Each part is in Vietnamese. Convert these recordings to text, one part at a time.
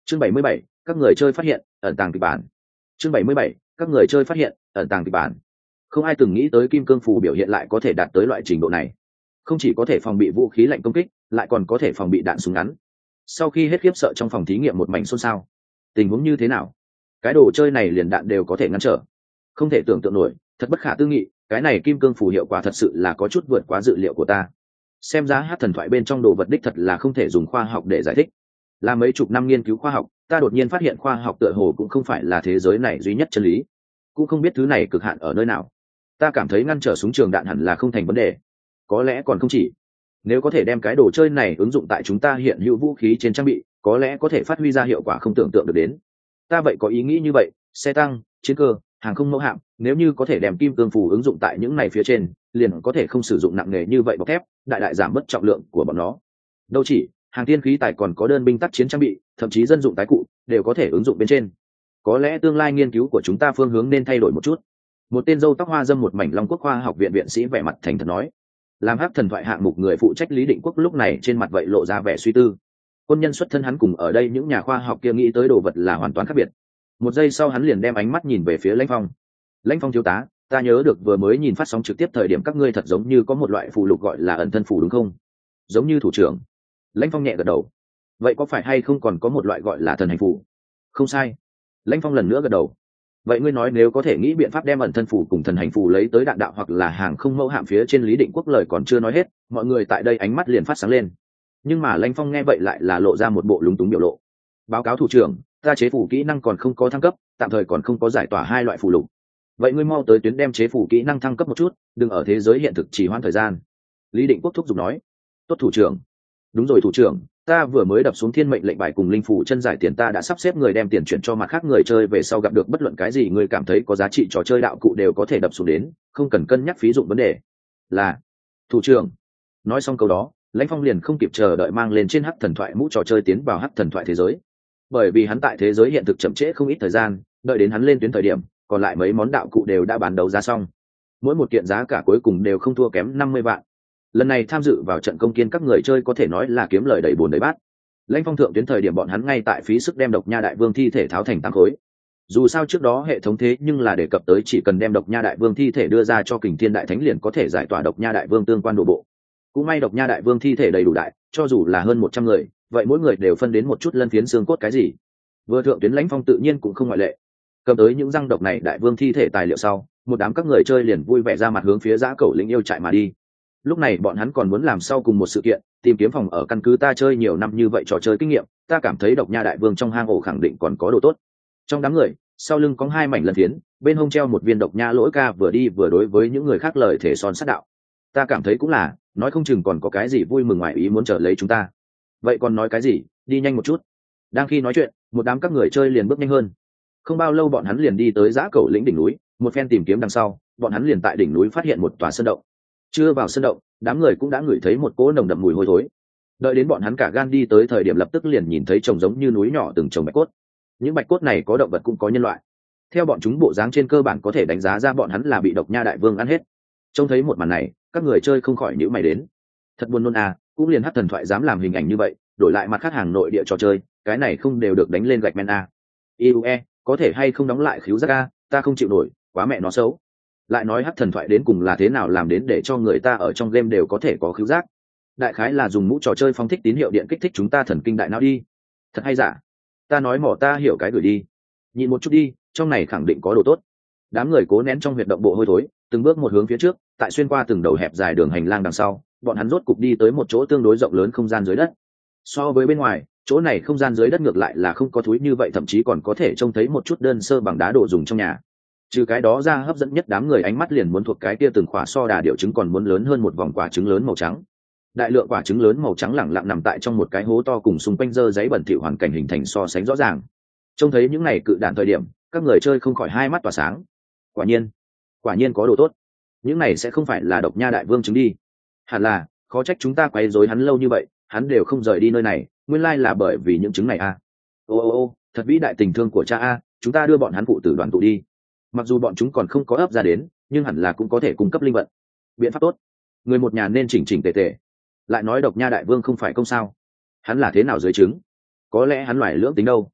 Chương 77, các người chơi phát hiện ẩn tàng kịch bản. Chương 77, các người chơi phát hiện ẩn tàng kịch bản. Không ai từng nghĩ tới kim cương phù biểu hiện lại có thể đạt tới loại trình độ này. Không chỉ có thể phòng bị vũ khí lạnh công kích, lại còn có thể phòng bị đạn súng ngắn. Sau khi hết khiếp sợ trong phòng thí nghiệm một mảnh xôn xao. Tình huống như thế nào? Cái đồ chơi này liền đạn đều có thể ngăn trở. Không thể tưởng tượng nổi, thật bất khả tư nghị, cái này kim cương phù hiệu quả thật sự là có chút vượt quá dự liệu của ta. Xem ra hát thần thoại bên trong đồ vật đích thật là không thể dùng khoa học để giải thích. Là mấy chục năm nghiên cứu khoa học, ta đột nhiên phát hiện khoa học tựa hồ cũng không phải là thế giới này duy nhất chân lý. Cũng không biết thứ này cực hạn ở nơi nào. Ta cảm thấy ngăn trở súng trường đạn hẳn là không thành vấn đề. Có lẽ còn không chỉ. Nếu có thể đem cái đồ chơi này ứng dụng tại chúng ta hiện hữu vũ khí trên trang bị, có lẽ có thể phát huy ra hiệu quả không tưởng tượng được đến. Ta vậy có ý nghĩ như vậy, xe tăng, chiến cơ, hàng không mẫu hạm, nếu như có thể đem kim cương phù ứng dụng tại những này phía trên, liền có thể không sử dụng nặng nề như vậy bọc thép, đại giảm bớt trọng lượng của bọn nó. Đâu chỉ, hàng tiên khí tài còn có đơn binh tác chiến trang bị, thậm chí dân dụng tái cụ đều có thể ứng dụng bên trên. Có lẽ tương lai nghiên cứu của chúng ta phương hướng nên thay đổi một chút. Một tên râu tóc hoa dâm một mảnh Long Quốc khoa học viện viện sĩ vẻ mặt thành thật nói. Làm hắc thần thoại hạng mục người phụ trách Lý Định Quốc lúc này trên mặt vậy lộ ra vẻ suy tư. Quân nhân xuất thân hắn cùng ở đây những nhà khoa học kia nghĩ tới đồ vật là hoàn toàn khác biệt. Một giây sau hắn liền đem ánh mắt nhìn về phía Lãnh Phong. Lãnh Phong thiếu tá, ta nhớ được vừa mới nhìn phát sóng trực tiếp thời điểm các ngươi thật giống như có một loại phù lục gọi là ẩn thân phù đúng không? Giống như thủ trưởng. Lãnh Phong nhẹ gật đầu. Vậy có phải hay không còn có một loại gọi là thần hành phù? Không sai. Lãnh Phong lần nữa gật đầu. Vậy ngươi nói nếu có thể nghĩ biện pháp đem ẩn thân phù cùng thần hành phù lấy tới đạn đạo hoặc là hàng không mẫu hạm phía trên Lý Định Quốc lời còn chưa nói hết, mọi người tại đây ánh mắt liền phát sáng lên. Nhưng mà Lãnh Phong nghe vậy lại là lộ ra một bộ lúng túng biểu lộ. Báo cáo thủ trưởng, ta chế phù kỹ năng còn không có thăng cấp, tạm thời còn không có giải tỏa hai loại phù lục. Vậy ngươi mau tới tuyến đem chế phù kỹ năng thăng cấp một chút, đừng ở thế giới hiện thực trì hoãn thời gian. Lý Định Quốc thúc giục nói. Tốt thủ trưởng. Đúng rồi thủ trưởng, ta vừa mới đập xuống thiên mệnh lệnh bài cùng linh phủ chân giải tiền, ta đã sắp xếp người đem tiền chuyển cho mặt khác người chơi, về sau gặp được bất luận cái gì người cảm thấy có giá trị trò chơi đạo cụ đều có thể đập xuống đến, không cần cân nhắc phí dụng vấn đề. Là thủ trưởng. Nói xong câu đó, Lãnh Phong liền không kịp chờ đợi mang lên trên hắc thần thoại mũ trò chơi tiến vào hắc thần thoại thế giới. Bởi vì hắn tại thế giới hiện thực chậm trễ không ít thời gian, đợi đến hắn lên tuyến thời điểm, còn lại mấy món đạo cụ đều đã bán đấu giá xong. Mỗi một kiện giá cả cuối cùng đều không thua kém 50 vạn. Lần này tham dự vào trận công kiên các người chơi có thể nói là kiếm lời đầy bồn đầy bát. Lãnh Phong thượng tuyến thời điểm bọn hắn ngay tại phí sức đem Độc Nha Đại Vương thi thể tháo thành tám khối. Dù sao trước đó hệ thống thế nhưng là đề cập tới chỉ cần đem Độc Nha Đại Vương thi thể đưa ra cho Kình Thiên Đại Thánh liền có thể giải tỏa Độc Nha Đại Vương tương quan đồ bộ. Cũng may Độc Nha Đại Vương thi thể đầy đủ đại, cho dù là hơn 100 người, vậy mỗi người đều phân đến một chút lân phiến xương cốt cái gì. Vừa thượng tuyến Lãnh Phong tự nhiên cũng không ngoại lệ. Cầm tới những răng độc này Đại Vương thi thể tài liệu sau, một đám các người chơi liền vui vẻ ra mặt hướng phía Dã Cẩu Lĩnh yêu trại mà đi. Lúc này bọn hắn còn muốn làm sau cùng một sự kiện, tìm kiếm phòng ở. Căn cứ ta chơi nhiều năm như vậy trò chơi kinh nghiệm, ta cảm thấy Độc Nha Đại Vương trong hang ổ khẳng định còn có đồ tốt. Trong đám người, sau lưng có hai mảnh lân phiến, bên hông treo một viên độc nha lỗi ca, vừa đi vừa đối với những người khác lời thể son sát đạo. Ta cảm thấy cũng là, nói không chừng còn có cái gì vui mừng ngoài ý muốn chờ lấy chúng ta. Vậy còn nói cái gì, đi nhanh một chút. Đang khi nói chuyện, một đám các người chơi liền bước nhanh hơn. Không bao lâu bọn hắn liền đi tới Dã Cẩu Lĩnh đỉnh núi, một phen tìm kiếm đằng sau, bọn hắn liền tại đỉnh núi phát hiện một tòa sơn động. Chưa vào sơn động, đám người cũng đã ngửi thấy một cỗ nồng đậm mùi hôi thối. Đợi đến bọn hắn cả gan đi tới thời điểm, lập tức liền nhìn thấy chồng giống như núi nhỏ từng chồng bạch cốt. Những bạch cốt này có động vật cũng có nhân loại. Theo bọn chúng bộ dáng trên cơ bản có thể đánh giá ra bọn hắn là bị Độc Nha Đại Vương ăn hết. Trông thấy một màn này, các người chơi không khỏi nhíu mày đến. Thật buồn nôn à, cũng liền hắc thần thoại dám làm hình ảnh như vậy, đổi lại mặt khác hàng nội địa trò chơi, cái này không đều được đánh lên gạch men à. Iue, có thể hay không đóng lại khiếu giác a, ta không chịu nổi, quá mẹ nó xấu. Lại nói hắc thần thoại đến cùng là thế nào làm đến để cho người ta ở trong game đều có thể có khiếu giác? Đại khái là dùng mũ trò chơi phóng thích tín hiệu điện kích thích chúng ta thần kinh đại não đi. Thật hay giả? Ta nói mỏ ta hiểu cái gửi đi. Nhìn một chút đi, trong này khẳng định có đồ tốt. Đám người cố nén trong huyệt động bộ hôi thối, từng bước một hướng phía trước, tại xuyên qua từng đầu hẹp dài đường hành lang đằng sau, bọn hắn rốt cục đi tới một chỗ tương đối rộng lớn không gian dưới đất. So với bên ngoài, chỗ này không gian dưới đất ngược lại là không có thúi như vậy, thậm chí còn có thể trông thấy một chút đơn sơ bằng đá đồ dùng trong nhà. Trừ cái đó ra, hấp dẫn nhất đám người ánh mắt liền muốn thuộc cái kia từng khỏa so đà điệu trứng còn muốn lớn hơn một vòng quả trứng lớn màu trắng. Đại lượng quả trứng lớn màu trắng lẳng lặng nằm tại trong một cái hố to, cùng xung quanh dơ giấy bẩn thỉu hoàn cảnh hình thành so sánh rõ ràng. Trông thấy những này cự đản thời điểm, các người chơi không khỏi hai mắt tỏa sáng. Quả nhiên có đồ tốt. Những này sẽ không phải là Độc Nha Đại Vương trứng đi. Hẳn là, khó trách chúng ta quấy rối hắn lâu như vậy, hắn đều không rời đi nơi này, nguyên lai là bởi vì những trứng này a. Ô, thật vĩ đại tình thương của cha a, chúng ta đưa bọn hắn phụ tử đoàn tụ đi. Mặc dù bọn chúng còn không có ấp ra đến, nhưng hẳn là cũng có thể cung cấp linh vận. Biện pháp tốt. Người một nhà nên chỉnh chỉnh tề tề. Lại nói Độc Nha Đại Vương không phải công sao? Hắn là thế nào dưới trứng? Có lẽ hắn loài lưỡng tính đâu,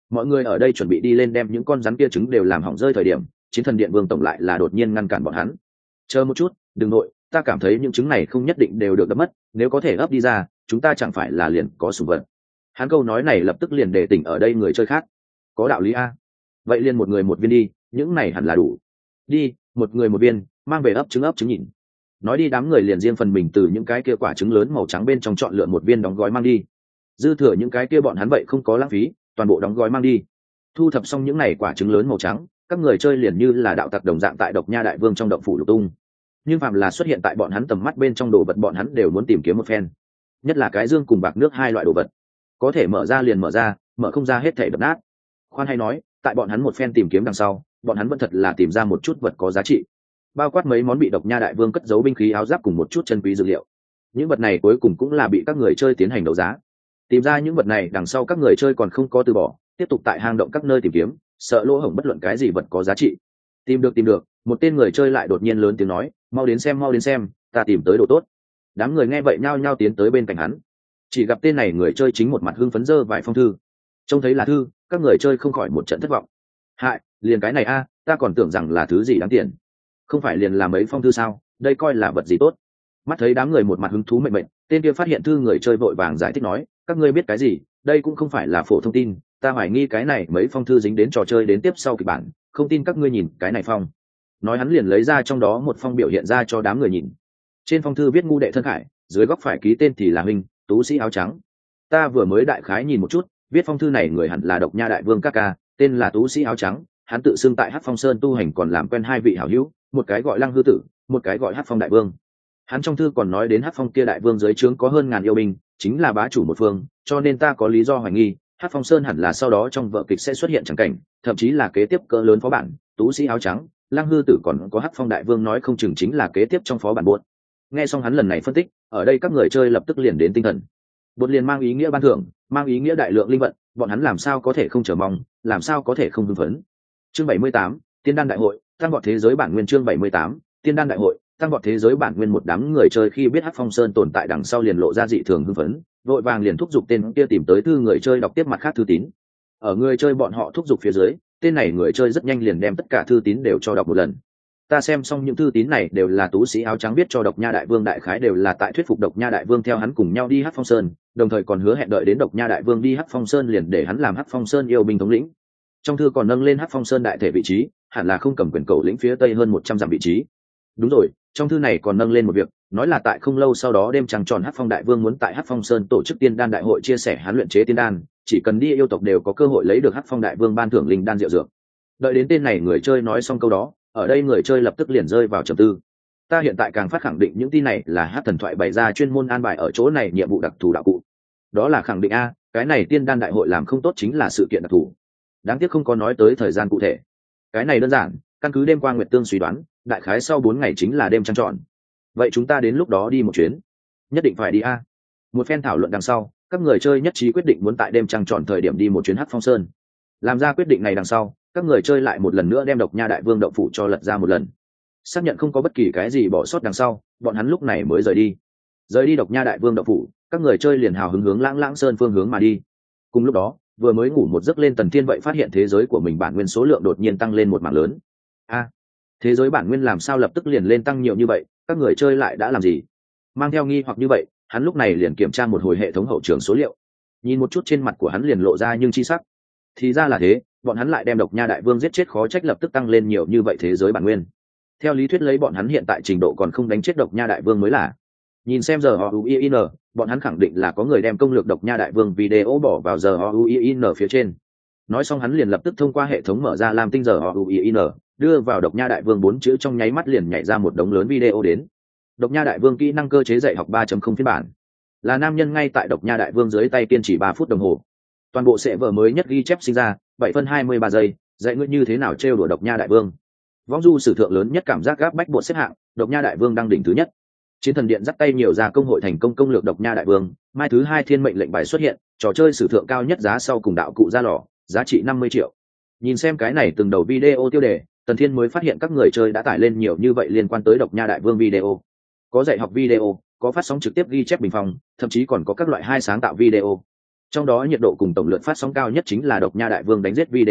mọi người ở đây chuẩn bị đi lên đem những con rắn kia trứng đều làm hỏng rơi thời điểm, Chiến Thần Điện Vương tổng lại là đột nhiên ngăn cản bọn hắn. Chờ một chút, đừng nội, ta cảm thấy những trứng này không nhất định đều được đập mất, nếu có thể ấp đi ra, chúng ta chẳng phải là liền có sủng vật. Hắn câu nói này lập tức liền đề tỉnh ở đây người chơi khác. Có đạo lý a. Vậy liền một người một viên đi, những này hẳn là đủ. Đi, một người một viên, mang về ấp trứng nhìn. Nói đi đám người liền riêng phần mình từ những cái kia quả trứng lớn màu trắng bên trong chọn lựa một viên đóng gói mang đi. Dư thừa những cái kia bọn hắn vậy không có lãng phí, toàn bộ đóng gói mang đi. Thu thập xong những này quả trứng lớn màu trắng, các người chơi liền như là đạo tặc đồng dạng tại Độc Nha Đại Vương trong động phủ lục tung. Nhưng phạm là xuất hiện tại bọn hắn tầm mắt bên trong đồ vật bọn hắn đều muốn tìm kiếm một phen. Nhất là cái dương cùng bạc nước hai loại đồ vật, có thể mở ra liền mở ra, mở không ra hết thảy đập nát. Khoan hay nói, tại bọn hắn một phen tìm kiếm đằng sau, bọn hắn vẫn thật là tìm ra một chút vật có giá trị, bao quát mấy món bị Độc Nha Đại Vương cất giấu binh khí áo giáp cùng một chút chân quý dược liệu. Những vật này cuối cùng cũng là bị các người chơi tiến hành đấu giá. Tìm ra những vật này đằng sau các người chơi còn không có từ bỏ, tiếp tục tại hang động các nơi tìm kiếm, sợ lỗ hổng bất luận cái gì vật có giá trị. Tìm được, một tên người chơi lại đột nhiên lớn tiếng nói, mau đến xem, ta tìm tới đồ tốt. Đám người nghe vậy nhao nhao tiến tới bên cạnh hắn. Chỉ gặp tên này người chơi chính một mặt hưng phấn dơ vài phong thư. Trông thấy là thư, các người chơi không khỏi một trận thất vọng. Hại, liền cái này a, ta còn tưởng rằng là thứ gì đáng tiền. Không phải liền là mấy phong thư sao, đây coi là vật gì tốt. Mắt thấy đám người một mặt hứng thú mệnh tên kia phát hiện thư người chơi vội vàng giải thích nói, các ngươi biết cái gì, đây cũng không phải là phổ thông tin, ta hoài nghi cái này mấy phong thư dính đến trò chơi đến tiếp sau kịch bản, không tin các ngươi nhìn cái này phong. Nói hắn liền lấy ra trong đó một phong biểu hiện ra cho đám người nhìn. Trên phong thư viết Ngu Đệ thân khải, dưới góc phải ký tên thì là huynh Tú Sĩ áo trắng. Ta vừa mới đại khái nhìn một chút, viết phong thư này người hẳn là Độc Nha Đại Vương ca ca, tên là Tú Sĩ áo trắng, hắn tự xưng tại Hắc Phong Sơn tu hành còn làm quen hai vị hảo hữu, một cái gọi Lăng Hư Tử, một cái gọi Hắc Phong Đại Vương. Hắn trong thư còn nói đến Hắc Phong kia Đại Vương dưới trướng có hơn ngàn yêu binh, chính là bá chủ một phương, cho nên ta có lý do hoài nghi, Hắc Phong Sơn hẳn là sau đó trong vở kịch sẽ xuất hiện chẳng cảnh, thậm chí là kế tiếp cỡ lớn phó bản, Tú Sĩ áo trắng, Lăng Hư Tử còn có Hắc Phong Đại Vương nói không chừng chính là kế tiếp trong phó bản buốt. Nghe xong hắn lần này phân tích, ở đây các người chơi lập tức liền đến tinh thần. Buốt liền mang ý nghĩa ban thưởng, mang ý nghĩa đại lượng linh vận, bọn hắn làm sao có thể không chờ mong, làm sao có thể không hưng phấn. Chương 78, Tiên Đan Đại hội, tăng vọt thế giới bản nguyên. Chương 78, Tiên Đan Đại hội, tăng vọt thế giới bản nguyên. Một đám người chơi khi biết Hắc Phong Sơn tồn tại đằng sau liền lộ ra dị thường hưng phấn, vội vàng liền thúc giục tên kia tìm tới thư người chơi đọc tiếp mặt khác thư tín. Ở người chơi bọn họ thúc giục phía dưới, tên này người chơi rất nhanh liền đem tất cả thư tín đều cho đọc một lần. Ta xem xong những thư tín này đều là Tú Sĩ áo trắng viết cho Độc Nha Đại Vương, đại khái đều là tại thuyết phục Độc Nha Đại Vương theo hắn cùng nhau đi Hắc Phong Sơn, đồng thời còn hứa hẹn đợi đến Độc Nha Đại Vương đi Hắc Phong Sơn liền để hắn làm Hắc Phong Sơn yêu binh thống lĩnh. Trong thư còn nâng lên Hắc Phong Sơn đại thể vị trí, hẳn là không cầm quyền cầu lĩnh phía tây hơn 100 dặm vị trí. Đúng rồi, trong thư này còn nâng lên một việc, nói là tại không lâu sau đó đêm trăng tròn Hắc Phong Đại Vương muốn tại Hắc Phong Sơn tổ chức Tiên Đan Đại hội, chia sẻ hắn luyện chế tiên đan, chỉ cần đi yêu tộc đều có cơ hội lấy được Hắc Phong Đại Vương ban thưởng linh đan diệu dược. Đợi đến tên này người chơi nói xong câu đó, ở đây người chơi lập tức liền rơi vào trầm tư. Ta hiện tại càng phát khẳng định những tin này là Hắc Thần Thoại bày ra chuyên môn an bài ở chỗ này nhiệm vụ đặc thù đạo cụ. Đó là khẳng định a, cái này Tiên Đan Đại hội làm không tốt chính là sự kiện đặc thù. Đáng tiếc không có nói tới thời gian cụ thể. Cái này đơn giản, căn cứ đêm qua Nguyệt Tương suy đoán, đại khái sau 4 ngày chính là đêm trăng tròn. Vậy chúng ta đến lúc đó đi một chuyến. Nhất định phải đi a. Một phen thảo luận đằng sau, các người chơi nhất trí quyết định muốn tại đêm trăng tròn thời điểm đi một chuyến Hắc Phong Sơn. Làm ra quyết định này đằng sau, các người chơi lại một lần nữa đem Độc Nha Đại Vương động phủ cho lật ra một lần. Xác nhận không có bất kỳ cái gì bỏ sót đằng sau, bọn hắn lúc này mới rời đi. Rời đi Độc Nha Đại Vương động phủ, các người chơi liền hào hứng hướng Lãng Lãng Sơn phương hướng mà đi. Cùng lúc đó, vừa mới ngủ một giấc lên Tần Thiên vậy phát hiện thế giới của mình bản nguyên số lượng đột nhiên tăng lên một mảng lớn. Thế giới bản nguyên làm sao lập tức liền lên tăng nhiều như vậy, các người chơi lại đã làm gì? Mang theo nghi hoặc như vậy, hắn lúc này liền kiểm tra một hồi hệ thống hậu trường số liệu. Nhìn một chút trên mặt của hắn liền lộ ra nhưng chi sắc. Thì ra là thế, bọn hắn lại đem Độc Nha Đại Vương giết chết, khó trách lập tức tăng lên nhiều như vậy thế giới bản nguyên. Theo lý thuyết lấy bọn hắn hiện tại trình độ còn không đánh chết Độc Nha Đại Vương mới là. Nhìn xem giờ OUIN, bọn hắn khẳng định là có người đem công lược Độc Nha Đại Vương video bỏ vào giờ OUIN phía trên. Nói xong hắn liền lập tức thông qua hệ thống mở ra làm tinh giờ OUIN, đưa vào Độc Nha Đại Vương 4 chữ, trong nháy mắt liền nhảy ra một đống lớn video đến. Độc Nha Đại Vương kỹ năng cơ chế dạy học 3.0 phiên bản. Là nam nhân ngay tại Độc Nha Đại Vương dưới tay kiên trì 3 phút đồng hồ. Toàn bộ server mới nhất ghi chép sinh ra 7 phân 23 giây, dạy ngươi như thế nào trêu đùa Độc Nha Đại Vương. Vong du sử thượng lớn nhất cảm giác gáp bách bộ xếp hạng, Độc Nha Đại Vương đang đỉnh thứ nhất. Chiến thần điện dắt tay nhiều ra công hội thành công công lược Độc Nha Đại Vương, mai thứ 2 thiên mệnh lệnh bài xuất hiện, trò chơi sử thượng cao nhất giá sau cùng đạo cụ ra lò, giá trị 50 triệu. Nhìn xem cái này từng đầu video tiêu đề, Tần Thiên mới phát hiện các người chơi đã tải lên nhiều như vậy liên quan tới Độc Nha Đại Vương video. Có dạy học video, có phát sóng trực tiếp ghi chép bình phòng, thậm chí còn có các loại hai sáng tạo video. Trong đó nhiệt độ cùng tổng lượt phát sóng cao nhất chính là Độc Nha Đại Vương đánh giết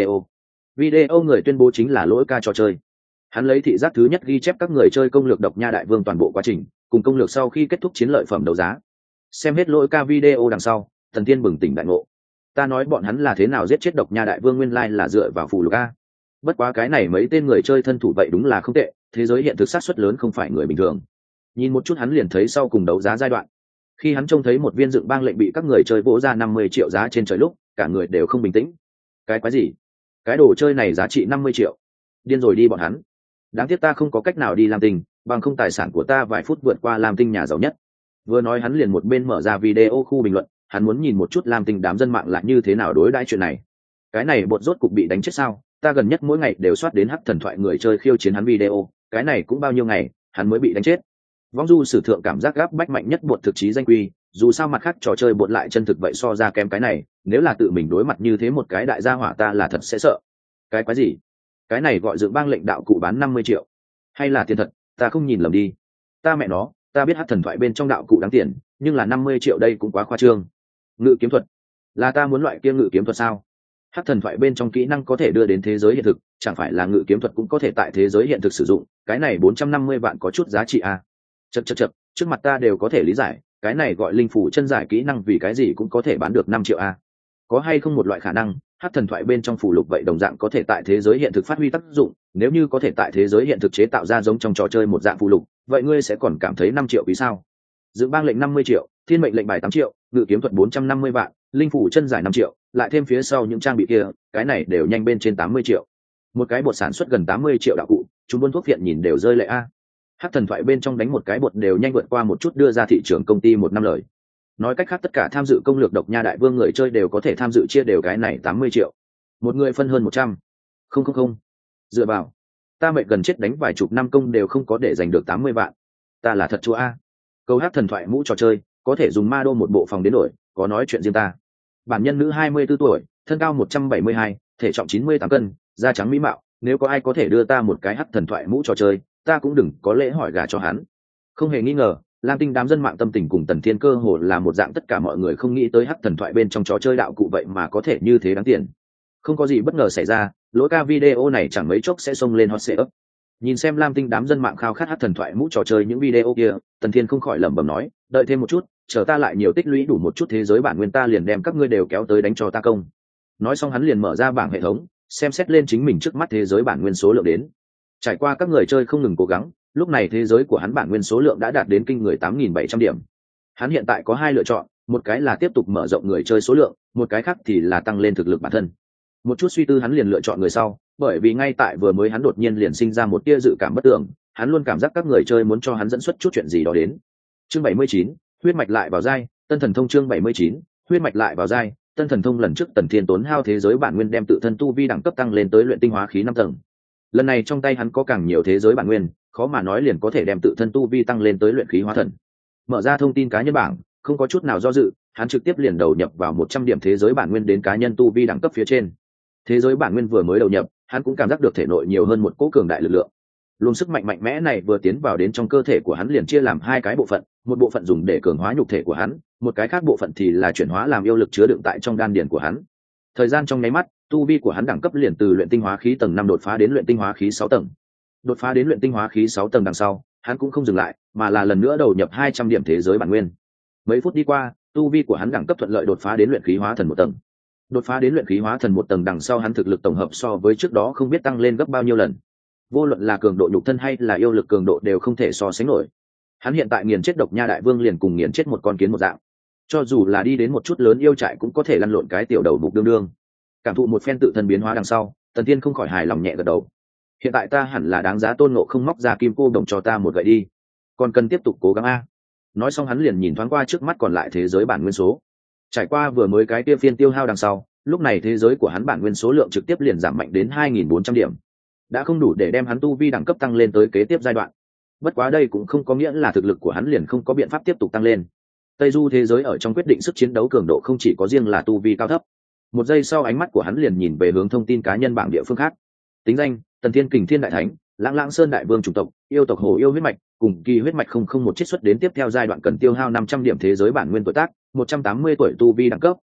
video người tuyên bố chính là lỗi ca trò chơi. Hắn lấy thị giác thứ nhất ghi chép các người chơi công lược Độc Nha Đại Vương toàn bộ quá trình, cùng công lược sau khi kết thúc chiến lợi phẩm đấu giá. Xem hết lỗi ca video đằng sau, Thần Tiên bừng tỉnh đại ngộ. Ta nói bọn hắn là thế nào giết chết Độc Nha Đại Vương, nguyên lai là dựa vào phù lục a. Bất quá cái này mấy tên người chơi thân thủ vậy đúng là không tệ, thế giới hiện thực sát suất lớn không phải người bình thường. Nhìn một chút hắn liền thấy sau cùng đấu giá giai đoạn, khi hắn trông thấy một viên dựng bang lệnh bị các người chơi vỗ ra 50 triệu giá trên trời lúc, cả người đều không bình tĩnh. Cái quái gì? Cái đồ chơi này giá trị 50 triệu? Điên rồi đi bọn hắn. Đáng tiếc ta không có cách nào đi Lam Tinh, bằng không tài sản của ta vài phút vượt qua Lam Tinh nhà giàu nhất. Vừa nói hắn liền một bên mở ra video khu bình luận, hắn muốn nhìn một chút Lam Tinh đám dân mạng là như thế nào đối đãi chuyện này. Cái này bột rốt cục bị đánh chết sao? Ta gần nhất mỗi ngày đều soát đến hắc thần thoại người chơi khiêu chiến hắn video, cái này cũng bao nhiêu ngày, hắn mới bị đánh chết. Vong du sử thượng cảm giác gáp bách mạnh nhất bột thực chí danh quy, dù sao mặt khác trò chơi bột lại chân thực vậy so ra kém cái này, nếu là tự mình đối mặt như thế một cái đại gia hỏa ta là thật sẽ sợ. Cái quái gì? Cái này gọi dựng bang lệnh đạo cụ bán 50 triệu, hay là tiền thật? Ta không nhìn lầm đi. Ta mẹ nó, ta biết hắc thần thoại bên trong đạo cụ đáng tiền, nhưng là 50 triệu đây cũng quá khoa trương. Ngự kiếm thuật, là ta muốn loại kia ngự kiếm thuật sao? Hắc thần thoại bên trong kỹ năng có thể đưa đến thế giới hiện thực, chẳng phải là ngự kiếm thuật cũng có thể tại thế giới hiện thực sử dụng, cái này 450 vạn có chút giá trị à? Chậc, trước mặt ta đều có thể lý giải, cái này gọi linh phủ chân giải kỹ năng vì cái gì cũng có thể bán được 5 triệu à? Có hay không một loại khả năng, hắc thần thoại bên trong phù lục vậy đồng dạng có thể tại thế giới hiện thực phát huy tác dụng, nếu như có thể tại thế giới hiện thực chế tạo ra giống trong trò chơi một dạng phù lục, vậy ngươi sẽ còn cảm thấy 5 triệu vì sao? Dựng bang lệnh 50 triệu, thiên mệnh lệnh bài 8 triệu, ngự kiếm thuật 450 vạn, linh phủ chân giải 5 triệu, lại thêm phía sau những trang bị kia, cái này đều nhanh bên trên 80 triệu. Một cái bột sản xuất gần 80 triệu đạo cụ, chúng buôn thuốc viện nhìn đều rơi lệ a. Hắc thần thoại bên trong đánh một cái bột đều nhanh vượt qua một chút đưa ra thị trường công ty một năm lời. Nói cách khác tất cả tham dự công lược Độc Nha Đại Vương người chơi đều có thể tham dự chia đều cái này 80 triệu. Một người phân hơn 100. Không. Dựa vào, ta mệt gần chết đánh vài chục năm công đều không có để giành được 80 vạn. Ta là thật chúa a. Câu hát thần thoại mũ trò chơi, có thể dùng ma đô một bộ phòng đến đổi, có nói chuyện riêng ta. Bản nhân nữ 24 tuổi, thân cao 172, thể trọng 98 cân, da trắng mỹ mạo, nếu có ai có thể đưa ta một cái hắc thần thoại mũ trò chơi, ta cũng đừng có lễ hỏi gà cho hắn. Không hề nghi ngờ, Lam Tinh đám dân mạng tâm tình cùng Tần Thiên cơ hồ là một dạng, tất cả mọi người không nghĩ tới hắc thần thoại bên trong trò chơi đạo cụ vậy mà có thể như thế đáng tiền. Không có gì bất ngờ xảy ra, lỗi ca video này chẳng mấy chốc sẽ xông lên hot search. Nhìn xem Lam Tinh đám dân mạng khao khát hắc thần thoại mũ trò chơi những video kia, Tần Thiên không khỏi lẩm bẩm nói, đợi thêm một chút, chờ ta lại nhiều tích lũy đủ một chút thế giới bản nguyên ta liền đem các ngươi đều kéo tới đánh cho ta công. Nói xong hắn liền mở ra bảng hệ thống, xem xét lên chính mình trước mắt thế giới bản nguyên số lượng đến. Trải qua các người chơi không ngừng cố gắng, lúc này thế giới của hắn bản nguyên số lượng đã đạt đến kinh người 8.700 điểm. Hắn hiện tại có hai lựa chọn, một cái là tiếp tục mở rộng người chơi số lượng, một cái khác thì là tăng lên thực lực bản thân. Một chút suy tư hắn liền lựa chọn người sau, bởi vì ngay tại vừa mới hắn đột nhiên liền sinh ra một tia dự cảm bất tưởng, hắn luôn cảm giác các người chơi muốn cho hắn dẫn xuất chút chuyện gì đó đến. Chương 79, huyết mạch lại vào giai, tân thần thông. Chương 79, huyết mạch lại vào giai, tân thần thông. Lần trước Tần Thiên tốn hao thế giới bản nguyên đem tự thân tu vi đẳng cấp tăng lên tới luyện tinh hóa khí 5 tầng. Lần này trong tay hắn có càng nhiều thế giới bản nguyên, khó mà nói liền có thể đem tự thân tu vi tăng lên tới luyện khí hóa thần. Mở ra thông tin cá nhân bảng, không có chút nào do dự, hắn trực tiếp liền đầu nhập vào 100 điểm thế giới bản nguyên đến cá nhân tu vi đẳng cấp phía trên. Thế giới bản nguyên vừa mới đầu nhập, hắn cũng cảm giác được thể nội nhiều hơn một cỗ cường đại lực lượng. Luồng sức mạnh mạnh mẽ này vừa tiến vào đến trong cơ thể của hắn liền chia làm hai cái bộ phận, một bộ phận dùng để cường hóa nhục thể của hắn, một cái khác bộ phận thì là chuyển hóa làm yêu lực chứa đựng tại trong đan điền của hắn. Thời gian trong nháy mắt, tu vi của hắn đẳng cấp liền từ luyện tinh hóa khí tầng 5 đột phá đến luyện tinh hóa khí 6 tầng. Đột phá đến luyện tinh hóa khí 6 tầng đằng sau, hắn cũng không dừng lại, mà là lần nữa đầu nhập 200 điểm thế giới bản nguyên. Mấy phút đi qua, tu vi của hắn đẳng cấp thuận lợi đột phá đến luyện khí hóa thần 1 tầng. Đột phá đến luyện khí hóa thần 1 tầng đằng sau hắn thực lực tổng hợp so với trước đó không biết tăng lên gấp bao nhiêu lần. Vô luận là cường độ nhục thân hay là yêu lực cường độ đều không thể so sánh nổi. Hắn hiện tại nghiền chết Độc Nha Đại Vương liền cùng nghiền chết một con kiến một dạng. Cho dù là đi đến một chút lớn yêu trại cũng có thể lăn lộn cái tiểu đầu mục đương đương. Cảm thụ một phen tự thân biến hóa đằng sau, Tần Thiên không khỏi hài lòng nhẹ gật đầu. Hiện tại ta hẳn là đáng giá Tôn Ngộ Không móc ra kim cô đồng cho ta một gậy đi. Còn cần tiếp tục cố gắng a. Nói xong hắn liền nhìn thoáng qua trước mắt còn lại thế giới bản nguyên số. Trải qua vừa mới cái kia phiên tiêu hao đằng sau, lúc này thế giới của hắn bản nguyên số lượng trực tiếp liền giảm mạnh đến 2.400 điểm. Đã không đủ để đem hắn tu vi đẳng cấp tăng lên tới kế tiếp giai đoạn. Bất quá đây cũng không có nghĩa là thực lực của hắn liền không có biện pháp tiếp tục tăng lên. Tây du thế giới ở trong quyết định sức chiến đấu cường độ không chỉ có riêng là tu vi cao thấp. Một giây sau ánh mắt của hắn liền nhìn về hướng thông tin cá nhân bảng địa phương khác. Tính danh: Tần Thiên Kình Thiên Đại Thánh, Lãng Lãng Sơn Đại Vương chủng tộc, yêu tộc Hồ yêu huyết mạch, cùng kỳ huyết mạch 001 chiết xuất đến tiếp theo giai đoạn cần tiêu hao 500 điểm thế giới bản nguyên. Tuổi tác: 180 tuổi, tu vi đẳng cấp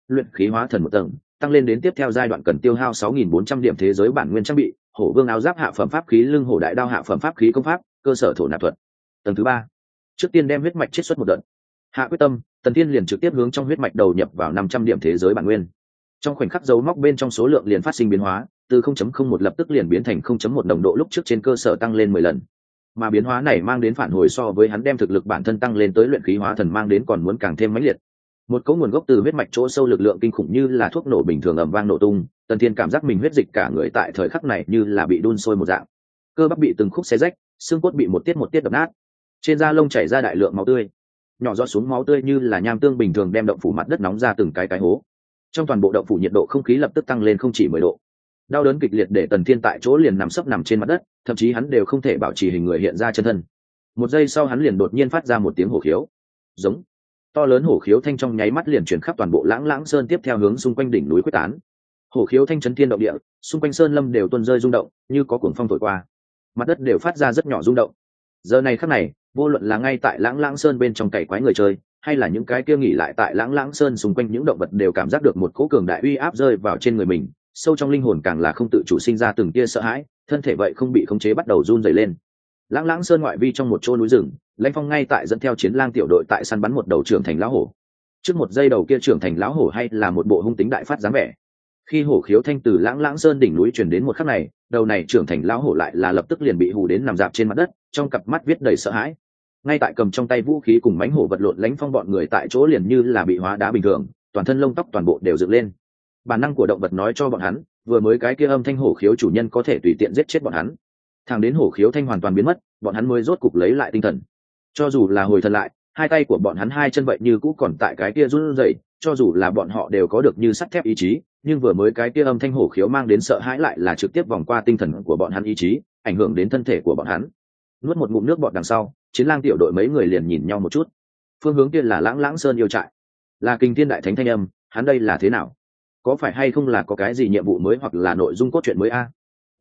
luyện khí hóa thần một tầng, tăng lên đến tiếp theo giai đoạn cần tiêu hao 6.400 điểm thế giới bản nguyên trang bị, hổ vương áo giáp hạ phẩm pháp khí, lưng hổ đại đao hạ phẩm pháp khí công pháp, cơ sở thổ nạp thuật. Tầng thứ 3, trước tiên đem huyết mạch chiết xuất một đợt. Hạ quyết tâm, Tần Thiên liền trực tiếp hướng trong huyết mạch đầu nhập vào 500 điểm thế giới bản nguyên. Trong khoảnh khắc dấu móc bên trong số lượng liền phát sinh biến hóa, từ 0.01 lập tức liền biến thành 0.1 đồng độ, lúc trước trên cơ sở tăng lên 10 lần. Mà biến hóa này mang đến phản hồi so với hắn đem thực lực bản thân tăng lên tới luyện khí hóa thần mang đến còn muốn càng thêm mãnh liệt. Một cấu nguồn gốc từ huyết mạch chỗ sâu lực lượng kinh khủng như là thuốc nổ bình thường ầm vang nổ tung, Tần Thiên cảm giác mình huyết dịch cả người tại thời khắc này như là bị đun sôi một dạng. Cơ bắp bị từng khúc xé rách, xương cốt bị một tiết đập nát. Trên da lông chảy ra đại lượng máu tươi. Nhỏ giọt xuống máu tươi như là nham tương bình thường đem động phủ mặt đất nóng ra từng cái hố. Trong toàn bộ động phủ nhiệt độ không khí lập tức tăng lên không chỉ 10 độ. Đau đớn kịch liệt để Tần Thiên tại chỗ liền nằm sấp nằm trên mặt đất, thậm chí hắn đều không thể bảo trì hình người hiện ra chân thân. Một giây sau hắn liền đột nhiên phát ra một tiếng hổ khiếu. Giống. To lớn hổ khiếu thanh trong nháy mắt liền truyền khắp toàn bộ Lãng Lãng Sơn, tiếp theo hướng xung quanh đỉnh núi quyết tán. Hổ khiếu thanh chấn thiên động địa, xung quanh sơn lâm đều tuôn rơi rung động, như có cuồng phong thổi qua. Mặt đất đều phát ra rất nhỏ rung động. Giờ này khắc này, vô luận là ngay tại Lãng Lãng Sơn bên trong cày quái người chơi, hay là những cái kia nghỉ lại tại Lãng Lãng Sơn xung quanh những động vật đều cảm giác được một cỗ cường đại uy áp rơi vào trên người mình, sâu trong linh hồn càng là không tự chủ sinh ra từng tia sợ hãi, thân thể vậy không bị khống chế bắt đầu run rẩy lên. Lãng Lãng Sơn ngoại vi trong một chỗ núi rừng, Lãnh Phong ngay tại dẫn theo chiến lang tiểu đội tại săn bắn một đầu trưởng thành lão hổ. Trước một giây đầu kia trưởng thành lão hổ hay là một bộ hung tính đại phát dáng vẻ. Khi hổ khiếu thanh từ Lãng Lãng Sơn đỉnh núi truyền đến một khắc này, đầu này trưởng thành lão hổ lại là lập tức liền bị hù đến nằm dạp trên mặt đất, trong cặp mắt viết đầy sợ hãi. Ngay tại cầm trong tay vũ khí cùng mãnh hổ vật lộn, Lãnh Phong bọn người tại chỗ liền như là bị hóa đá bình thường, toàn thân lông tóc toàn bộ đều dựng lên. Bản năng của động vật nói cho bọn hắn, vừa mới cái kia âm thanh hổ khiếu chủ nhân có thể tùy tiện giết chết bọn hắn. Thẳng đến hổ khiếu thanh hoàn toàn biến mất, bọn hắn mới rốt cục lấy lại tinh thần. Cho dù là hồi thần lại, hai tay của bọn hắn hai chân vậy như cũ còn tại cái kia run rẩy, cho dù là bọn họ đều có được như sắt thép ý chí, nhưng vừa mới cái kia âm thanh hổ khiếu mang đến sợ hãi lại là trực tiếp vòng qua tinh thần của bọn hắn ý chí, ảnh hưởng đến thân thể của bọn hắn. Nuốt một ngụm nước bọt đằng sau, chiến lang tiểu đội mấy người liền nhìn nhau một chút. Phương hướng kia là Lãng Lãng Sơn yêu trại, là Kinh Thiên Đại Thánh thanh âm, hắn đây là thế nào? Có phải hay không là có cái gì nhiệm vụ mới hoặc là nội dung cốt truyện mới a?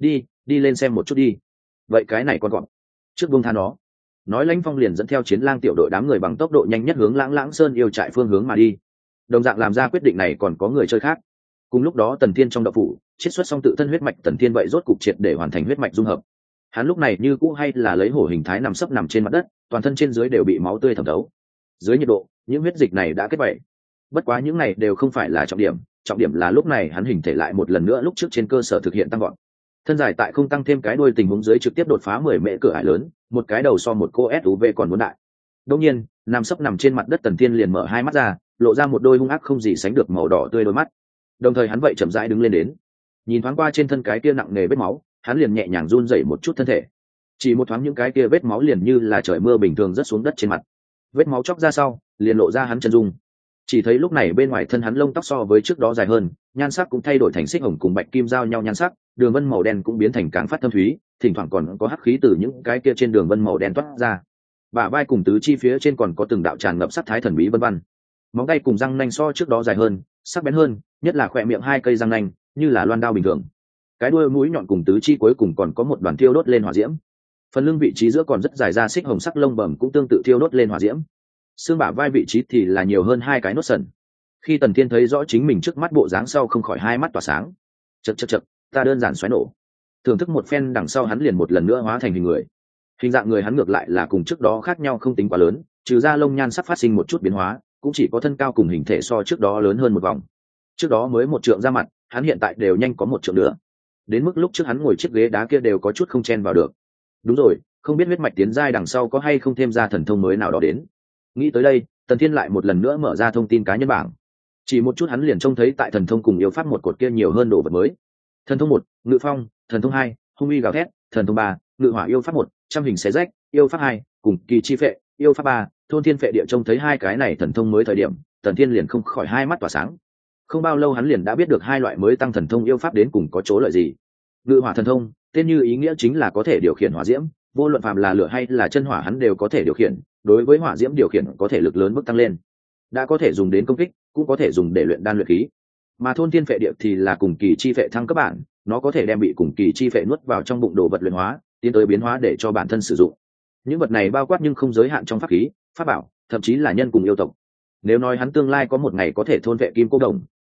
Đi lên xem một chút đi. Vậy cái này con gọn, trước buông tha nó. Nói, Lãnh Phong liền dẫn theo chiến lang tiểu đội đám người bằng tốc độ nhanh nhất hướng Lãng Lãng Sơn yêu trại phương hướng mà đi. Đồng dạng làm ra quyết định này còn có người chơi khác. Cùng lúc đó Tần Thiên trong động phủ chiết xuất xong tự thân huyết mạch, Tần Thiên vậy rốt cục triệt để hoàn thành huyết mạch dung hợp. Hắn lúc này như cũ hay là lấy hổ hình thái nằm sấp nằm trên mặt đất, toàn thân trên dưới đều bị máu tươi thẩm thấu. Dưới nhiệt độ, những huyết dịch này đã kết vẩy. Bất quá những này đều không phải là trọng điểm là lúc này hắn hình thể lại một lần nữa lúc trước trên cơ sở thực hiện tăng gọn. Thân dài tại không tăng thêm cái đuôi tình huống dưới trực tiếp đột phá 10 mễ cửa ải lớn, một cái đầu so một cô SUV còn muốn đại. Đương nhiên, nằm sấp nằm trên mặt đất Tần Thiên liền mở hai mắt ra, lộ ra một đôi hung ác không gì sánh được màu đỏ tươi đôi mắt. Đồng thời hắn vậy chậm rãi đứng lên đến, nhìn thoáng qua trên thân cái kia nặng nề vết máu, hắn liền nhẹ nhàng run rẩy một chút thân thể. Chỉ một thoáng những cái kia vết máu liền như là trời mưa bình thường rớt xuống đất trên mặt. Vết máu chóc ra sau, liền lộ ra hắn chân dung. Chỉ thấy lúc này bên ngoài thân hắn lông tóc so với trước đó dài hơn, nhan sắc cũng thay đổi thành xích hồng cùng bạch kim giao nhau nhan sắc, đường vân màu đen cũng biến thành càng phát thâm thúy, thỉnh thoảng còn có hắc khí từ những cái kia trên đường vân màu đen toát ra. Bả vai cùng tứ chi phía trên còn có từng đạo tràn ngập sắc thái thần bí vân vân. Móng tay cùng răng nanh so trước đó dài hơn, sắc bén hơn, nhất là khỏe miệng hai cây răng nanh như là loan đao bình thường. Cái đuôi mũi nhọn cùng tứ chi cuối cùng còn có một đoàn thiêu đốt lên hỏa diễm. Phần lưng vị trí giữa còn rất dài ra xích hồng sắc lông bẩm cũng tương tự thiêu đốt lên hỏa diễm. Xương bả vai vị trí thì là nhiều hơn hai cái nốt sần. Khi Tần Thiên thấy rõ chính mình trước mắt bộ dáng sau không khỏi hai mắt tỏa sáng. Chậc, ta đơn giản xoáy nổ. Thưởng thức một phen đằng sau hắn liền một lần nữa hóa thành hình người. Hình dạng người hắn ngược lại là cùng trước đó khác nhau không tính quá lớn, trừ ra lông nhan sắc phát sinh một chút biến hóa, cũng chỉ có thân cao cùng hình thể so trước đó lớn hơn một vòng. Trước đó mới một trượng ra mặt, hắn hiện tại đều nhanh có một trượng nữa. Đến mức lúc trước hắn ngồi chiếc ghế đá kia đều có chút không chen vào được. Đúng rồi, không biết huyết mạch tiến giai đằng sau có hay không thêm ra thần thông mới nào đó đến. Nghĩ tới đây, Tần Thiên lại một lần nữa mở ra thông tin cá nhân bảng. Chỉ một chút hắn liền trông thấy tại thần thông cùng yêu pháp một cột kia nhiều hơn đồ vật mới. Thần thông 1, ngự phong, thần thông 2, hung uy gào thét, thần thông 3, ngự hỏa yêu pháp 1, trăm hình xé rách, yêu pháp 2, cùng kỳ chi phệ, yêu pháp 3, thôn thiên phệ địa. Trông thấy hai cái này thần thông mới thời điểm, Tần Thiên liền không khỏi hai mắt tỏa sáng. Không bao lâu hắn liền đã biết được hai loại mới tăng thần thông yêu pháp đến cùng có chỗ lợi gì. Ngự hỏa thần thông, tên như ý nghĩa chính là có thể điều khiển hỏa diễm, vô luận phàm là lửa hay là chân hỏa hắn đều có thể điều khiển, đối với hỏa diễm điều khiển có thể lực lớn mức tăng lên. Đã có thể dùng đến công kích, cũng có thể dùng để luyện đan luyện khí. Mà thôn thiên phệ địa thì là cùng kỳ chi phệ thăng cấp bản, nó có thể đem bị cùng kỳ chi phệ nuốt vào trong bụng đồ vật luyện hóa, tiến tới biến hóa để cho bản thân sử dụng. Những vật này bao quát nhưng không giới hạn trong pháp khí, pháp bảo, thậm chí là nhân cùng yêu tộc. Nếu nói hắn tương lai có một ngày có thể thôn vệ kim cô đồng,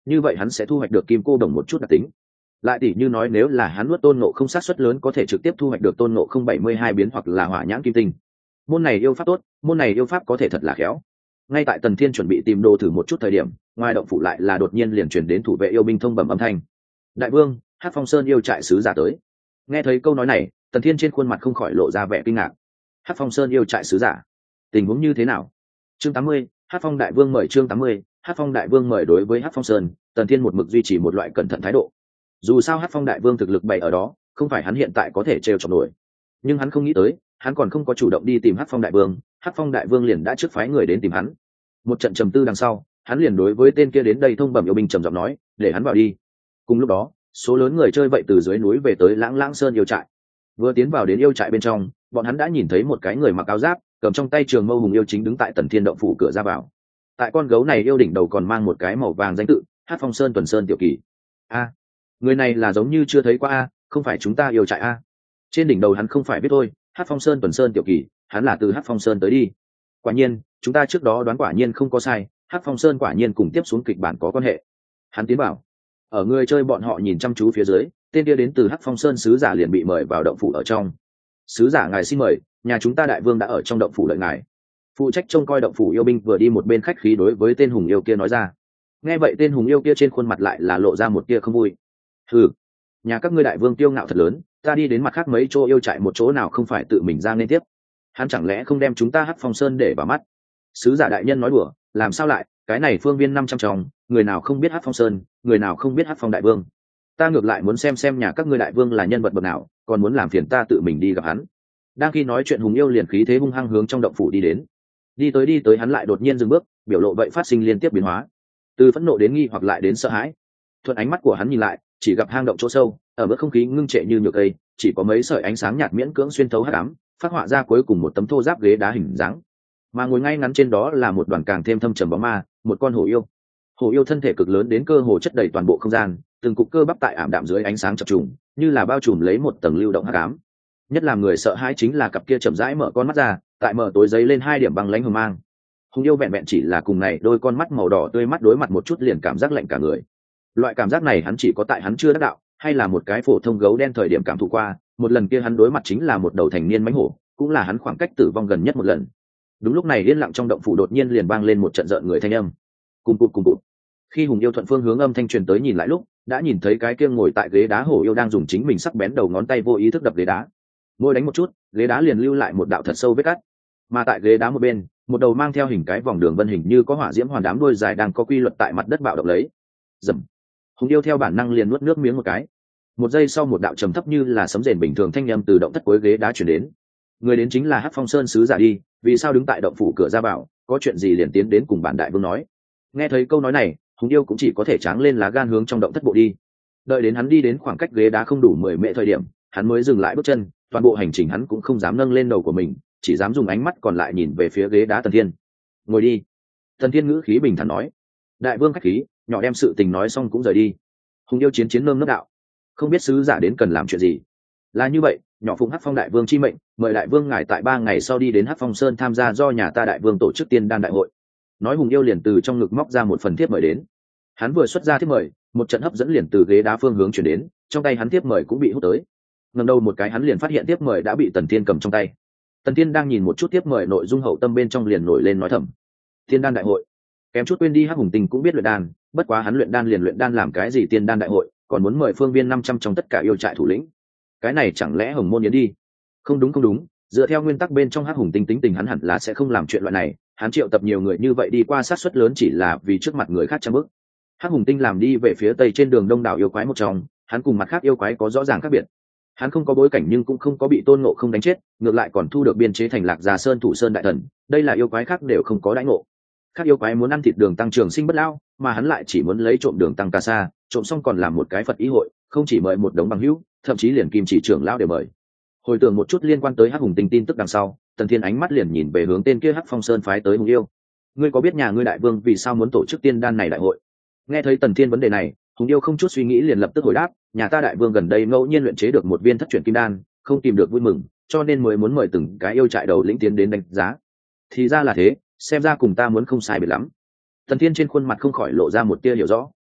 như vậy hắn sẽ thu hoạch được kim cô đồng một chút đặc tính. Lại tỷ như nói nếu là hắn nuốt tôn ngộ không, xác suất lớn có thể trực tiếp thu hoạch được tôn ngộ không 72 biến hoặc là hỏa nhãn kim tinh. Môn này yêu pháp tốt, môn này yêu pháp có thể thật là khéo. Ngay tại Tần Thiên chuẩn bị tìm đồ thử một chút thời điểm, ngoài động phủ lại là đột nhiên liền truyền đến thủ vệ yêu binh thông bẩm âm thanh. Đại vương, Hắc Phong Sơn yêu trại sứ giả tới. Nghe thấy câu nói này, Tần Thiên trên khuôn mặt không khỏi lộ ra vẻ kinh ngạc. Hắc Phong Sơn yêu trại sứ giả, tình huống như thế nào? Chương 80, Hắc Phong đại vương mời. Chương 80, Hắc Phong đại vương mời. Đối với Hắc Phong Sơn, Tần Thiên một mực duy trì một loại cẩn thận thái độ. Dù sao Hắc Phong đại vương thực lực bày ở đó, không phải hắn hiện tại có thể trêu chọc nổi. Nhưng hắn không nghĩ tới, hắn còn không có chủ động đi tìm Hắc Phong đại vương, Hắc Phong đại vương liền đã trước phái người đến tìm hắn. Một trận trầm tư đằng sau, hắn liền đối với tên kia đến đây thông bẩm yêu binh trầm giọng nói, để hắn vào đi. Cùng lúc đó, số lớn người chơi vậy từ dưới núi về tới Lãng Lãng Sơn yêu trại. Vừa tiến vào đến yêu trại bên trong, bọn hắn đã nhìn thấy một cái người mặc áo giáp, cầm trong tay trường mâu hùng yêu chính đứng tại Tần Thiên động phủ cửa ra vào. Tại con gấu này yêu đỉnh đầu còn mang một cái màu vàng danh tự, Hắc Phong Sơn Tuần Sơn tiểu kỳ. A, người này là giống như chưa thấy qua a, không phải chúng ta yêu trại a. Trên đỉnh đầu hắn không phải biết thôi, Hắc Phong Sơn Tuần Sơn tiểu kỳ, hắn là từ Hắc Phong Sơn tới đi. Quả nhiên, chúng ta trước đó đoán quả nhiên không có sai, Hắc Phong Sơn quả nhiên cùng tiếp xuống kịch bản có quan hệ. Hắn tiến bảo. Ở người chơi bọn họ nhìn chăm chú phía dưới, tên kia đến từ Hắc Phong Sơn sứ giả liền bị mời vào động phủ ở trong. Sứ giả ngài xin mời, nhà chúng ta đại vương đã ở trong động phủ đợi ngài. Phụ trách trông coi động phủ yêu binh vừa đi một bên khách khí đối với tên hùng yêu kia nói ra. Nghe vậy tên hùng yêu kia trên khuôn mặt lại là lộ ra một tia không vui. Hừ, nhà các ngươi đại vương tiêu ngạo thật lớn, ta đi đến mặt khác mấy chỗ yêu trại một chỗ nào không phải tự mình ra nên tiếp. Hắn chẳng lẽ không đem chúng ta Hắc Phong Sơn để vào mắt? Sứ giả đại nhân nói đùa, làm sao lại, cái này phương viên 500 tròng, người nào không biết Hắc Phong Sơn, người nào không biết Hắc Phong đại vương. Ta ngược lại muốn xem nhà các ngươi đại vương là nhân vật bậc nào, còn muốn làm phiền ta tự mình đi gặp hắn. Đang khi nói chuyện hùng yêu liền khí thế hung hăng hướng trong động phủ đi đến. Đi tới hắn lại đột nhiên dừng bước, biểu lộ vậy phát sinh liên tiếp biến hóa, từ phẫn nộ đến nghi hoặc lại đến sợ hãi. Thuận ánh mắt của hắn nhìn lại, chỉ gặp hang động chỗ sâu, ở mức không khí ngưng trệ như nhược cây, chỉ có mấy sợi ánh sáng nhạt miễn cưỡng xuyên thấu hắc ám, phát họa ra cuối cùng một tấm thô giáp ghế đá hình dáng. Mà ngồi ngay ngắn trên đó là một đoàn càng thêm thâm trầm bóng ma, một con hổ yêu. Hổ yêu thân thể cực lớn đến cơ hồ chất đầy toàn bộ không gian, từng cục cơ bắp tại ảm đạm dưới ánh sáng chập trùng, như là bao trùm lấy một tầng lưu động hắc ám. Nhất làm người sợ hãi chính là cặp kia chậm rãi mở con mắt ra, tại mở tối giấy lên 2 điểm băng lãnh hờ mang. Hùng yêu vẹn vẹn chỉ là cùng này đôi con mắt màu đỏ tươi mắt đối mặt một chút liền cảm giác lạnh cả người. Loại cảm giác này hắn chỉ có tại hắn chưa đắc đạo, hay là một cái phổ thông gấu đen thời điểm cảm thụ qua, một lần kia hắn đối mặt chính là một đầu thành niên mãnh hổ, cũng là hắn khoảng cách tử vong gần nhất một lần. Đúng lúc này yên lặng trong động phủ đột nhiên liền vang lên một trận rợn người thanh âm. Cùng cụt. Khi hùng yêu thuận phương hướng âm thanh truyền tới nhìn lại lúc, đã nhìn thấy cái kia ngồi tại ghế đá hổ yêu đang dùng chính mình sắc bén đầu ngón tay vô ý thức đập ghế đá. Môi đánh một chút, ghế đá liền lưu lại một đạo thật sâu vết cắt. Mà tại ghế đá một bên, một đầu mang theo hình cái vòng đường vân hình như có hỏa diễm hoàn đám đuôi dài đang có quy luật tại mặt đất bạo động lấy. Dầm. Hùng yêu theo bản năng liền nuốt nước miếng một cái. Một giây sau một đạo trầm thấp như là sấm rền bình thường thanh âm từ động thất cuối ghế đá truyền đến. Người đến chính là Hắc Phong Sơn sứ giả đi, vì sao đứng tại động phủ cửa ra vào, có chuyện gì liền tiến đến cùng bản đại vương nói. Nghe thấy câu nói này, hùng yêu cũng chỉ có thể tráng lên lá gan hướng trong động thất bộ đi. Đợi đến hắn đi đến khoảng cách ghế đá không đủ 10 mệ thời điểm, hắn mới dừng lại bước chân, toàn bộ hành trình hắn cũng không dám nâng lên đầu của mình, chỉ dám dùng ánh mắt còn lại nhìn về phía ghế đá Tần Thiên. Ngồi đi. Tần Thiên ngữ khí bình thản nói. Đại vương khách khí, nhỏ đem sự tình nói xong cũng rời đi. Hùng yêu chiến nơm nớp đạo. Không biết sứ giả đến cần làm chuyện gì. Là như vậy, nhỏ phụng Hắc Phong đại vương chi mệnh, mời đại vương ngài tại 3 ngày sau đi đến Hắc Phong Sơn tham gia do nhà ta đại vương tổ chức tiên đan đại hội. Nói hùng yêu liền từ trong ngực móc ra một phần thiếp mời đến. Hắn vừa xuất ra thiếp mời, một trận hấp dẫn liền từ ghế đá phương hướng chuyển đến, trong tay hắn thiếp mời cũng bị hút tới. Ngẩng đầu một cái hắn liền phát hiện thiếp mời đã bị Tần Thiên cầm trong tay. Tần Thiên đang nhìn một chút thiếp mời nội dung hậu tâm bên trong liền nổi lên nói thầm. Tiên đan đại hội. Kém chút quên đi Hắc Hùng Tinh cũng biết luyện đan, bất quá hắn luyện đan liền luyện đan làm cái gì tiên đan đại hội, còn muốn mời phương viên 500 trong tất cả yêu trại thủ lĩnh. Cái này chẳng lẽ Hồng Môn Yến đi? Không đúng, dựa theo nguyên tắc bên trong Hắc Hùng Tinh tính tình hắn hẳn là sẽ không làm chuyện loại này, hắn triệu tập nhiều người như vậy đi qua sát suất lớn chỉ là vì trước mặt người khác trăm bước. Hắc Hùng Tinh làm đi về phía tây trên đường đông đảo yêu quái một trong, hắn cùng mặt khác yêu quái có rõ ràng khác biệt. Hắn không có bối cảnh nhưng cũng không có bị Tôn Ngộ không đánh chết, ngược lại còn thu được biên chế thành Lạc Già Sơn Thủ Sơn đại thần, đây là yêu quái khác đều không có đãi ngộ. Các yêu quái muốn ăn thịt đường tăng trường sinh bất lão, mà hắn lại chỉ muốn lấy trộm đường tăng ca sa, trộm xong còn làm một cái Phật ý hội, không chỉ mời một đống bằng hữu, thậm chí liền kim chỉ trưởng lão đều mời. Hồi tưởng một chút liên quan tới Hắc Hùng Tinh tin tức đằng sau, Tần Thiên ánh mắt liền nhìn về hướng tên kia Hắc Phong Sơn phái tới Hùng yêu. Ngươi có biết nhà ngươi đại vương vì sao muốn tổ chức tiên đan này đại hội? Nghe thấy Tần Thiên vấn đề này, Hùng yêu không chút suy nghĩ liền lập tức hồi đáp, nhà ta đại vương gần đây ngẫu nhiên luyện chế được một viên thất truyền kim đan, không tìm được vui mừng, cho nên mới muốn mời từng cái yêu trại đầu lĩnh tiến đến đánh giá. Thì ra là thế, xem ra cùng ta muốn không sai biệt lắm. Tần Thiên trên khuôn mặt không khỏi lộ ra một tia hiểu rõ.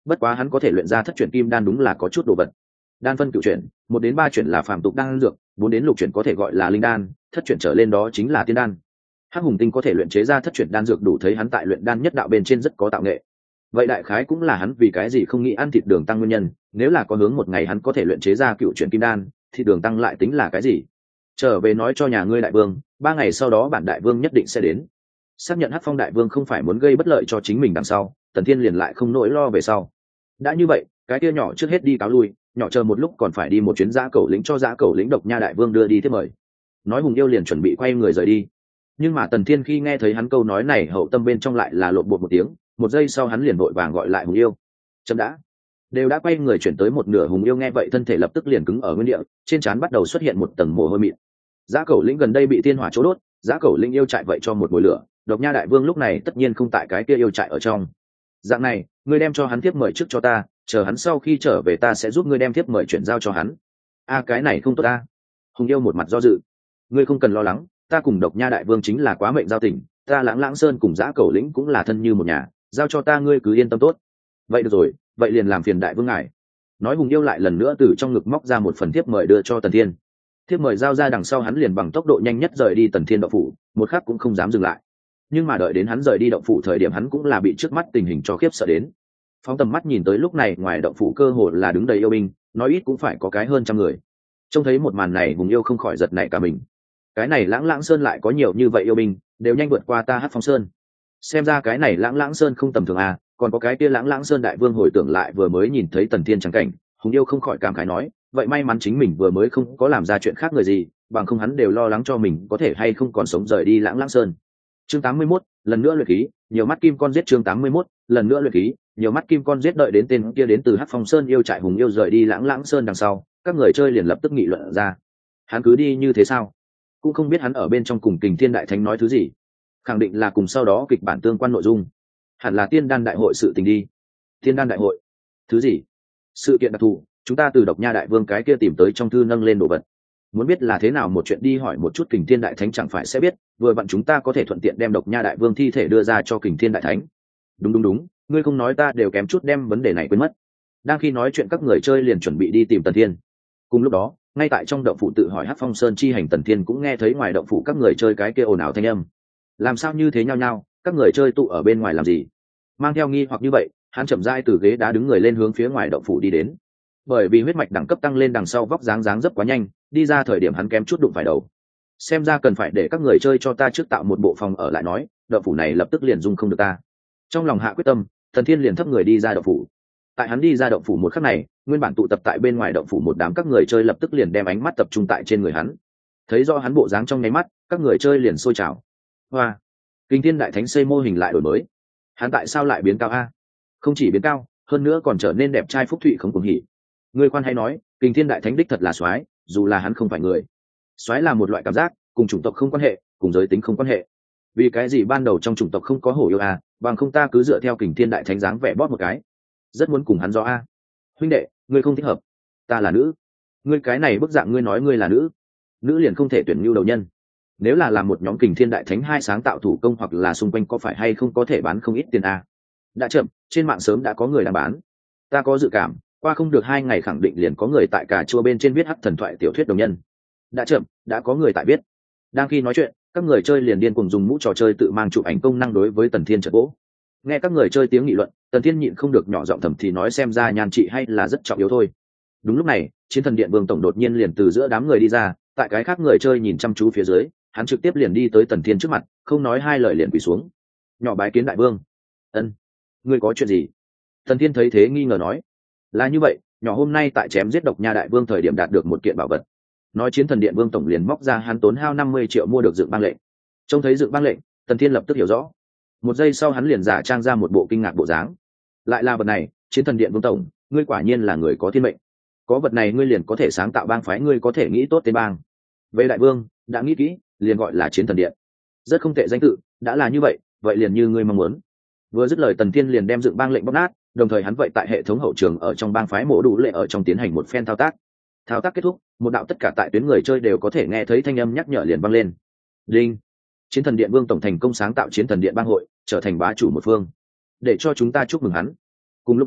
bất quá hắn có thể luyện ra thất chuyển kim đan đúng là có chút đồ vật. Đan phân cửu chuyển, 1 đến 3 chuyển là phàm tục đan dược, 4 đến 6 chuyển có thể gọi là linh đan, thất chuyển trở lên đó chính là tiên đan. Hắc Hùng Tinh có thể luyện chế ra thất chuyển đan dược đủ thấy hắn tại luyện đan nhất đạo bên trên rất có tạo nghệ. Vậy đại khái cũng là hắn vì cái gì không nghĩ ăn thịt đường tăng nguyên nhân, nếu là có hướng một ngày hắn có thể luyện chế ra cựu chuyển kim đan, thì đường tăng lại tính là cái gì? Trở về nói cho nhà ngươi đại vương, 3 ngày sau đó bản đại vương nhất định sẽ đến. Xác nhận Hắc Phong đại vương không phải muốn gây bất lợi cho chính mình đằng sau, Tần Thiên liền lại không nỗi lo về sau. Đã như vậy, cái kia nhỏ trước hết đi cáo lui, nhỏ chờ một lúc còn phải đi một chuyến Dã Cẩu lĩnh cho Dã Cẩu lĩnh Độc Nha đại vương đưa đi tiếp mời. Nói Hùng Yêu liền chuẩn bị quay người rời đi, nhưng mà Tần Thiên khi nghe thấy hắn câu nói này hậu tâm bên trong lại là lộn bột một tiếng, một giây sau hắn liền vội vàng gọi lại Hùng Yêu. Chấm đã. Đều đã quay người chuyển tới một nửa, Hùng Yêu nghe vậy thân thể lập tức liền cứng ở nguyên địa, trên trán bắt đầu xuất hiện một tầng mồ hôi mịn. Dã Cẩu lĩnh gần đây bị thiên hỏa chỗ đốt, Dã Cẩu lĩnh yêu trại vậy cho một mồi lửa, Độc Nha đại vương lúc này tất nhiên không tại cái kia yêu trại ở trong. Dạng này, ngươi đem cho hắn tiếp mời trước cho ta, chờ hắn sau khi trở về ta sẽ giúp ngươi đem tiếp mời chuyển giao cho hắn. Cái này không tốt ta. Hùng Yêu một mặt do dự. Ngươi không cần lo lắng, ta cùng Độc Nha đại vương chính là quá mệnh giao tình, ta Lãng Lãng Sơn cùng Dã Cẩu lĩnh cũng là thân như một nhà, giao cho ta ngươi cứ yên tâm tốt. Vậy được rồi, vậy liền làm phiền đại vương ngài. Nói Hùng Yêu lại lần nữa từ trong ngực móc ra một phần thiếp mời đưa cho Tần Thiên. Thiếp mời giao ra đằng sau hắn liền bằng tốc độ nhanh nhất rời đi Tần Thiên động phủ, một khắc cũng không dám dừng lại. Nhưng mà đợi đến hắn rời đi động phủ thời điểm hắn cũng là bị trước mắt tình hình cho khiếp sợ đến. Phóng tầm mắt nhìn tới lúc này ngoài động phủ cơ hồ là đứng đầy yêu binh, nói ít cũng phải có cái hơn 100 người. Trông thấy một màn này Hùng Yêu không khỏi giật nảy cả mình. Cái này Lãng Lãng Sơn lại có nhiều như vậy yêu binh, đều nhanh vượt qua ta Hắc Phong Sơn. Xem ra cái này Lãng Lãng Sơn không tầm thường à, còn có cái kia Lãng Lãng Sơn đại vương hồi tưởng lại vừa mới nhìn thấy Tần Thiên trắng cảnh, Hùng Yêu không khỏi cảm khái nói, vậy may mắn chính mình vừa mới không có làm ra chuyện khác người gì, bằng không hắn đều lo lắng cho mình có thể hay không còn sống rời đi Lãng Lãng Sơn. Chương 81, lần nữa luyện khí, nhiều mắt kim con giết. Chương 81, lần nữa luyện khí, nhiều mắt kim con giết. Đợi đến tên kia đến từ Hắc Phong Sơn yêu trại Hùng Yêu rời đi Lãng Lãng Sơn đằng sau, các người chơi liền lập tức nghị luận ra. Hắn cứ đi như thế sao? Cũng không biết hắn ở bên trong cùng Kình Thiên đại thánh nói thứ gì, khẳng định là cùng sau đó kịch bản tương quan nội dung, hẳn là tiên đan đại hội sự tình đi. Tiên đan đại hội? Thứ gì? Sự kiện đặc thù, chúng ta từ Độc Nha đại vương cái kia tìm tới trong thư nâng lên đồ vật. Muốn biết là thế nào một chuyện đi hỏi một chút Kình Thiên đại thánh chẳng phải sẽ biết, vừa vặn chúng ta có thể thuận tiện đem Độc Nha đại vương thi thể đưa ra cho Kình Thiên đại thánh. Đúng, ngươi không nói ta đều kém chút đem vấn đề này quên mất. Đang khi nói chuyện các người chơi liền chuẩn bị đi tìm Tần Thiên. Cùng lúc đó, ngay tại trong động phủ tự hỏi Hắc Phong Sơn chi hành Tần Thiên cũng nghe thấy ngoài động phủ các người chơi cái kia ồn ào thanh âm. Làm sao như thế nhau, các người chơi tụ ở bên ngoài làm gì? Mang theo nghi hoặc như vậy, hắn chậm rãi từ ghế đá đứng người lên hướng phía ngoài động phủ đi đến. Bởi vì huyết mạch đẳng cấp tăng lên đằng sau vóc dáng dấp quá nhanh, đi ra thời điểm hắn kém chút đụng phải đầu. Xem ra cần phải để các người chơi cho ta trước tạo một bộ phòng ở lại nói, động phủ này lập tức liền dung không được ta. Trong lòng hạ quyết tâm, Tần Thiên liền thấp người đi ra động phủ. Tại hắn đi ra động phủ một khắc này, nguyên bản tụ tập tại bên ngoài động phủ một đám các người chơi lập tức liền đem ánh mắt tập trung tại trên người hắn. Thấy do hắn bộ dáng trong nháy mắt, các người chơi liền sôi trào. Hoa, Kình Thiên đại thánh xây mô hình lại đổi mới. Hắn tại sao lại biến cao a? Không chỉ biến cao, hơn nữa còn trở nên đẹp trai phúc thụy không cùng hỉ. Người khoan hay nói, Kình Thiên đại thánh đích thật là soái, dù là hắn không phải người. Soái là một loại cảm giác, cùng chủng tộc không quan hệ, cùng giới tính không quan hệ. Vì cái gì ban đầu trong chủng tộc không có hổ yêu a, bằng không ta cứ dựa theo Kình Thiên đại thánh dáng vẻ bóp một cái. Rất muốn cùng hắn do a. Huynh đệ, ngươi không thích hợp. Ta là nữ. Ngươi cái này bức dạng ngươi nói ngươi là nữ, nữ liền không thể tuyển nhu đầu nhân. Nếu là làm một nhóm Kình Thiên đại thánh hai sáng tạo thủ công hoặc là xung quanh có phải hay không có thể bán không ít tiền a. Đã chậm, trên mạng sớm đã có người đang bán. Ta có dự cảm, qua không được 2 ngày khẳng định liền có người tại cà chua bên trên viết hắc thần thoại tiểu thuyết đồng nhân. Đã chậm, đã có người tại viết. Đang khi nói chuyện, các người chơi liền điên cùng dùng mũ trò chơi tự mang chụp ảnh công năng đối với Tần Thiên chợt vỗ. Nghe các người chơi tiếng nghị luận, Tần Thiên nhịn không được nhỏ giọng thầm thì nói xem ra nhan trị hay là rất trọng yếu thôi. Đúng lúc này, Chiến Thần Điện Vương tổng đột nhiên liền từ giữa đám người đi ra, tại cái khác người chơi nhìn chăm chú phía dưới, hắn trực tiếp liền đi tới Tần Thiên trước mặt, không nói hai lời liền quỳ xuống. Nhỏ bái kiến đại vương. Ân, ngươi có chuyện gì? Tần Thiên thấy thế nghi ngờ nói, là như vậy, nhỏ hôm nay tại chém giết Độc Nha đại vương thời điểm đạt được một kiện bảo vật. Nói Chiến Thần Điện Vương tổng liền móc ra hắn tốn hao 50 triệu mua được dựng băng lệnh. Trông thấy dựng băng lệnh, Tần Thiên lập tức hiểu rõ. Một giây sau hắn liền giả trang ra một bộ kinh ngạc bộ dáng. Lại là vật này, Chiến Thần Điện Vương tổng, ngươi quả nhiên là người có thiên mệnh. Có vật này ngươi liền có thể sáng tạo bang phái, ngươi có thể nghĩ tốt tên bang. Về đại vương, đã nghĩ kỹ, liền gọi là Chiến Thần Điện. Rất không tệ danh tự, đã là như vậy, vậy liền như ngươi mong muốn. Vừa dứt lời Tần Thiên liền đem dựng bang lệnh bóc nát, đồng thời hắn vậy tại hệ thống hậu trường ở trong bang phái mổ đủ lệ ở trong tiến hành một phen thao tác. Thao tác kết thúc, một đạo tất cả tại tuyến người chơi đều có thể nghe thấy thanh âm nhắc nhở liền vang lên. Đinh. Chiến Thần Điện Vương tổng thành công sáng tạo Chiến Thần Điện bang hội, trở thành bá chủ một phương. Để cho chúng ta chúc mừng hắn. Cùng lúc đó,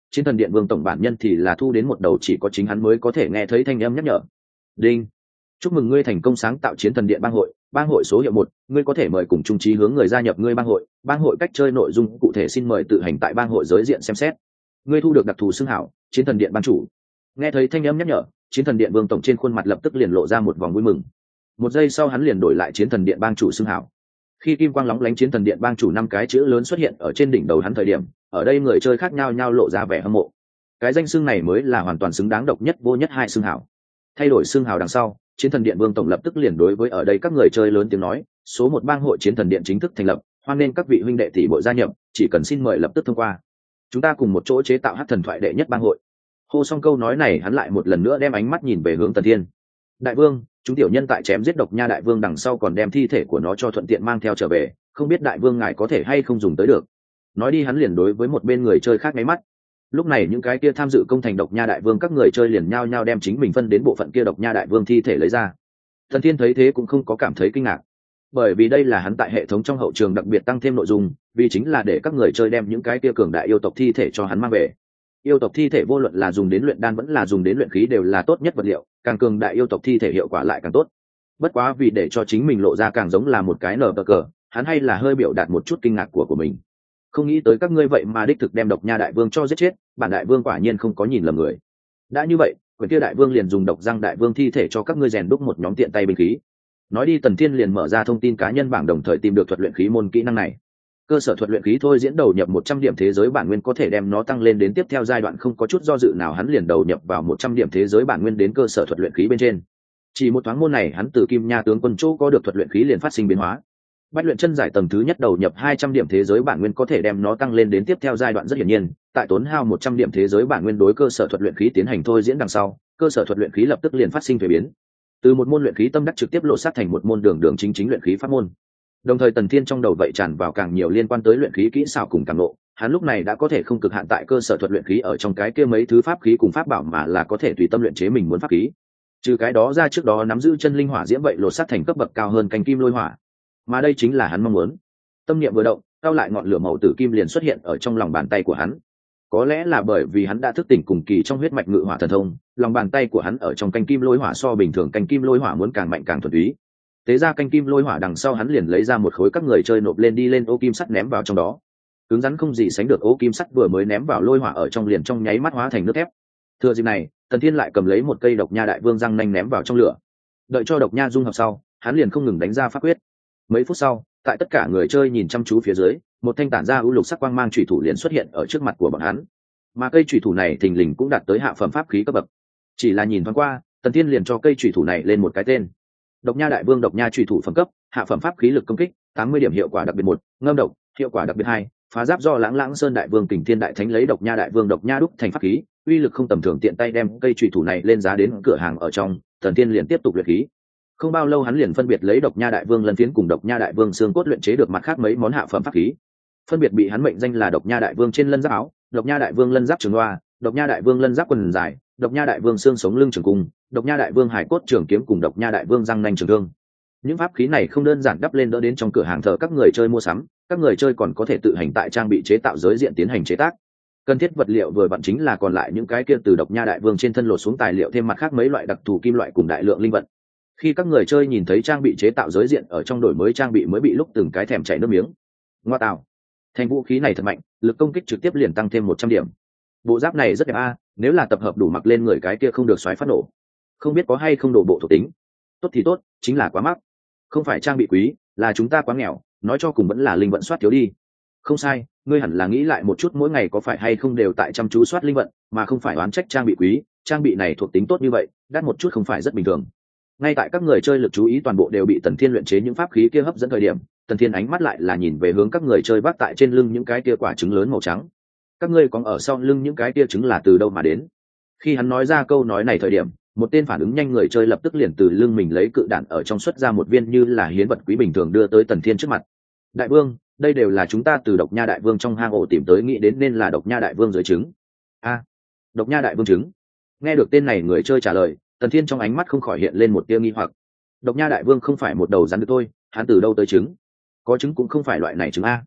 Chiến Thần Điện Vương tổng bản nhân thì là thu đến một đầu chỉ có chính hắn mới có thể nghe thấy thanh âm nhắc nhở. Đinh, chúc mừng ngươi thành công sáng tạo Chiến Thần Điện bang hội số hiệu 1, ngươi có thể mời cùng trung trí hướng người gia nhập ngươi bang hội cách chơi nội dung cụ thể xin mời tự hành tại bang hội giới diện xem xét. Ngươi thu được đặc thù xưng hảo Chiến Thần Điện ban chủ. Nghe thấy thanh âm nhắc nhở, Chiến Thần Điện Vương tổng trên khuôn mặt lập tức liền lộ ra một vòng vui mừng. Một giây sau hắn liền đổi lại Chiến Thần Điện bang chủ xưng hảo. Khi kim quang lóng lánh Chiến Thần Điện bang chủ 5 cái chữ lớn xuất hiện ở trên đỉnh đầu hắn thời điểm, ở đây người chơi khác nhau lộ ra vẻ hâm mộ. Cái danh xưng này mới là hoàn toàn xứng đáng độc nhất vô nhất hai xưng hảo. Thay đổi xưng hào đằng sau, Chiến Thần Điện Vương tổng lập tức liền đối với ở đây các người chơi lớn tiếng nói, số 1 bang hội Chiến Thần Điện chính thức thành lập, hoan nên các vị huynh đệ tỷ muội gia nhập, chỉ cần xin mời lập tức thông qua. Chúng ta cùng một chỗ chế tạo hắc thần thoại đệ nhất bang hội. Hô xong câu nói này, hắn lại một lần nữa đem ánh mắt nhìn về hướng Tần Thiên. Đại vương, chúng tiểu nhân tại chém giết độc nha đại vương đằng sau còn đem thi thể của nó cho thuận tiện mang theo trở về, không biết đại vương ngài có thể hay không dùng tới được. Nói đi hắn liền đối với một bên người chơi khác nháy mắt. Lúc này những cái kia tham dự công thành độc nha đại vương các người chơi liền nhao nhao đem chính mình phân đến bộ phận kia độc nha đại vương thi thể lấy ra. Thần Thiên thấy thế cũng không có cảm thấy kinh ngạc, bởi vì đây là hắn tại hệ thống trong hậu trường đặc biệt tăng thêm nội dung, vì chính là để các người chơi đem những cái kia cường đại yêu tộc thi thể cho hắn mang về. Yêu tộc thi thể vô luận là dùng đến luyện đan vẫn là dùng đến luyện khí đều là tốt nhất vật liệu, càng cường đại yêu tộc thi thể hiệu quả lại càng tốt. Bất quá vì để cho chính mình lộ ra càng giống là một cái nở cờ, hắn hay là hơi biểu đạt một chút kinh ngạc của mình. Không nghĩ tới các ngươi vậy mà đích thực đem độc nha đại vương cho giết chết, bản đại vương quả nhiên không có nhìn lầm người. Đã như vậy, quyền kia đại vương liền dùng độc răng đại vương thi thể cho các ngươi rèn đúc một nhóm tiện tay binh khí. Nói đi Tần Thiên liền mở ra thông tin cá nhân bảng, đồng thời tìm được thuật luyện khí môn kỹ năng này. Cơ sở thuật luyện khí thôi diễn đầu nhập 100 điểm thế giới bản nguyên có thể đem nó tăng lên đến tiếp theo giai đoạn, không có chút do dự nào hắn liền đầu nhập vào 100 điểm thế giới bản nguyên đến cơ sở thuật luyện khí bên trên. Chỉ một thoáng môn này hắn từ Kim Nha tướng quân chỗ có được thuật luyện khí liền phát sinh biến hóa. Bách luyện chân giải tầng thứ nhất đầu nhập 200 điểm thế giới bản nguyên có thể đem nó tăng lên đến tiếp theo giai đoạn, rất hiển nhiên, tại tốn hao 100 điểm thế giới bản nguyên đối cơ sở thuật luyện khí tiến hành thôi diễn đằng sau, cơ sở thuật luyện khí lập tức liền phát sinh thay biến. Từ một môn luyện khí tâm đắc trực tiếp lộ sát thành một môn đường chính luyện khí pháp môn. Đồng thời Tần Thiên trong đầu vậy tràn vào càng nhiều liên quan tới luyện khí kỹ xảo cùng cảm ngộ, hắn lúc này đã có thể không cực hạn tại cơ sở thuật luyện khí ở trong cái kia mấy thứ pháp khí cùng pháp bảo, mà là có thể tùy tâm luyện chế mình muốn pháp khí. Trừ cái đó ra, trước đó nắm giữ chân linh hỏa diễm vậy lột sát thành cấp bậc cao hơn canh kim lôi hỏa, mà đây chính là hắn mong muốn. Tâm niệm vừa động, cao lại ngọn lửa màu tử kim liền xuất hiện ở trong lòng bàn tay của hắn. Có lẽ là bởi vì hắn đã thức tỉnh cùng kỳ trong huyết mạch ngự hỏa thần thông, lòng bàn tay của hắn ở trong canh kim lôi hỏa so bình thường canh kim lôi hỏa muốn càng mạnh càng thuần túy. Tế ra canh kim lôi hỏa đằng sau, hắn liền lấy ra một khối các người chơi nộp lên đi lên ô kim sắt ném vào trong đó. Cứng rắn không gì sánh được, ô kim sắt vừa mới ném vào lôi hỏa ở trong liền trong nháy mắt hóa thành nước thép. Thừa dịp này, Tần Thiên lại cầm lấy một cây độc nha đại vương răng nanh ném vào trong lửa. Đợi cho độc nha dung hợp sau, hắn liền không ngừng đánh ra pháp quyết. Mấy phút sau, tại tất cả người chơi nhìn chăm chú phía dưới, một thanh tản ra ưu lục sắc quang mang chủy thủ liền xuất hiện ở trước mặt của bọn hắn. Mà cây chủy thủ này thình lình cũng đạt tới hạ phẩm pháp khí cấp bậc. Chỉ là nhìn thoáng qua, Tần Thiên liền cho cây chủy thủ này lên một cái tên. Độc nha đại vương độc nha chủy thủ phẩm cấp, hạ phẩm pháp khí, lực công kích 80 điểm, hiệu quả đặc biệt 1, ngâm độc, hiệu quả đặc biệt 2, phá giáp do Lãng Sơn đại vương Kình Thiên đại thánh lấy độc nha đại vương độc nha đúc thành pháp khí, uy lực không tầm thường, tiện tay đem cây chủy thủ này lên giá đến cửa hàng ở trong, Tần Thiên liền tiếp tục luyện khí. Không bao lâu hắn liền phân biệt lấy độc nha đại vương lân phiến cùng độc nha đại vương xương cốt luyện chế được mặt khác mấy món hạ phẩm pháp khí, phân biệt bị hắn mệnh danh là độc nha đại vương trên lân giáp áo, độc nha đại vương lân giáp trường loa, độc nha đại vương lân giáp quần dài, độc nha đại vương xương sống lưng trường cung, độc nha đại vương hải cốt trường kiếm cùng độc nha đại vương răng nanh trường thương. Những pháp khí này không đơn giản đắp lên đỡ đến trong cửa hàng thờ các người chơi mua sắm, các người chơi còn có thể tự hành tại trang bị chế tạo giới diện tiến hành chế tác. Cần thiết vật liệu vừa vặn chính là còn lại những cái kia từ độc nha đại vương trên thân lột xuống tài liệu, thêm mặt khác mấy loại đặc thù kim loại cùng đại lượng linh vật. Khi các người chơi nhìn thấy trang bị chế tạo giới diện ở trong đổi mới trang bị mới bị lúc từng cái thèm chảy nước miếng. Ngoa tạo, thành vũ khí này thật mạnh, lực công kích trực tiếp liền tăng thêm 100 điểm. Bộ giáp này rất đẹp a, nếu là tập hợp đủ mặc lên người cái kia không được xoáy phát nổ. Không biết có hay không đổ bộ thuộc tính. Tốt thì tốt, chính là quá mắc. Không phải trang bị quý, là chúng ta quá nghèo, nói cho cùng vẫn là linh vận soát thiếu đi. Không sai, ngươi hẳn là nghĩ lại một chút, mỗi ngày có phải hay không đều tại chăm chú soát linh vận, mà không phải oán trách trang bị quý. Trang bị này thuộc tính tốt như vậy, đắt một chút không phải rất bình thường. Ngay tại các người chơi lực chú ý toàn bộ đều bị Tần Thiên luyện chế những pháp khí kia hấp dẫn thời điểm, Tần Thiên ánh mắt lại là nhìn về hướng các người chơi vác tại trên lưng những cái kia quả trứng lớn màu trắng. Các ngươi còn ở sau lưng những cái kia trứng là từ đâu mà đến? Khi hắn nói ra câu nói này thời điểm, một tên phản ứng nhanh người chơi lập tức liền từ lưng mình lấy cự đạn ở trong xuất ra một viên như là hiến vật quý bình thường đưa tới Tần Thiên trước mặt. Đại vương, đây đều là chúng ta từ độc nha đại vương trong hang ổ tìm tới, nghĩ đến nên là độc nha đại vương dưới trứng. A, độc nha đại vương trứng. Nghe được tên này người chơi trả lời, Tần Thiên trong ánh mắt không khỏi hiện lên một tia nghi hoặc. Độc nha đại vương không phải một đầu rắn được thôi, hắn từ đâu tới trứng? Có trứng cũng không phải loại này trứng a.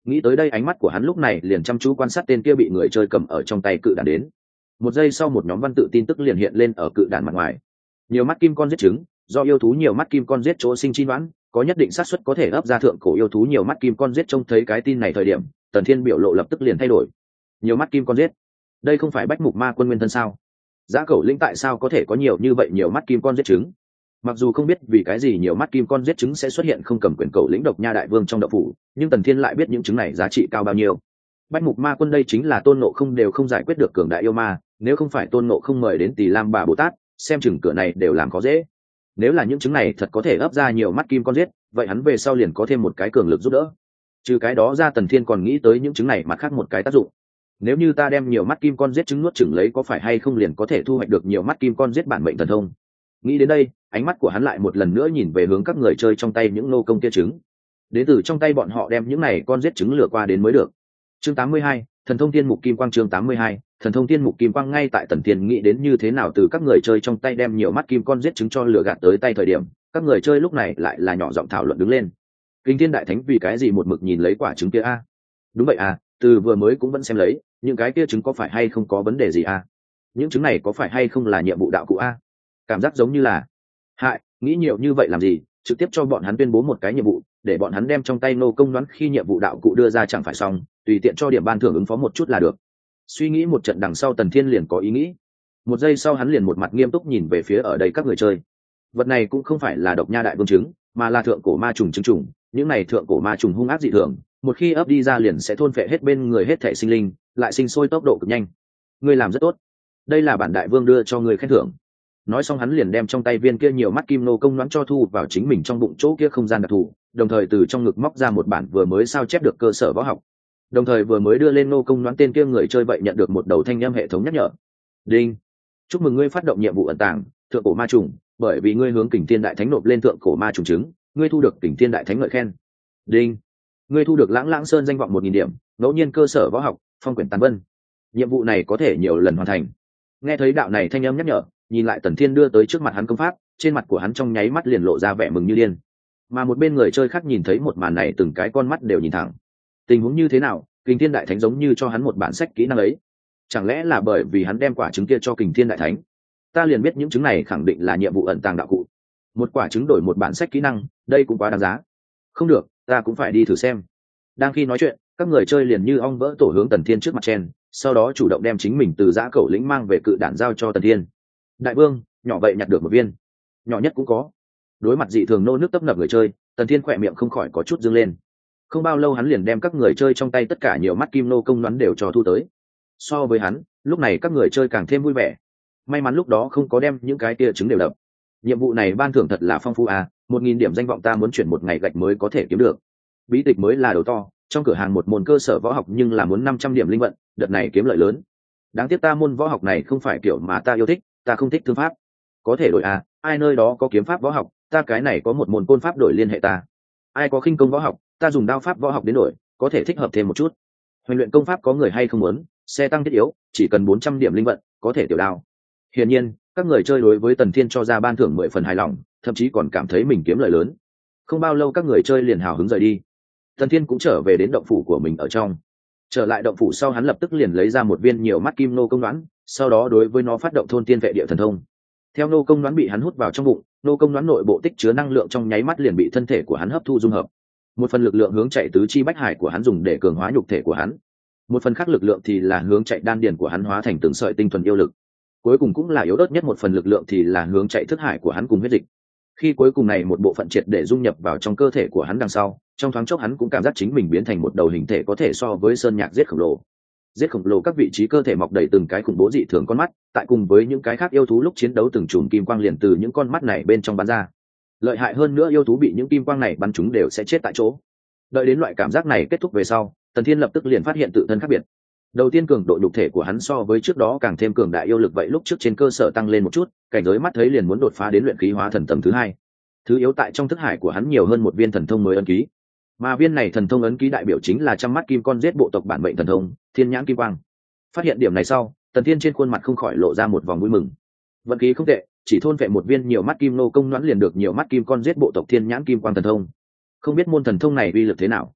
Nghĩ tới đây, ánh mắt của hắn lúc này liền chăm chú quan sát tên kia bị người chơi cầm ở trong tay cự đản đến. Một giây sau, một nhóm văn tự tin tức liền hiện lên ở cự đản mặt ngoài. Nhiều mắt kim con giết trứng, do yêu thú nhiều mắt kim con giết chỗ sinh chi đoán, có nhất định xác suất có thể ấp ra thượng cổ yêu thú nhiều mắt kim con giết. Trông thấy cái tin này thời điểm, Tần Thiên biểu lộ lập tức liền thay đổi. Nhiều mắt kim con giết, đây không phải Bách Mục Ma Quân nguyên thân sao? Giá Cẩu Lĩnh tại sao có thể có nhiều như vậy nhiều mắt kim con giết trứng? Mặc dù không biết vì cái gì nhiều mắt kim con giết trứng sẽ xuất hiện không cầm quyền Cẩu Lĩnh Độc Nha Đại Vương trong động phủ, nhưng Tần Thiên lại biết những trứng này giá trị cao bao nhiêu. Bách Mục Ma Quân đây chính là Tôn Ngộ Không đều không giải quyết được cường đại yêu ma, nếu không phải Tôn Ngộ Không mời đến Tỳ Lam Bà Bồ Tát, xem chừng cửa này đều làm khó dễ. Nếu là những trứng này thật có thể ấp ra nhiều mắt kim con giết, vậy hắn về sau liền có thêm một cái cường lực giúp đỡ. Trừ cái đó ra, Tần Thiên còn nghĩ tới những trứng này mặt khác một cái tác dụng. Nếu như ta đem nhiều mắt kim con giết trứng nuốt chửng lấy, có phải hay không liền có thể thu hoạch được nhiều mắt kim con giết bản mệnh thần thông? Nghĩ đến đây, ánh mắt của hắn lại một lần nữa nhìn về hướng các người chơi trong tay những nô công kia trứng. Đến từ trong tay bọn họ đem những này con giết trứng lừa qua đến mới được. Chương 82, Thần thông Tiên Mục Kim Quang. Chương 82, Thần thông Tiên Mục Kim Quang. Ngay tại Tần Thiên nghĩ đến như thế nào từ các người chơi trong tay đem nhiều mắt kim con giết trứng cho lừa gạt tới tay thời điểm, các người chơi lúc này lại là nhỏ giọng thảo luận đứng lên. Kinh Thiên Đại Thánh vì cái gì một mực nhìn lấy quả trứng kia a? Đúng vậy à, từ vừa mới cũng vẫn xem lấy, những cái kia trứng có phải hay không có vấn đề gì a? Những trứng này có phải hay không là nhiệm vụ đạo cụ a? Cảm giác giống như là hại, nghĩ nhiều như vậy làm gì, trực tiếp cho bọn hắn tuyên bố một cái nhiệm vụ, để bọn hắn đem trong tay nô công đoán khi nhiệm vụ đạo cụ đưa ra chẳng phải xong, tùy tiện cho điểm ban thưởng ứng phó một chút là được. Suy nghĩ một trận đằng sau, Tần Thiên liền có ý nghĩ. Một giây sau, hắn liền một mặt nghiêm túc nhìn về phía ở đây các người chơi. Vật này cũng không phải là Độc Nha Đại Vương trứng, mà là thượng cổ ma trùng trứng trùng. Những này thượng cổ ma trùng hung ác dị thường, một khi ấp đi ra liền sẽ thôn phệ hết bên người hết thể sinh linh, lại sinh sôi tốc độ cực nhanh. Ngươi làm rất tốt, đây là bản đại vương đưa cho ngươi khen thưởng. Nói xong, hắn liền đem trong tay viên kia nhiều mắt kim nô công đoán cho thu vào chính mình trong bụng chỗ kia không gian đặc thù, đồng thời từ trong ngực móc ra một bản vừa mới sao chép được cơ sở võ học. Đồng thời vừa mới đưa lên nô công đoán, tên kia người chơi vậy nhận được một đầu thanh âm hệ thống nhắc nhở. Đinh, chúc mừng ngươi phát động nhiệm vụ ẩn tàng thượng cổ ma trùng, bởi vì ngươi hướng Kình Thiên Đại Thánh nộp lên thượng cổ ma trùng trứng, ngươi thu được Kình Thiên Đại Thánh ngợi khen. Đinh, ngươi thu được Lãng Lãng Sơn danh vọng 1000 điểm, ngẫu nhiên cơ sở võ học Phong Quyển Tàn Vân. Nhiệm vụ này có thể nhiều lần hoàn thành. Nghe thấy đạo này thanh âm nhắc nhở, nhìn lại Tần Thiên đưa tới trước mặt hắn công pháp, trên mặt của hắn trong nháy mắt liền lộ ra vẻ mừng như điên. Mà một bên người chơi khác nhìn thấy một màn này, từng cái con mắt đều nhìn thẳng. Tình huống như thế nào, Kình Thiên Đại Thánh giống như cho hắn một bản sách kỹ năng ấy, chẳng lẽ là bởi vì hắn đem quả trứng kia cho Kình Thiên Đại Thánh? Ta liền biết những trứng này khẳng định là nhiệm vụ ẩn tàng đạo cụ. Một quả trứng đổi một bản sách kỹ năng, đây cũng quá đáng giá. Không được, ta cũng phải đi thử xem. Đang khi nói chuyện, các người chơi liền như ong vỡ tổ hướng Tần Thiên trước mặt chen, sau đó chủ động đem chính mình từ Dã Cẩu Lĩnh mang về cự đản giao cho Tần Thiên. Đại vương, nhỏ vậy nhặt được một viên, nhỏ nhất cũng có. Đối mặt dị thường nô nước tấp nập người chơi, Tần Thiên khỏe miệng không khỏi có chút dương lên. Không bao lâu hắn liền đem các người chơi trong tay tất cả nhiều mắt kim nô công đoán đều cho thu tới. So với hắn, lúc này các người chơi càng thêm vui vẻ. May mắn lúc đó không có đem những cái tia trứng đều đập. Nhiệm vụ này ban thưởng thật là phong phú à, 1000 điểm danh vọng ta muốn chuyển một ngày gạch mới có thể kiếm được. Bí tịch mới là đầu to, trong cửa hàng một môn cơ sở võ học nhưng là muốn 500 điểm linh vận, đợt này kiếm lợi lớn. Đáng tiếc ta môn võ học này không phải kiểu mà ta yêu thích, ta không thích thương pháp. Có thể đổi à, ai nơi đó có kiếm pháp võ học, ta cái này có một môn côn pháp đổi liên hệ ta. Ai có khinh công võ học, ta dùng đao pháp võ học đến đổi, có thể thích hợp thêm một chút. Hoành luyện công pháp có người hay không muốn, xe tăng thiết yếu, chỉ cần 400 điểm linh vận, có thể tiểu đao. Hiển nhiên, các người chơi đối với Tần Thiên cho ra ban thưởng 10 phần hài lòng, thậm chí còn cảm thấy mình kiếm lợi lớn. Không bao lâu các người chơi liền hào hứng rời đi. Tần Thiên cũng trở về đến động phủ của mình ở trong. Trở lại động phủ sau, hắn lập tức liền lấy ra một viên nhiều mắt kim nô công đoán, sau đó đối với nó phát động thôn tiên vệ địa thần thông. Theo nô công đoán bị hắn hút vào trong bụng, nô công đoán nội bộ tích chứa năng lượng trong nháy mắt liền bị thân thể của hắn hấp thu dung hợp. Một phần lực lượng hướng chạy tứ chi bách hải của hắn dùng để cường hóa nhục thể của hắn, một phần khác lực lượng thì là hướng chạy đan điền của hắn hóa thành từng sợi tinh thuần yêu lực. Cuối cùng cũng là yếu ớt nhất một phần lực lượng thì là hướng chạy thức hải của hắn cùng huyết dịch. Khi cuối cùng này một bộ phận triệt để dung nhập vào trong cơ thể của hắn đằng sau, trong thoáng chốc hắn cũng cảm giác chính mình biến thành một đầu hình thể có thể so với sơn nhạc giết khổng lồ. Giết khổng lồ các vị trí cơ thể mọc đầy từng cái khủng bố dị thường con mắt, tại cùng với những cái khác yêu thú lúc chiến đấu từng chùm kim quang liền từ những con mắt này bên trong bắn ra. Lợi hại hơn nữa, yêu thú bị những kim quang này bắn chúng đều sẽ chết tại chỗ. Đợi đến loại cảm giác này kết thúc về sau, Tần Thiên lập tức liền phát hiện tự thân khác biệt. Đầu tiên, cường độ nhục thể của hắn so với trước đó càng thêm cường đại yêu lực vậy lúc trước trên cơ sở tăng lên một chút, cảnh giới mắt thấy liền muốn đột phá đến luyện khí hóa thần tầng thứ 2. Thứ yếu, tại trong thức hải của hắn nhiều hơn một viên thần thông mới ấn ký. Mà viên này thần thông ấn ký đại biểu chính là trăm mắt kim con giết bộ tộc bản mệnh thần thông, Thiên Nhãn Kim Quang. Phát hiện điểm này sau, Tần Thiên trên khuôn mặt không khỏi lộ ra một vòng vui mừng. Vận khí không tệ, chỉ thôn vệ một viên nhiều mắt kim nô công đoán liền được nhiều mắt kim con giết bộ tộc Thiên Nhãn Kim Quang thần thông. Không biết môn thần thông này uy lực thế nào.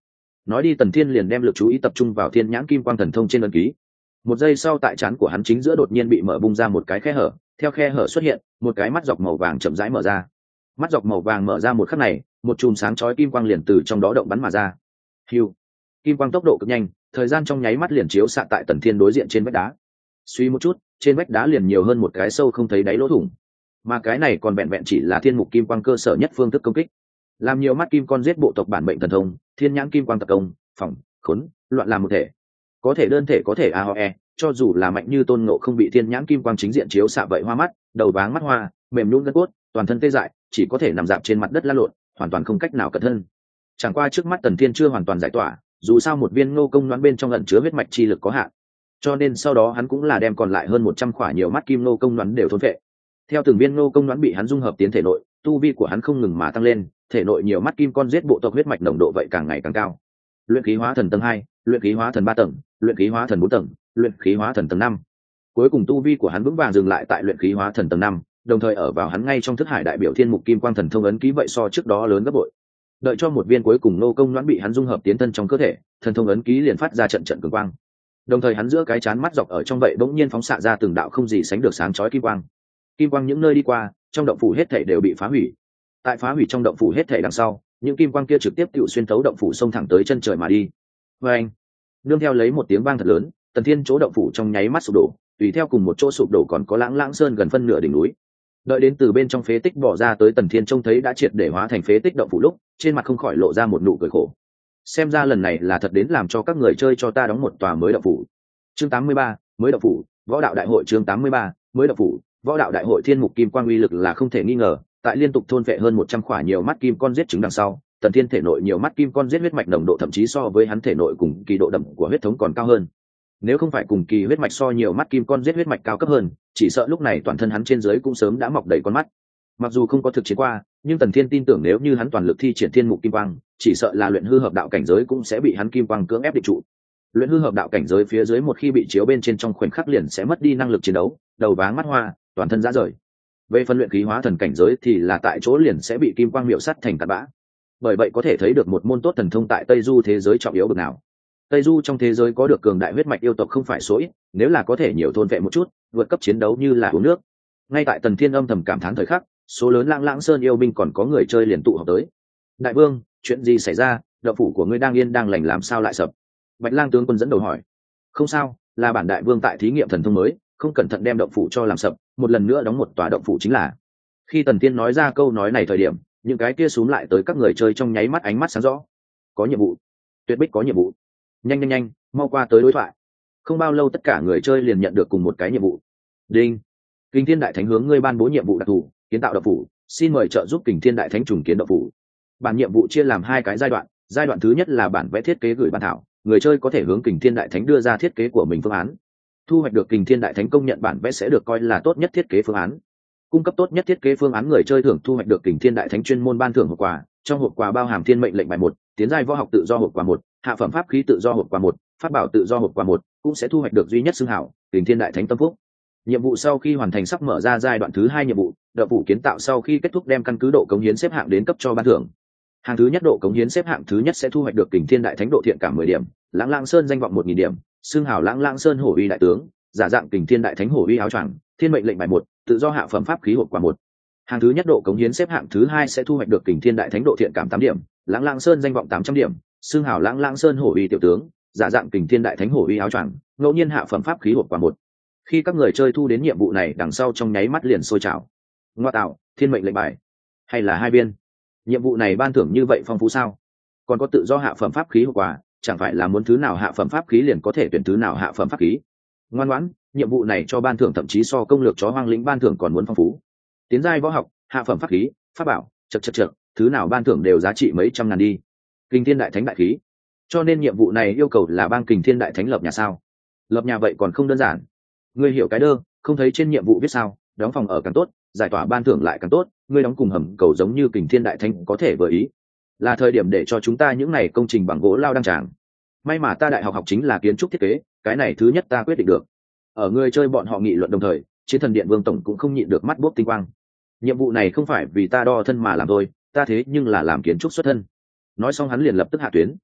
Nói đi, Tần Thiên liền đem lực chú ý tập trung vào thiên nhãn kim quang thần thông trên ấn ký. Một giây sau, tại trán của hắn chính giữa đột nhiên bị mở bung ra một cái khe hở, theo khe hở xuất hiện một cái mắt dọc màu vàng chậm rãi mở ra. Mắt dọc màu vàng mở ra một khắc này, một chùm sáng chói kim quang liền từ trong đó động bắn mà ra. Hưu, kim quang tốc độ cực nhanh, thời gian trong nháy mắt liền chiếu xạ tại Tần Thiên đối diện trên vách đá. Suy một chút, trên vách đá liền nhiều hơn một cái sâu không thấy đáy lỗ thủng, mà cái này còn vẹn vẹn chỉ là thiên mục kim quang cơ sở nhất phương thức công kích. Làm nhiều mắt kim con giết bộ tộc bản mệnh thần thông, thiên nhãn kim quang tập công, phòng, khốn, loạn làm một thể. Có thể đơn thể, có thể AOE, cho dù là mạnh như Tôn Ngộ không bị thiên nhãn kim quang chính diện chiếu xạ vậy hoa mắt, đầu váng mắt hoa, mềm nhũn gân cốt, toàn thân tê dại, chỉ có thể nằm dạp trên mặt đất lăn lộn, hoàn toàn không cách nào cẩn thân. Chẳng qua trước mắt Tần Thiên chưa hoàn toàn giải tỏa, dù sao một viên ngô công đoán bên trong ẩn chứa huyết mạch chi lực có hạn, cho nên sau đó hắn cũng là đem còn lại hơn 100 khỏa nhiều mắt kim ngô công đoán đều thôn phệ. Theo từng viên ngô công đoán bị hắn dung hợp tiến thể nội, tu vi của hắn không ngừng mà tăng lên, thể nội nhiều mắt kim con giết bộ tộc huyết mạch nồng độ vậy càng ngày càng cao. Luyện khí hóa thần tầng 2, luyện khí hóa thần 3 tầng, luyện khí hóa thần 4 tầng, luyện khí hóa thần tầng 5. Cuối cùng tu vi của hắn vững vàng dừng lại tại luyện khí hóa thần tầng 5, đồng thời ở vào hắn ngay trong thức hải đại biểu thiên mục kim quang thần thông ấn ký vậy so trước đó lớn gấp bội. Đợi cho một viên cuối cùng nô công đoán bị hắn dung hợp tiến thân trong cơ thể, thần thông ấn ký liền phát ra trận trận cường quang. Đồng thời hắn giữa cái chán mắt dọc ở trong vậy bỗng nhiên phóng xạ ra từng đạo không gì sánh được sáng chói kim quang. Kim quang những nơi đi qua, trong động phủ hết thảy đều bị phá hủy. Tại phá hủy trong động phủ hết thảy đằng sau, những kim quang kia trực tiếp tụ xuyên thấu động phủ xông thẳng tới chân trời mà đi. Và anh, nương theo lấy một tiếng vang thật lớn, Tần Thiên chỗ động phủ trong nháy mắt sụp đổ, tùy theo cùng một chỗ sụp đổ còn có Lãng Lãng Sơn gần phân nửa đỉnh núi. Đợi đến từ bên trong phế tích bỏ ra tới Tần Thiên trông thấy đã triệt để hóa thành phế tích động phủ lúc, trên mặt không khỏi lộ ra một nụ cười khổ. Xem ra lần này là thật đến làm cho các người chơi cho ta đóng một tòa mới động phủ. Chương 83, mới động phủ, võ đạo đại hội. Chương 83, mới động phủ, võ đạo đại hội. Thiên mục kim quang uy lực là không thể nghi ngờ, tại liên tục thôn phệ hơn 100 khỏa nhiều mắt kim con giết trứng đằng sau, Tần Thiên thể nội nhiều mắt kim con giết huyết mạch nồng độ thậm chí so với hắn thể nội cùng kỳ độ đậm của huyết thống còn cao hơn. Nếu không phải cùng kỳ huyết mạch so nhiều mắt kim con giết huyết mạch cao cấp hơn, chỉ sợ lúc này toàn thân hắn trên dưới cũng sớm đã mọc đầy con mắt. Mặc dù không có thực chiến qua, nhưng Tần Thiên tin tưởng nếu như hắn toàn lực thi triển thiên mục kim quang, chỉ sợ là luyện hư hợp đạo cảnh giới cũng sẽ bị hắn kim quang cưỡng ép định trụ. Luyện hư hợp đạo cảnh giới phía dưới một khi bị chiếu bên trên trong khoảnh khắc liền sẽ mất đi năng lực chiến đấu, đầu váng mắt hoa, toàn thân rã rời. Về phân luyện khí hóa thần cảnh giới thì là tại chỗ liền sẽ bị kim quang miệu sắt thành tạt bã. Bởi vậy có thể thấy được một môn tốt thần thông tại Tây Du thế giới trọng yếu bậc nào. Tây Du trong thế giới có được cường đại huyết mạch yêu tộc không phải số ít, nếu là có thể nhiều thôn vệ một chút, vượt cấp chiến đấu như là uống nước. Ngay tại Tần Thiên âm thầm cảm thán thời khắc, số lớn Lãng Lãng Sơn yêu binh còn có người chơi liền tụ họp tới. Đại vương, chuyện gì xảy ra? Động phủ của ngươi đang yên đang lành làm sao lại sập? Bạch Lang tướng quân dẫn đầu hỏi. Không sao, là bản đại vương tại thí nghiệm thần thông mới, không cẩn thận đem động phủ cho làm sập, một lần nữa đóng một tòa động phủ chính là. Khi Tần Thiên nói ra câu nói này thời điểm, những cái kia xúm lại tới các người chơi trong nháy mắt ánh mắt sáng rõ. Có nhiệm vụ, tuyệt bích có nhiệm vụ. Nhanh nhanh nhanh, mau qua tới đối thoại. Không bao lâu tất cả người chơi liền nhận được cùng một cái nhiệm vụ. Đinh, Kình Thiên Đại Thánh hướng ngươi ban bố nhiệm vụ đặc thù, kiến tạo động phủ, xin mời trợ giúp Kình Thiên Đại Thánh trùng kiến động phủ. Bản nhiệm vụ chia làm 2 cái giai đoạn, giai đoạn thứ nhất là bản vẽ thiết kế gửi ban thảo, người chơi có thể hướng Kình Thiên Đại Thánh đưa ra thiết kế của mình phương án. Thu hoạch được Kình Thiên Đại Thánh công nhận bản vẽ sẽ được coi là tốt nhất thiết kế phương án. Cung cấp tốt nhất thiết kế phương án người chơi thưởng thu hoạch được Kình Thiên Đại Thánh chuyên môn ban thưởng hộp quà, trong hộp quà bao hàm thiên mệnh lệnh bài 1, tiến giai võ học tự do hộp quà 1, hạ phẩm pháp khí tự do hộp quà 1, pháp bảo tự do hộp quà 1, cũng sẽ thu hoạch được duy nhất xưng hảo, Kình Thiên Đại Thánh tâm phúc. Nhiệm vụ sau khi hoàn thành sắp mở ra giai đoạn thứ 2 nhiệm vụ, động phủ kiến tạo sau khi kết thúc đem căn cứ độ cống hiến xếp hạng đến cấp cho ban thưởng. Hàng thứ nhất độ cống hiến xếp hạng thứ nhất sẽ thu hoạch được Kình Thiên Đại Thánh độ thiện cảm 10 điểm, Lãng Lãng Sơn danh vọng 1000 điểm, xưng hảo Lãng Lãng Sơn hổ uy đại tướng, giả dạng Kình Thiên Đại Thánh hổ uy áo choàng, thiên mệnh lệnh bài 1, tự do hạ phẩm pháp khí hộp quà 1. Hàng thứ nhất độ cống hiến xếp hạng thứ 2 sẽ thu hoạch được Kình Thiên Đại Thánh độ thiện cảm 8 điểm, Lãng Lãng Sơn danh vọng 800 điểm, xưng hảo Lãng Lãng Sơn hổ uy tiểu tướng, giả dạng Kình Thiên Đại Thánh hổ uy áo choàng, ngẫu nhiên hạ phẩm pháp khí hộp quà 1. Khi các người chơi thu đến nhiệm vụ này đằng sau trong nháy mắt liền sôi trào. Ngoa tạo, thiên mệnh lệnh bài hay là 2 viên? Nhiệm vụ này ban thưởng như vậy phong phú sao? Còn có tự do hạ phẩm pháp khí hộp quà, chẳng phải là muốn thứ nào hạ phẩm pháp khí liền có thể tuyển thứ nào hạ phẩm pháp khí? Ngoan ngoãn, nhiệm vụ này cho ban thưởng thậm chí so công lược chó hoang lĩnh ban thưởng còn muốn phong phú. Tiến giai võ học, hạ phẩm pháp khí, pháp bảo, chật, thứ nào ban thưởng đều giá trị mấy trăm ngàn đi. Kình Thiên Đại Thánh đại khí. Cho nên nhiệm vụ này yêu cầu là bang Kình Thiên Đại Thánh lập nhà sao? Lập nhà vậy còn không đơn giản. Ngươi hiểu cái đơ, không thấy trên nhiệm vụ viết sao, đóng phòng ở càng tốt, giải tỏa ban thưởng lại càng tốt, ngươi đóng cùng hầm cầu giống như Kình Thiên Đại Thánh có thể vừa ý. Là thời điểm để cho chúng ta những này công trình bằng gỗ lao đăng tràng. May mà ta đại học học chính là kiến trúc thiết kế, cái này thứ nhất ta quyết định được. Ở người chơi bọn họ nghị luận đồng thời, Chiến Thần Điện Vương tổng cũng không nhịn được mắt bốc tinh quang. Nhiệm vụ này không phải vì ta đo thân mà làm thôi, ta thế nhưng là làm kiến trúc xuất thân. Nói xong hắn liền lập tức hạ tuyến.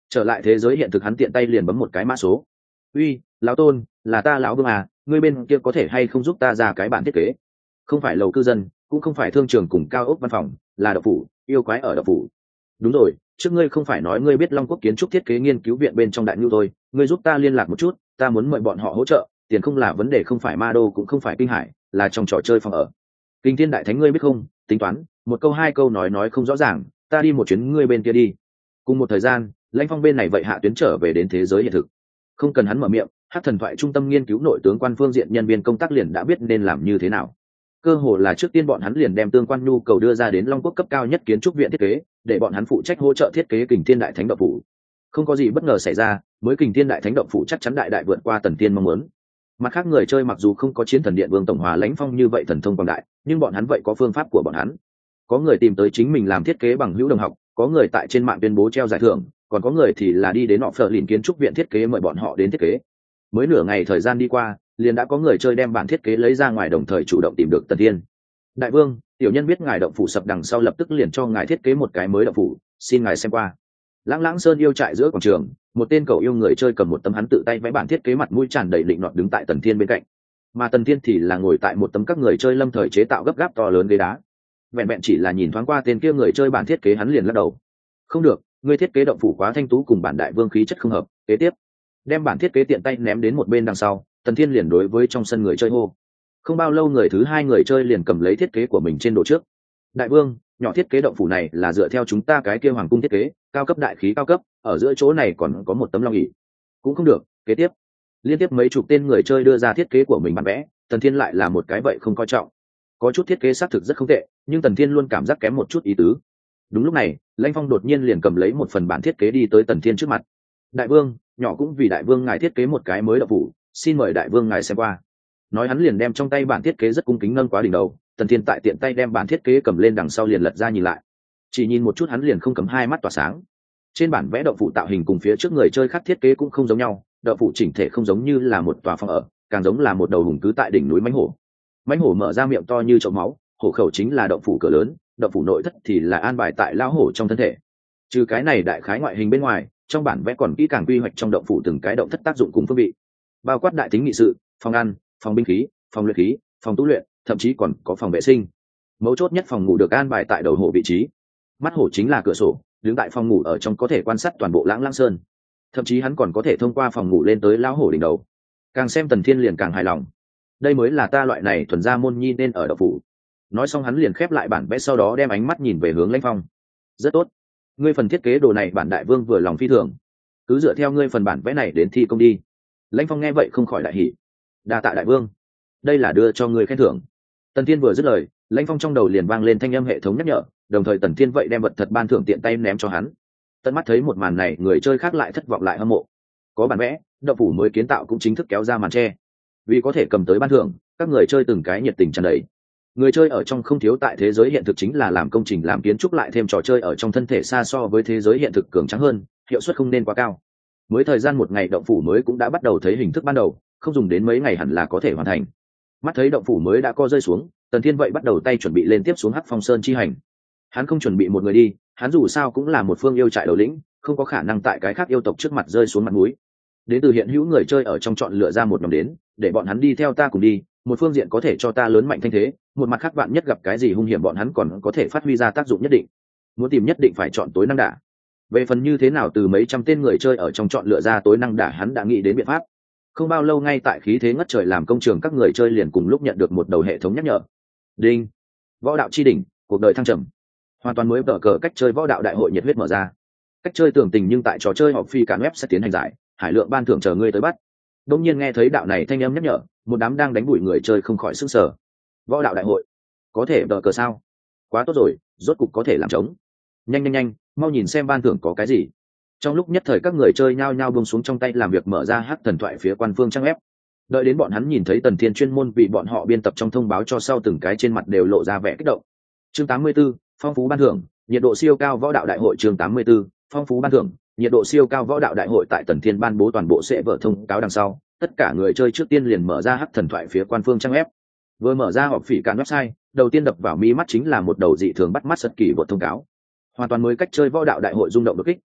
Trở lại thế giới hiện thực, hắn tiện tay liền bấm một cái mã số. Uy, lão tôn, là ta lão Vương à, ngươi bên kia có thể hay không giúp ta ra cái bản thiết kế? Không phải lầu cư dân, cũng không phải thương trường cùng cao ốc văn phòng, là đậu phủ, yêu quái ở đậu phủ. Đúng rồi, trước ngươi không phải nói ngươi biết Long Quốc kiến trúc thiết kế nghiên cứu viện bên trong đại nhu thôi, ngươi giúp ta liên lạc một chút, ta muốn mời bọn họ hỗ trợ, tiền không là vấn đề, không phải ma đô cũng không phải kinh hải, là trong trò chơi phòng ở. Kinh thiên đại thánh ngươi biết không, tính toán, một câu hai câu nói không rõ ràng, ta đi một chuyến ngươi bên kia đi. Cùng một thời gian, Lãnh Phong bên này vậy hạ tuyến trở về đến thế giới hiện thực. Không cần hắn mở miệng, Hắc Thần Thoại trung tâm nghiên cứu nội tướng quan phương diện nhân viên công tác liền đã biết nên làm như thế nào. Cơ hồ là trước tiên bọn hắn liền đem tương quan nhu cầu đưa ra đến Long Quốc cấp cao nhất kiến trúc viện thiết kế, để bọn hắn phụ trách hỗ trợ thiết kế Kình Thiên Đại Thánh động phủ. Không có gì bất ngờ xảy ra, mới Kình Thiên Đại Thánh động phủ chắc chắn đại vượt qua Tần Tiên mong muốn. Mặt khác người chơi mặc dù không có Chiến Thần Điện Vương tổng hòa Lãnh Phong như vậy thần thông quảng đại, nhưng bọn hắn vậy có phương pháp của bọn hắn. Có người tìm tới chính mình làm thiết kế bằng hữu đồng học, có người tại trên mạng tuyên bố treo giải thưởng, còn có người thì là đi đến họ Phở Lìn kiến trúc viện thiết kế mời bọn họ đến thiết kế. Mới nửa ngày thời gian đi qua, liền đã có người chơi đem bản thiết kế lấy ra ngoài, đồng thời chủ động tìm được Tần Thiên. Đại vương, tiểu nhân biết ngài động phủ sập đằng sau lập tức liền cho ngài thiết kế một cái mới động phủ, xin ngài xem qua. Lãng Lãng Sơn yêu trại giữa quảng trường, một tên cậu yêu người chơi cầm một tấm hắn tự tay vẽ bản thiết kế, mặt mũi tràn đầy định nọt đứng tại Tần Thiên bên cạnh, mà Tần Thiên thì là ngồi tại một tấm các người chơi lâm thời chế tạo gấp gáp to lớn ghế đá. Vẹn vẹn chỉ là nhìn thoáng qua tên kia người chơi bản thiết kế, hắn liền lắc đầu. Không được, người thiết kế động phủ quá thanh tú, cùng bản đại vương khí chất không hợp. Kế tiếp, đem bản thiết kế tiện tay ném đến một bên đằng sau, Tần Thiên liền đối với trong sân người chơi hô. Không bao lâu người thứ hai người chơi liền cầm lấy thiết kế của mình trên đồ trước. Đại vương, nhỏ thiết kế động phủ này là dựa theo chúng ta cái kia hoàng cung thiết kế, cao cấp đại khí cao cấp, ở giữa chỗ này còn có một tấm long ỷ. Cũng không được. Kế tiếp, liên tiếp mấy chục tên người chơi đưa ra thiết kế của mình bản vẽ, Tần Thiên lại là một cái vậy không coi trọng. Có chút thiết kế xác thực rất không tệ, nhưng Tần Thiên luôn cảm giác kém một chút ý tứ. Đúng lúc này, Lãnh Phong đột nhiên liền cầm lấy một phần bản thiết kế đi tới Tần Thiên trước mặt. Đại vương, nhỏ cũng vì đại vương ngài thiết kế một cái mới động phủ, xin mời đại vương ngài xem qua. Nói hắn liền đem trong tay bản thiết kế rất cung kính nâng quá đỉnh đầu. Tần Thiên tại tiện tay đem bản thiết kế cầm lên đằng sau liền lật ra nhìn lại. Chỉ nhìn một chút hắn liền không cấm hai mắt tỏa sáng. Trên bản vẽ động phủ tạo hình cùng phía trước người chơi khác thiết kế cũng không giống nhau, động phủ chỉnh thể không giống như là một tòa phòng ở, càng giống là một đầu hùng cứ tại đỉnh núi mãnh hổ. Mãnh hổ mở ra miệng to như chậu máu, hổ khẩu chính là động phủ cửa lớn, động phủ nội thất thì là an bài tại lão hổ trong thân thể. Trừ cái này đại khái ngoại hình bên ngoài, trong bản vẽ còn kỹ càng quy hoạch trong động phủ từng cái động thất tác dụng cùng phương vị, bao quát đại tính nghị sự, phòng ăn, phòng binh khí, phòng luyện khí, phòng tu luyện, thậm chí còn có phòng vệ sinh. Mấu chốt nhất, phòng ngủ được an bài tại đầu hổ vị trí. Mắt hổ chính là cửa sổ, đứng tại phòng ngủ ở trong có thể quan sát toàn bộ Lãng Lãng Sơn. Thậm chí hắn còn có thể thông qua phòng ngủ lên tới lão hổ đỉnh đầu. Càng xem Tần Thiên liền càng hài lòng. Đây mới là ta loại này thuần gia môn nhi nên ở động phủ. Nói xong hắn liền khép lại bản vẽ, sau đó đem ánh mắt nhìn về hướng Lãnh Phong. Rất tốt, ngươi phần thiết kế đồ này bản đại vương vừa lòng phi thường, cứ dựa theo ngươi phần bản vẽ này đến thi công đi. Lãnh Phong nghe vậy không khỏi đại hỉ. Đa tạ đại vương, đây là đưa cho ngươi khen thưởng. Tần Thiên vừa dứt lời, Lãnh Phong trong đầu liền vang lên thanh âm hệ thống nhắc nhở, đồng thời Tần Thiên vậy đem vật thật ban thưởng tiện tay ném cho hắn. Tận mắt thấy một màn này, người chơi khác lại thất vọng lại hâm mộ. Có bản vẽ, động phủ mới kiến tạo cũng chính thức kéo ra màn che. Vì có thể cầm tới ban thưởng, các người chơi từng cái nhiệt tình tràn đầy. Người chơi ở trong không thiếu tại thế giới hiện thực chính là làm công trình làm kiến trúc, lại thêm trò chơi ở trong thân thể xa so với thế giới hiện thực cường tráng hơn, hiệu suất không nên quá cao. Mới thời gian một ngày động phủ mới cũng đã bắt đầu thấy hình thức ban đầu, không dùng đến mấy ngày hẳn là có thể hoàn thành. Mắt thấy động phủ mới đã co rơi xuống, Tần Thiên vậy bắt đầu tay chuẩn bị lên tiếp xuống Hắc Phong Sơn chi hành. Hắn không chuẩn bị một người đi, hắn dù sao cũng là một phương yêu trại đầu lĩnh, không có khả năng tại cái khác yêu tộc trước mặt rơi xuống mặt mũi. Đến từ hiện hữu người chơi ở trong chọn lựa ra một nhóm đến, để bọn hắn đi theo ta cùng đi, một phương diện có thể cho ta lớn mạnh thanh thế, một mặt khác vạn nhất gặp cái gì hung hiểm bọn hắn còn có thể phát huy ra tác dụng nhất định. Muốn tìm nhất định phải chọn tối năng đả. Về phần như thế nào từ mấy trăm tên người chơi ở trong chọn lựa ra tối năng đả, hắn đã nghĩ đến biện pháp. Không bao lâu, ngay tại khí thế ngất trời làm công trường, các người chơi liền cùng lúc nhận được một đầu hệ thống nhắc nhở. Đinh, võ đạo chi đỉnh, cuộc đời thăng trầm. Hoàn toàn mới tờ cờ cách chơi võ đạo đại hội nhiệt huyết mở ra. Cách chơi tưởng tình nhưng tại trò chơi họp phi cả web sẽ tiến hành giải, hải lượng ban thưởng chờ ngươi tới bắt. Đông nhiên nghe thấy đạo này thanh âm nhắc nhở, một đám đang đánh bụi người chơi không khỏi sửng sở. Võ đạo đại hội có thể tờ cờ sao? Quá tốt rồi, rốt cục có thể làm trống. Nhanh, mau nhìn xem ban thưởng có cái gì. Trong lúc nhất thời các người chơi nhao nhao buông xuống trong tay làm việc, mở ra Hắc Thần Thoại phía quan phương trang web. Đợi đến bọn hắn nhìn thấy Tần Thiên chuyên môn vì bọn họ biên tập trong thông báo cho sau, từng cái trên mặt đều lộ ra vẻ kích động. Chương 84, phong phú ban thưởng, nhiệt độ siêu cao võ đạo đại hội. Chương 84, phong phú ban thưởng, nhiệt độ siêu cao võ đạo đại hội. Tại Tần Thiên ban bố toàn bộ sẽ vở thông cáo đằng sau, tất cả người chơi trước tiên liền mở ra Hắc Thần Thoại phía quan phương trang web. Vừa mở ra họp phỉ cản website, đầu tiên đập vào mi mắt chính là một đầu dị thường bắt mắt sật kỳ vượt thông cáo. Hoàn toàn mới cách chơi võ đạo đại hội rung động đột kích,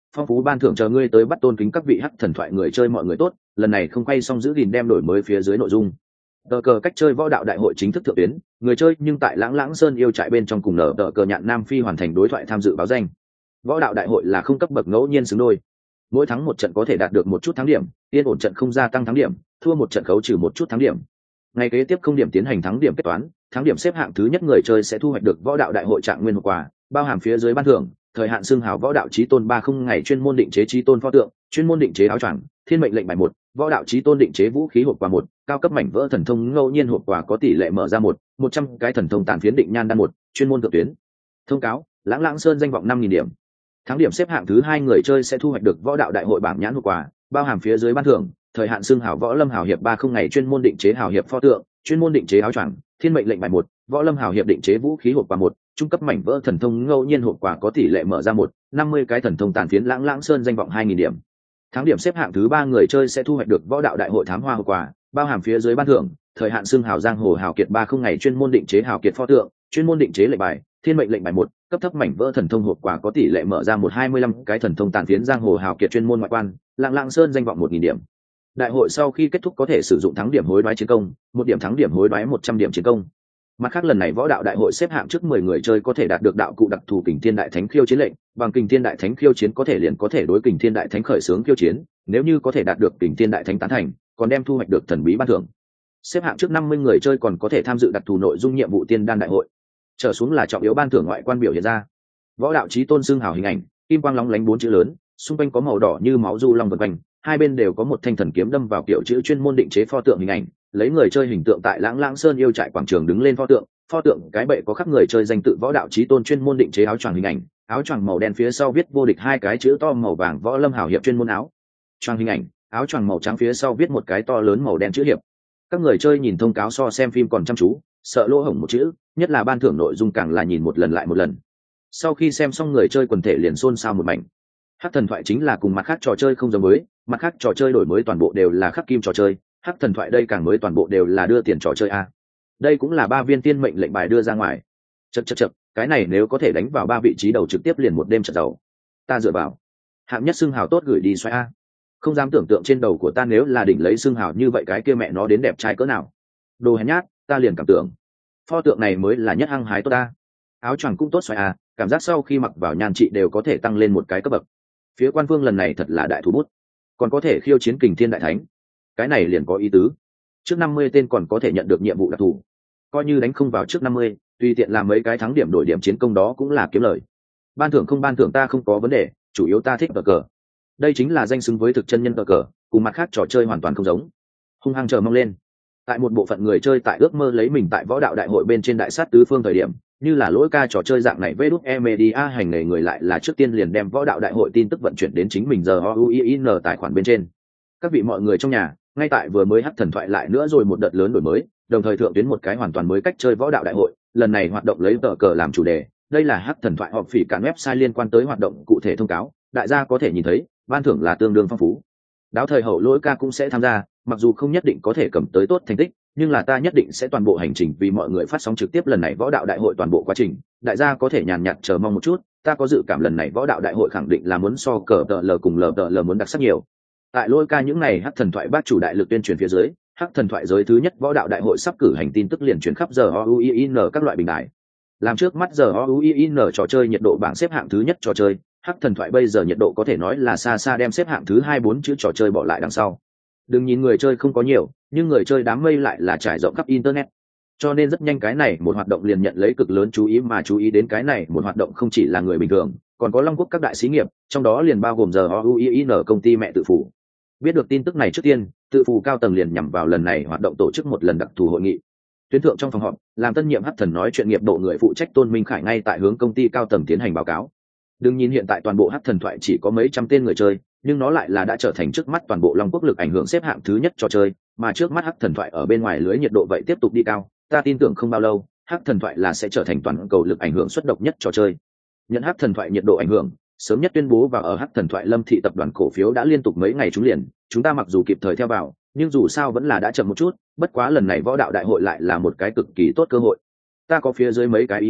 phong phú ban thưởng chờ ngươi tới bắt tôn kính các vị hắc thần thoại người chơi mọi người tốt, lần này không quay xong giữ gìn đem đổi mới phía dưới nội dung. Tờ cờ cách chơi võ đạo đại hội chính thức thượng tuyến, người chơi nhưng tại Lãng Lãng Sơn yêu trại bên trong cùng nở tờ cờ nhạn Nam Phi hoàn thành đối thoại tham dự báo danh. Võ đạo đại hội là không cấp bậc ngẫu nhiên xứng đôi, mỗi thắng một trận có thể đạt được một chút thắng điểm, yên ổn trận không gia tăng thắng điểm, thua một trận khấu trừ một chút thắng điểm. Ngày kế tiếp không điểm tiến hành thắng điểm kết toán, thắng điểm xếp hạng thứ nhất người chơi sẽ thu hoạch được võ đạo đại hội trạng nguyên hộp quà, bao hàm phía dưới ban thưởng, thời hạn xưng hào võ đạo chí tôn 30 ngày chuyên môn định chế chí tôn pho tượng, chuyên môn định chế áo choàng, thiên mệnh lệnh bài 1, võ đạo chí tôn định chế vũ khí hộp quà 1, cao cấp mảnh vỡ thần thông ngẫu nhiên hộp quà có tỷ lệ mở ra 100 cái thần thông tàn phiến định nhan đan 1, chuyên môn thượng tuyến. Thông cáo, Lãng Lãng Sơn danh vọng 5000 điểm. Thắng điểm xếp hạng thứ hai người chơi sẽ thu hoạch được võ đạo đại hội bảng nhãn hộp quà, bao hàm phía dưới ban thưởng, thời hạn xưng hào võ lâm hào hiệp 30 ngày chuyên môn định chế hào hiệp pho tượng, chuyên môn định chế áo choàng, thiên mệnh lệnh bài 1, võ lâm hào hiệp định chế vũ khí hộp quà 1, trung cấp mảnh vỡ thần thông ngẫu nhiên hộp quà có tỷ lệ mở ra 50 cái thần thông tàn phiến Lãng Lãng Sơn danh vọng 2000 điểm. Thắng điểm xếp hạng thứ ba người chơi sẽ thu hoạch được võ đạo đại hội thám hoa hộp quà, bao hàm phía dưới ban thưởng, thời hạn xưng hào giang hồ hào kiệt 30 ngày chuyên môn định chế hào kiệt pho tượng, chuyên môn định chế lệnh bài, thiên mệnh lệnh bài 1, cấp thấp mảnh vỡ thần thông hộp quà có tỷ lệ mở ra 125 cái thần thông tàn phiến giang hồ hào kiệt chuyên môn ngoại quan, Lãng Lãng Sơn danh vọng 1000 điểm. Đại hội sau khi kết thúc có thể sử dụng thắng điểm hối đoái chiến công, 1 điểm thắng điểm hối đoái 100 điểm chiến công. Mặt khác lần này võ đạo đại hội xếp hạng trước 10 người chơi có thể đạt được đạo cụ đặc thù Kình Thiên Đại Thánh khiêu chiến lệnh, bằng Kình Thiên Đại Thánh khiêu chiến có thể liền có thể đối Kình Thiên Đại Thánh khởi xướng khiêu chiến, nếu như có thể đạt được Kình Thiên Đại Thánh tán thành, còn đem thu hoạch được thần bí ban thưởng. Xếp hạng trước 50 người chơi còn có thể tham dự đặc thù nội dung nhiệm vụ tiên đan đại hội. Trở xuống là trọng yếu ban thưởng ngoại quan biểu hiện ra. Võ đạo chí tôn xương hào hình ảnh, kim quang lóng lánh 4 chữ lớn, xung quanh có màu đỏ như máu du long vần quanh, hai bên đều có một thanh thần kiếm đâm vào kiểu chữ chuyên môn định chế pho tượng hình ảnh, lấy người chơi hình tượng tại Lãng Lãng Sơn yêu trại quảng trường đứng lên pho tượng cái bệ có khắc người chơi danh tự võ đạo chí tôn chuyên môn định chế áo choàng hình ảnh, áo choàng màu đen phía sau viết vô địch hai cái chữ to màu vàng võ lâm hào hiệp chuyên môn áo choàng hình ảnh, áo choàng màu trắng phía sau viết một cái to lớn màu đen chữ hiệp. Các người chơi nhìn thông cáo so xem phim còn chăm chú, sợ lỗ hổng một chữ, nhất là ban thưởng nội dung càng là nhìn một lần lại một lần. Sau khi xem xong người chơi quần thể liền xôn xao một mảnh. Hắc thần thoại chính là cùng mặt khác trò chơi không giống với, mặt khác trò chơi đổi mới toàn bộ đều là khắc kim trò chơi, Hắc thần thoại đây càng mới toàn bộ đều là đưa tiền trò chơi a. Đây cũng là 3 viên tiên mệnh lệnh bài đưa ra ngoài. Chậc, cái này nếu có thể đánh vào 3 vị trí đầu trực tiếp liền một đêm trận giàu. Ta dựa vào. Hạng nhất xưng hào tốt gửi đi xoay a. Không dám tưởng tượng trên đầu của ta nếu là đỉnh lấy xưng hào như vậy cái kia mẹ nó đến đẹp trai cỡ nào. Đồ hèn nhát, ta liền cảm tưởng. Pho tượng này mới là nhất hăng hái tốt ta. Áo choàng cũng tốt xoay a, cảm giác sau khi mặc vào nhan trị đều có thể tăng lên một cái cấp bậc. Phía quan phương lần này thật là đại thủ bút, còn có thể khiêu chiến Kình Thiên Đại Thánh, cái này liền có ý tứ. Trước 50 tên còn có thể nhận được nhiệm vụ đặc thù, coi như đánh không vào trước 50, tùy tiện làm mấy cái thắng điểm đổi điểm chiến công đó cũng là kiếm lời. Ban thưởng không ban thưởng ta không có vấn đề, chủ yếu ta thích cờ. Đây chính là danh xứng với thực chân nhân cờ, cùng mặt khác trò chơi hoàn toàn không giống. Hung hăng chờ mong lên. Tại một bộ phận người chơi tại ước mơ lấy mình tại võ đạo đại hội bên trên đại sát tứ phương thời điểm, như là lỗi ca trò chơi dạng này VĐE Media hành nghề người lại là trước tiên liền đem võ đạo đại hội tin tức vận chuyển đến chính mình giờ OUIN tài khoản bên trên. Các vị mọi người trong nhà, ngay tại vừa mới Hắc thần thoại lại nữa rồi một đợt lớn đổi mới, đồng thời thượng tuyến một cái hoàn toàn mới cách chơi võ đạo đại hội, lần này hoạt động lấy tờ cờ làm chủ đề, đây là Hắc thần thoại họp phỉ cản website liên quan tới hoạt động cụ thể thông cáo, đại gia có thể nhìn thấy, ban thưởng là tương đương phong phú. Đáo thời hậu lỗi ca cũng sẽ tham gia, mặc dù không nhất định có thể cầm tới tốt thành tích, nhưng là ta nhất định sẽ toàn bộ hành trình vì mọi người phát sóng trực tiếp lần này võ đạo đại hội toàn bộ quá trình, đại gia có thể nhàn nhạt chờ mong một chút, ta có dự cảm lần này võ đạo đại hội khẳng định là muốn so cờ tờ lờ cùng lờ tờ lờ muốn đặc sắc nhiều. Tại lôi ca những ngày Hắc thần thoại bác chủ đại lực tuyên truyền phía dưới, Hắc thần thoại giới thứ nhất võ đạo đại hội sắp cử hành tin tức liền truyền khắp giờ OUIN các loại bình đại. Làm trước mắt giờ OUIN trò chơi nhiệt độ bảng xếp hạng thứ nhất trò chơi, Hắc thần thoại bây giờ nhiệt độ có thể nói là xa xa đem xếp hạng thứ 24 chữ trò chơi bỏ lại đằng sau. Đừng nhìn người chơi không có nhiều, nhưng người chơi đám mây lại là trải rộng khắp internet. Cho nên rất nhanh cái này một hoạt động liền nhận lấy cực lớn chú ý, mà chú ý đến cái này một hoạt động không chỉ là người bình thường, còn có Long Quốc các đại xí nghiệp, trong đó liền bao gồm giờ OUIN công ty mẹ Tự Phủ. Biết được tin tức này trước tiên, Tự Phủ cao tầng liền nhằm vào lần này hoạt động tổ chức một lần đặc thù hội nghị. Tuyến thượng trong phòng họp, làm tân nhiệm Hắc thần nói chuyện nghiệp độ người phụ trách Tôn Minh Khải ngay tại hướng công ty cao tầng tiến hành báo cáo. Đừng nhìn hiện tại toàn bộ Hắc thần thoại chỉ có mấy trăm tên người chơi, nhưng nó lại là đã trở thành trước mắt toàn bộ Long Quốc lực ảnh hưởng xếp hạng thứ nhất trò chơi, mà trước mắt Hắc thần thoại ở bên ngoài lưới nhiệt độ vậy tiếp tục đi cao, ta tin tưởng không bao lâu, Hắc thần thoại là sẽ trở thành toàn cầu lực ảnh hưởng xuất độc nhất trò chơi. Nhận Hắc thần thoại nhiệt độ ảnh hưởng, sớm nhất tuyên bố và ở Hắc thần thoại Lâm thị tập đoàn cổ phiếu đã liên tục mấy ngày trúng liền, chúng ta mặc dù kịp thời theo vào, nhưng dù sao vẫn là đã chậm một chút, bất quá lần này võ đạo đại hội lại là một cái cực kỳ tốt cơ hội. Ta có phía dưới mấy cái ý nghĩ,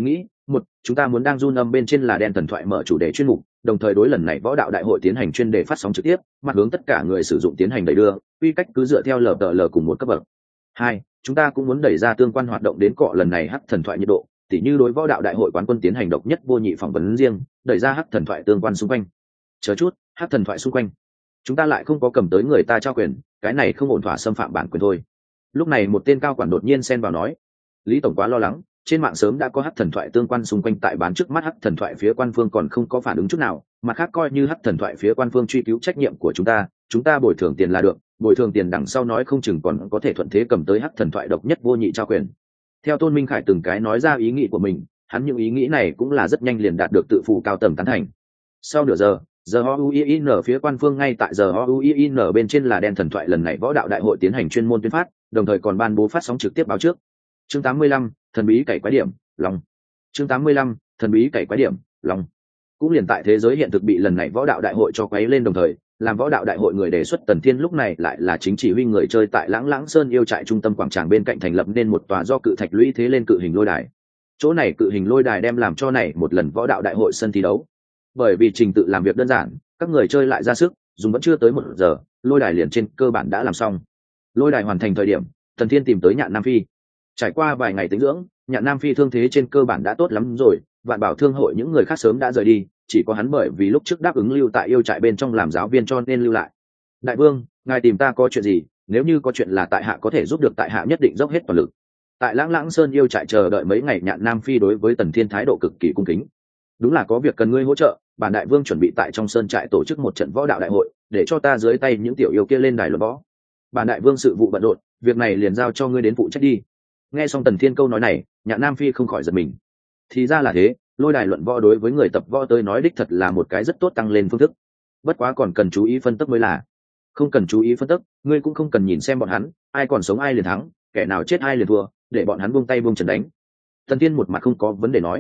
một, chúng ta muốn đang run âm bên trên là đen thần thoại mở chủ đề chuyên mục, đồng thời đối lần này võ đạo đại hội tiến hành chuyên đề phát sóng trực tiếp, mặt hướng tất cả người sử dụng tiến hành đẩy đưa, quy cách cứ dựa theo LTL cùng một cấp bậc. Hai, chúng ta cũng muốn đẩy ra tương quan hoạt động đến cọ lần này hắc thần thoại nhiệt độ, tỉ như đối võ đạo đại hội quán quân tiến hành độc nhất vô nhị phỏng vấn riêng, đẩy ra hắc thần thoại tương quan xung quanh. Chờ chút, hắc thần thoại xung quanh, chúng ta lại không có cầm tới người ta trao quyền, cái này không ổn thỏa xâm phạm bản quyền thôi. Lúc này một tên cao quản đột nhiên xen vào nói, Lý tổng quá lo lắng, trên mạng sớm đã có hắc thần thoại tương quan xung quanh tại bán, trước mắt hắc thần thoại phía quan phương còn không có phản ứng chút nào, mặt khác coi như hắc thần thoại phía quan phương truy cứu trách nhiệm của chúng ta bồi thường tiền là được, bồi thường tiền đằng sau nói không chừng còn có thể thuận thế cầm tới hắc thần thoại độc nhất vô nhị trao quyền. Theo Tôn Minh Khải từng cái nói ra ý nghĩ của mình, hắn những ý nghĩ này cũng là rất nhanh liền đạt được tự phụ cao tầng tán thành. Sau nửa giờ, giờ HUIN phía quan phương ngay tại giờ HUIN bên trên là đen thần thoại lần này võ đạo đại hội tiến hành chuyên môn tuyên phát, đồng thời còn ban bố phát sóng trực tiếp báo trước. Chương 85, thần bí cày quái điểm, lòng. Chương 85, thần bí cày quái điểm, lòng. Cũng liền tại thế giới hiện thực bị lần này võ đạo đại hội cho quấy lên đồng thời, làm võ đạo đại hội người đề xuất Tần Thiên lúc này lại là chính chỉ huy người chơi tại Lãng Lãng Sơn yêu trại trung tâm quảng trường bên cạnh thành lập nên một tòa do cự thạch lũy thế lên cự hình lôi đài. Chỗ này cự hình lôi đài đem làm cho này một lần võ đạo đại hội sân thi đấu. Bởi vì trình tự làm việc đơn giản, các người chơi lại ra sức, dùng vẫn chưa tới 1 giờ, lôi đài liền trên cơ bản đã làm xong. Lôi đài hoàn thành thời điểm, Tần Thiên tìm tới Nhạn Nam Phi. Trải qua vài ngày tĩnh dưỡng, Nhạn Nam Phi thương thế trên cơ bản đã tốt lắm rồi, Vạn Bảo thương hội những người khác sớm đã rời đi, chỉ có hắn bởi vì lúc trước đáp ứng lưu tại yêu trại bên trong làm giáo viên cho nên lưu lại. Đại vương, ngài tìm ta có chuyện gì? Nếu như có chuyện là tại hạ có thể giúp được, tại hạ nhất định dốc hết toàn lực. Tại Lãng Lãng Sơn yêu trại chờ đợi mấy ngày, Nhạn Nam Phi đối với Tần Thiên thái độ cực kỳ cung kính. Đúng là có việc cần ngươi hỗ trợ, bản đại vương chuẩn bị tại trong sơn trại tổ chức một trận võ đạo đại hội, để cho ta dưới tay những tiểu yêu kia lên đài luận võ. Bản đại vương sự vụ bận rộn, việc này liền giao cho ngươi đến phụ trách đi. Nghe xong Tần Thiên câu nói này, Nhạn Nam Phi không khỏi giật mình. Thì ra là thế, lôi đài luận võ đối với người tập võ tới nói đích thật là một cái rất tốt tăng lên phương thức. Bất quá còn cần chú ý phân tích mới là. Không cần chú ý phân tích, ngươi cũng không cần nhìn xem bọn hắn, ai còn sống ai liền thắng, kẻ nào chết ai liền thua, để bọn hắn buông tay buông chân đánh. Tần Thiên một mặt không có vấn đề nói.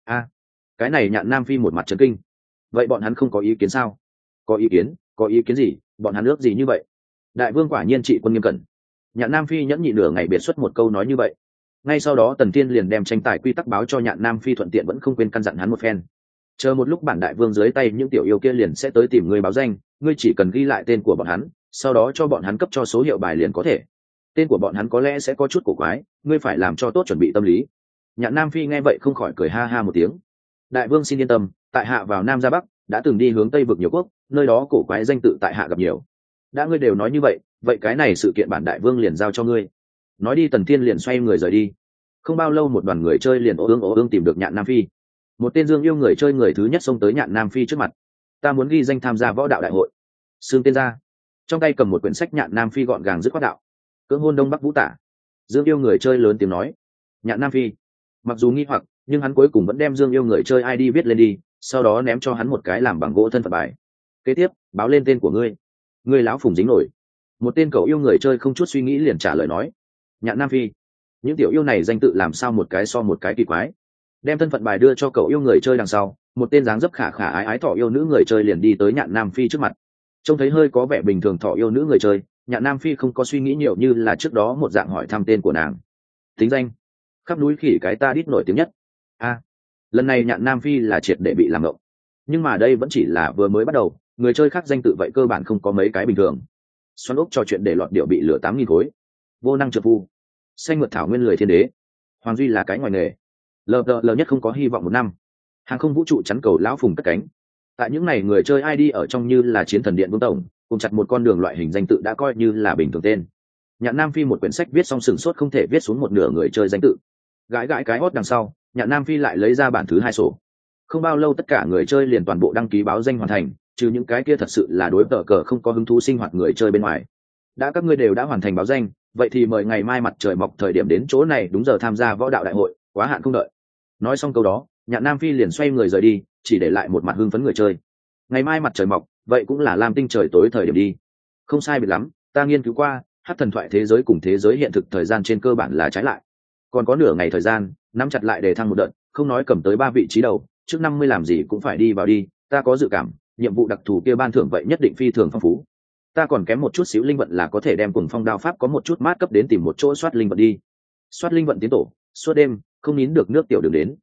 Cái này Nhạn Nam Phi một mặt chấn kinh. Vậy bọn hắn không có ý kiến sao? Có ý kiến gì? Bọn hắn ước gì như vậy? Đại vương quả nhiên trị quân nghiêm cẩn. Nhạn Nam Phi nhẫn nhịn nửa ngày biệt xuất một câu nói như vậy. Ngay sau đó Tần Thiên liền đem tranh tài quy tắc báo cho Nhạn Nam Phi, thuận tiện vẫn không quên căn dặn hắn một phen. Chờ một lúc bản đại vương dưới tay những tiểu yêu kia liền sẽ tới tìm ngươi báo danh, ngươi chỉ cần ghi lại tên của bọn hắn, sau đó cho bọn hắn cấp cho số hiệu bài liền có thể. Tên của bọn hắn có lẽ sẽ có chút cổ quái, ngươi phải làm cho tốt chuẩn bị tâm lý. Nhạn Nam Phi nghe vậy không khỏi cười ha ha một tiếng. Đại vương xin yên tâm, tại hạ vào Nam ra Bắc, đã từng đi hướng Tây vực nhiều quốc, nơi đó cổ quái danh tự tại hạ gặp nhiều. Đã ngươi đều nói như vậy, vậy cái này sự kiện bản đại vương liền giao cho ngươi. Nói đi Tần Thiên liền xoay người rời đi. Không bao lâu một đoàn người chơi liền ố ương tìm được Nhạn Nam Phi. Một tên Dương yêu người chơi người thứ nhất xông tới Nhạn Nam Phi trước mặt. Ta muốn ghi danh tham gia võ đạo đại hội. Xương tên ra. Trong tay cầm một quyển sách, Nhạn Nam Phi gọn gàng dứt khoát đạo. Cưỡng hôn Đông Bắc Vũ Tả. Dương yêu người chơi lớn tiếng nói. Nhạn Nam Phi mặc dù nghi hoặc, nhưng hắn cuối cùng vẫn đem Dương yêu người chơi ID viết lên đi, sau đó ném cho hắn một cái làm bằng gỗ thân phận bài. Kế tiếp, báo lên tên của ngươi. Ngươi lão phùng dính nổi. Một tên cậu yêu người chơi không chút suy nghĩ liền trả lời nói. Nhạn Nam Phi. Những tiểu yêu này danh tự làm sao một cái so một cái kỳ quái. Đem thân phận bài đưa cho cậu yêu người chơi đằng sau, một tên dáng dấp khả khả ái ái thỏ yêu nữ người chơi liền đi tới Nhạn Nam Phi trước mặt. Trông thấy hơi có vẻ bình thường thỏ yêu nữ người chơi, Nhạn Nam Phi không có suy nghĩ nhiều, như là trước đó một dạng hỏi thăm tên của nàng. Tính danh. Khắp núi khỉ cái ta đít nổi tiếng nhất. Lần này Nhạn Nam Phi là triệt để bị làm ngộng. Nhưng mà đây vẫn chỉ là vừa mới bắt đầu, người chơi khác danh tự vậy cơ bản không có mấy cái bình thường. Xoắn ốc trò chuyện để lọt điệu bị lửa 8.000 khối. Vô năng trợ phu. Xanh mượt thảo nguyên lười thiên đế. Hoàng duy là cái ngoài nghề. Lờ nhất không có hy vọng 1 năm. Hàng không vũ trụ chắn cầu lão phùng cất cánh. Tại những này người chơi ID ở trong như là Chiến Thần Điện Vương Tổng, cùng chặt một con đường loại hình danh tự đã coi như là bình thường tên. Nhạn Nam Phi một quyển sách viết xong sừng sốt không thể viết xuống một nửa người chơi danh tự. Gãi cái hót đằng sau, Nhạn Nam Phi lại lấy ra bản thứ 2 sổ. Không bao lâu tất cả người chơi liền toàn bộ đăng ký báo danh hoàn thành, trừ những cái kia thật sự là đối tờ cờ không có hứng thú sinh hoạt người chơi bên ngoài. Đã các ngươi đều đã hoàn thành báo danh, vậy thì mời ngày mai mặt trời mọc thời điểm đến chỗ này đúng giờ tham gia võ đạo đại hội, quá hạn không đợi. Nói xong câu đó, Nhạn Nam Phi liền xoay người rời đi, chỉ để lại một mặt hưng phấn người chơi. Ngày mai mặt trời mọc, vậy cũng là lam tinh trời tối thời điểm đi. Không sai biệt lắm, ta nghiên cứu qua, hắc thần thoại thế giới cùng thế giới hiện thực thời gian trên cơ bản là trái lại. Còn có nửa ngày thời gian, nắm chặt lại để thăng một đợt, không nói cầm tới 3 vị trí đầu, trước 50 làm gì cũng phải đi vào đi, ta có dự cảm, nhiệm vụ đặc thù kia ban thưởng vậy nhất định phi thường phong phú. Ta còn kém một chút xíu linh vận là có thể đem Cuồng Phong đao pháp có một chút mát cấp đến tìm một chỗ soát linh vận đi. Soát linh vận tiến tổ, suốt đêm, không nín được nước tiểu đường đến.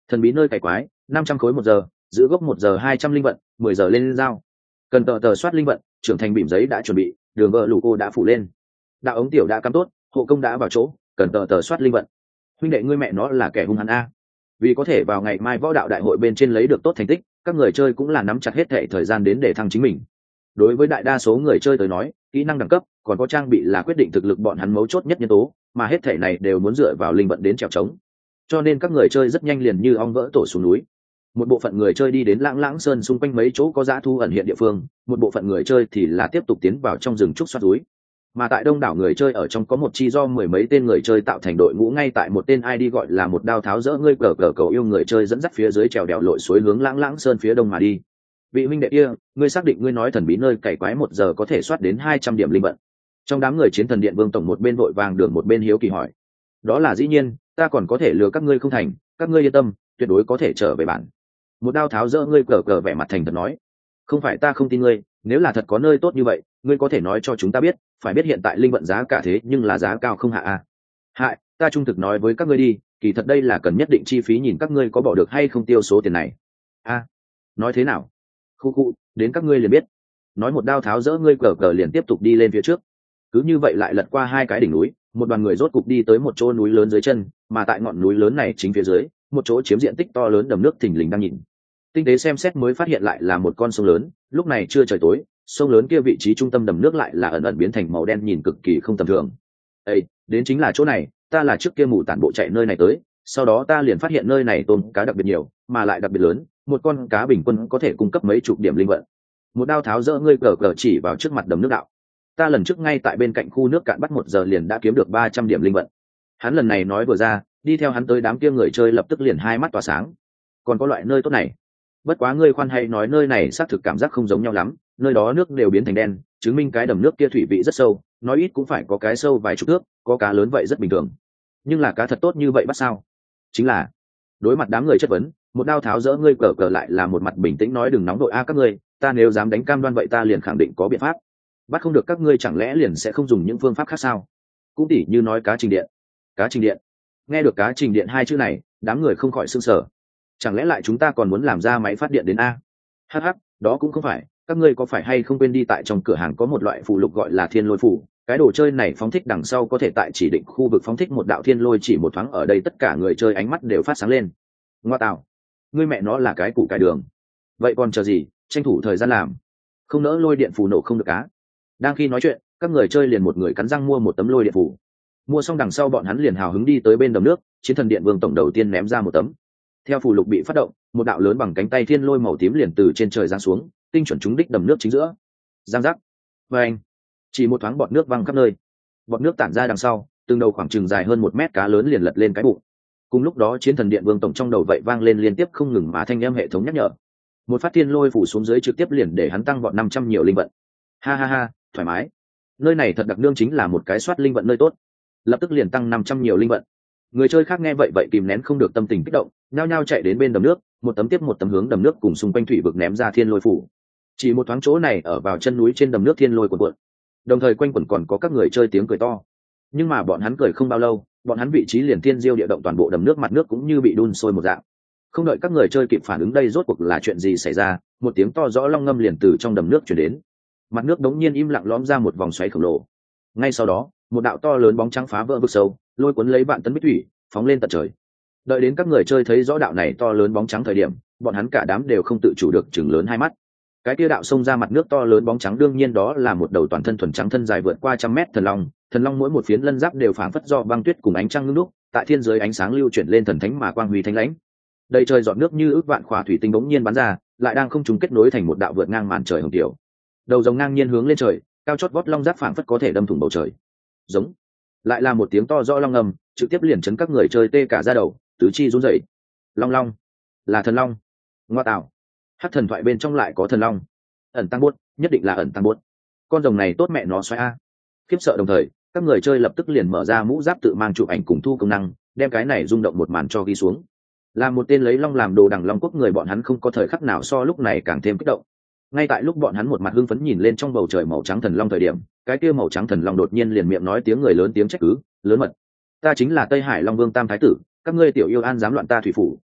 Thần bí nơi cày quái, 500 khối 1 giờ, giữ gốc 1 giờ 200 linh vận, 10 giờ lên giao. Cần tờ soát linh vận, trưởng thành bìm giấy đã chuẩn bị, đường vợ lũ cô đã phủ lên. Đạo ống tiểu đã cắm tốt, hộ công đã vào chỗ, cần tờ soát linh vận. Huynh đệ ngươi mẹ nó là kẻ hung hăng a. Vì có thể vào ngày mai võ đạo đại hội bên trên lấy được tốt thành tích, các người chơi cũng là nắm chặt hết thệ thời gian đến để thăng chính mình. Đối với đại đa số người chơi tới nói, kỹ năng đẳng cấp còn có trang bị là quyết định thực lực bọn hắn mấu chốt nhất nhân tố, mà hết thệ này đều muốn dựa vào linh vận đến trèo trống. Cho nên các người chơi rất nhanh liền như ong vỡ tổ xuống núi. Một bộ phận người chơi đi đến Lãng Lãng Sơn xung quanh mấy chỗ có dã thu ẩn hiện địa phương, một bộ phận người chơi thì là tiếp tục tiến vào trong rừng trúc xoát núi. Mà tại đông đảo người chơi ở trong có một chi do 10 mấy tên người chơi tạo thành đội ngũ, ngay tại một tên ID gọi là một đao tháo rỡ ngươi cờ cầu yêu người chơi dẫn dắt phía dưới trèo đèo lội suối hướng Lãng Lãng Sơn phía đông mà đi. Vị huynh đệ kia, ngươi xác định ngươi nói thần bí nơi cày quái 1 giờ có thể soát đến 200 điểm linh vận? Trong đám người Chiến Thần Điện Vương tổng một bên vội vàng đường một bên hiếu kỳ hỏi. Đó là dĩ nhiên, ta còn có thể lừa các ngươi không thành, các ngươi yên tâm, tuyệt đối có thể trở về bản. Một đao tháo rỡ ngươi cờ vẻ mặt thành thật nói. Không phải ta không tin ngươi, nếu là thật có nơi tốt như vậy, ngươi có thể nói cho chúng ta biết, phải biết hiện tại linh vận giá cả thế nhưng là giá cao không hạ a. Hại, ta trung thực nói với các ngươi đi, kỳ thật đây là cần nhất định chi phí, nhìn các ngươi có bỏ được hay không tiêu số tiền này. A, nói thế nào? Khu, đến các ngươi liền biết. Nói một đao tháo rỡ ngươi cờ liền tiếp tục đi lên phía trước. Cứ như vậy lại lật qua 2 cái đỉnh núi, một đoàn người rốt cục đi tới một chỗ núi lớn dưới chân, mà tại ngọn núi lớn này chính phía dưới, một chỗ chiếm diện tích to lớn đầm nước thình lình đang nhìn. Tinh tế xem xét mới phát hiện lại là một con sông lớn, lúc này chưa trời tối, sông lớn kia vị trí trung tâm đầm nước lại là ẩn ẩn biến thành màu đen, nhìn cực kỳ không tầm thường. Ê, đến chính là chỗ này, ta là trước kia mù tản bộ chạy nơi này tới, sau đó ta liền phát hiện nơi này tôm cá đặc biệt nhiều, mà lại đặc biệt lớn, một con cá bình quân có thể cung cấp mấy chục điểm linh vận. Một đao tháo rỡ ngươi cờ chỉ vào trước mặt đầm nước đạo. Ta lần trước ngay tại bên cạnh khu nước cạn bắt 1 giờ liền đã kiếm được 300 điểm linh vận. Hắn lần này nói vừa ra, đi theo hắn tới đám kia người chơi lập tức liền hai mắt tỏa sáng. Còn có loại nơi tốt này. Bất quá ngươi khoan hay nói, nơi này xác thực cảm giác không giống nhau lắm, nơi đó nước đều biến thành đen, chứng minh cái đầm nước kia thủy vị rất sâu, nói ít cũng phải có cái sâu vài chục thước, có cá lớn vậy rất bình thường. Nhưng là cá thật tốt như vậy bắt sao? Chính là, đối mặt đám người chất vấn, một đao tháo rỡ ngươi cờ lại là một mặt bình tĩnh nói đừng nóng đội a các ngươi, ta nếu dám đánh cam đoan vậy ta liền khẳng định có biện pháp. Bắt không được các ngươi chẳng lẽ liền sẽ không dùng những phương pháp khác sao? Cũng tỉ như nói cá trình điện. Cá trình điện. Nghe được cá trình điện 2 chữ này, đám người không khỏi sửng sở. Chẳng lẽ lại chúng ta còn muốn làm ra máy phát điện đến a? Hắc, đó cũng không phải, các ngươi có phải hay không quên đi tại trong cửa hàng có một loại phụ lục gọi là Thiên Lôi Phủ, cái đồ chơi này phóng thích đằng sau có thể tại chỉ định khu vực phóng thích một đạo thiên lôi, chỉ một thoáng ở đây tất cả người chơi ánh mắt đều phát sáng lên. Ngoa tạo, ngươi mẹ nó là cái củ cải đường. Vậy còn chờ gì, tranh thủ thời gian làm. Không nỡ lôi điện phù nổ không được cá. Đang khi nói chuyện, các người chơi liền một người cắn răng mua một tấm lôi điện phù. Mua xong đằng sau bọn hắn liền hào hứng đi tới bên đầm nước, Chiến Thần Điện Vương tổng đầu tiên ném ra một tấm. Theo phù lục bị phát động, một đạo lớn bằng cánh tay thiên lôi màu tím liền từ trên trời giáng xuống, tinh chuẩn trúng đích đầm nước chính giữa. Giang giác. Và anh, chỉ một thoáng bọt nước văng khắp nơi. Bọt nước tản ra đằng sau, từng đầu khoảng chừng dài hơn 1 mét cá lớn liền lật lên cái bụng. Cùng lúc đó Chiến Thần Điện Vương tổng trong đầu vậy vang lên liên tiếp không ngừng mà thanh âm hệ thống nhắc nhở. Một phát thiên lôi phủ xuống dưới trực tiếp liền để hắn tăng vọt 500 nhiều linh vận. Ha ha ha, thoải mái. Nơi này thật đặc đương chính là một cái soát linh vận nơi tốt. Lập tức liền tăng 500 nhiều linh vận. Người chơi khác nghe vậy kìm nén không được tâm tình kích động, nhao nhao chạy đến bên đầm nước, một tấm tiếp một tấm hướng đầm nước cùng xung quanh thủy vực ném ra thiên lôi phủ. Chỉ một thoáng chỗ này ở vào chân núi trên đầm nước thiên lôi cuộn cuộn. Đồng thời quanh quẩn còn có các người chơi tiếng cười to. Nhưng mà bọn hắn cười không bao lâu, bọn hắn vị trí liền thiên diêu địa động, toàn bộ đầm nước mặt nước cũng như bị đun sôi một dạng. Không đợi các người chơi kịp phản ứng đây rốt cuộc là chuyện gì xảy ra, một tiếng to rõ long ngâm liền từ trong đầm nước truyền đến. Mặt nước đống nhiên im lặng lõm ra một vòng xoáy khổng lồ. Ngay sau đó, một đạo to lớn bóng trắng phá vỡ vực sâu, lôi cuốn lấy vạn tấn bích thủy, phóng lên tận trời. Đợi đến các người chơi thấy rõ đạo này to lớn bóng trắng thời điểm, bọn hắn cả đám đều không tự chủ được chừng lớn hai mắt. Cái kia đạo xông ra mặt nước to lớn bóng trắng đương nhiên đó là một đầu toàn thân thuần trắng, thân dài vượt qua 100 mét thần long mỗi một phiến lân giáp đều phảng phất do băng tuyết cùng ánh trăng ngưng đúc, tại thiên giới ánh sáng lưu chuyển lên thần thánh mà quang huy thanh lãnh. Đầy trời giọt nước như ước vạn khỏa thủy tinh bỗng nhiên bắn ra, lại đang không trùng kết nối thành một đạo vượt ngang màn trời hồng tiểu. Đầu rồng ngang nhiên hướng lên trời, cao chót vót long giáp phảng phất có thể đâm thủng bầu trời. Giống. Lại là một tiếng to rõ long ngầm, trực tiếp liền chấn các người chơi tê cả da đầu, tứ chi run rẩy. Long long, là thần long. Ngoa tạo. Hắc thần thoại bên trong lại có thần long. Ẩn tăng buốt, nhất định là ẩn tăng buốt. Con rồng này tốt mẹ nó xoáy a. Khiếp sợ đồng thời, các người chơi lập tức liền mở ra mũ giáp tự mang chụp ảnh cùng thu công năng, đem cái này rung động một màn cho ghi xuống. Là một tên lấy long làm đồ đằng long quốc người, bọn hắn không có thời khắc nào so lúc này càng thêm kích động. Ngay tại lúc bọn hắn một mặt hưng phấn nhìn lên trong bầu trời màu trắng thần long thời điểm, cái kia màu trắng thần long đột nhiên liền miệng nói tiếng người lớn tiếng trách cứ, lớn mật. Ta chính là Tây Hải Long Vương Tam Thái tử, các ngươi tiểu yêu an dám loạn ta thủy phủ,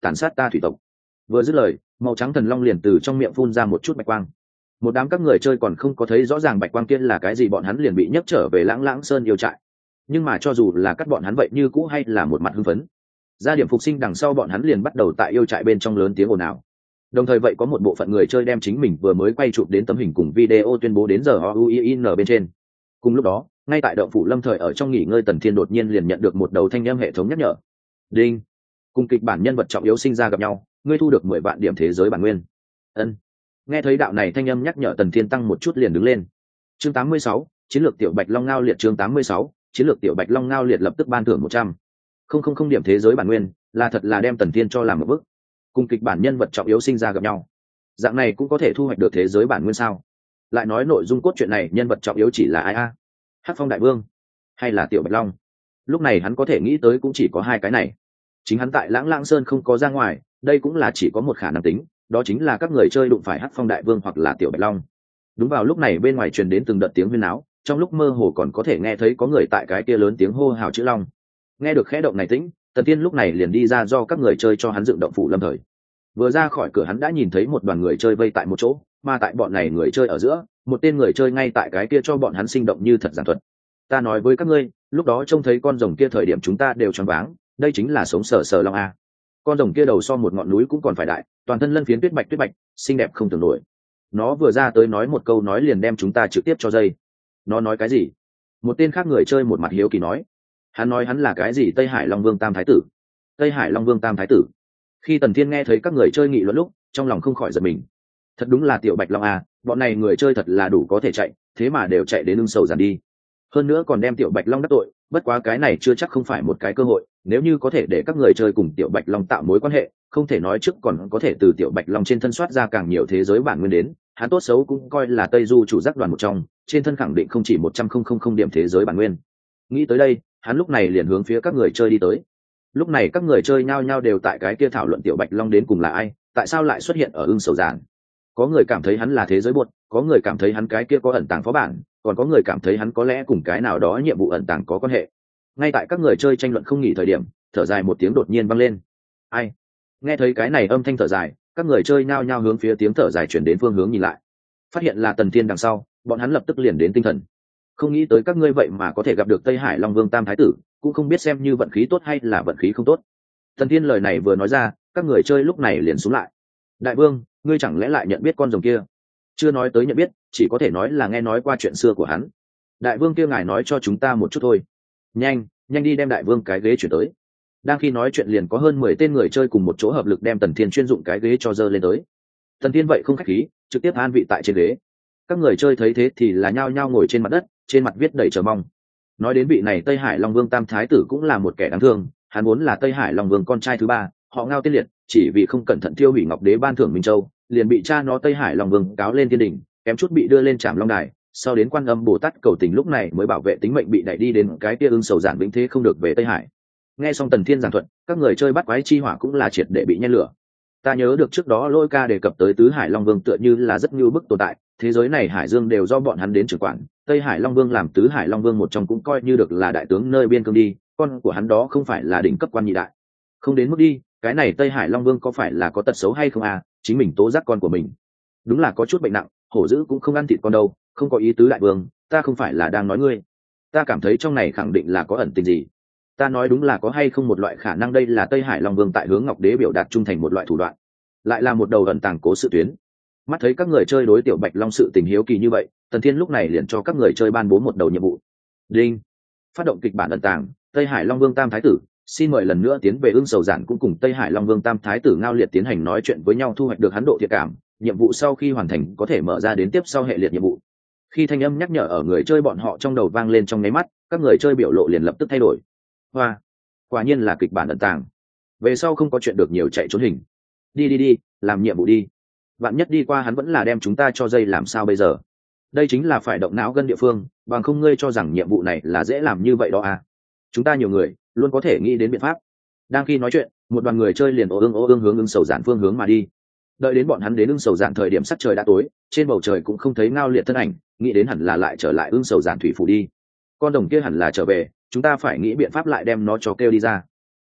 tàn sát ta thủy tộc. Vừa dứt lời, màu trắng thần long liền từ trong miệng phun ra một chút bạch quang. Một đám các người chơi còn không có thấy rõ ràng bạch quang kia là cái gì, bọn hắn liền bị nhấc trở về Lãng Lãng Sơn yêu trại. Nhưng mà cho dù là cắt bọn hắn vậy như cũ hay là một mặt hưng phấn. Ra điểm phục sinh đằng sau, bọn hắn liền bắt đầu tại yêu trại bên trong lớn tiếng ồn ào. Đồng thời vậy có một bộ phận người chơi đem chính mình vừa mới quay chụp đến tấm hình cùng video tuyên bố đến giờ OUIN bên trên. Cùng lúc đó, ngay tại động phủ Lâm Thời ở trong nghỉ ngơi, Tần Thiên đột nhiên liền nhận được một đầu thanh âm hệ thống nhắc nhở. Đinh. Cùng kịch bản nhân vật trọng yếu sinh ra gặp nhau, ngươi thu được 10 vạn điểm thế giới bản nguyên. Ân. Nghe thấy đạo này thanh âm nhắc nhở, Tần Thiên tăng một chút liền đứng lên. Chương 86, chiến lược tiểu Bạch Long Ngao liệt. Chương 86, chiến lược tiểu Bạch Long Ngao liệt lập tức ban thưởng 100,000 điểm thế giới bản nguyên, là thật là đem Tần Thiên cho làm một bước. Cùng kịch bản nhân vật trọng yếu sinh ra gặp nhau, dạng này cũng có thể thu hoạch được thế giới bản nguyên sao? Lại nói nội dung cốt truyện này nhân vật trọng yếu chỉ là ai a? Hắc Phong Đại Vương hay là tiểu Bạch Long? Lúc này hắn có thể nghĩ tới cũng chỉ có hai cái này. Chính hắn tại Lãng Lãng Sơn không có ra ngoài, đây cũng là chỉ có một khả năng tính, đó chính là các người chơi đụng phải Hắc Phong Đại Vương hoặc là tiểu Bạch Long. Đúng vào lúc này bên ngoài truyền đến từng đợt tiếng huyên náo, trong lúc mơ hồ còn có thể nghe thấy có người tại cái kia lớn tiếng hô hào chữ Long. Nghe được khẽ động này tĩnh, Tần Thiên lúc này liền đi ra do các người chơi cho hắn dựng động phủ Lâm Thời. Vừa ra khỏi cửa hắn đã nhìn thấy một đoàn người chơi vây tại một chỗ, mà tại bọn này người chơi ở giữa, một tên người chơi ngay tại cái kia cho bọn hắn sinh động như thật giản thuật. Ta nói với các ngươi, lúc đó trông thấy con rồng kia thời điểm chúng ta đều choáng váng, đây chính là sống sờ sờ long a. Con rồng kia đầu so một ngọn núi cũng còn phải đại, toàn thân lân phiến tuyết bạch, xinh đẹp không tưởng nổi. Nó vừa ra tới nói một câu nói liền đem chúng ta trực tiếp cho dây. Nó nói cái gì? Một tên khác người chơi một mặt hiếu kỳ nói. Hắn nói hắn là cái gì Tây Hải Long Vương Tam Thái Tử. Tây Hải Long Vương Tam Thái Tử. Khi Tần Thiên nghe thấy các người chơi nghị luận lúc, trong lòng không khỏi giật mình. Thật đúng là tiểu Bạch Long a, bọn này người chơi thật là đủ có thể chạy, thế mà đều chạy đến lưng sầu giàn đi. Hơn nữa còn đem tiểu Bạch Long đắc tội, bất quá cái này chưa chắc không phải một cái cơ hội, nếu như có thể để các người chơi cùng tiểu Bạch Long tạo mối quan hệ, không thể nói trước còn có thể từ tiểu Bạch Long trên thân soát ra càng nhiều thế giới bản nguyên đến, hắn tốt xấu cũng coi là Tây Du chủ giác đoàn một trong, trên thân khẳng định không chỉ 100,000 điểm thế giới bản nguyên. Nghĩ tới đây, hắn lúc này liền hướng phía các người chơi đi tới. Lúc này các người chơi nhao nhao đều tại cái kia thảo luận tiểu Bạch Long đến cùng là ai, tại sao lại xuất hiện ở ưng sầu giản. Có người cảm thấy hắn là thế giới buột, có người cảm thấy hắn cái kia có ẩn tàng phó bản, còn có người cảm thấy hắn có lẽ cùng cái nào đó nhiệm vụ ẩn tàng có quan hệ. Ngay tại các người chơi tranh luận không nghỉ thời điểm, thở dài một tiếng đột nhiên vang lên. Ai? Nghe thấy cái này âm thanh thở dài, các người chơi nhao nhao hướng phía tiếng thở dài chuyển đến phương hướng nhìn lại, phát hiện là Tần Thiên đằng sau, bọn hắn lập tức liền đến tinh thần. Không nghĩ tới các ngươi vậy mà có thể gặp được Tây Hải Long Vương Tam Thái Tử, cũng không biết xem như vận khí tốt hay là vận khí không tốt. Tần Thiên lời này vừa nói ra, các người chơi lúc này liền xuống lại. Đại vương, ngươi chẳng lẽ lại nhận biết con rồng kia? Chưa nói tới nhận biết, chỉ có thể nói là nghe nói qua chuyện xưa của hắn. Đại vương kia ngài nói cho chúng ta một chút thôi. Nhanh đi đem đại vương cái ghế chuyển tới. Đang khi nói chuyện liền có hơn 10 tên người chơi cùng một chỗ hợp lực đem Tần Thiên chuyên dụng cái ghế cho dơ lên tới. Tần Thiên vậy không khách khí, trực tiếp an vị tại trên ghế. Các người chơi thấy thế thì là nhao nhao ngồi trên mặt đất, trên mặt viết đầy chờ mong. Nói đến vị này Tây Hải Long Vương Tam Thái Tử cũng là một kẻ đáng thương, hắn vốn là Tây Hải Long Vương con trai thứ 3, họ Ngao Tiên Liệt, chỉ vì không cẩn thận tiêu hủy Ngọc Đế ban thưởng Minh Châu, liền bị cha nó Tây Hải Long Vương cáo lên thiên đỉnh, kém chút bị đưa lên Trảm Long Đài, sau đến Quan Âm Bồ Tát cầu tình lúc này mới bảo vệ tính mệnh bị đẩy đi đến cái kia ưng sầu giản vĩnh thế không được về Tây Hải. Nghe xong Tần Thiên giảng thuật, các người chơi bắt quái chi hỏa cũng là triệt để bị nhen lửa. Ta nhớ được trước đó Lôi Ca đề cập tới Tứ Hải Long Vương tựa như là rất như bức tồn tại, thế giới này hải dương đều do bọn hắn đến trưởng quản, Tây Hải Long Vương làm Tứ Hải Long Vương một trong cũng coi như được là đại tướng nơi biên cương đi, con của hắn đó không phải là đỉnh cấp quan nhị đại. Không đến mức đi, cái này Tây Hải Long Vương có phải là có tật xấu hay không à, chính mình tố giác con của mình. Đúng là có chút bệnh nặng, hổ dữ cũng không ăn thịt con đâu, không có ý tứ đại vương, ta không phải là đang nói ngươi. Ta cảm thấy trong này khẳng định là có ẩn tình gì. Ta nói đúng là có hay không một loại khả năng đây là Tây Hải Long Vương tại hướng Ngọc Đế biểu đạt trung thành một loại thủ đoạn, lại là một đầu ẩn tàng cố sự tuyến. Mắt thấy các người chơi đối tiểu Bạch Long sự tình hiếu kỳ như vậy, Tần Thiên lúc này liền cho các người chơi ban bố một đầu nhiệm vụ. Đinh. Phát động kịch bản ẩn tàng, Tây Hải Long Vương Tam Thái Tử, xin mời lần nữa tiến về ưng sầu giản cũng cùng Tây Hải Long Vương Tam Thái Tử Ngao Liệt tiến hành nói chuyện với nhau, thu hoạch được hắn độ thiện cảm, nhiệm vụ sau khi hoàn thành có thể mở ra đến tiếp sau hệ liệt nhiệm vụ. Khi thanh âm nhắc nhở ở người chơi bọn họ trong đầu vang lên trong nháy mắt, các người chơi biểu lộ liền lập tức thay đổi. Hoa, quả nhiên là kịch bản ẩn tàng. Về sau không có chuyện được nhiều chạy trốn hình. Đi, làm nhiệm vụ đi. Vạn nhất đi qua hắn vẫn là đem chúng ta cho dây làm sao bây giờ? Đây chính là phải động não gân địa phương, bằng không ngươi cho rằng nhiệm vụ này là dễ làm như vậy đó à? Chúng ta nhiều người, luôn có thể nghĩ đến biện pháp. Đang khi nói chuyện, một đoàn người chơi liền ô ương hướng ưng sầu giản phương hướng mà đi. Đợi đến bọn hắn đến ưng sầu giản thời điểm sắc trời đã tối, trên bầu trời cũng không thấy Ngao Liệt thân ảnh, nghĩ đến hẳn là lại trở lại ưng sầu giản thủy phủ đi. Con đồng kia hẳn là trở về, chúng ta phải nghĩ biện pháp lại đem nó cho kêu đi ra.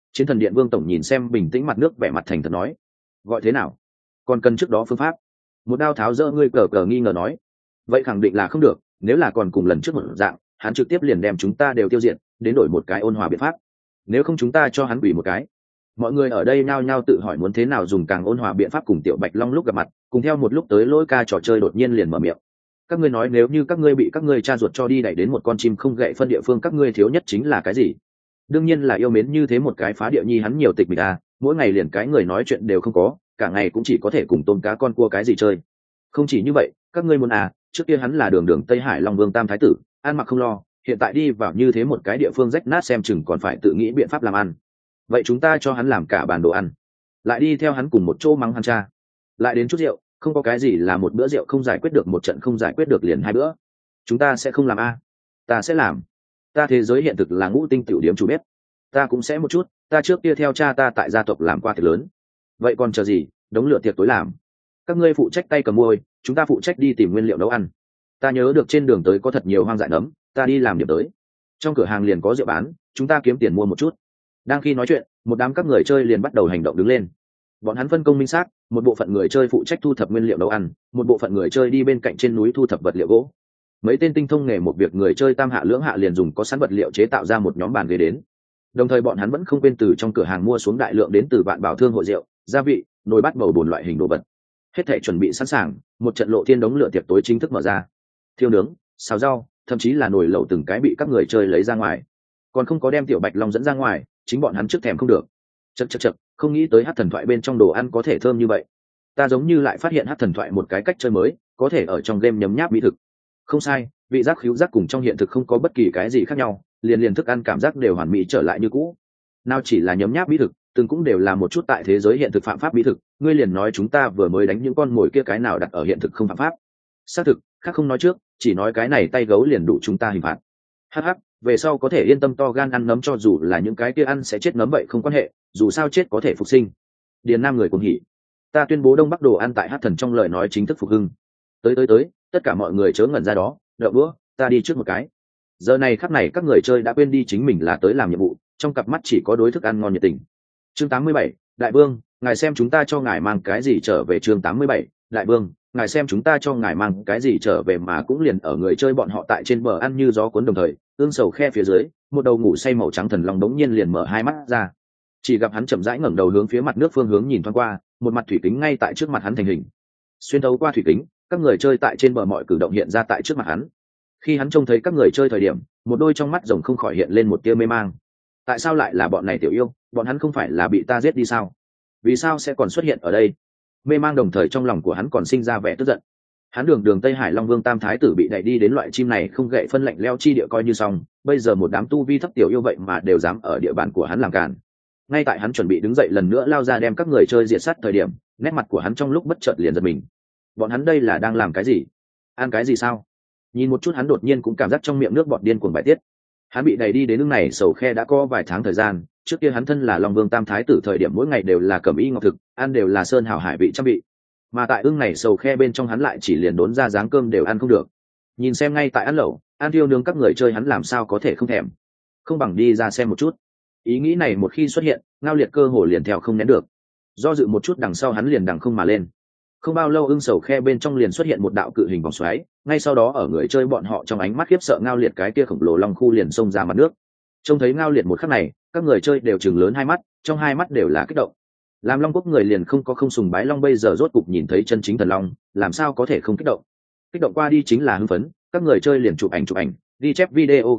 Chiến thần điện vương tổng nhìn xem bình tĩnh mặt nước vẻ mặt thành thật nói, gọi thế nào, còn cần trước đó phương pháp. Một đao tháo rỡ ngươi cờ cờ nghi ngờ nói, vậy khẳng định là không được, nếu là còn cùng lần trước một dạng hắn trực tiếp liền đem chúng ta đều tiêu diệt, đến đổi một cái ôn hòa biện pháp. Nếu không chúng ta cho hắn quỷ một cái. Mọi người ở đây nhao nhao tự hỏi muốn thế nào dùng càng ôn hòa biện pháp cùng Tiểu Bạch Long lúc gặp mặt, cùng theo một lúc tới Lỗi Ca trò chơi đột nhiên liền mở miệng. Các ngươi nói nếu như các ngươi bị các ngươi cha ruột cho đi đẩy đến một con chim không gậy phân địa phương, các ngươi thiếu nhất chính là cái gì? Đương nhiên là yêu mến như thế một cái phá địa nhi, hắn nhiều tịch mịch à, mỗi ngày liền cái người nói chuyện đều không có, cả ngày cũng chỉ có thể cùng tôm cá con cua cái gì chơi. Không chỉ như vậy, các ngươi muốn à, trước kia hắn là đường đường Tây Hải Long Vương Tam Thái tử, ăn mặc không lo, hiện tại đi vào như thế một cái địa phương rách nát xem chừng còn phải tự nghĩ biện pháp làm ăn. Vậy chúng ta cho hắn làm cả bàn đồ ăn, lại đi theo hắn cùng một chỗ mắng hắn cha, lại đến chút rượu, không có cái gì là một bữa rượu không giải quyết được, một trận không giải quyết được liền hai bữa. Chúng ta sẽ không làm a. Ta sẽ làm. Ta thế giới hiện thực là ngũ tinh tiểu điếm chủ bếp. Ta cũng sẽ một chút, ta trước kia theo cha ta tại gia tộc làm qua tiệc lớn. Vậy còn chờ gì, đống lửa tiệc tối làm. Các ngươi phụ trách tay cầm môi, chúng ta phụ trách đi tìm nguyên liệu nấu ăn. Ta nhớ được trên đường tới có thật nhiều hoang dại nấm, ta đi làm điểm tới. Trong cửa hàng liền có rượu bán, chúng ta kiếm tiền mua một chút. Đang khi nói chuyện, một đám các người chơi liền bắt đầu hành động đứng lên. Bọn hắn phân công minh xác, một bộ phận người chơi phụ trách thu thập nguyên liệu nấu ăn, một bộ phận người chơi đi bên cạnh trên núi thu thập vật liệu gỗ. Mấy tên tinh thông nghề một việc người chơi tam hạ lưỡng hạ liền dùng có sẵn vật liệu chế tạo ra một nhóm bàn ghế đến. Đồng thời bọn hắn vẫn không quên từ trong cửa hàng mua xuống đại lượng đến từ Vạn Bảo Thương hội rượu, gia vị, nồi bát bầu bồn loại hình đồ vật. Hết thảy chuẩn bị sẵn sàng, một trận lộ thiên đống lửa tiệc tối chính thức mở ra. Thiêu nướng, xào rau, thậm chí là nồi lẩu từng cái bị các người chơi lấy ra ngoài. Còn không có đem Tiểu Bạch Long dẫn ra ngoài, chính bọn hắn trước thèm không được. Chậc, không nghĩ tới Hắc Thần Thoại bên trong đồ ăn có thể thơm như vậy. Ta giống như lại phát hiện Hắc Thần Thoại một cái cách chơi mới, có thể ở trong game nhấm nháp mỹ thực. Không sai, vị giác khứu giác cùng trong hiện thực không có bất kỳ cái gì khác nhau, liền thức ăn cảm giác đều hoàn mỹ trở lại như cũ. Nào chỉ là nhấm nháp mỹ thực, từng cũng đều là một chút tại thế giới hiện thực phạm pháp mỹ thực, ngươi liền nói chúng ta vừa mới đánh những con mồi kia cái nào đặt ở hiện thực không phạm pháp. Xác thực, khác không nói trước, chỉ nói cái này tay gấu liền đủ chúng ta hình phạt. Hắc, về sau có thể yên tâm to gan ăn nấm, cho dù là những cái kia ăn sẽ chết nấm vậy không quan hệ, dù sao chết có thể phục sinh. Điền Nam người cuồng hỉ. Ta tuyên bố Đông Bắc đồ ăn tại Hắc Thần trong lời nói chính thức phục hưng. Tới, tất cả mọi người chớ ngẩn ra đó, đợi bữa, ta đi trước một cái. Giờ này khắc này các người chơi đã quên đi chính mình là tới làm nhiệm vụ, trong cặp mắt chỉ có đối thức ăn ngon nhiệt tình. Chương 87, Đại Vương, ngài xem chúng ta cho ngài mang cái gì trở về. Chương 87, Đại Vương, ngài xem chúng ta cho ngài mang cái gì trở về. Mà cũng liền ở người chơi bọn họ tại trên bờ ăn như gió cuốn đồng thời, ương sầu khe phía dưới, một đầu ngủ say màu trắng thần long đống nhiên liền mở hai mắt ra. Chỉ gặp hắn chậm rãi ngẩng đầu hướng phía mặt nước phương hướng nhìn thoáng qua, một mặt thủy kính ngay tại trước mặt hắn thành hình. Xuyên thấu qua thủy kính, các người chơi tại trên bờ mọi cử động hiện ra tại trước mặt hắn. Khi hắn trông thấy các người chơi thời điểm, một đôi trong mắt rồng không khỏi hiện lên một tia mê mang. Tại sao lại là bọn này tiểu yêu, bọn hắn không phải là bị ta giết đi sao? Vì sao sẽ còn xuất hiện ở đây? Mê mang đồng thời trong lòng của hắn còn sinh ra vẻ tức giận. Hắn đường Tây Hải Long Vương Tam Thái tử bị đẩy đi đến loại chim này không gậy phân lạnh leo chi địa coi như xong, bây giờ một đám tu vi thấp tiểu yêu vậy mà đều dám ở địa bàn của hắn làm cản. Ngay tại hắn chuẩn bị đứng dậy lần nữa lao ra đem các người chơi diệt sát thời điểm, nét mặt của hắn trong lúc bất chợt liền giật mình. Bọn hắn đây là đang làm cái gì? Ăn cái gì sao? Nhìn một chút hắn đột nhiên cũng cảm giác trong miệng nước bọt điên cuồng bài tiết. Hắn bị đẩy đi đến nước này sầu khe đã có vài tháng thời gian, trước kia hắn thân là Long Vương Tam Thái tử thời điểm mỗi ngày đều là cẩm y ngọc thực, ăn đều là sơn hào hải vị trăm vị. Mà tại ưng này sầu khe bên trong hắn lại chỉ liền đốn ra dáng cơm đều ăn không được. Nhìn xem ngay tại ăn lẩu, ăn thiêu nướng các người chơi hắn làm sao có thể không thèm. Không bằng đi ra xem một chút. Ý nghĩ này một khi xuất hiện, Ngao Liệt cơ hồ liền theo không nén được. Do dự một chút đằng sau hắn liền đằng không mà lên. Không bao lâu ưng sầu khe bên trong liền xuất hiện một đạo cự hình vòng xoáy, ngay sau đó ở người chơi bọn họ trong ánh mắt khiếp sợ Ngao Liệt cái kia khổng lồ long khu liền xông ra mặt nước. Trông thấy Ngao Liệt một khắc này, các người chơi đều chừng lớn hai mắt, trong hai mắt đều là kích động. Làm Long Quốc người liền không có không sùng bái long, bây giờ rốt cục nhìn thấy chân chính thần long, làm sao có thể không kích động. Kích động qua đi chính là hưng phấn, các người chơi liền chụp ảnh, ghi chép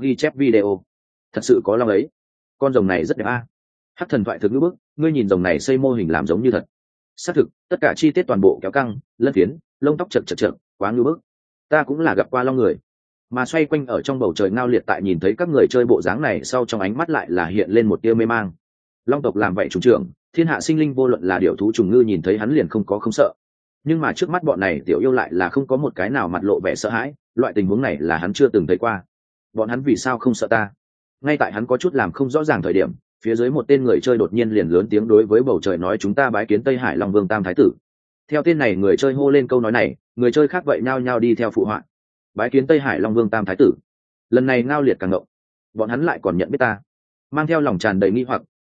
video. Thật sự có long ấy, con rồng này rất đẹp a. Hắc Thần Thoại thực ngữ bức, ngươi nhìn rồng này xây mô hình làm giống như thật. Xác thực, tất cả chi tiết toàn bộ kéo căng, lân phiến, lông tóc chật, quá ngữ bức. Ta cũng là gặp qua long người. Mà xoay quanh ở trong bầu trời Ngao Liệt tại nhìn thấy các người chơi bộ dáng này sau trong ánh mắt lại là hiện lên một tia mê mang. Long tộc làm vậy trùng trưởng, thiên hạ sinh linh vô luận là điểu thú trùng ngư nhìn thấy hắn liền không có không sợ. Nhưng mà trước mắt bọn này tiểu yêu lại là không có một cái nào mặt lộ vẻ sợ hãi, loại tình huống này là hắn chưa từng thấy qua. Bọn hắn vì sao không sợ ta? Ngay tại hắn có chút làm không rõ ràng thời điểm, phía dưới một tên người chơi đột nhiên liền lớn tiếng đối với bầu trời nói chúng ta bái kiến Tây Hải Long Vương Tam Thái tử. Theo tên này người chơi hô lên câu nói này, người chơi khác vậy nhao nhao đi theo phụ họa. Bái kiến Tây Hải Long Vương Tam Thái tử. Lần này Ngao Liệt càng ngộng, bọn hắn lại còn nhận biết ta. Mang theo lòng tràn đầy nghi hoặc,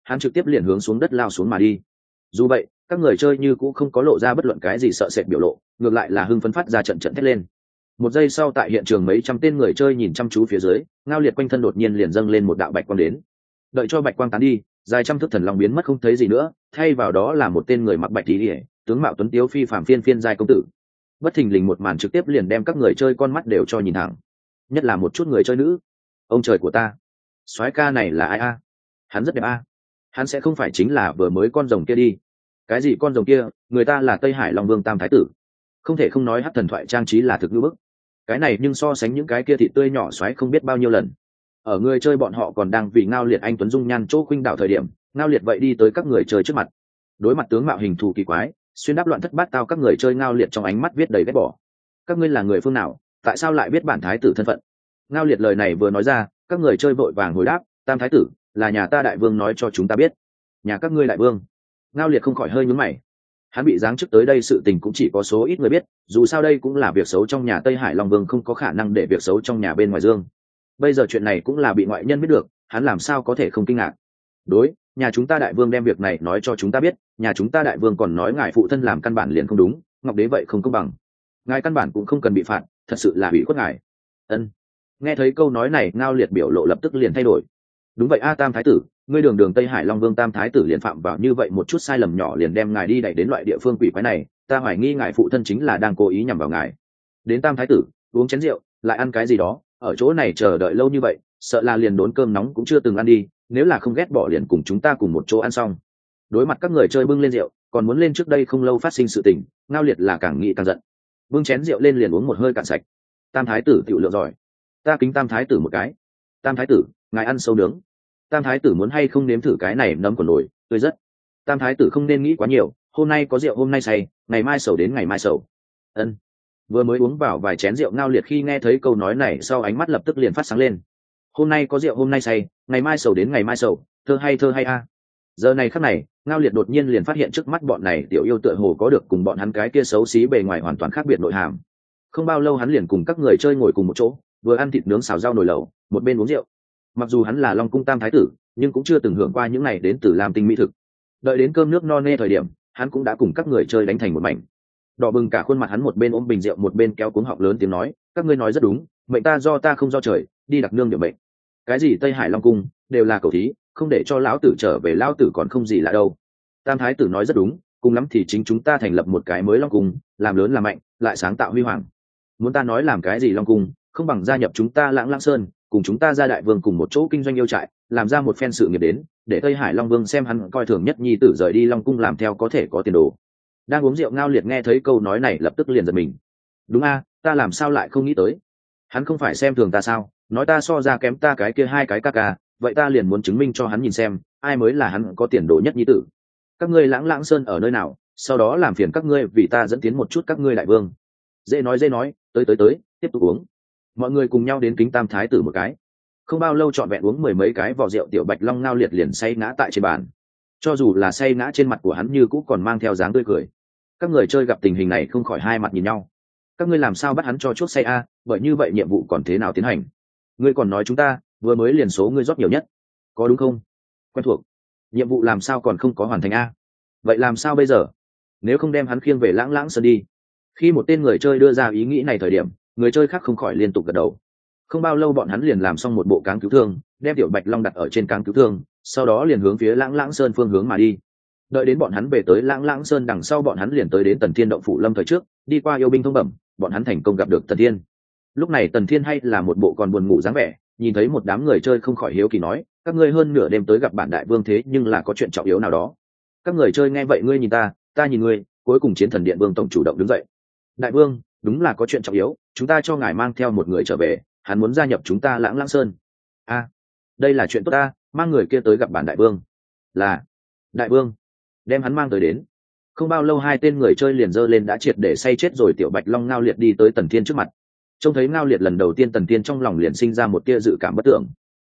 hắn trực tiếp liền hướng xuống đất lao xuống mà đi. Dù vậy các người chơi như cũng không có lộ ra bất luận cái gì sợ sệt biểu lộ, ngược lại là hưng phấn phát ra trận trận thét lên. Một giây sau tại hiện trường mấy trăm tên người chơi nhìn chăm chú phía dưới, Ngao Liệt quanh thân đột nhiên liền dâng lên một đạo bạch quang đến. Đợi cho bạch quang tán đi, dài trăm thước thần long biến mất không thấy gì nữa, thay vào đó là một tên người mặc bạch tí, tướng mạo tuấn tiếu phi phàm phiên giai công tử. Bất thình lình một màn trực tiếp liền đem các người chơi con mắt đều cho nhìn thẳng, nhất là một chút người chơi nữ. Ông trời của ta, soái ca này là ai a? Hắn rất đẹp a. Hắn sẽ không phải chính là vừa mới con rồng kia đi? Cái gì con rồng kia? Người ta là Tây Hải Long Vương Tam Thái Tử. Không thể không nói hắc thần thoại trang trí là thực ngữ bức. Cái này nhưng so sánh những cái kia thịt tươi nhỏ xoáy không biết bao nhiêu lần. Ở người chơi bọn họ còn đang vì Ngao Liệt anh tuấn dung nhan chỗ khuynh đảo thời điểm, Ngao Liệt vậy đi tới các người chơi trước mặt. Đối mặt tướng mạo hình thù kỳ quái, xuyên đáp loạn thất bát tao các người chơi, Ngao Liệt trong ánh mắt viết đầy ghét bỏ. Các ngươi là người phương nào, tại sao lại biết bản thái tử thân phận? Ngao Liệt lời này vừa nói ra, các người chơi vội vàng hồi đáp, Tam Thái Tử là nhà ta đại vương nói cho chúng ta biết. Nhà các ngươi đại vương? Ngao Liệt không khỏi hơi nhướng mày. Hắn bị giáng chức tới đây sự tình cũng chỉ có số ít người biết, dù sao đây cũng là việc xấu trong nhà Tây Hải Long Vương, không có khả năng để việc xấu trong nhà bên ngoài dương. Bây giờ chuyện này cũng là bị ngoại nhân biết được, hắn làm sao có thể không kinh ngạc. Đối, nhà chúng ta đại vương đem việc này nói cho chúng ta biết, nhà chúng ta đại vương còn nói ngài phụ thân làm căn bản liền không đúng, Ngọc Đế vậy không công bằng. Ngài căn bản cũng không cần bị phạt, thật sự là bị khuất ngài. Ân. Nghe thấy câu nói này, Ngao Liệt biểu lộ lập tức liền thay đổi. Đúng vậy a, Tam Thái Tử, ngươi đường Tây Hải Long Vương Tam Thái Tử liền phạm vào như vậy một chút sai lầm nhỏ liền đem ngài đi đẩy đến loại địa phương quỷ quái này, ta hoài nghi ngài phụ thân chính là đang cố ý nhằm vào ngài. Đến Tam Thái Tử uống chén rượu lại ăn cái gì đó, ở chỗ này chờ đợi lâu như vậy, sợ là liền đốn cơm nóng cũng chưa từng ăn đi, nếu là không ghét bỏ liền cùng chúng ta cùng một chỗ ăn xong. Đối mặt các người chơi bưng lên rượu, còn muốn lên trước đây không lâu phát sinh sự tình, Ngao Liệt là càng nghĩ càng giận, bưng chén rượu lên liền uống một hơi cạn sạch. Tam Thái Tử tiểu lượng giỏi, ta kính Tam Thái Tử một cái. Tam Thái Tử ngài ăn sâu nướng. Tam Thái Tử muốn hay không nếm thử cái này nấm của nồi, tươi rất. Tam Thái Tử không nên nghĩ quá nhiều, hôm nay có rượu hôm nay say, ngày mai sầu đến ngày mai sầu. Ân. Vừa mới uống vào vài chén rượu, Ngao Liệt khi nghe thấy câu nói này sau ánh mắt lập tức liền phát sáng lên. Hôm nay có rượu hôm nay say, ngày mai sầu đến ngày mai sầu, thơ hay a. Giờ này khắc này, Ngao Liệt đột nhiên liền phát hiện trước mắt bọn này tiểu yêu tựa hồ có được cùng bọn hắn cái kia xấu xí bề ngoài hoàn toàn khác biệt nội hàm. Không bao lâu hắn liền cùng các người chơi ngồi cùng một chỗ, vừa ăn thịt nướng xào rau nồi lẩu, một bên uống rượu. Mặc dù hắn là Long Cung Tam Thái Tử, nhưng cũng chưa từng hưởng qua những này đến từ Lam Tinh mỹ thực. Đợi đến cơm nước no nê thời điểm, hắn cũng đã cùng các người chơi đánh thành một mảnh. Đỏ bừng cả khuôn mặt, hắn một bên ôm bình rượu một bên kéo cuống họng lớn tiếng nói, các ngươi nói rất đúng, mệnh ta do ta không do trời, đi đặc nương điều mệnh. Cái gì Tây Hải Long Cung đều là cầu thí, không để cho lão tử trở về, lão tử còn không gì lạ đâu. Tam Thái Tử nói rất đúng, cùng lắm thì chính chúng ta thành lập một cái mới Long Cung, làm lớn làm mạnh, lại sáng tạo huy hoàng. Muốn ta nói làm cái gì Long Cung, không bằng gia nhập chúng ta Lãng Lãng Sơn, cùng chúng ta ra đại vương cùng một chỗ kinh doanh yêu trại, làm ra một phen sự nghiệp đến, để Tây Hải Long Vương xem hắn coi thường nhất nhi tử rời đi Long Cung làm theo có thể có tiền đồ. Đang uống rượu, Ngao Liệt nghe thấy câu nói này lập tức liền giật mình. Đúng a, ta làm sao lại không nghĩ tới? Hắn không phải xem thường ta sao? Nói ta so ra kém ta cái kia hai cái ca ca, vậy ta liền muốn chứng minh cho hắn nhìn xem, ai mới là hắn có tiền đồ nhất nhi tử. Các ngươi Lãng Lãng Sơn ở nơi nào? Sau đó làm phiền các ngươi vì ta dẫn tiến một chút các ngươi đại vương. Dễ nói, tới, tiếp tục uống. Mọi người cùng nhau đến kính Tam Thái Tử một cái. Không bao lâu trọn vẹn uống mười mấy cái vò rượu, tiểu Bạch Long Ngao Liệt liền say ngã tại trên bàn. Cho dù là say ngã, trên mặt của hắn như cũng còn mang theo dáng tươi cười. Các người chơi gặp tình hình này không khỏi hai mặt nhìn nhau. Các ngươi làm sao bắt hắn cho chuốc say a? Bởi như vậy nhiệm vụ còn thế nào tiến hành? Ngươi còn nói chúng ta vừa mới liền số ngươi rót nhiều nhất, có đúng không? Quen thuộc. Nhiệm vụ làm sao còn không có hoàn thành a? Vậy làm sao bây giờ? Nếu không đem hắn khiêng về Lãng Lãng Sơn đi. Khi một tên người chơi đưa ra ý nghĩ này thời điểm, người chơi khác không khỏi liên tục gật đầu. Không bao lâu bọn hắn liền làm xong một bộ cáng cứu thương, đem tiểu Bạch Long đặt ở trên cáng cứu thương, sau đó liền hướng phía Lãng Lãng Sơn phương hướng mà đi. Đợi đến bọn hắn về tới Lãng Lãng Sơn đằng sau, bọn hắn liền tới đến Tần Thiên động phủ lâm thời trước, đi qua yêu binh thông bẩm, bọn hắn thành công gặp được Tần Thiên. Lúc này Tần Thiên hay là một bộ còn buồn ngủ dáng vẻ, nhìn thấy một đám người chơi không khỏi hiếu kỳ nói, các ngươi hơn nửa đêm tới gặp bản đại vương thế nhưng là có chuyện trọng yếu nào đó? Các người chơi nghe vậy, ngươi nhìn ta, ta nhìn ngươi, cuối cùng Chiến Thần Điện Vương tổng chủ động đứng dậy. Đại vương, đúng là có chuyện trọng yếu, chúng ta cho ngài mang theo một người trở về, hắn muốn gia nhập chúng ta Lãng Lãng Sơn. A, đây là chuyện tốt ta, mang người kia tới gặp bản đại vương. Là, đại vương, đem hắn mang tới đến. Không bao lâu hai tên người chơi liền giơ lên đã triệt để say chết rồi tiểu Bạch Long Ngao Liệt đi tới Tần Thiên trước mặt. Trông thấy Ngao Liệt lần đầu tiên, Tần Thiên trong lòng liền sinh ra một tia dự cảm bất tưởng.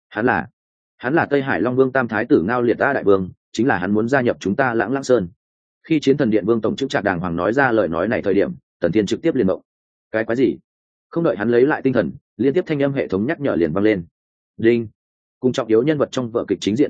Hắn là Tây Hải Long Vương Tam Thái Tử Ngao Liệt ta đại vương, chính là hắn muốn gia nhập chúng ta Lãng Lãng Sơn. Khi Chiến Thần Điện Vương tổng chức Trạc đàng hoàng nói ra lời nói này thời điểm, Tần Thiên trực tiếp liền động. Cái quái gì? Không đợi hắn lấy lại tinh thần, liên tiếp thanh âm hệ thống nhắc nhở liền vang lên. Đinh. Cùng trọng yếu nhân vật trong vở kịch chính diện tiếp xúc,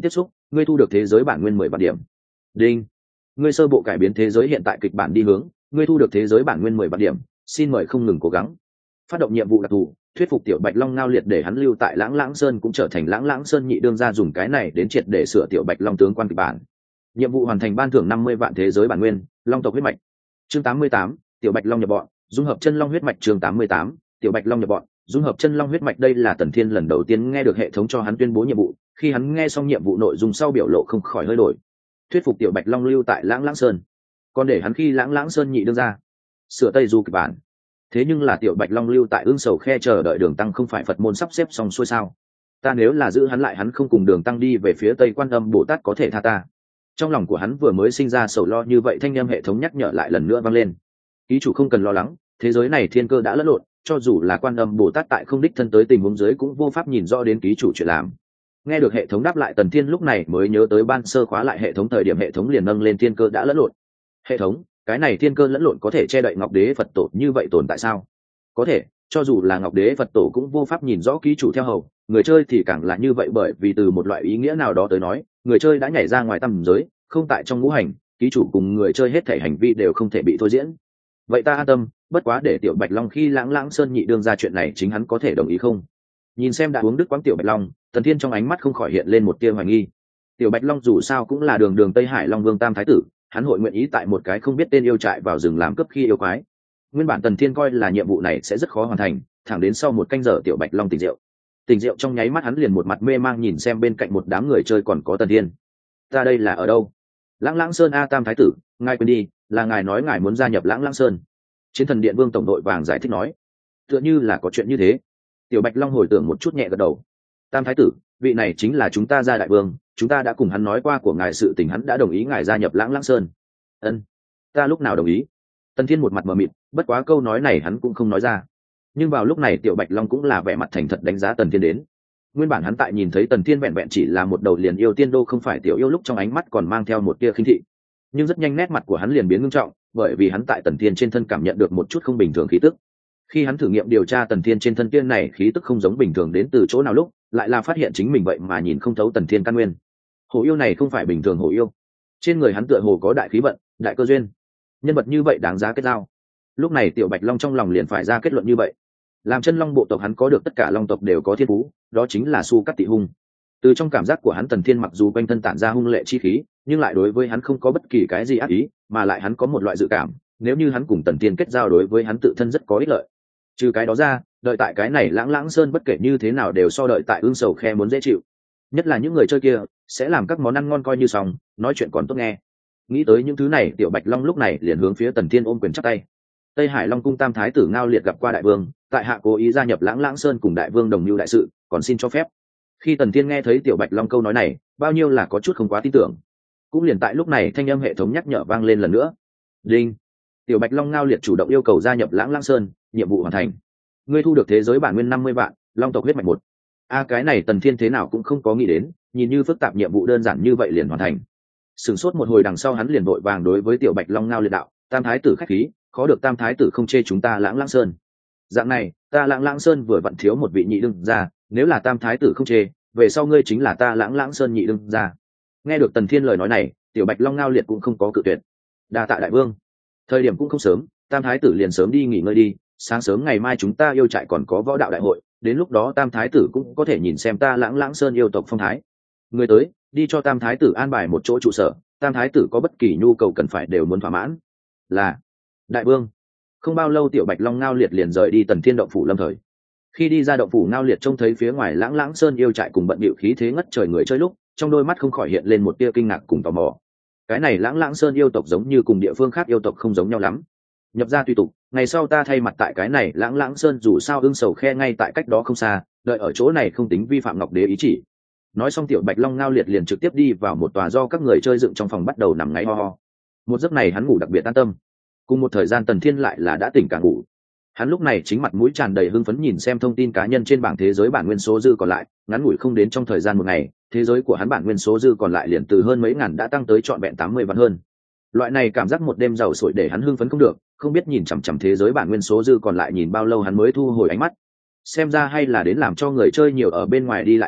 ngươi thu được thế giới bản nguyên 10 vạn điểm. Đinh, ngươi sơ bộ cải biến thế giới hiện tại kịch bản đi hướng, ngươi thu được thế giới bản nguyên 10 vạn điểm, xin mời không ngừng cố gắng. Phát động nhiệm vụ đặc thù, thuyết phục tiểu Bạch Long ngao liệt để hắn lưu tại Lãng Lãng Sơn, cũng trở thành Lãng Lãng Sơn nhị đương gia, dùng cái này đến triệt để sửa tiểu Bạch Long tướng quan kịch bản. Nhiệm vụ hoàn thành, ban thưởng 50 vạn thế giới bản nguyên, Long tộc huyết mạch. Chương 88, tiểu Bạch Long nhập bọn, dung hợp chân long huyết mạch. Chương 88, tiểu Bạch Long nhập bọn, dung hợp chân long huyết mạch. Đây là Tần Thiên lần đầu tiên nghe được hệ thống cho hắn tuyên bố nhiệm vụ, khi hắn nghe xong nhiệm vụ nội dung sau biểu lộ không khỏi hơi đổi. Thuyết phục tiểu Bạch Long lưu tại Lãng Lãng Sơn, còn để hắn khi Lãng Lãng Sơn nhị đương gia, sửa Tây Du kịch bản. Thế nhưng là tiểu Bạch Long lưu tại Ương Sầu Khe chờ đợi Đường Tăng, không phải Phật môn sắp xếp xong xuôi sao? Ta nếu là giữ hắn lại, hắn không cùng Đường Tăng đi về phía Tây Quan Âm Bồ Tát có thể tha ta. Trong lòng của hắn vừa mới sinh ra sầu lo như vậy, thanh âm hệ thống nhắc nhở lại lần nữa vang lên. Ký chủ không cần lo lắng, thế giới này thiên cơ đã lẫn lộn, cho dù là Quan Âm Bồ Tát tại không đích thân tới tình huống dưới cũng vô pháp nhìn rõ đến ký chủ chuyện làm. Nghe được hệ thống đáp lại, Tần Thiên lúc này mới nhớ tới ban sơ khóa lại hệ thống thời điểm hệ thống liền nâng lên thiên cơ đã lẫn lộn. Hệ thống, cái này thiên cơ lẫn lộn có thể che đậy Ngọc Đế Phật Tổ như vậy tồn tại sao? Có thể, cho dù là Ngọc Đế Phật Tổ cũng vô pháp nhìn rõ ký chủ theo hầu, người chơi thì càng là như vậy, bởi vì từ một loại ý nghĩa nào đó tới nói, người chơi đã nhảy ra ngoài tam giới, không tại trong ngũ hành, ký chủ cùng người chơi hết thể hành vi đều không thể bị thôi diễn. Vậy ta an tâm, bất quá để tiểu Bạch Long khi Lãng Lãng Sơn nhị đương ra chuyện này chính hắn có thể đồng ý không? Nhìn xem đã uống đứt quãng tiểu Bạch Long, Tần Thiên trong ánh mắt không khỏi hiện lên một tia hoài nghi. Tiểu Bạch Long dù sao cũng là đường Tây Hải Long Vương tam thái tử, hắn hội nguyện ý tại một cái không biết tên yêu trại vào rừng làm cướp khi yêu quái. Nguyên bản Tần Thiên coi là nhiệm vụ này sẽ rất khó hoàn thành, thẳng đến sau một canh giờ tiểu Bạch Long tỉnh rượu trong nháy mắt, hắn liền một mặt mê mang nhìn xem bên cạnh một đám người chơi còn có Tần Thiên. Ta đây là ở đâu? Lãng Lãng Sơn a tam thái tử, ngài quên đi, là ngài nói ngài muốn gia nhập Lãng Lãng Sơn. Chiến Thần Điện Vương tổng đội vàng giải thích nói. Tựa như là có chuyện như thế. Tiểu Bạch Long hồi tưởng một chút, nhẹ gật đầu. Tam thái tử, vị này chính là chúng ta gia đại vương, chúng ta đã cùng hắn nói qua của ngài sự tình, hắn đã đồng ý ngài gia nhập Lãng Lãng Sơn. Ân, ta lúc nào đồng ý? Tần Thiên một mặt mờ mịt, bất quá câu nói này hắn cũng không nói ra. Nhưng vào lúc này tiểu Bạch Long cũng là vẻ mặt thành thật đánh giá Tần Thiên đến. Nguyên bản hắn tại nhìn thấy Tần Thiên vẹn vẹn chỉ là một đầu liền yêu tiên đô không phải tiểu yêu, lúc trong ánh mắt còn mang theo một tia khinh thị. Nhưng rất nhanh nét mặt của hắn liền biến ngưng trọng, bởi vì hắn tại Tần Thiên trên thân cảm nhận được một chút không bình thường khí tức. Khi hắn thử nghiệm điều tra Tần Thiên trên thân tiên này khí tức không giống bình thường đến từ chỗ nào lúc, lại là phát hiện chính mình vậy mà nhìn không thấu Tần Thiên căn nguyên. Hổ yêu này không phải bình thường hổ yêu, trên người hắn tựa hồ có đại khí vận, đại cơ duyên, nhân vật như vậy đáng giá kết giao. Lúc này tiểu Bạch Long trong lòng liền phải ra kết luận như vậy. Làm chân long bộ tộc, hắn có được tất cả long tộc đều có thiên phú, đó chính là Su Cát Tị Hung. Từ trong cảm giác của hắn, Tần Thiên mặc dù quanh thân tản ra hung lệ chi khí, nhưng lại đối với hắn không có bất kỳ cái gì ác ý, mà lại hắn có một loại dự cảm, nếu như hắn cùng Tần Thiên kết giao đối với hắn tự thân rất có ích lợi. Trừ cái đó ra, đợi tại cái này Lãng Lãng Sơn bất kể như thế nào đều so đợi tại Ương Sầu Khe muốn dễ chịu. Nhất là những người chơi kia sẽ làm các món ăn ngon coi như xong, nói chuyện còn tốt nghe. Nghĩ tới những thứ này, tiểu Bạch Long lúc này liền hướng phía Tần Thiên ôm quyền chắp tay. Tây Hải Long cung tam thái tử Ngao Liệt gặp qua đại vương, tại hạ cố ý gia nhập Lãng Lãng Sơn cùng đại vương đồng mưu đại sự, còn xin cho phép. Khi Tần Thiên nghe thấy tiểu Bạch Long câu nói này, bao nhiêu là có chút không quá tin tưởng. Cũng liền tại lúc này, thanh âm hệ thống nhắc nhở vang lên lần nữa. Đinh, tiểu Bạch Long Ngao Liệt chủ động yêu cầu gia nhập Lãng Lãng Sơn, nhiệm vụ hoàn thành. Ngươi thu được thế giới bản nguyên 50 vạn, long tộc huyết mạch 1. Cái này Tần Thiên thế nào cũng không có nghĩ đến, nhìn như phức tạp nhiệm vụ đơn giản như vậy liền hoàn thành. Sửng sốt một hồi đằng sau, hắn liền vội vàng đối với tiểu Bạch Long Ngao Liệt đạo: tam thái tử khách khí, khó được tam thái tử không chê chúng ta Lãng Lãng Sơn. Dạng này, ta Lãng Lãng Sơn vừa vặn thiếu một vị nhị đương gia, nếu là tam thái tử không chê, về sau ngươi chính là ta Lãng Lãng Sơn nhị đương gia. Nghe được Tần Thiên lời nói này, tiểu Bạch Long Ngao Liệt cũng không có cự tuyệt. Đa tạ đại vương. Thời điểm cũng không sớm, tam thái tử liền sớm đi nghỉ ngơi đi, sáng sớm ngày mai chúng ta yêu trại còn có võ đạo đại hội, đến lúc đó tam thái tử cũng có thể nhìn xem ta Lãng Lãng Sơn yêu tộc phong thái. Người tới, đi cho tam thái tử an bài một chỗ trụ sở, tam thái tử có bất kỳ nhu cầu cần phải đều muốn thỏa mãn. Là đại vương. Không bao lâu tiểu Bạch Long Ngao Liệt liền rời đi Tần Thiên động phủ lâm thời. Khi đi ra động phủ, Ngao Liệt trông thấy phía ngoài Lãng Lãng Sơn yêu trại cùng bận bịu khí thế ngất trời người chơi lúc, trong đôi mắt không khỏi hiện lên một tia kinh ngạc cùng tò mò. Cái này Lãng Lãng Sơn yêu tộc giống như cùng địa phương khác yêu tộc không giống nhau lắm. Nhập ra tùy tục, ngày sau ta thay mặt tại cái này Lãng Lãng Sơn, dù sao Ương Sầu Khe ngay tại cách đó không xa, đợi ở chỗ này không tính vi phạm Ngọc Đế ý chỉ. Nói xong tiểu Bạch Long Ngao Liệt liền trực tiếp đi vào một tòa do các người chơi dựng trong phòng bắt đầu nằm ngáy ho ho. Một giấc này hắn ngủ đặc biệt an tâm. Cùng một thời gian Tần Thiên lại là đã tỉnh cả ngủ. Hắn lúc này chính mặt mũi tràn đầy hưng phấn nhìn xem thông tin cá nhân trên bảng thế giới bản nguyên số dư còn lại, ngắn ngủi không đến trong thời gian một ngày, thế giới của hắn bản nguyên số dư còn lại liền từ hơn mấy ngàn đã tăng tới trọn vẹn 80 vạn hơn. Loại này cảm giác một đêm giàu sổi để hắn hưng phấn không được, không biết nhìn chằm chằm thế giới bản nguyên số dư còn lại nhìn bao lâu hắn mới thu hồi ánh mắt. Xem ra hay là đến làm cho người chơi nhiều ở bên ngoài đi lại à,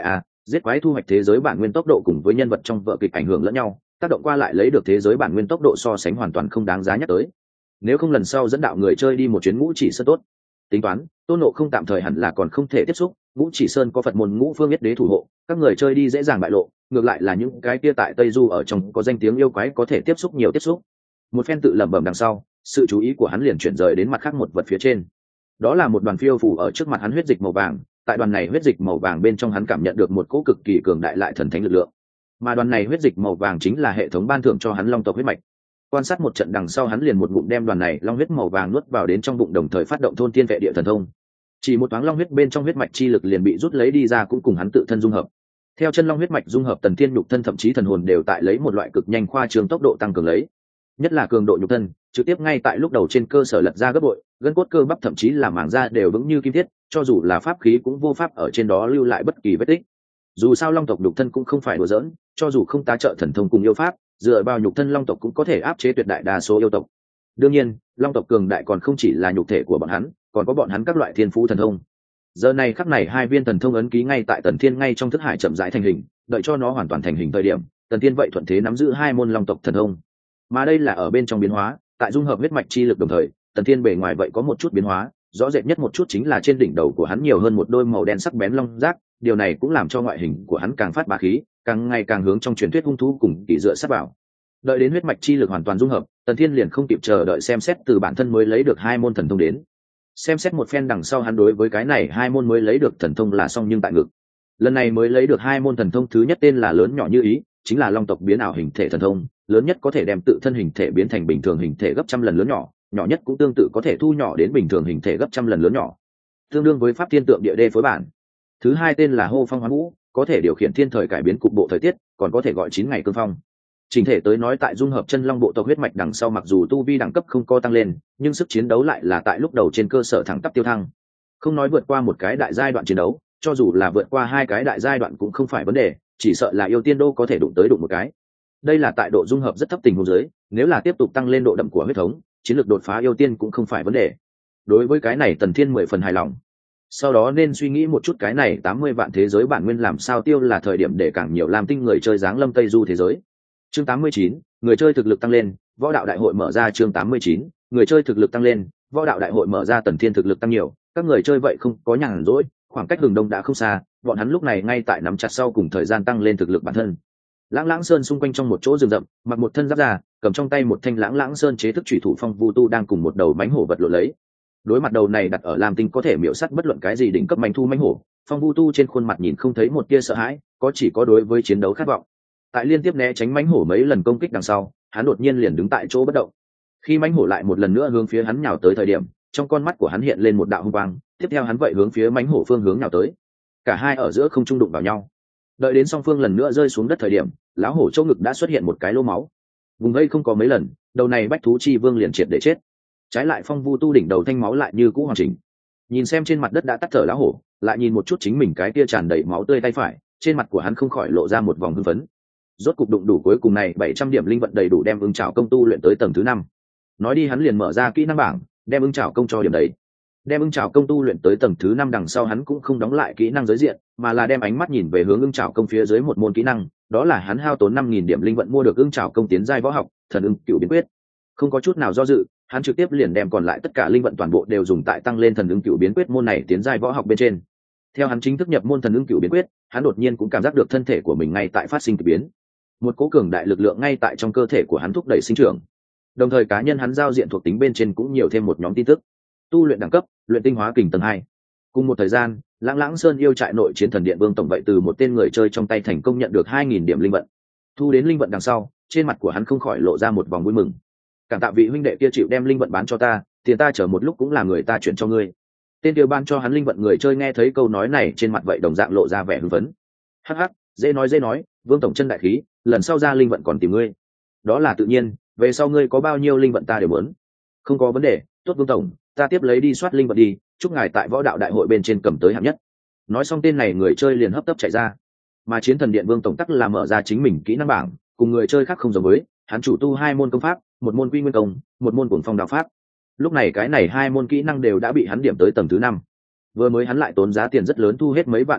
giết quái thu hoạch thế giới bản nguyên tốc độ cùng với nhân vật trong vở kịch ảnh hưởng lẫn nhau, tác động qua lại lấy được thế giới bản nguyên tốc độ so sánh hoàn toàn không đáng giá nhắc tới. Nếu không lần sau dẫn đạo người chơi đi một chuyến Ngũ Chỉ Sơn tốt. Tính toán, Tôn Ngộ Không tạm thời hẳn là còn không thể tiếp xúc, Ngũ Chỉ Sơn có Phật môn Ngũ Phương Yết Đế thủ hộ, các người chơi đi dễ dàng bại lộ, ngược lại là những cái kia tại Tây Du ở trong có danh tiếng yêu quái có thể tiếp xúc nhiều tiếp xúc. Một phen tự lẩm bẩm đằng sau, sự chú ý của hắn liền chuyển rời đến mặt khác một vật phía trên. Đó là một đoàn phiêu phù ở trước mặt hắn huyết dịch màu vàng, tại đoàn này huyết dịch màu vàng bên trong hắn cảm nhận được một cỗ cực kỳ cường đại lại thần thánh lực lượng. Mà đoàn này huyết dịch màu vàng chính là hệ thống ban thưởng cho hắn long tộc huyết mạch. Quan sát một trận đằng sau hắn liền một ngụm đem đoàn này long huyết màu vàng nuốt vào đến trong bụng, đồng thời phát động thôn tiên vệ địa thần thông. Chỉ một thoáng long huyết bên trong huyết mạch chi lực liền bị rút lấy đi ra, cũng cùng hắn tự thân dung hợp. Theo chân long huyết mạch dung hợp, Tần Thiên nhục thân thậm chí thần hồn đều tại lấy một loại cực nhanh khoa trương tốc độ tăng cường lấy. Nhất là cường độ nhục thân, trực tiếp ngay tại lúc đầu trên cơ sở lật ra gấp bội, gân cốt cơ bắp thậm chí là mảng da đều vững như kim thiết, cho dù là pháp khí cũng vô pháp ở trên đó lưu lại bất kỳ vết tích. Dù sao long tộc nhục thân cũng không phải đùa giỡn, cho dù không tá trợ thần thông cùng yêu pháp, dựa vào nhục thân long tộc cũng có thể áp chế tuyệt đại đa số yêu tộc. Đương nhiên, long tộc cường đại còn không chỉ là nhục thể của bọn hắn, còn có bọn hắn các loại thiên phú thần thông. Giờ này khắc này hai viên thần thông ấn ký ngay tại Tần Thiên ngay trong thức hải chậm rãi thành hình, đợi cho nó hoàn toàn thành hình thời điểm, Tần Thiên vậy thuận thế nắm giữ hai môn long tộc thần thông. Mà đây là ở bên trong biến hóa, tại dung hợp huyết mạch chi lực đồng thời, Tần Thiên bề ngoài vậy có một chút biến hóa, rõ rệt nhất một chút chính là trên đỉnh đầu của hắn nhiều hơn một đôi màu đen sắc bén long giác, điều này cũng làm cho ngoại hình của hắn càng phát bá khí, càng ngày càng hướng trong truyền thuyết hung thú cùng kỳ dựa sát vào. Đợi đến huyết mạch chi lực hoàn toàn dung hợp, Tần Thiên liền không kịp chờ đợi xem xét từ bản thân mới lấy được hai môn thần thông đến. Xem xét một phen đằng sau, hắn đối với cái này hai môn mới lấy được thần thông là song nhưng tại ngực. Lần này mới lấy được hai môn thần thông, thứ nhất tên là lớn nhỏ như ý, chính là long tộc biến ảo hình thể thần thông, lớn nhất có thể đem tự thân hình thể biến thành bình thường hình thể gấp trăm lần lớn nhỏ, nhỏ nhất cũng tương tự có thể thu nhỏ đến bình thường hình thể gấp trăm lần lớn nhỏ, tương đương với pháp thiên tượng địa đê phối bản. Thứ hai tên là hô phong hoán vũ, có thể điều khiển thiên thời cải biến cục bộ thời tiết, còn có thể gọi 9 ngày cương phong. Chỉnh thể tới nói, tại dung hợp chân long bộ tộc huyết mạch đằng sau, mặc dù tu vi đẳng cấp không có tăng lên, nhưng sức chiến đấu lại là tại lúc đầu trên cơ sở thẳng tắp tiêu thăng. Không nói vượt qua một cái đại giai đoạn chiến đấu, cho dù là vượt qua hai cái đại giai đoạn cũng không phải vấn đề, chỉ sợ là yêu tiên đô có thể đụng tới đụng một cái. Đây là tại độ dung hợp rất thấp tình huống dưới, nếu là tiếp tục tăng lên độ đậm của huyết thống, chiến lược đột phá yêu tiên cũng không phải vấn đề. Đối với cái này Tần Thiên 10 phần hài lòng. Sau đó nên suy nghĩ một chút cái này 80 vạn thế giới bản nguyên làm sao tiêu là thời điểm để càng nhiều làm tinh người chơi giáng lâm Tây Du thế giới. Chương 89, người chơi thực lực tăng lên, võ đạo đại hội mở ra. Chương 89, người chơi thực lực tăng lên, võ đạo đại hội mở ra. Tần Thiên thực lực tăng nhiều, các người chơi vậy không có nhàn rỗi, khoảng cách Hừng Đông đã không xa, bọn hắn lúc này ngay tại nắm chặt sau cùng thời gian tăng lên thực lực bản thân. Lãng Lãng Sơn xung quanh trong một chỗ rừng rậm, mặc một thân giáp da, cầm trong tay một thanh Lãng Lãng Sơn chế thức chủy thủ Phong Vu Tu đang cùng một đầu mãnh hổ vật lộn lấy. Đối mặt đầu này đặt ở Lam Tinh có thể miểu sát bất luận cái gì đỉnh cấp manh thu mãnh hổ, Phong Vu Tu trên khuôn mặt nhìn không thấy một tia sợ hãi, có chỉ có đối với chiến đấu khát vọng. Tại liên tiếp né tránh mãnh hổ mấy lần công kích đằng sau, hắn đột nhiên liền đứng tại chỗ bất động. Khi mãnh hổ lại một lần nữa hướng phía hắn nhào tới thời điểm, trong con mắt của hắn hiện lên một đạo hung quang, tiếp theo hắn vậy hướng phía mãnh hổ phương hướng nhào tới. Cả hai ở giữa không trung đụng vào nhau. Đợi đến song phương lần nữa rơi xuống đất thời điểm, lão hổ chỗ ngực đã xuất hiện một cái lỗ máu. Vùng vây không có mấy lần, đầu này bách thú chi vương liền triệt để chết. Trái lại Phong Vu Tu đỉnh đầu thanh máu lại như cũ hoàn chỉnh. Nhìn xem trên mặt đất đã tắt thở lão hổ, lại nhìn một chút chính mình cái kia tràn đầy máu tươi tay phải, trên mặt của hắn không khỏi lộ ra một vòng hưng phấn. Rốt cục đụng đủ cuối cùng này 700 điểm linh vận đầy đủ đem Ưng Trảo công tu luyện tới tầng thứ 5. Nói đi hắn liền mở ra kỹ năng bảng, đem Ưng Trảo công cho điểm đấy. Đem Ưng Trảo công tu luyện tới tầng thứ 5 đằng sau, hắn cũng không đóng lại kỹ năng giới diện, mà là đem ánh mắt nhìn về hướng Ưng Trảo công phía dưới một môn kỹ năng, đó là hắn hao tốn 5000 điểm linh vận mua được Ưng Trảo công tiến giai võ học, Thần Ưng Cửu Biến Quyết. Không có chút nào do dự, hắn trực tiếp liền đem còn lại tất cả linh vận toàn bộ đều dùng tại tăng lên Thần Ưng Cửu Biến Quyết môn này tiến giai võ học bên trên. Theo hắn chính thức nhập môn Thần Ưng Cửu Biến Quyết, hắn đột nhiên cũng cảm giác được thân thể của mình ngay tại phát sinh kỳ biến. Một cỗ cường đại lực lượng ngay tại trong cơ thể của hắn thúc đẩy sinh trưởng. Đồng thời cá nhân hắn giao diện thuộc tính bên trên cũng nhiều thêm một nhóm tin tức. Tu luyện đẳng cấp, luyện tinh hóa kình tầng 2. Cùng một thời gian, Lãng Lãng Sơn yêu trại nội chiến thần điện vương tổng vậy từ một tên người chơi trong tay thành công nhận được 2000 điểm linh vận. Thu đến linh vận đằng sau, trên mặt của hắn không khỏi lộ ra một vòng vui mừng. Cảm tạ vị huynh đệ kia chịu đem linh vận bán cho ta, tiền ta chờ một lúc cũng là người ta chuyển cho ngươi. Tên kia ban cho hắn linh vận người chơi nghe thấy câu nói này trên mặt vậy đồng dạng lộ ra vẻ hưng phấn. Hắc hắc, dễ nói, vương tổng chân đại khí, lần sau ra linh vận còn tìm ngươi. Đó là tự nhiên, về sau ngươi có bao nhiêu linh vận ta đều muốn. Không có vấn đề, tốt vương tổng, ta tiếp lấy đi soát linh vận đi, chúc ngài tại võ đạo đại hội bên trên cầm tới hạng nhất. Nói xong tên này người chơi liền hấp tấp chạy ra. Mà chiến thần điện vương tổng tắc là mở ra chính mình kỹ năng bảng, cùng người chơi khác không giống với, hắn chủ tu 2 môn công pháp, một môn quy nguyên công, một môn cuồng phong đạo pháp. Lúc này cái này 2 môn kỹ năng đều đã bị hắn điểm tới tầng thứ 5. Vừa mới hắn lại tốn giá tiền rất lớn thu hết mấy vạn linh vận,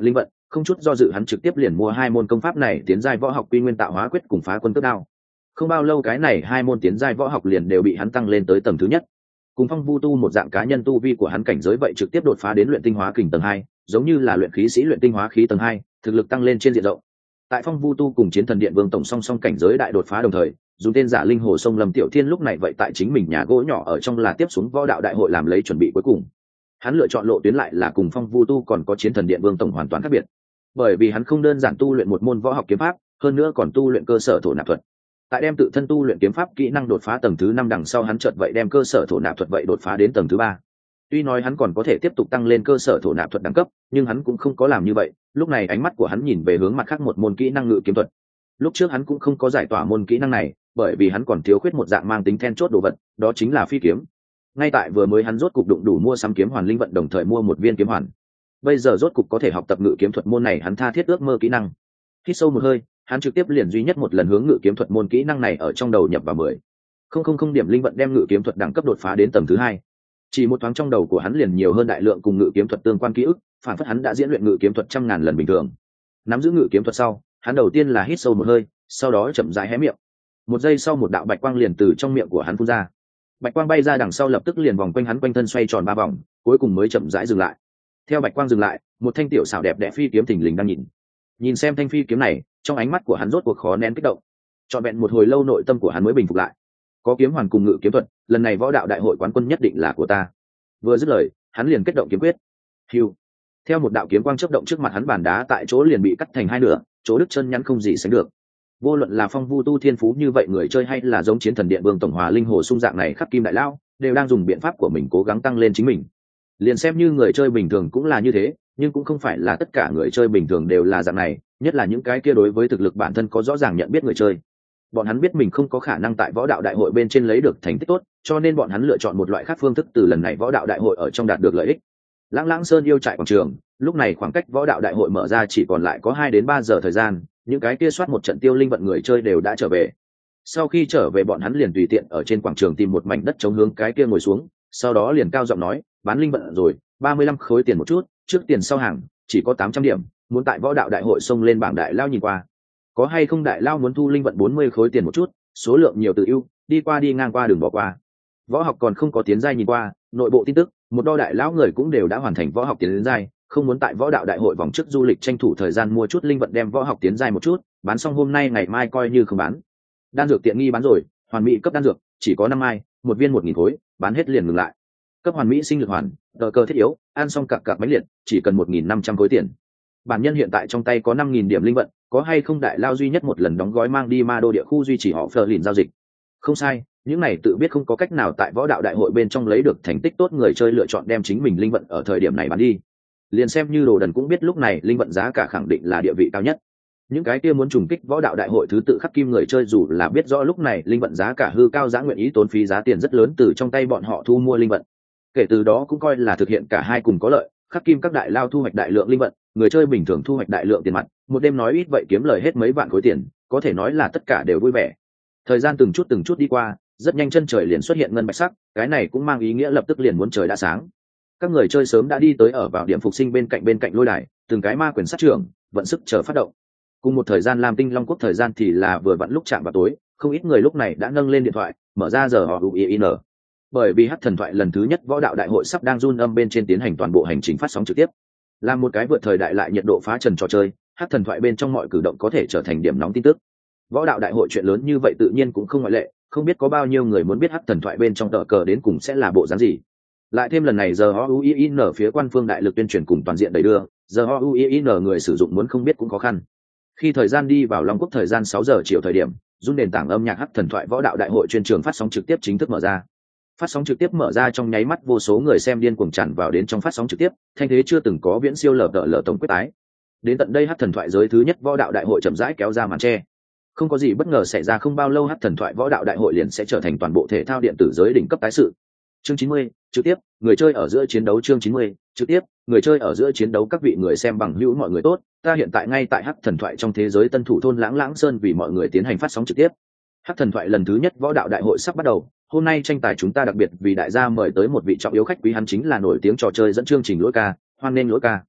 không chút do dự hắn trực tiếp liền mua 2 môn công pháp này tiến giai võ học quy nguyên tạo hóa quyết cùng phá quân cước đao. Không bao lâu cái này 2 môn tiến giai võ học liền đều bị hắn tăng lên tới tầng thứ nhất. Cùng Phong Vu Tu một dạng cá nhân tu vi của hắn cảnh giới vậy trực tiếp đột phá đến luyện tinh hóa kình tầng 2, giống như là luyện khí sĩ luyện tinh hóa khí tầng 2, thực lực tăng lên trên diện rộng. Tại Phong Vu Tu cùng Chiến Thần Điện Vương tổng song song cảnh giới đại đột phá đồng thời, dùng tên giả linh hồ sông Lâm Tiểu Thiên lúc này vậy tại chính mình nhà gỗ nhỏ ở trong là tiếp xuống võ đạo đại hội làm lấy chuẩn bị cuối cùng. Hắn lựa chọn lộ tuyến lại là cùng Phong Vu Tu còn có Chiến Thần Điện Vương tổng hoàn toàn khác biệt, bởi vì hắn không đơn giản tu luyện một môn võ học kiếm pháp, hơn nữa còn tu luyện cơ sở thổ nạp thuật. Tại đem tự thân tu luyện kiếm pháp kỹ năng đột phá tầng thứ 5 đằng sau hắn chợt vậy đem cơ sở thổ nạp thuật vậy đột phá đến tầng thứ 3. Tuy nói hắn còn có thể tiếp tục tăng lên cơ sở thổ nạp thuật đẳng cấp, nhưng hắn cũng không có làm như vậy, lúc này ánh mắt của hắn nhìn về hướng mặt khác một môn kỹ năng ngự kiếm thuật. Lúc trước hắn cũng không có giải tỏa môn kỹ năng này, bởi vì hắn còn thiếu khuyết một dạng mang tính then chốt đồ vật, đó chính là phi kiếm. Ngay tại vừa mới hắn rốt cục đụng đủ mua sắm kiếm hoàn linh vận đồng thời mua một viên kiếm hoàn. Bây giờ rốt cục có thể học tập ngự kiếm thuật môn này hắn tha thiết ước mơ kỹ năng. Hít sâu một hơi, hắn trực tiếp liền duy nhất một lần hướng ngự kiếm thuật môn kỹ năng này ở trong đầu nhập vào 10,000 điểm linh vận đem ngự kiếm thuật đẳng cấp đột phá đến tầng thứ 2. Chỉ một thoáng trong đầu của hắn liền nhiều hơn đại lượng cùng ngự kiếm thuật tương quan ký ức, phản phất hắn đã diễn luyện ngự kiếm thuật trăm ngàn lần bình thường. Nắm giữ ngự kiếm thuật sau, hắn đầu tiên là hít sâu một hơi, sau đó chậm rãi hé miệng. Một giây sau một đạo bạch quang liền từ trong miệng của hắn phun ra. Bạch quang bay ra đằng sau lập tức liền vòng quanh hắn quanh thân xoay tròn 3 vòng, cuối cùng mới chậm rãi dừng lại. Theo bạch quang dừng lại, một thanh tiểu xảo đẹp đẽ phi kiếm thình lình đang nhìn xem thanh phi kiếm này, trong ánh mắt của hắn rốt cuộc khó nén kích động. Trọn vẹn một hồi lâu nội tâm của hắn mới bình phục lại. Có kiếm hoàn cùng ngự kiếm thuật, lần này võ đạo đại hội quán quân nhất định là của ta. Vừa dứt lời, hắn liền kết động kiếm quyết. Hưu. Theo một đạo kiếm quang chớp động trước mặt hắn, bàn đá tại chỗ liền bị cắt thành 2 nửa, chỗ đứt chân nhắn không gì sánh được. Vô luận là Phong Vu Tu thiên phú như vậy người chơi hay là giống Chiến Thần Điện Vương tổng hòa linh hồ sung dạng này khắc kim đại lao, đều đang dùng biện pháp của mình cố gắng tăng lên chính mình. Liền xem như người chơi bình thường cũng là như thế, nhưng cũng không phải là tất cả người chơi bình thường đều là dạng này, nhất là những cái kia đối với thực lực bản thân có rõ ràng nhận biết người chơi. Bọn hắn biết mình không có khả năng tại võ đạo đại hội bên trên lấy được thành tích tốt, cho nên bọn hắn lựa chọn một loại khác phương thức từ lần này võ đạo đại hội ở trong đạt được lợi ích. Lãng Lãng Sơn yêu trại quảng trường, lúc này khoảng cách võ đạo đại hội mở ra chỉ còn lại có 2 đến 3 giờ thời gian, những cái kia soát một trận tiêu linh vận người chơi đều đã trở về. Sau khi trở về bọn hắn liền tùy tiện ở trên quảng trường tìm một mảnh đất chống hướng cái kia ngồi xuống, sau đó liền cao giọng nói, bán linh vận rồi, 35 khối tiền một chút, trước tiền sau hàng, chỉ có 800 điểm, muốn tại võ đạo đại hội xông lên bảng đại lao nhìn qua. Có hay không đại lao muốn thu linh vận 40 khối tiền một chút, số lượng nhiều tự ưu, đi qua đi ngang qua đừng bỏ qua. Võ học còn không có tiến giai nhìn qua, nội bộ tin tức, một đo đại lão người cũng đều đã hoàn thành võ học tiến giai, không muốn tại võ đạo đại hội vòng trước du lịch tranh thủ thời gian mua chút linh vận đem võ học tiến giai một chút, bán xong hôm nay ngày mai coi như không bán. Đan dược tiện nghi bán rồi, hoàn mỹ cấp đan dược, chỉ có 5 mai, một viên 1000 khối, bán hết liền ngừng lại. Cấp hoàn mỹ sinh lực hoàn, tờ cơ thiết yếu, ăn xong cặc cặc bánh liệt, chỉ cần 1500 khối tiền. Bản nhân hiện tại trong tay có 5000 điểm linh vận, có hay không đại lao duy nhất một lần đóng gói mang đi ma đô địa khu duy trì họ phờ lìn giao dịch. Không sai, những này tự biết không có cách nào tại võ đạo đại hội bên trong lấy được thành tích tốt người chơi lựa chọn đem chính mình linh vận ở thời điểm này bán đi. Liền xem như đồ đần cũng biết lúc này linh vận giá cả khẳng định là địa vị cao nhất. Những cái kia muốn trùng kích võ đạo đại hội thứ tự khắc kim người chơi dù là biết rõ lúc này linh vận giá cả hư cao giá nguyện ý tốn phí giá tiền rất lớn từ trong tay bọn họ thu mua linh vận. Kể từ đó cũng coi là thực hiện cả hai cùng có lợi, khắc kim các đại lao thu hoạch đại lượng linh vận, người chơi bình thường thu hoạch đại lượng tiền mặt, một đêm nói ít vậy kiếm lời hết mấy vạn khối tiền, có thể nói là tất cả đều vui vẻ. Thời gian từng chút đi qua, rất nhanh chân trời liền xuất hiện ngân bạch sắc, cái này cũng mang ý nghĩa lập tức liền muốn trời đã sáng. Các người chơi sớm đã đi tới ở vào điểm phục sinh bên cạnh lôi đài, từng cái ma quyền sát trưởng, vận sức chờ phát động. Cùng một thời gian Lam Tinh Long Quốc thời gian thì là vừa vặn lúc chạm vào tối, không ít người lúc này đã nâng lên điện thoại, mở ra giờ họ UIN. Bởi vì Hắc Thần Thoại lần thứ nhất võ đạo đại hội sắp đang run âm bên trên tiến hành toàn bộ hành trình phát sóng trực tiếp. Là một cái vượt thời đại lại nhiệt độ phá trần trò chơi, Hắc Thần Thoại bên trong mọi cử động có thể trở thành điểm nóng tin tức. Võ đạo đại hội chuyện lớn như vậy tự nhiên cũng không ngoại lệ, không biết có bao nhiêu người muốn biết Hắc Thần Thoại bên trong tờ cờ đến cùng sẽ là bộ dáng gì. Lại thêm lần này giờ UIN phía quan phương đại lực tuyên truyền cùng toàn diện đẩy đưa, giờ UIN người sử dụng muốn không biết cũng khó khăn. Khi thời gian đi vào Long Quốc thời gian 6 giờ chiều thời điểm, run nền tảng âm nhạc Hắc Thần Thoại võ đạo đại hội chuyên trường phát sóng trực tiếp chính thức mở ra. Phát sóng trực tiếp mở ra trong nháy mắt vô số người xem điên cuồng tràn vào đến trong phát sóng trực tiếp, thanh thế chưa từng có viễn siêu lở tổng quyết tái. Đến tận đây Hắc Thần Thoại giới thứ nhất võ đạo đại hội chậm rãi kéo ra màn che. Không có gì bất ngờ xảy ra không bao lâu Hắc Thần Thoại võ đạo đại hội liền sẽ trở thành toàn bộ thể thao điện tử giới đỉnh cấp tái sự. Chương 90, trực tiếp, người chơi ở giữa chiến đấu chương 90, trực tiếp, người chơi ở giữa chiến đấu các vị người xem bằng hữu mọi người tốt, ta hiện tại ngay tại Hắc Thần Thoại trong thế giới tân thủ thôn Lãng Lãng Sơn vì mọi người tiến hành phát sóng trực tiếp. Hắc Thần Thoại lần thứ nhất võ đạo đại hội sắp bắt đầu, hôm nay tranh tài chúng ta đặc biệt vì đại gia mời tới một vị trọng yếu khách quý hắn chính là nổi tiếng trò chơi dẫn chương trình Lỗi Ca, hoan nghênh Lỗi Ca.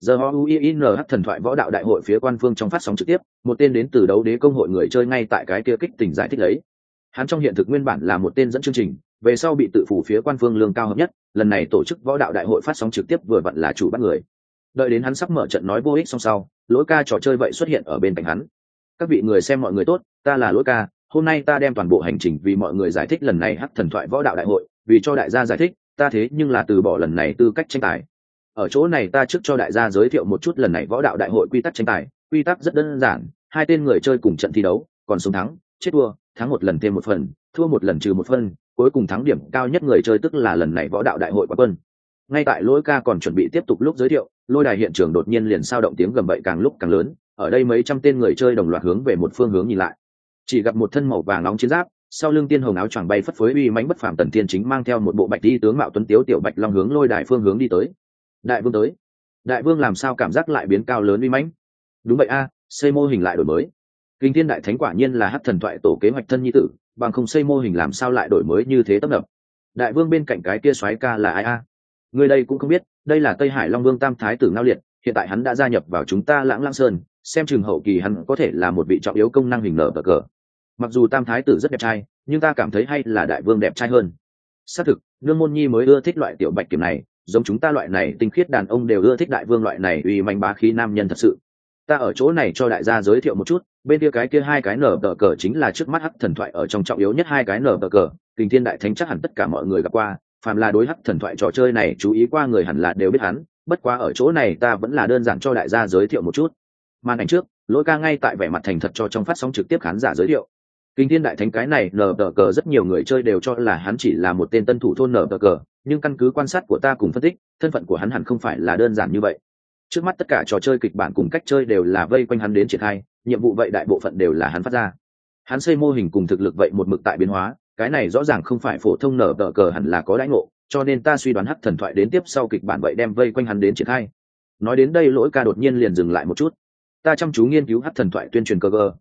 Giờ UIN Hắc thần thoại võ đạo đại hội phía quan phương trong phát sóng trực tiếp, một tên đến từ đấu đế công hội người chơi ngay tại cái kia kích tình giải thích lấy. Hắn trong hiện thực nguyên bản là một tên dẫn chương trình, về sau bị tự phủ phía quan phương lương cao hợp nhất, lần này tổ chức võ đạo đại hội phát sóng trực tiếp vừa vặn là chủ bắt người. Đợi đến hắn sắp mở trận nói vô ích xong sau, Lỗi Ca trò chơi vậy xuất hiện ở bên cạnh hắn. Các vị người xem mọi người tốt, ta là Lỗi Ca, hôm nay ta đem toàn bộ hành trình vì mọi người giải thích lần này Hắc thần thoại võ đạo đại hội, vì cho đại gia giải thích, ta thế nhưng là từ bỏ lần này tư cách tranh tài. Ở chỗ này ta trước cho đại gia giới thiệu một chút lần này võ đạo đại hội quy tắc tranh tài. Quy tắc rất đơn giản, hai tên người chơi cùng trận thi đấu, còn sống thắng, chết thua, thắng một lần thêm một phần, thua một lần trừ một phân, cuối cùng thắng điểm cao nhất người chơi tức là lần này võ đạo đại hội quán quân. Ngay tại Lỗi Ca còn chuẩn bị tiếp tục lúc giới thiệu, lôi đài hiện trường đột nhiên liền sao động tiếng gầm bậy càng lúc càng lớn, ở đây mấy trăm tên người chơi đồng loạt hướng về một phương hướng nhìn lại. Chỉ gặp một thân màu vàng nóng chiến giáp, sau lưng tiên hồng áo choàng bay phất phới uy mãnh bất phàm Tần Thiên chính mang theo một bộ bạch y tướng mạo tuấn tiếu tiểu bạch long hướng lôi đài phương hướng đi tới. Đại vương tới. Đại vương làm sao cảm giác lại biến cao lớn uy mãnh? Đúng vậy a, xây mô hình lại đổi mới. Kinh Thiên Đại Thánh quả nhiên là Hắc thần thoại tổ kế hoạch thân nhi tử, bằng không xây mô hình làm sao lại đổi mới như thế tấp nập. Đại vương bên cạnh cái kia soái ca là ai a? Người đây cũng không biết, đây là Tây Hải Long Vương Tam Thái tử Ngao Liệt, hiện tại hắn đã gia nhập vào chúng ta Lãng Lãng Sơn, xem chừng hậu kỳ hắn có thể là một vị trọng yếu công năng hình nở cờ. Mặc dù Tam Thái tử rất đẹp trai, nhưng ta cảm thấy hay là Đại vương đẹp trai hơn. Xác thực, nương môn nhi mới ưa thích loại tiểu bạch kiểm này, giống chúng ta loại này tinh khiết đàn ông đều ưa thích Đại vương loại này uy manh bá khí nam nhân thật sự. Ta ở chỗ này cho đại gia giới thiệu một chút, bên kia cái kia hai cái nở cờ chính là trước mắt Hắc thần thoại ở trong trọng yếu nhất hai cái nở cờ. Kình Thiên Đại Thánh chắc hẳn tất cả mọi người gặp qua, phàm là đối Hắc thần thoại trò chơi này chú ý qua người hẳn là đều biết hắn, bất quá ở chỗ này ta vẫn là đơn giản cho đại gia giới thiệu một chút. Màn ảnh trước, Lỗi Ca ngay tại vẻ mặt thành thật cho trong phát sóng trực tiếp khán giả giới thiệu. Kình Thiên Đại Thánh cái này nở cờ rất nhiều người chơi đều cho là hắn chỉ là một tên tân thủ thôn nở cờ, nhưng căn cứ quan sát của ta cùng phân tích, thân phận của hắn hẳn không phải là đơn giản như vậy. Trước mắt tất cả trò chơi kịch bản cùng cách chơi đều là vây quanh hắn đến triển khai, nhiệm vụ vậy đại bộ phận đều là hắn phát ra. Hắn xây mô hình cùng thực lực vậy một mực tại biến hóa, cái này rõ ràng không phải phổ thông nở cờ hẳn là có đãi ngộ, cho nên ta suy đoán Hắc thần thoại đến tiếp sau kịch bản vậy đem vây quanh hắn đến triển khai. Nói đến đây Lỗi Ca đột nhiên liền dừng lại một chút. Ta chăm chú nghiên cứu Hắc thần thoại tuyên truyền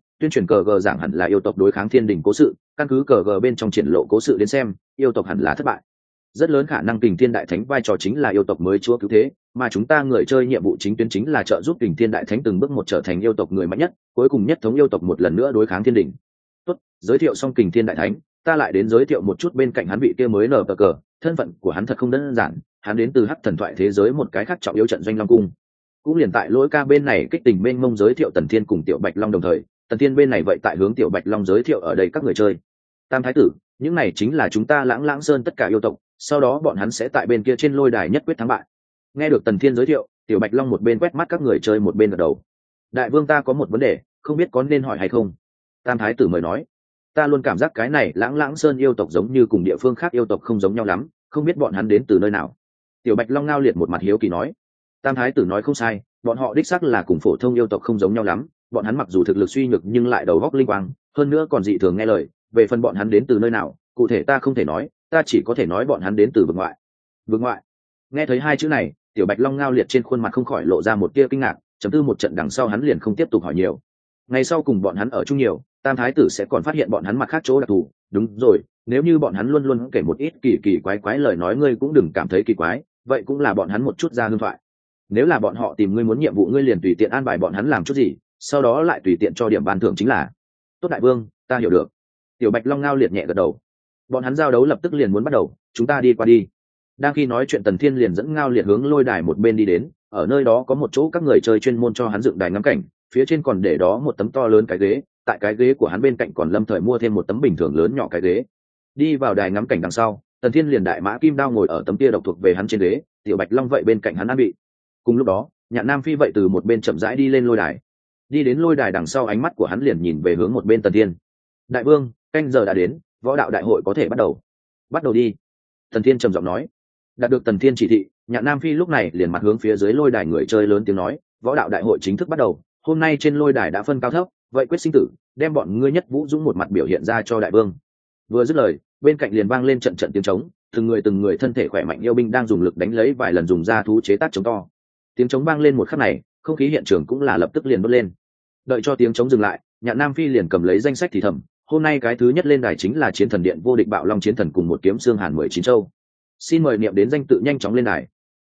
cờ gờ giảng hẳn là yêu tộc đối kháng thiên đình cố sự, căn cứ cờ gờ bên trong triển lộ cố sự đến xem, yêu tộc hẳn là thất bại. Rất lớn khả năng Kình Thiên Đại Thánh vai trò chính là yêu tộc mới chúa cứu thế, mà chúng ta người chơi nhiệm vụ chính tuyến chính là trợ giúp Kình Thiên Đại Thánh từng bước một trở thành yêu tộc người mạnh nhất, cuối cùng nhất thống yêu tộc một lần nữa đối kháng thiên đình. Tốt, giới thiệu xong Kình Thiên Đại Thánh, ta lại đến giới thiệu một chút bên cạnh hắn vị kia mới nở cờ, thân phận của hắn thật không đơn giản, hắn đến từ Hắc thần thoại thế giới một cái khác trọng yếu trận doanh Long cung. Cũng liền tại Lỗi Ca bên này kích tình mênh mông giới thiệu Tần Thiên cùng Tiểu Bạch Long đồng thời, Tần Thiên bên này vậy tại hướng Tiểu Bạch Long giới thiệu ở đây các người chơi. Tam Thái tử, những này chính là chúng ta Lãng Lãng Sơn tất cả yêu tộc, sau đó bọn hắn sẽ tại bên kia trên lôi đài nhất quyết thắng bại. Nghe được Tần Thiên giới thiệu, Tiểu Bạch Long một bên quét mắt các người chơi một bên gật đầu. Đại vương ta có một vấn đề, không biết có nên hỏi hay không. Tam Thái tử mời nói. Ta luôn cảm giác cái này Lãng Lãng Sơn yêu tộc giống như cùng địa phương khác yêu tộc không giống nhau lắm, không biết bọn hắn đến từ nơi nào. Tiểu Bạch Long Ngao Liệt một mặt hiếu kỳ nói. Tam Thái tử nói không sai, bọn họ đích xác là cùng phổ thông yêu tộc không giống nhau lắm, bọn hắn mặc dù thực lực suy nhược nhưng lại đầu óc linh quang, hơn nữa còn dị thường nghe lời, về phần bọn hắn đến từ nơi nào, cụ thể ta không thể nói, ta chỉ có thể nói bọn hắn đến từ vực ngoại. Vực ngoại? Nghe thấy hai chữ này, Tiểu Bạch Long Ngao Liệt trên khuôn mặt không khỏi lộ ra một tia kinh ngạc, chấm tư một trận đằng sau hắn liền không tiếp tục hỏi nhiều. Ngày sau cùng bọn hắn ở chung nhiều, Tam Thái tử sẽ còn phát hiện bọn hắn mặt khác chỗ đặc thù, đúng rồi, nếu như bọn hắn luôn luôn kể một ít kỳ quái lời nói ngươi cũng đừng cảm thấy kỳ quái, vậy cũng là bọn hắn một chút ra hương thoại. Nếu là bọn họ tìm ngươi muốn nhiệm vụ ngươi liền tùy tiện an bài bọn hắn làm chút gì, sau đó lại tùy tiện cho điểm ban thưởng chính là. Tốt đại vương, ta hiểu được. Tiểu Bạch Long Ngao Liệt nhẹ gật đầu. Bọn hắn giao đấu lập tức liền muốn bắt đầu, chúng ta đi qua đi. Đang khi nói chuyện Tần Thiên liền dẫn Ngao Liệt hướng lôi đài một bên đi đến, ở nơi đó có một chỗ các người chơi chuyên môn cho hắn dựng đài ngắm cảnh, phía trên còn để đó một tấm to lớn cái ghế, tại cái ghế của hắn bên cạnh còn lâm thời mua thêm một tấm bình thường lớn nhỏ cái ghế. Đi vào đài ngắm cảnh đằng sau, Tần Thiên liền đại mã kim đao ngồi ở tấm kia độc thuộc về hắn trên ghế, Tiểu Bạch Long vậy bên cạnh hắn an bị. Cùng lúc đó, Nhạn Nam Phi vậy từ một bên chậm rãi đi lên lôi đài. Đi đến lôi đài đằng sau ánh mắt của hắn liền nhìn về hướng một bên Tần Thiên. Đại vương, canh giờ đã đến, võ đạo đại hội có thể bắt đầu. Bắt đầu đi. Tần Thiên trầm giọng nói. Đạt được Tần Thiên chỉ thị, Nhạn Nam Phi lúc này liền mặt hướng phía dưới lôi đài người chơi lớn tiếng nói, võ đạo đại hội chính thức bắt đầu, hôm nay trên lôi đài đã phân cao thấp, vậy quyết sinh tử, đem bọn ngươi nhất vũ dũng một mặt biểu hiện ra cho đại vương. Vừa dứt lời, bên cạnh liền vang lên trận trận tiếng trống, từng người thân thể khỏe mạnh yêu binh đang dùng lực đánh lấy vài lần dùng ra thú chế tác trống to. Tiếng trống vang lên một khắc này, không khí hiện trường cũng là lập tức liền bốc lên. Đợi cho tiếng trống dừng lại, Nhạn Nam Phi liền cầm lấy danh sách thì thầm, hôm nay cái thứ nhất lên đài chính là Chiến Thần Điện vô địch Bạo Long Chiến Thần cùng một kiếm xương hàn 19 châu. Xin mời niệm đến danh tự nhanh chóng lên đài.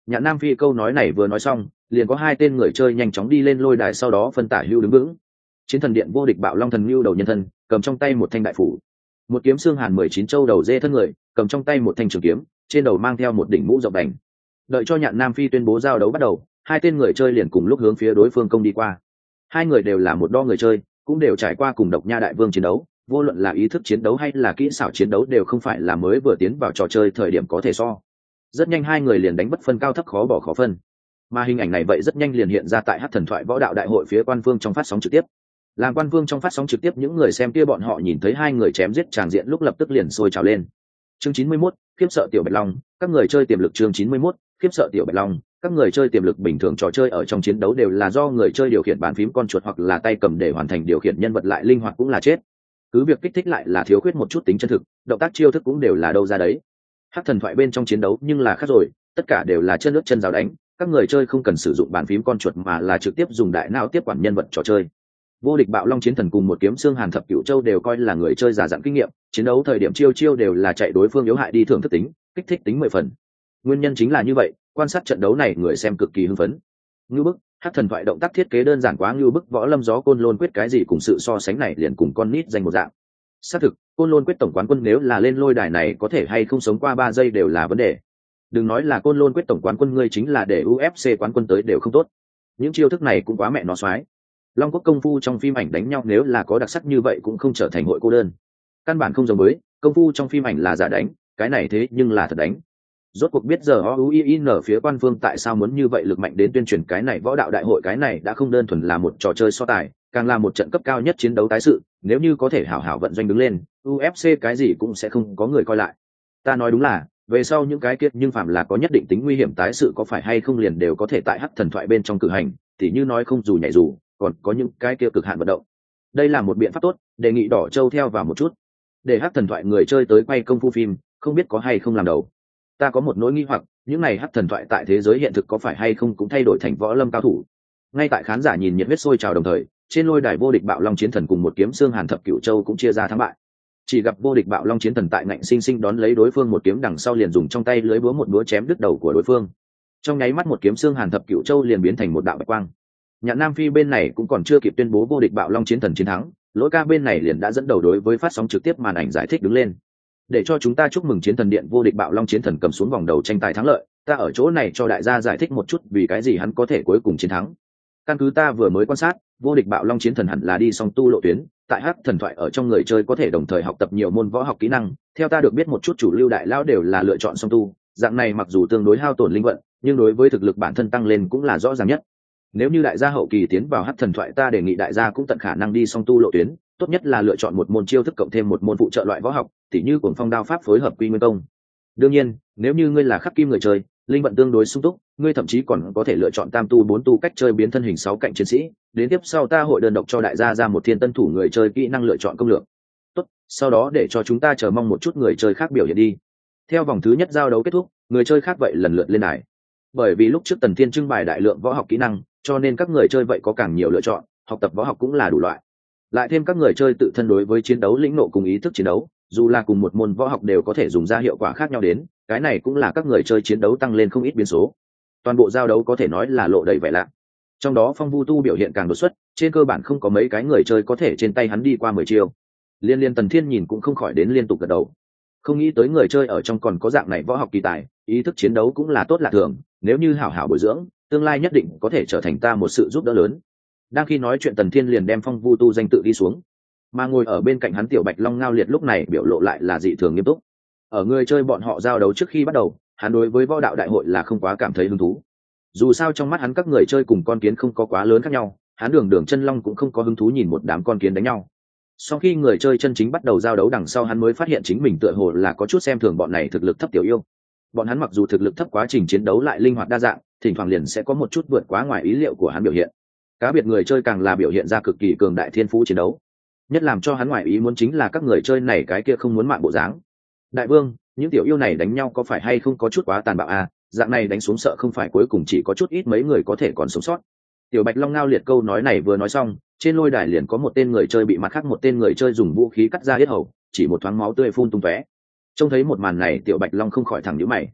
Nhạn Nam Phi câu nói này vừa nói xong, liền có hai tên người chơi nhanh chóng đi lên lôi đài, sau đó phân tả hưu đứng vững. Chiến thần điện vô địch bạo long thần lưu đầu nhân thân, cầm trong tay một thanh đại phủ, một kiếm xương hàn 19 châu đầu dê thân người, cầm trong tay một thanh trường kiếm, trên đầu mang theo một đỉnh mũ rộng đành. Đợi cho Nhạn Nam Phi tuyên bố giao đấu bắt đầu, hai tên người chơi liền cùng lúc hướng phía đối phương công đi qua. Hai người đều là một đo người chơi, cũng đều trải qua cùng Độc Nha Đại Vương chiến đấu, vô luận là ý thức chiến đấu hay là kỹ xảo chiến đấu đều không phải là mới vừa tiến vào trò chơi thời điểm có thể so. Rất nhanh hai người liền đánh bất phân cao thấp, khó bỏ khó phân. Mà hình ảnh này vậy rất nhanh liền hiện ra tại Hắc Thần Thoại Võ Đạo Đại hội phía quan vương trong phát sóng trực tiếp. Làm quan vương trong phát sóng trực tiếp, những người xem kia bọn họ nhìn thấy hai người chém giết tràng diện lúc lập tức liền sôi trào lên. Chương 91, khiếp sợ tiểu Bạch Long, các người chơi tiềm lực. Chương 91, khiếp sợ tiểu Bạch Long, các người chơi tiềm lực. Bình thường trò chơi ở trong chiến đấu đều là do người chơi điều khiển bàn phím con chuột hoặc là tay cầm để hoàn thành điều khiển nhân vật, lại linh hoạt cũng là chết. Cứ việc kích thích lại là thiếu khuyết một chút tính chân thực, động tác chiêu thức cũng đều là đâu ra đấy. Hắc Thần Thoại bên trong chiến đấu nhưng là khác rồi, tất cả đều là chân nước chân giáo đánh, các người chơi không cần sử dụng bàn phím con chuột mà là trực tiếp dùng đại não tiếp quản nhân vật trò chơi. Vô địch bạo long chiến thần cùng một kiếm xương hàn thập cửu châu đều coi là người chơi già dặn kinh nghiệm, chiến đấu thời điểm chiêu đều là chạy đối phương yếu hại đi thưởng thức tính, kích thích tính 10 phần. Nguyên nhân chính là như vậy, quan sát trận đấu này người xem cực kỳ hưng phấn. Ngưu bức, Hắc Thần Thoại động tác thiết kế đơn giản quá ngưu bức, võ lâm gió côn lôn quyết cái gì cùng sự so sánh này liền cùng con nít danh một dạng. Xác thực, côn lôn quyết tổng quán quân nếu là lên lôi đài này có thể hay không sống qua 3 giây đều là vấn đề. Đừng nói là côn lôn quyết tổng quán quân, ngươi chính là để UFC quán quân tới đều không tốt. Những chiêu thức này cũng quá mẹ nó xoái. Long Quốc công phu trong phim ảnh đánh nhau nếu là có đặc sắc như vậy cũng không trở thành hội cô đơn. Căn bản không giống với công phu trong phim ảnh là giả đánh, cái này thế nhưng là thật đánh. Rốt cuộc biết giờ OUIN phía quan phương tại sao muốn như vậy lực mạnh đến tuyên truyền cái này võ đạo đại hội, cái này đã không đơn thuần là một trò chơi so tài, càng là một trận cấp cao nhất chiến đấu tái sự, nếu như có thể hảo hảo vận doanh đứng lên, UFC cái gì cũng sẽ không có người coi lại. Ta nói đúng là, về sau những cái kiết nhưng phạm là có nhất định tính nguy hiểm tái sự có phải hay không liền đều có thể tại Hắc Thần Thoại bên trong cử hành, tỉ như nói không dù nhảy dù, còn có những cái kia cực hạn vận động. Đây là một biện pháp tốt, đề nghị Đỏ Châu theo vào một chút. Để Hắc Thần Thoại người chơi tới quay công phu phim, không biết có hay không làm đầu. Ta có một nỗi nghi hoặc, những này Hắc Thần Thoại tại thế giới hiện thực có phải hay không cũng thay đổi thành võ lâm cao thủ. Ngay tại khán giả nhìn nhiệt huyết sôi trào đồng thời, trên lôi đài vô địch bạo long chiến thần cùng một kiếm xương hàn thập cửu châu cũng chia ra thắng bại. Chỉ gặp vô địch bạo long chiến thần tại ngạnh sinh sinh đón lấy đối phương một kiếm, đằng sau liền dùng trong tay lưới búa một búa chém đứt đầu của đối phương. Trong nháy mắt một kiếm xương hàn thập cửu châu liền biến thành một đạo bạch quang. Nhạn Nam Phi bên này cũng còn chưa kịp tuyên bố vô địch bạo long chiến thần chiến thắng, Lỗi Ca bên này liền đã dẫn đầu đối với phát sóng trực tiếp màn ảnh giải thích đứng lên. Để cho chúng ta chúc mừng chiến thần điện vô địch bạo long chiến thần cầm xuống vòng đầu tranh tài thắng lợi, ta ở chỗ này cho đại gia giải thích một chút vì cái gì hắn có thể cuối cùng chiến thắng. Căn cứ ta vừa mới quan sát, vô địch bạo long chiến thần hẳn là đi song tu lộ tuyến, tại Hắc Thần Thoại ở trong người chơi có thể đồng thời học tập nhiều môn võ học kỹ năng, theo ta được biết một chút chủ lưu đại lao đều là lựa chọn song tu, dạng này mặc dù tương đối hao tổn linh vận, nhưng đối với thực lực bản thân tăng lên cũng là rõ ràng nhất. Nếu như đại gia hậu kỳ tiến vào Hắc Thần Thoại, ta đề nghị đại gia cũng tận khả năng đi song tu lộ tuyến, tốt nhất là lựa chọn một môn chiêu thức cộng thêm một môn phụ trợ loại võ học, tỉ như Cuồng Phong đao pháp phối hợp Quy Nguyên công. Đương nhiên, nếu như ngươi là khắc kim người chơi, linh vận tương đối sung túc, ngươi thậm chí còn có thể lựa chọn tam tu 4 tu cách chơi biến thân hình 6 cạnh chiến sĩ. Đến tiếp sau ta hội đơn độc cho đại gia ra một thiên tân thủ người chơi kỹ năng lựa chọn công lược. Tốt, sau đó để cho chúng ta chờ mong một chút người chơi khác biểu hiện đi. Theo vòng thứ nhất giao đấu kết thúc, người chơi khác vậy lần lượt lên đài. Bởi vì lúc trước Tần Thiên trưng bày đại lượng võ học kỹ năng, cho nên các người chơi vậy có càng nhiều lựa chọn, học tập võ học cũng là đủ loại. Lại thêm các người chơi tự thân đối với chiến đấu lĩnh nộ cùng ý thức chiến đấu, dù là cùng một môn võ học đều có thể dùng ra hiệu quả khác nhau đến, cái này cũng là các người chơi chiến đấu tăng lên không ít biến số. Toàn bộ giao đấu có thể nói là lộ đầy vẻ lạ. Trong đó Phong Vu Tu biểu hiện càng đột xuất, trên cơ bản không có mấy cái người chơi có thể trên tay hắn đi qua 10 chiêu. Liên Tần Thiên nhìn cũng không khỏi đến liên tục gật đầu. Không nghĩ tới người chơi ở trong còn có dạng này võ học kỳ tài, ý thức chiến đấu cũng là tốt lạ thường, nếu như hảo hảo bồi dưỡng, tương lai nhất định có thể trở thành ta một sự giúp đỡ lớn. Đang khi nói chuyện Tần Thiên liền đem Phong Vu Tu danh tự đi xuống, mà ngồi ở bên cạnh hắn tiểu Bạch Long Ngao Liệt lúc này biểu lộ lại là dị thường nghiêm túc. Ở người chơi bọn họ giao đấu trước khi bắt đầu, hắn đối với võ đạo đại hội là không quá cảm thấy hứng thú. Dù sao trong mắt hắn các người chơi cùng con kiến không có quá lớn khác nhau, hắn đường chân long cũng không có hứng thú nhìn một đám con kiến đánh nhau. Sau khi người chơi chân chính bắt đầu giao đấu đằng sau, hắn mới phát hiện chính mình tựa hồ là có chút xem thường bọn này thực lực thấp tiểu yêu. Bọn hắn mặc dù thực lực thấp, quá trình chiến đấu lại linh hoạt đa dạng, thỉnh thoảng liền sẽ có một chút vượt quá ngoài ý liệu của hắn biểu hiện. Cá biệt người chơi càng là biểu hiện ra cực kỳ cường đại thiên phú chiến đấu. Nhất làm cho hắn ngoài ý muốn chính là các người chơi này cái kia không muốn mạng bộ dáng. Đại vương, những tiểu yêu này đánh nhau có phải hay không có chút quá tàn bạo à? Dạng này đánh xuống sợ không phải cuối cùng chỉ có chút ít mấy người có thể còn sống sót. Tiểu Bạch Long Ngao Liệt câu nói này vừa nói xong, trên lôi đài liền có một tên người chơi bị mặt khác một tên người chơi dùng vũ khí cắt ra yết hầu, chỉ một thoáng máu tươi phun tung tóe. Trông thấy một màn này, Tiểu Bạch Long không khỏi thẳng nhíu mày.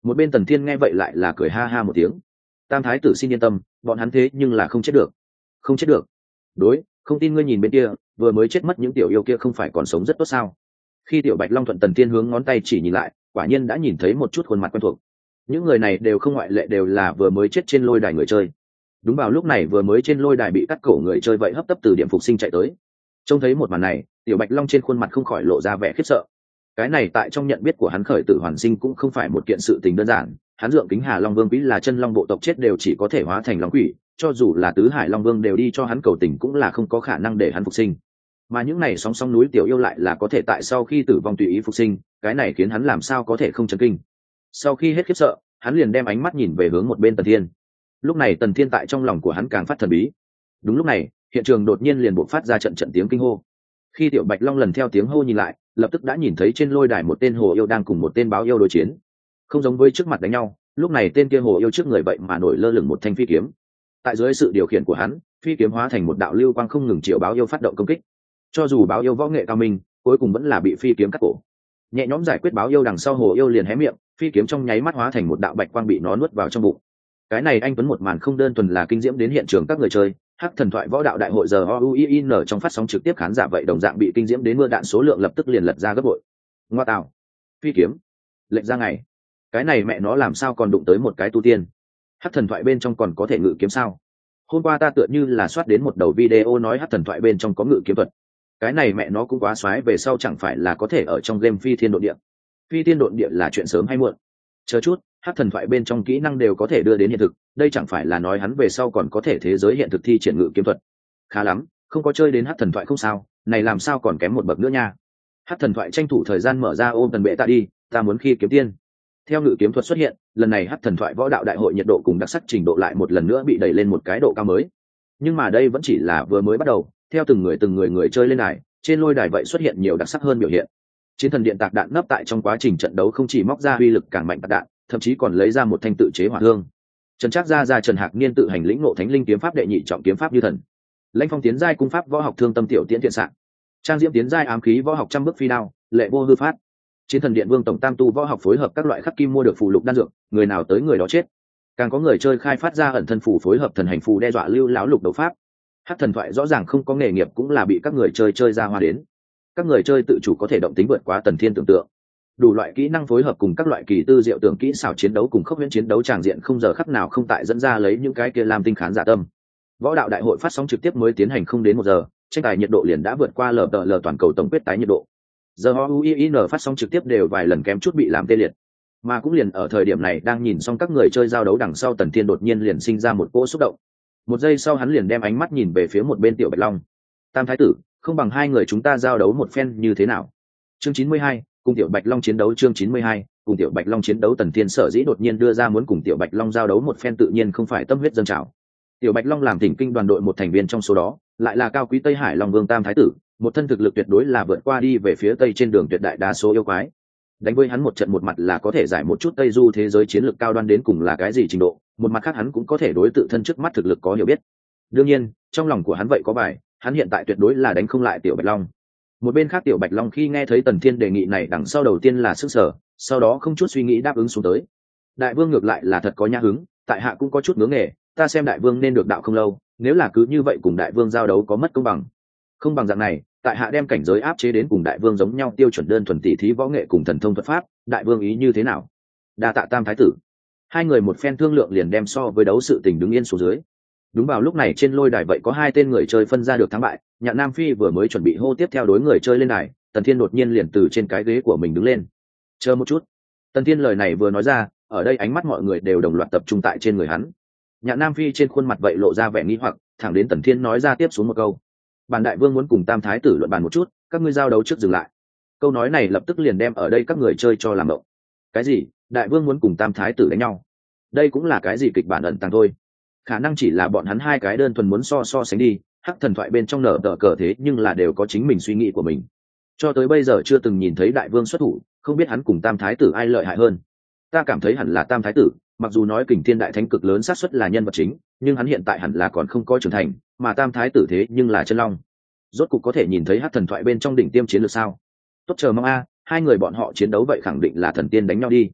Một bên Tần Thiên nghe vậy lại là cười ha ha một tiếng. Tam thái tử xin yên tâm, bọn hắn thế nhưng là không chết được. Không chết được? Đối, không tin ngươi nhìn bên kia, vừa mới chết mất những tiểu yêu kia không phải còn sống rất tốt sao? Khi tiểu Bạch Long thuận Tần Thiên hướng ngón tay chỉ nhìn lại, quả nhiên đã nhìn thấy một chút khuôn mặt quen thuộc. Những người này đều không ngoại lệ đều là vừa mới chết trên lôi đài người chơi. Đúng vào lúc này vừa mới trên lôi đài bị cắt cổ người chơi vậy hấp tấp từ điểm phục sinh chạy tới. Trông thấy một màn này, tiểu Bạch Long trên khuôn mặt không khỏi lộ ra vẻ khiếp sợ. Cái này tại trong nhận biết của hắn khởi tử hoàn sinh cũng không phải một kiện sự tình đơn giản. Hắn dượng kính Hà Long Vương quý là chân long bộ tộc chết đều chỉ có thể hóa thành long quỷ, cho dù là tứ hải long vương đều đi cho hắn cầu tình cũng là không có khả năng để hắn phục sinh. Mà những này sóng sóng núi tiểu yêu lại là có thể tại sau khi tử vong tùy ý phục sinh, cái này khiến hắn làm sao có thể không chấn kinh. Sau khi hết khiếp sợ, hắn liền đem ánh mắt nhìn về hướng một bên Tần Thiên. Lúc này Tần Thiên tại trong lòng của hắn càng phát thần bí. Đúng lúc này, hiện trường đột nhiên liền bộc phát ra trận trận tiếng kinh hô. Khi tiểu Bạch Long lần theo tiếng hô nhìn lại, lập tức đã nhìn thấy trên lôi đài một tên hồ yêu đang cùng một tên báo yêu đối chiến. Không giống với trước mặt đánh nhau, lúc này tên kia hồ yêu trước người vậy mà nổi lơ lửng một thanh phi kiếm. Tại dưới sự điều khiển của hắn, phi kiếm hóa thành một đạo lưu quang không ngừng chiều báo yêu phát động công kích. Cho dù báo yêu võ nghệ cao minh, cuối cùng vẫn là bị phi kiếm cắt cổ. Nhẹ nhõm giải quyết báo yêu đằng sau, hồ yêu liền hé miệng, phi kiếm trong nháy mắt hóa thành một đạo bạch quang bị nó nuốt vào trong bụng. Cái này anh tuấn một màn không đơn thuần là kinh diễm đến hiện trường các người chơi, Hắc Thần Thoại Võ Đạo Đại hội giờ OUIN trong phát sóng trực tiếp khán giả vậy đồng dạng bị kinh diễm đến mưa đạn số lượng lập tức liền lật ra gấp bội. Ngoa tạo, phi kiếm, lệnh ra ngày, cái này mẹ nó làm sao còn đụng tới một cái tu tiên? Hắc Thần Thoại bên trong còn có thể ngự kiếm sao? Hôm qua ta tựa như là soát đến một đầu video nói Hắc Thần Thoại bên trong có ngự kiếm thuật. Cái này mẹ nó cũng quá xoái, về sau chẳng phải là có thể ở trong game phi thiên độn địa? Phi thiên độn địa là chuyện sớm hay muộn? Chờ chút, Hắc Thần Thoại bên trong kỹ năng đều có thể đưa đến hiện thực, đây chẳng phải là nói hắn về sau còn có thể thế giới hiện thực thi triển ngự kiếm thuật? Khá lắm, không có chơi đến Hắc Thần Thoại không sao, này làm sao còn kém một bậc nữa nha. Hắc Thần Thoại tranh thủ thời gian mở ra ôm tần bệ tạ đi, ta muốn khi kiếm tiên. Theo ngự kiếm thuật xuất hiện, lần này Hắc Thần Thoại Võ Đạo Đại hội nhiệt độ cùng đặc sắc trình độ lại một lần nữa bị đẩy lên một cái độ cao mới. Nhưng mà đây vẫn chỉ là vừa mới bắt đầu, theo từng người chơi lên đài, trên lôi đài vậy xuất hiện nhiều đặc sắc hơn biểu hiện. Chiến thần điện tạc đạn nấp tại trong quá trình trận đấu không chỉ móc ra uy lực càng mạnh tạc đạn, thậm chí còn lấy ra một thanh tự chế hỏa thương. Trần Trác ra Trần Hạc Niên tự hành lĩnh ngộ Thánh Linh kiếm pháp đệ nhị trọng kiếm pháp như thần. Lãnh Phong tiến giai cung pháp võ học thương tâm tiểu tiễn thiện sạng. Trang Diễm tiến giai ám khí võ học trăm bước phi đao, lệ vô hư phát. Chiến thần điện vương tổng tam tu võ học phối hợp các loại khắc kim mua được phù lục đan dược, người nào tới người đó chết. Càng có người chơi khai phát ra ẩn thân phù phối hợp thần hành phù đe dọa lưu láo lục đấu pháp. Hắc Thần Thoại rõ ràng không có nghề nghiệp cũng là bị các người chơi ra hoa đến. Các người chơi tự chủ có thể động tính vượt quá Tần Thiên tưởng tượng. Đủ loại kỹ năng phối hợp cùng các loại kỳ tư diệu tưởng kỹ xảo chiến đấu cùng khốc huyễn chiến đấu tràng diện không giờ khắc nào không tại dẫn ra lấy những cái kia làm tinh khán giả tâm. Võ đạo đại hội phát sóng trực tiếp mới tiến hành không đến 1 giờ, tranh tài nhiệt độ liền đã vượt qua LTL toàn cầu tổng quyết tái nhiệt độ. Giờ OUIN phát sóng trực tiếp đều vài lần kém chút bị làm tê liệt. Mà cũng liền ở thời điểm này đang nhìn xong các người chơi giao đấu đằng sau, Tần Thiên đột nhiên liền sinh ra một cỗ xúc động. Một giây sau hắn liền đem ánh mắt nhìn về phía một bên tiểu Bạch Long. Tam thái tử, không bằng hai người chúng ta giao đấu một phen như thế nào? Chương 92, cùng tiểu Bạch Long chiến đấu. Chương 92, cùng tiểu Bạch Long chiến đấu. Tần Thiên sở dĩ đột nhiên đưa ra muốn cùng tiểu Bạch Long giao đấu một phen tự nhiên không phải tâm huyết dâng trào. Tiểu Bạch Long làm thỉnh kinh đoàn đội một thành viên trong số đó, lại là cao quý Tây Hải Long Vương Tam thái tử, một thân thực lực tuyệt đối là vượt qua đi về phía tây trên đường tuyệt đại đa số yêu quái. Đánh với hắn một trận một mặt là có thể giải một chút Tây Du thế giới chiến lược cao đoan đến cùng là cái gì trình độ, một mặt khác hắn cũng có thể đối tự thân trước mắt thực lực có hiểu biết. Đương nhiên, trong lòng của hắn vậy có bài, hắn hiện tại tuyệt đối là đánh không lại tiểu Bạch Long. Một bên khác tiểu Bạch Long khi nghe thấy Tần Thiên đề nghị này đằng sau đầu tiên là sức sở, sau đó không chút suy nghĩ đáp ứng xuống tới. Đại vương ngược lại là thật có nhã hứng, tại hạ cũng có chút ngưỡng nghề, ta xem đại vương nên được đạo không lâu, nếu là cứ như vậy cùng đại vương giao đấu có mất công bằng. Không bằng dạng này, tại hạ đem cảnh giới áp chế đến cùng đại vương giống nhau tiêu chuẩn đơn thuần tỷ thí võ nghệ cùng thần thông thuật pháp, đại vương ý như thế nào? Đa tạ Tam thái tử. Hai người một phen thương lượng liền đem so với đấu sự tình đứng yên xuống dưới. Đúng vào lúc này trên lôi đài vậy có hai tên người chơi phân ra được thắng bại, Nhạn Nam Phi vừa mới chuẩn bị hô tiếp theo đối người chơi lên đài, Tần Thiên đột nhiên liền từ trên cái ghế của mình đứng lên. Chờ một chút. Tần Thiên lời này vừa nói ra, ở đây ánh mắt mọi người đều đồng loạt tập trung tại trên người hắn. Nhạn Nam Phi trên khuôn mặt vậy lộ ra vẻ nghi hoặc, thẳng đến Tần Thiên nói ra tiếp xuống một câu: bản đại vương muốn cùng Tam thái tử luận bàn một chút, các ngươi giao đấu trước dừng lại. Câu nói này lập tức liền đem ở đây các người chơi cho làm động. Cái gì? Đại vương muốn cùng Tam thái tử đánh nhau? Đây cũng là cái gì kịch bản ẩn tàng thôi. Khả năng chỉ là bọn hắn hai cái đơn thuần muốn so sánh đi. Hắc Thần Thoại bên trong nở tờ cờ thế nhưng là đều có chính mình suy nghĩ của mình. Cho tới bây giờ chưa từng nhìn thấy đại vương xuất thủ, không biết hắn cùng Tam thái tử ai lợi hại hơn. Ta cảm thấy hẳn là Tam thái tử, mặc dù nói Kình Thiên đại thánh cực lớn xác suất là nhân vật chính, nhưng hắn hiện tại hẳn là còn không có trưởng thành, mà Tam thái tử thế nhưng là chân long. Rốt cục có thể nhìn thấy Hắc Thần Thoại bên trong đỉnh tiêm chiến lược sao? Tốt chờ mong a, hai người bọn họ chiến đấu vậy khẳng định là thần tiên đánh nhau đi.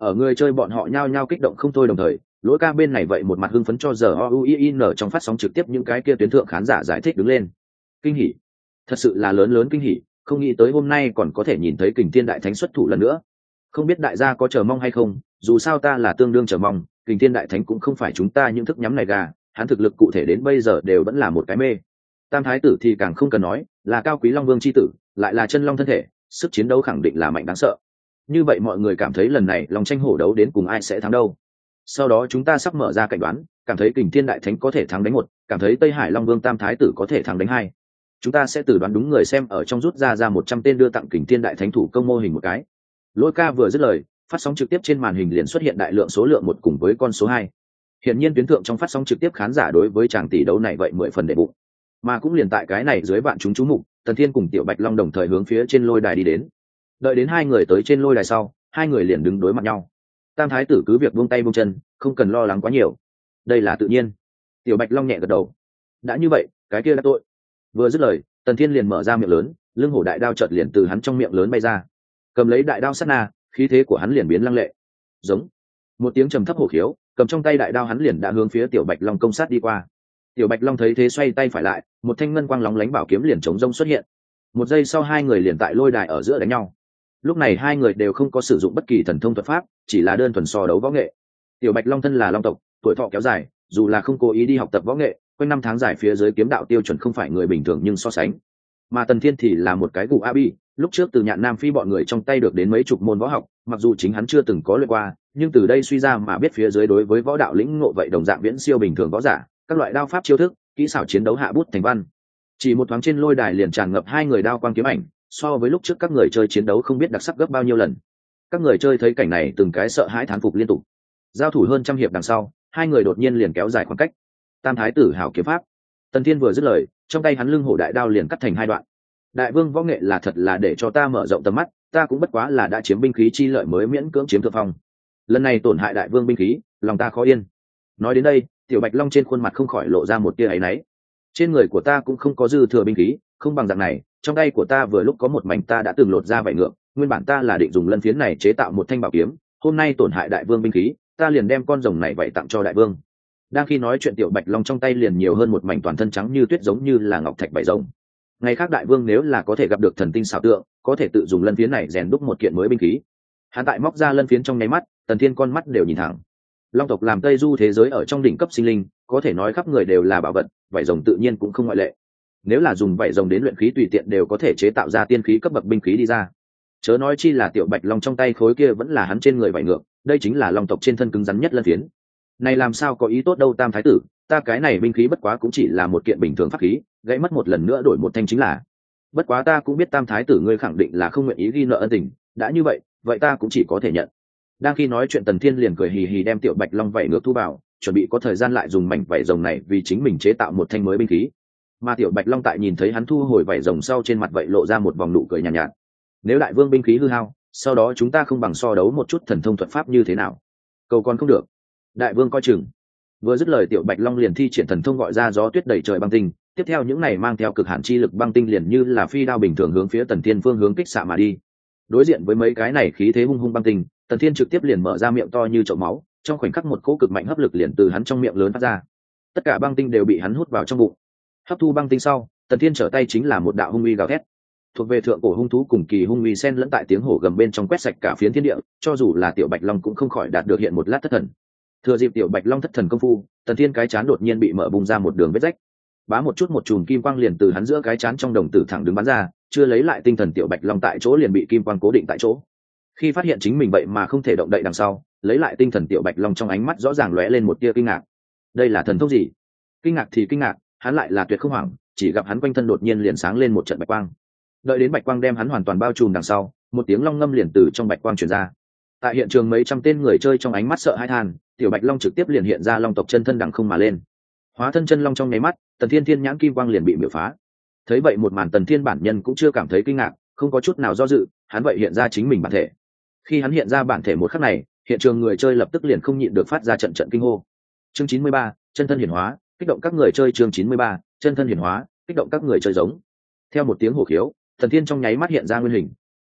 Ở người chơi bọn họ nhao nhao kích động không thôi, đồng thời lỗi ca bên này vậy một mặt hưng phấn cho giờ OUIN trong phát sóng trực tiếp những cái kia tuyến thượng khán giả giải thích đứng lên. Kinh hỉ, thật sự là lớn lớn kinh hỉ, không nghĩ tới hôm nay còn có thể nhìn thấy Kình Thiên Đại Thánh xuất thủ lần nữa. Không biết đại gia có chờ mong hay không, dù sao ta là tương đương chờ mong, Kình Thiên Đại Thánh cũng không phải chúng ta những thức nhắm này gà, hắn thực lực cụ thể đến bây giờ đều vẫn là một cái mê. Tam Thái tử thì càng không cần nói, là cao quý Long Vương chi tử, lại là chân long thân thể, sức chiến đấu khẳng định là mạnh đáng sợ. Như vậy mọi người cảm thấy lần này Long tranh hổ đấu đến cùng ai sẽ thắng đâu? Sau đó chúng ta sắp mở ra cảnh đoán, cảm thấy Kình Thiên Đại Thánh có thể thắng đánh 1, cảm thấy Tây Hải Long Vương Tam Thái tử có thể thắng đánh 2. Chúng ta sẽ từ đoán đúng người xem ở trong rút ra 100 tên đưa tặng Kình Thiên Đại Thánh thủ công mô hình một cái. Lôi ca vừa dứt lời, phát sóng trực tiếp trên màn hình liền xuất hiện đại lượng số lượng 1 cùng với con số 2. Hiển nhiên tuyến thượng trong phát sóng trực tiếp khán giả đối với chàng tỷ đấu này vậy 10 phần đệ bụng. Mà cũng liền tại cái này dưới bạn chúng chú mục, Tần Thiên cùng Tiểu Bạch Long đồng thời hướng phía trên lôi đài đi đến. Đợi đến hai người tới trên lôi đài sau, hai người liền đứng đối mặt nhau. Tam Thái tử cứ việc buông tay buông chân, không cần lo lắng quá nhiều. Đây là tự nhiên. Tiểu Bạch Long nhẹ gật đầu. Đã như vậy, cái kia đã tội. Vừa dứt lời, Tần Thiên liền mở ra miệng lớn, lưng hổ đại đao chợt liền từ hắn trong miệng lớn bay ra. Cầm lấy đại đao sát na, khí thế của hắn liền biến lăng lệ. Giống. Một tiếng trầm thấp hổ khiếu, cầm trong tay đại đao hắn liền đã hướng phía Tiểu Bạch Long công sát đi qua. Tiểu Bạch Long thấy thế xoay tay phải lại, một thanh ngân quang lóng lánh bảo kiếm liền chống rông xuất hiện. Một giây sau hai người liền tại lôi đài ở giữa đánh nhau. Lúc này hai người đều không có sử dụng bất kỳ thần thông thuật pháp, chỉ là đơn thuần so đấu võ nghệ. Tiểu Bạch Long thân là long tộc, tuổi thọ kéo dài, dù là không cố ý đi học tập võ nghệ, quanh năm tháng dài phía dưới kiếm đạo tiêu chuẩn không phải người bình thường nhưng so sánh. Mà Tần Thiên thì là một cái gù abi, lúc trước từ Nhạn Nam Phi bọn người trong tay được đến mấy chục môn võ học, mặc dù chính hắn chưa từng có luyện qua, nhưng từ đây suy ra mà biết phía dưới đối với võ đạo lĩnh ngộ vậy đồng dạng viễn siêu bình thường võ giả, các loại đao pháp chiêu thức, kỹ xảo chiến đấu hạ bút thành văn. Chỉ một thoáng trên lôi đài liền tràn ngập hai người đao quang kiếm ảnh, so với lúc trước các người chơi chiến đấu không biết đặc sắc gấp bao nhiêu lần. Các người chơi thấy cảnh này từng cái sợ hãi thán phục liên tục. Giao thủ hơn trăm hiệp đằng sau, hai người đột nhiên liền kéo dài khoảng cách. Tam Thái tử hảo kiếm pháp. Tần Thiên vừa dứt lời, trong tay hắn lưng hổ đại đao liền cắt thành hai đoạn. Đại vương võ nghệ là thật là để cho ta mở rộng tầm mắt, ta cũng bất quá là đã chiếm binh khí chi lợi mới miễn cưỡng chiếm thượng phong. Lần này tổn hại đại vương binh khí, lòng ta khó yên. Nói đến đây, Tiểu Bạch Long trên khuôn mặt không khỏi lộ ra một tia áy náy. Trên người của ta cũng không có dư thừa binh khí, không bằng dạng này, trong tay của ta vừa lúc có một mảnh ta đã từng lột ra vảy ngược, nguyên bản ta là định dùng lân phiến này chế tạo một thanh bảo kiếm, hôm nay tổn hại đại vương binh khí, ta liền đem con rồng này vảy tặng cho đại vương. Đang khi nói chuyện Tiểu Bạch Long trong tay liền nhiều hơn một mảnh toàn thân trắng như tuyết giống như là ngọc thạch vảy rồng. Ngày khác đại vương nếu là có thể gặp được thần tinh xảo tượng, có thể tự dùng lân phiến này rèn đúc một kiện mới binh khí. Hắn tại móc ra lân phiến trong nháy mắt, Tần Thiên con mắt đều nhìn thẳng. Long tộc làm Tây Du thế giới ở trong đỉnh cấp sinh linh, có thể nói khắp người đều là bảo vật, vảy rồng tự nhiên cũng không ngoại lệ. Nếu là dùng vảy rồng đến luyện khí tùy tiện đều có thể chế tạo ra tiên khí cấp bậc binh khí đi ra. Chớ nói chi là Tiểu Bạch Long trong tay khối kia vẫn là hắn trên người vảy ngược, đây chính là long tộc trên thân cứng rắn nhất lân phiến. Này làm sao có ý tốt đâu Tam Thái tử, ta cái này binh khí bất quá cũng chỉ là một kiện bình thường pháp khí, gãy mất một lần nữa đổi một thanh chính là. Bất quá ta cũng biết Tam Thái tử ngươi khẳng định là không nguyện ý ghi nợ ân tình, đã như vậy, vậy ta cũng chỉ có thể nhận. Đang khi nói chuyện Tần Thiên liền cười hì hì đem Tiểu Bạch Long vảy ngược thu vào, chuẩn bị có thời gian lại dùng mảnh vảy rồng này vì chính mình chế tạo một thanh mới binh khí. Mà Tiểu Bạch Long tại nhìn thấy hắn thu hồi vảy rồng sau trên mặt vậy lộ ra một vòng nụ cười nhàn nhạt. Nếu đại vương binh khí hư hao, sau đó chúng ta không bằng so đấu một chút thần thông thuật pháp như thế nào? Cầu còn không được. Đại vương coi chừng. Vừa dứt lời Tiểu Bạch Long liền thi triển thần thông gọi ra gió tuyết đầy trời băng tinh, tiếp theo những này mang theo cực hạn chi lực băng tinh liền như là phi đao bình thường hướng phía Tần Thiên phương hướng kích xạ mà đi. Đối diện với mấy cái này khí thế hung hung băng tinh, Tần Thiên trực tiếp liền mở ra miệng to như chậu máu, trong khoảnh khắc một cỗ cực mạnh hấp lực liền từ hắn trong miệng lớn phát ra. Tất cả băng tinh đều bị hắn hút vào trong bụng. Hấp thu băng tinh sau, Tần Thiên trở tay chính là một đạo hung uy gào thét. Thuộc về thượng cổ hung thú cùng kỳ hung uy xen lẫn tại tiếng hổ gầm bên trong quét sạch cả phiến thiên địa, cho dù là Tiểu Bạch Long cũng không khỏi đạt được hiện một lát thất thần. Thừa dịp Tiểu Bạch Long thất thần công phu, Tần Thiên cái chán đột nhiên bị mở bung ra một đường vết rách. Bá một chút một chùm kim quang liền từ hắn giữa cái chán trong đồng tử thẳng đứng bắn ra, chưa lấy lại tinh thần Tiểu Bạch Long tại chỗ liền bị kim quang cố định tại chỗ. Khi phát hiện chính mình vậy mà không thể động đậy đằng sau, lấy lại tinh thần Tiểu Bạch Long trong ánh mắt rõ ràng lóe lên một tia kinh ngạc. Đây là thần thông gì? Kinh ngạc thì kinh ngạc, hắn lại là tuyệt không hoảng, chỉ gặp hắn quanh thân đột nhiên liền sáng lên một trận bạch quang. Đợi đến bạch quang đem hắn hoàn toàn bao trùm đằng sau, một tiếng long ngâm liền từ trong bạch quang truyền ra. Tại hiện trường mấy trăm tên người chơi trong ánh mắt sợ hãi than, Tiểu Bạch Long trực tiếp liền hiện ra long tộc chân thân đằng không mà lên. Hóa thân chân long trong nháy mắt, Tần Thiên thiên nhãn kim quang liền bị miểu phá. Thấy vậy một màn Tần Thiên bản nhân cũng chưa cảm thấy kinh ngạc, không có chút nào do dự, hắn vậy hiện ra chính mình bản thể. Khi hắn hiện ra bản thể một khắc này, hiện trường người chơi lập tức liền không nhịn được phát ra trận trận kinh hô. Chương 93, chân thân hiển hóa, kích động các người chơi. Chương 93, chân thân hiển hóa, kích động các người chơi giống. Theo một tiếng hổ khiếu, Tần Thiên trong nháy mắt hiện ra nguyên hình.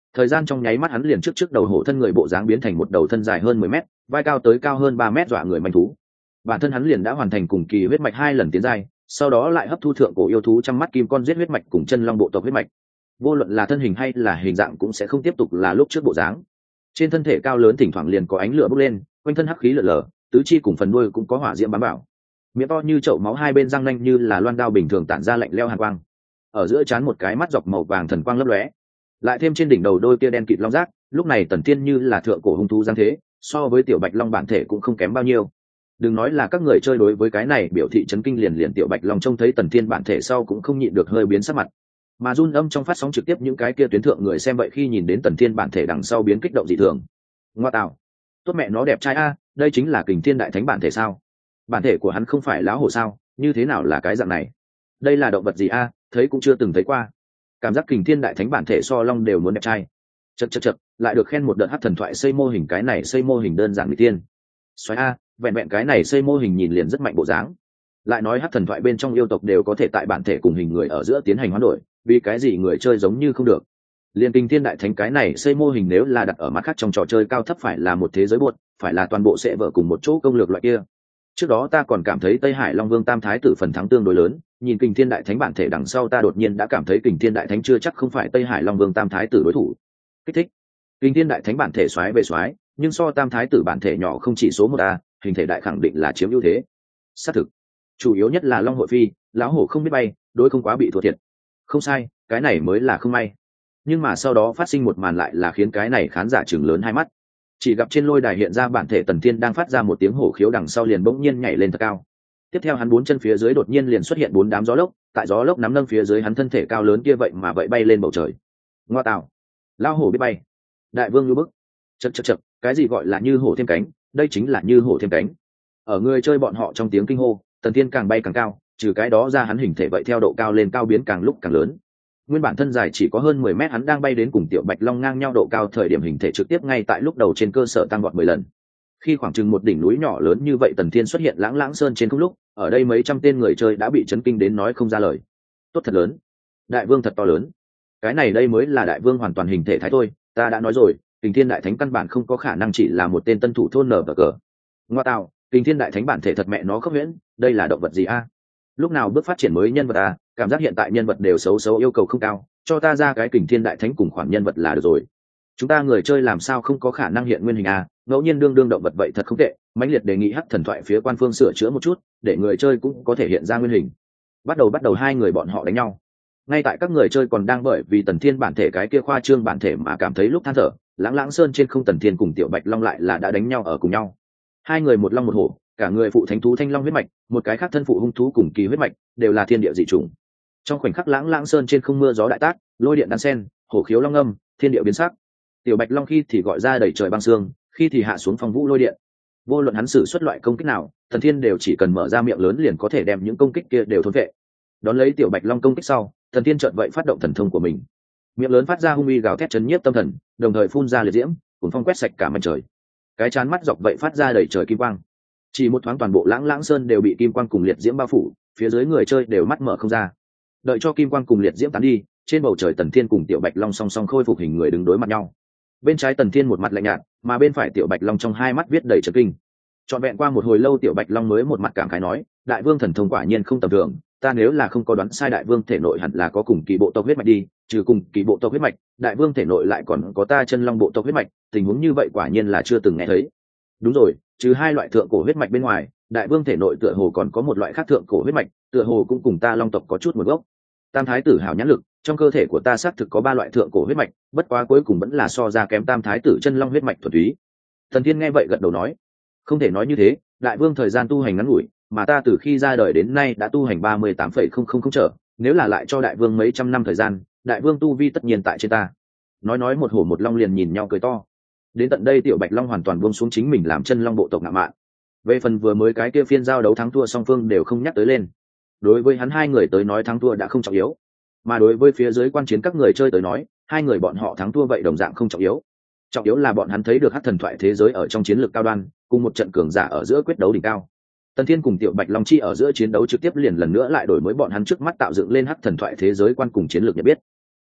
thời gian trong nháy mắt hắn liền trước đầu hổ thân người bộ dáng biến thành một đầu thân dài hơn 10 mét, vai cao tới cao hơn 3 mét dọa người manh thú. Bản thân hắn liền đã hoàn thành cùng kỳ huyết mạch 2 lần tiến giai, sau đó lại hấp thu thượng cổ yêu thú trăm mắt kim con giết huyết mạch cùng chân long bộ tộc huyết mạch. Vô luận là thân hình hay là hình dạng cũng sẽ không tiếp tục là lúc trước bộ dáng. Trên thân thể cao lớn thỉnh thoảng liền có ánh lửa bốc lên, quanh thân hắc khí lở lở, tứ chi cùng phần đuôi cũng có hỏa diễm bám vào. Miệng to như chậu máu, hai bên răng nanh như là loan đao bình thường tản ra lạnh lẽo hàn quang. Ở giữa trán một cái mắt dọc màu vàng thần quang lấp lóe, lại thêm trên đỉnh đầu đôi kia đen kịt long giác, lúc này Tần Thiên như là thượng cổ hung thú giáng thế, so với tiểu bạch long bản thể cũng không kém bao nhiêu. Đừng nói là các người chơi đối với cái này biểu thị chấn kinh, liền tiểu bạch long trông thấy Tần Thiên bản thể sau cũng không nhịn được hơi biến sắc mặt. Mà run âm trong phát sóng trực tiếp những cái kia tuyến thượng người xem vậy khi nhìn đến Tần Thiên bản thể đằng sau biến kích động dị thường. Ngoa tạo, tốt mẹ nó đẹp trai a, đây chính là Kình Thiên đại thánh bản thể sao? Bản thể của hắn không phải lão hổ sao? Như thế nào là cái dạng này? Đây là động vật gì a, thấy cũng chưa từng thấy qua. Cảm giác Kình Thiên đại thánh bản thể so long đều muốn đẹp trai. Chậc, lại được khen một đợt hắc thần thoại xây mô hình, cái này xây mô hình đơn giản mỹ tiên. Xoáy a, vẹn cái này xây mô hình nhìn liền rất mạnh bộ dáng. Lại nói hắc thần thoại bên trong yêu tộc đều có thể tại bản thể cùng hình người ở giữa tiến hành hoán đổi, vì cái gì người chơi giống như không được? Liên Kình Thiên đại thánh cái này xây mô hình nếu là đặt ở mặt khác trong trò chơi cao thấp phải là một thế giới buột, phải là toàn bộ sẽ vợ cùng một chỗ công lược loại kia. Trước đó ta còn cảm thấy Tây Hải Long Vương Tam Thái tử phần thắng tương đối lớn, nhìn Kình Thiên đại thánh bản thể đằng sau ta đột nhiên đã cảm thấy Kình Thiên đại thánh chưa chắc không phải Tây Hải Long Vương Tam Thái tử đối thủ. Kích thích. Kình Thiên đại thánh bản thể xoáy về xoáy, nhưng so Tam Thái tử bản thể nhỏ không chỉ số 1 a, hình thể đại khẳng định là chiếm ưu thế. Xác thực. Chủ yếu nhất là Long hội phi, lão hổ không biết bay, đối không quá bị thua thiệt. Không sai, cái này mới là không may. Nhưng mà sau đó phát sinh một màn lại là khiến cái này khán giả chừng lớn hai mắt. Chỉ gặp trên lôi đài hiện ra bản thể Tần Thiên đang phát ra một tiếng hổ khiếu, đằng sau liền bỗng nhiên nhảy lên thật cao. Tiếp theo hắn 4 chân phía dưới đột nhiên liền xuất hiện 4 đám gió lốc, tại gió lốc nắm nâng phía dưới hắn thân thể cao lớn kia vậy mà vậy bay lên bầu trời. Ngoa tạo, lao hổ biết bay. Đại vương như bức. Chậc, cái gì gọi là như hổ thêm cánh, đây chính là như hổ thêm cánh. Ở người chơi bọn họ trong tiếng kinh hô, Tần Thiên càng bay càng cao, trừ cái đó ra hắn hình thể vậy theo độ cao lên cao biến càng lúc càng lớn. Nguyên bản thân dài chỉ có hơn 10 mét, hắn đang bay đến cùng tiểu bạch long ngang nhau độ cao thời điểm hình thể trực tiếp ngay tại lúc đầu trên cơ sở tăng vọt 10 lần. Khi khoảng chừng một đỉnh núi nhỏ lớn như vậy Tần Thiên xuất hiện lãng lãng sơn trên không lúc, ở đây mấy trăm tên người chơi đã bị chấn kinh đến nói không ra lời. Tốt thật lớn, đại vương thật to lớn. Cái này đây mới là đại vương hoàn toàn hình thể thái thôi, ta đã nói rồi, Kình Thiên đại thánh căn bản không có khả năng chỉ là một tên tân thủ thôn nở cờ. Ngoa tạo, Kình Thiên đại thánh bản thể thật mẹ nó khốc huyễn, đây là động vật gì a? Lúc nào bước phát triển mới nhân vật a, cảm giác hiện tại nhân vật đều xấu yêu cầu không cao, cho ta ra cái Kình Thiên đại thánh cùng khoản nhân vật là được rồi. Chúng ta người chơi làm sao không có khả năng hiện nguyên hình a, ngẫu nhiên đương động vật vậy thật không tệ, mãnh liệt đề nghị hắc thần thoại phía quan phương sửa chữa một chút, để người chơi cũng có thể hiện ra nguyên hình. Bắt đầu hai người bọn họ đánh nhau. Ngay tại các người chơi còn đang bởi vì Tần Thiên bản thể cái kia khoa trương bản thể mà cảm thấy lúc than thở, lãng lãng sơn trên không Tần Thiên cùng tiểu bạch long lại là đã đánh nhau ở cùng nhau. Hai người một long một hổ, cả người phụ thánh thú thanh long huyết mạch, một cái khác thân phụ hung thú cùng kỳ huyết mạch, đều là thiên địa dị chủng. Trong khoảnh khắc lãng lãng sơn trên không mưa gió đại tác, lôi điện đan sen, hổ khiếu long âm, thiên địa biến sắc. Tiểu bạch long khi thì gọi ra đầy trời băng sương, khi thì hạ xuống phong vũ lôi điện. Vô luận hắn sử xuất loại công kích nào, Tần Thiên đều chỉ cần mở ra miệng lớn liền có thể đem những công kích kia đều thôn vệ. Đón lấy tiểu bạch long công kích sau, Tần Thiên chợt vậy phát động thần thông của mình. Miệng lớn phát ra hung uy gào thét chấn nhiếp tâm thần, đồng thời phun ra liệt diễm, cuốn phong quét sạch cả màn trời. Cái chán mắt dọc vậy phát ra đầy trời kim quang. Chỉ một thoáng toàn bộ lãng lãng sơn đều bị kim quang cùng liệt diễm bao phủ, phía dưới người chơi đều mắt mở không ra. Đợi cho kim quang cùng liệt diễm tán đi, trên bầu trời Tần Thiên cùng tiểu bạch long song song khôi phục hình người đứng đối mặt nhau. Bên trái Tần Thiên một mặt lạnh nhạt, mà bên phải tiểu bạch long trong hai mắt viết đầy chấn kinh. Trọn vẹn qua một hồi lâu tiểu bạch long mới một mặt cảm khái nói, đại vương thần thông quả nhiên không tầm thường, ta nếu là không có đoán sai đại vương thể nội hẳn là có cùng kỳ bộ tộc huyết mạch đi, trừ cùng kỳ bộ tộc huyết mạch, đại vương thể nội lại còn có ta chân long bộ tộc huyết mạch, tình huống như vậy quả nhiên là chưa từng nghe thấy. Đúng rồi, trừ hai loại thượng cổ huyết mạch bên ngoài, đại vương thể nội tựa hồ còn có một loại khác thượng cổ huyết mạch, tựa hồ cũng cùng ta long tộc có chút nguồn gốc. Tam thái tử hảo nhãn lực, trong cơ thể của ta xác thực có 3 loại thượng cổ huyết mạch, bất quá cuối cùng vẫn là so ra kém tam thái tử chân long huyết mạch thuần túy. Thần Thiên nghe vậy gật đầu nói, không thể nói như thế, đại vương thời gian tu hành ngắn ngủi, mà ta từ khi ra đời đến nay đã tu hành 38,000 trở, nếu là lại cho đại vương mấy trăm năm thời gian, đại vương tu vi tất nhiên tại trên ta. Nói một hổ một long liền nhìn nhau cười to. Đến tận đây tiểu bạch long hoàn toàn buông xuống chính mình làm chân long bộ tộc ngạo mạn. Về phần vừa mới cái kia phiên giao đấu thắng thua song phương đều không nhắc tới lên. Đối với hắn hai người tới nói thắng thua đã không trọng yếu, mà đối với phía dưới quan chiến các người chơi tới nói, hai người bọn họ thắng thua vậy đồng dạng không trọng yếu. Trọng yếu là bọn hắn thấy được hắc thần thoại thế giới ở trong chiến lược cao đoan, cùng một trận cường giả ở giữa quyết đấu đỉnh cao. Tần Thiên cùng tiểu bạch long chi ở giữa chiến đấu trực tiếp liền lần nữa lại đổi mới bọn hắn trước mắt tạo dựng lên hắc thần thoại thế giới quan cùng chiến lược nhận biết.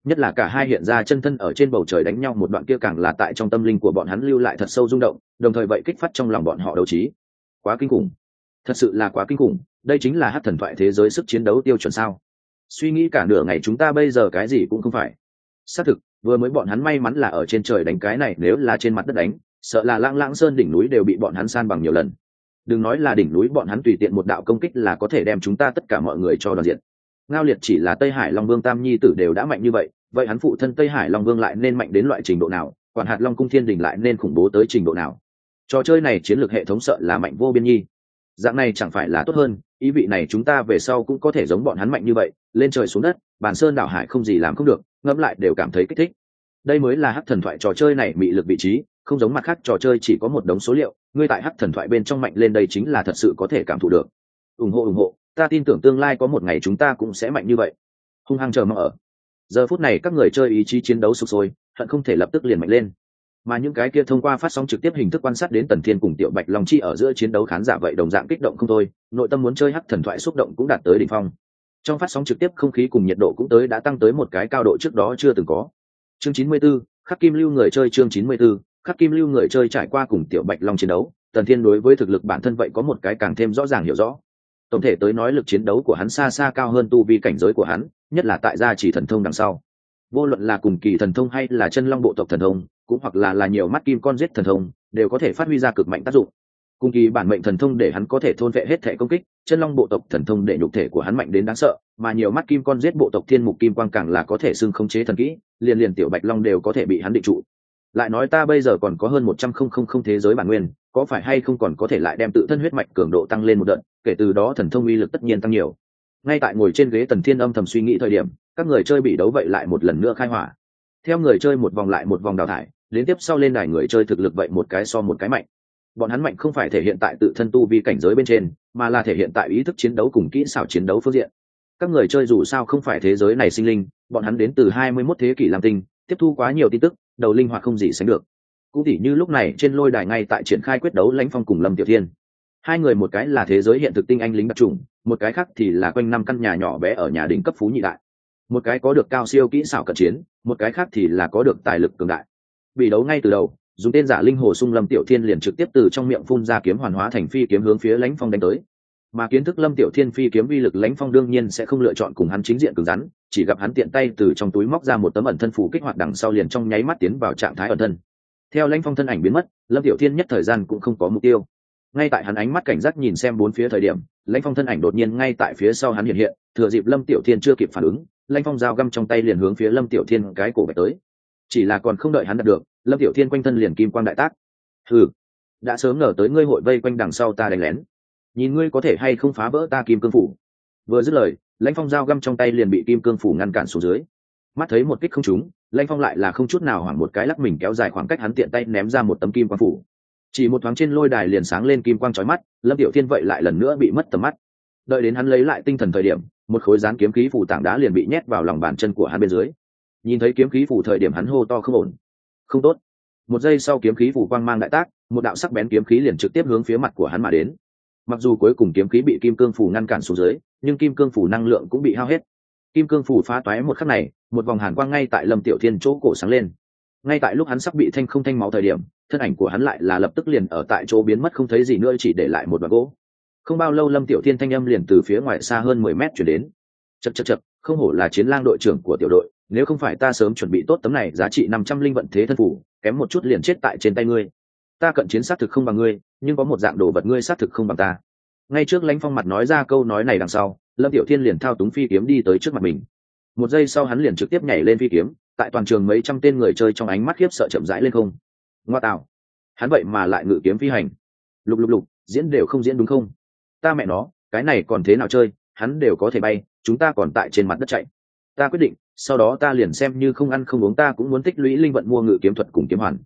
nhất là cả hai hiện ra chân thân ở trên bầu trời đánh nhau một đoạn kia càng là tại trong tâm linh của bọn hắn lưu lại thật sâu rung động, đồng thời vậy kích phát trong lòng bọn họ đấu trí. Quá kinh khủng, thật sự là quá kinh khủng, đây chính là hắc thần thoại thế giới sức chiến đấu tiêu chuẩn sao? Suy nghĩ cả nửa ngày chúng ta bây giờ cái gì cũng không phải. Xác thực, vừa mới bọn hắn may mắn là ở trên trời đánh cái này, nếu là trên mặt đất đánh, sợ là Lãng Lãng Sơn đỉnh núi đều bị bọn hắn san bằng nhiều lần. Đừng nói là đỉnh núi, bọn hắn tùy tiện một đạo công kích là có thể đem chúng ta tất cả mọi người cho đoàn diện. Ngao Liệt chỉ là Tây Hải Long Vương Tam Nhi tử đều đã mạnh như vậy, vậy hắn phụ thân Tây Hải Long Vương lại nên mạnh đến loại trình độ nào, quản hạt Long Cung Thiên Đình lại nên khủng bố tới trình độ nào? Trò chơi này chiến lược hệ thống sợ là mạnh vô biên nhi. Dạng này chẳng phải là tốt hơn, ý vị này chúng ta về sau cũng có thể giống bọn hắn mạnh như vậy, lên trời xuống đất, bàn sơn đảo hải không gì làm không được, ngẫm lại đều cảm thấy kích thích. Đây mới là hắc thần thoại trò chơi này mị lực vị trí, không giống mặt khác trò chơi chỉ có một đống số liệu, ngươi tại hắc thần thoại bên trong mạnh lên đây chính là thật sự có thể cảm thụ được. Ủng hộ, ta tin tưởng tương lai có một ngày chúng ta cũng sẽ mạnh như vậy. Hung hăng chờ mong ở. Giờ phút này các người chơi ý chí chiến đấu sục sôi, hận không thể lập tức liền mạnh lên. Mà những cái kia thông qua phát sóng trực tiếp hình thức quan sát đến Tần Thiên cùng Tiểu Bạch Long Chi ở giữa chiến đấu khán giả vậy đồng dạng kích động không thôi, nội tâm muốn chơi hắc thần thoại xúc động cũng đạt tới đỉnh phong. Trong phát sóng trực tiếp không khí cùng nhiệt độ cũng đã tăng tới một cái cao độ trước đó chưa từng có. Chương 94, Khắc Kim Lưu người chơi. Chương 94, Khắc Kim Lưu người chơi. Trải qua cùng Tiểu Bạch Long chiến đấu, Tần Thiên đối với thực lực bản thân vậy có một cái càng thêm rõ ràng hiểu rõ. Tổng thể tới nói lực chiến đấu của hắn xa xa cao hơn tu vi cảnh giới của hắn, nhất là tại gia chỉ thần thông đằng sau. Vô luận là cùng kỳ thần thông hay là chân long bộ tộc thần thông, cũng hoặc là nhiều mắt kim con giết thần thông, đều có thể phát huy ra cực mạnh tác dụng. Cùng kỳ bản mệnh thần thông để hắn có thể thôn vệ hết thể công kích, chân long bộ tộc thần thông để nhục thể của hắn mạnh đến đáng sợ, mà nhiều mắt kim con giết bộ tộc thiên mục kim quang càng là có thể xưng khống chế thần kỹ, liền Tiểu Bạch Long đều có thể bị hắn định trụ. Lại nói ta bây giờ còn có hơn 100,000 thế giới bản nguyên, có phải hay không còn có thể lại đem tự thân huyết mạch cường độ tăng lên một đợt, kể từ đó thần thông uy lực tất nhiên tăng nhiều. Ngay tại ngồi trên ghế Tần Thiên âm thầm suy nghĩ thời điểm, các người chơi bị đấu vậy lại một lần nữa khai hỏa. Theo người chơi một vòng lại một vòng đào thải, đến tiếp sau lên đài người chơi thực lực vậy một cái so một cái mạnh. Bọn hắn mạnh không phải thể hiện tại tự thân tu vi cảnh giới bên trên, mà là thể hiện tại ý thức chiến đấu cùng kỹ xảo chiến đấu phương diện. Các người chơi dù sao không phải thế giới này sinh linh, bọn hắn đến từ 21 thế kỷ lam tinh, tiếp thu quá nhiều tin tức, đầu linh hoạt không gì sánh được. Cũng tỉ như lúc này trên lôi đài ngay tại triển khai quyết đấu Lãnh Phong cùng Lâm Tiểu Thiên. Hai người một cái là thế giới hiện thực tinh anh lính đặc trùng, một cái khác thì là quanh năm căn nhà nhỏ bé ở nhà đỉnh cấp phú nhị đại. Một cái có được cao siêu kỹ xảo cận chiến, một cái khác thì là có được tài lực cường đại. Bị đấu ngay từ đầu, dùng tên giả linh hồ sung Lâm Tiểu Thiên liền trực tiếp từ trong miệng phun ra kiếm hoàn hóa thành phi kiếm hướng phía Lãnh Phong đánh tới. Mà kiến thức Lâm Tiểu Thiên phi kiếm uy lực, Lãnh Phong đương nhiên sẽ không lựa chọn cùng hắn chính diện cứng rắn, chỉ gặp hắn tiện tay từ trong túi móc ra một tấm ẩn thân phù kích hoạt đằng sau liền trong nháy mắt tiến vào trạng thái ẩn thân. Theo Lãnh Phong thân ảnh biến mất, Lâm Tiểu Thiên nhất thời gian cũng không có mục tiêu. Ngay tại hắn ánh mắt cảnh giác nhìn xem bốn phía thời điểm, Lãnh Phong thân ảnh đột nhiên ngay tại phía sau hắn hiện hiện, thừa dịp Lâm Tiểu Thiên chưa kịp phản ứng, Lãnh Phong dao găm trong tay liền hướng phía Lâm Tiểu Thiên cái cổ bạch tới. Chỉ là còn không đợi hắn đạt được, Lâm Tiểu Thiên quanh thân liền kim quang đại tác. Hừ, đã sớm ngờ tới ngươi hội vây quanh đằng sau ta đánh lén, nhìn ngươi có thể hay không phá vỡ ta kim cương phủ. Vừa dứt lời, Lãnh Phong dao găm trong tay liền bị kim cương phủ ngăn cản xuống dưới. Mắt thấy một kích không trúng, Lãnh Phong lại là không chút nào hoảng một cái lắc mình kéo dài khoảng cách, hắn tiện tay ném ra một tấm kim quang phủ. Chỉ một thoáng trên lôi đài liền sáng lên kim quang chói mắt, Lâm Tiểu Thiên vậy lại lần nữa bị mất tầm mắt. Đợi đến hắn lấy lại tinh thần thời điểm, một khối dán kiếm khí phủ tảng đá liền bị nhét vào lòng bàn chân của hắn bên dưới. Nhìn thấy kiếm khí phủ thời điểm hắn hô to không ổn, không tốt. Một giây sau kiếm khí phủ quang mang đại tác, một đạo sắc bén kiếm khí liền trực tiếp hướng phía mặt của hắn mà đến. Mặc dù cuối cùng kiếm khí bị kim cương phủ ngăn cản xuống dưới, nhưng kim cương phủ năng lượng cũng bị hao hết. Kim cương phủ phá toái một khắc này, một vòng hàn quang ngay tại Lâm Tiểu Thiên chỗ cổ sáng lên. Ngay tại lúc hắn sắp bị thanh máu thời điểm, thân ảnh của hắn lại là lập tức liền ở tại chỗ biến mất không thấy gì nữa, chỉ để lại một đoạn gỗ. Không bao lâu Lâm Tiểu Thiên thanh âm liền từ phía ngoài xa hơn 10 mét chuyển đến. Chậc, không hổ là chiến lang đội trưởng của tiểu đội, nếu không phải ta sớm chuẩn bị tốt tấm này giá trị 500 linh vận thế thân phủ, kém một chút liền chết tại trên tay ngươi. Ta cận chiến sát thực không bằng ngươi, nhưng có một dạng đồ vật ngươi sát thực không bằng ta. Ngay trước Lãnh Phong mặt nói ra câu nói này đằng sau, Lâm Tiểu Thiên liền thao túng phi kiếm đi tới trước mặt mình. Một giây sau hắn liền trực tiếp nhảy lên phi kiếm, tại toàn trường mấy trăm tên người chơi trong ánh mắt khiếp sợ chậm rãi lên không. Ngoa tạo, hắn vậy mà lại ngự kiếm phi hành. Lục, diễn đều không diễn đúng không? Ta mẹ nó, cái này còn thế nào chơi, hắn đều có thể bay, chúng ta còn tại trên mặt đất chạy. Ta quyết định, sau đó ta liền xem như không ăn không uống ta cũng muốn tích lũy linh vận mua ngự kiếm thuật cùng kiếm hoàn.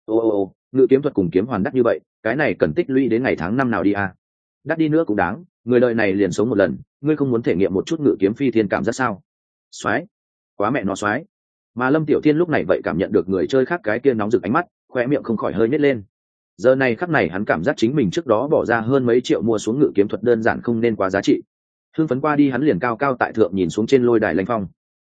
Ô, ngự kiếm thuật cùng kiếm hoàn đắt như vậy, cái này cần tích lũy đến ngày tháng năm nào đi à? Đắt đi nữa cũng đáng, người đời này liền sống một lần, ngươi không muốn thể nghiệm một chút ngự kiếm phi thiên cảm giác sao? Soái, quá mẹ nó soái. Mà Lâm Tiểu Thiên lúc này vậy cảm nhận được người chơi khác cái kia nóng rực ánh mắt, khóe miệng không khỏi hơi nhếch lên. Giờ này khắc này hắn cảm giác chính mình trước đó bỏ ra hơn mấy triệu mua xuống ngự kiếm thuật đơn giản không nên quá giá trị. Hưng phấn qua đi hắn liền cao cao tại thượng nhìn xuống trên lôi đài Lãnh Phong.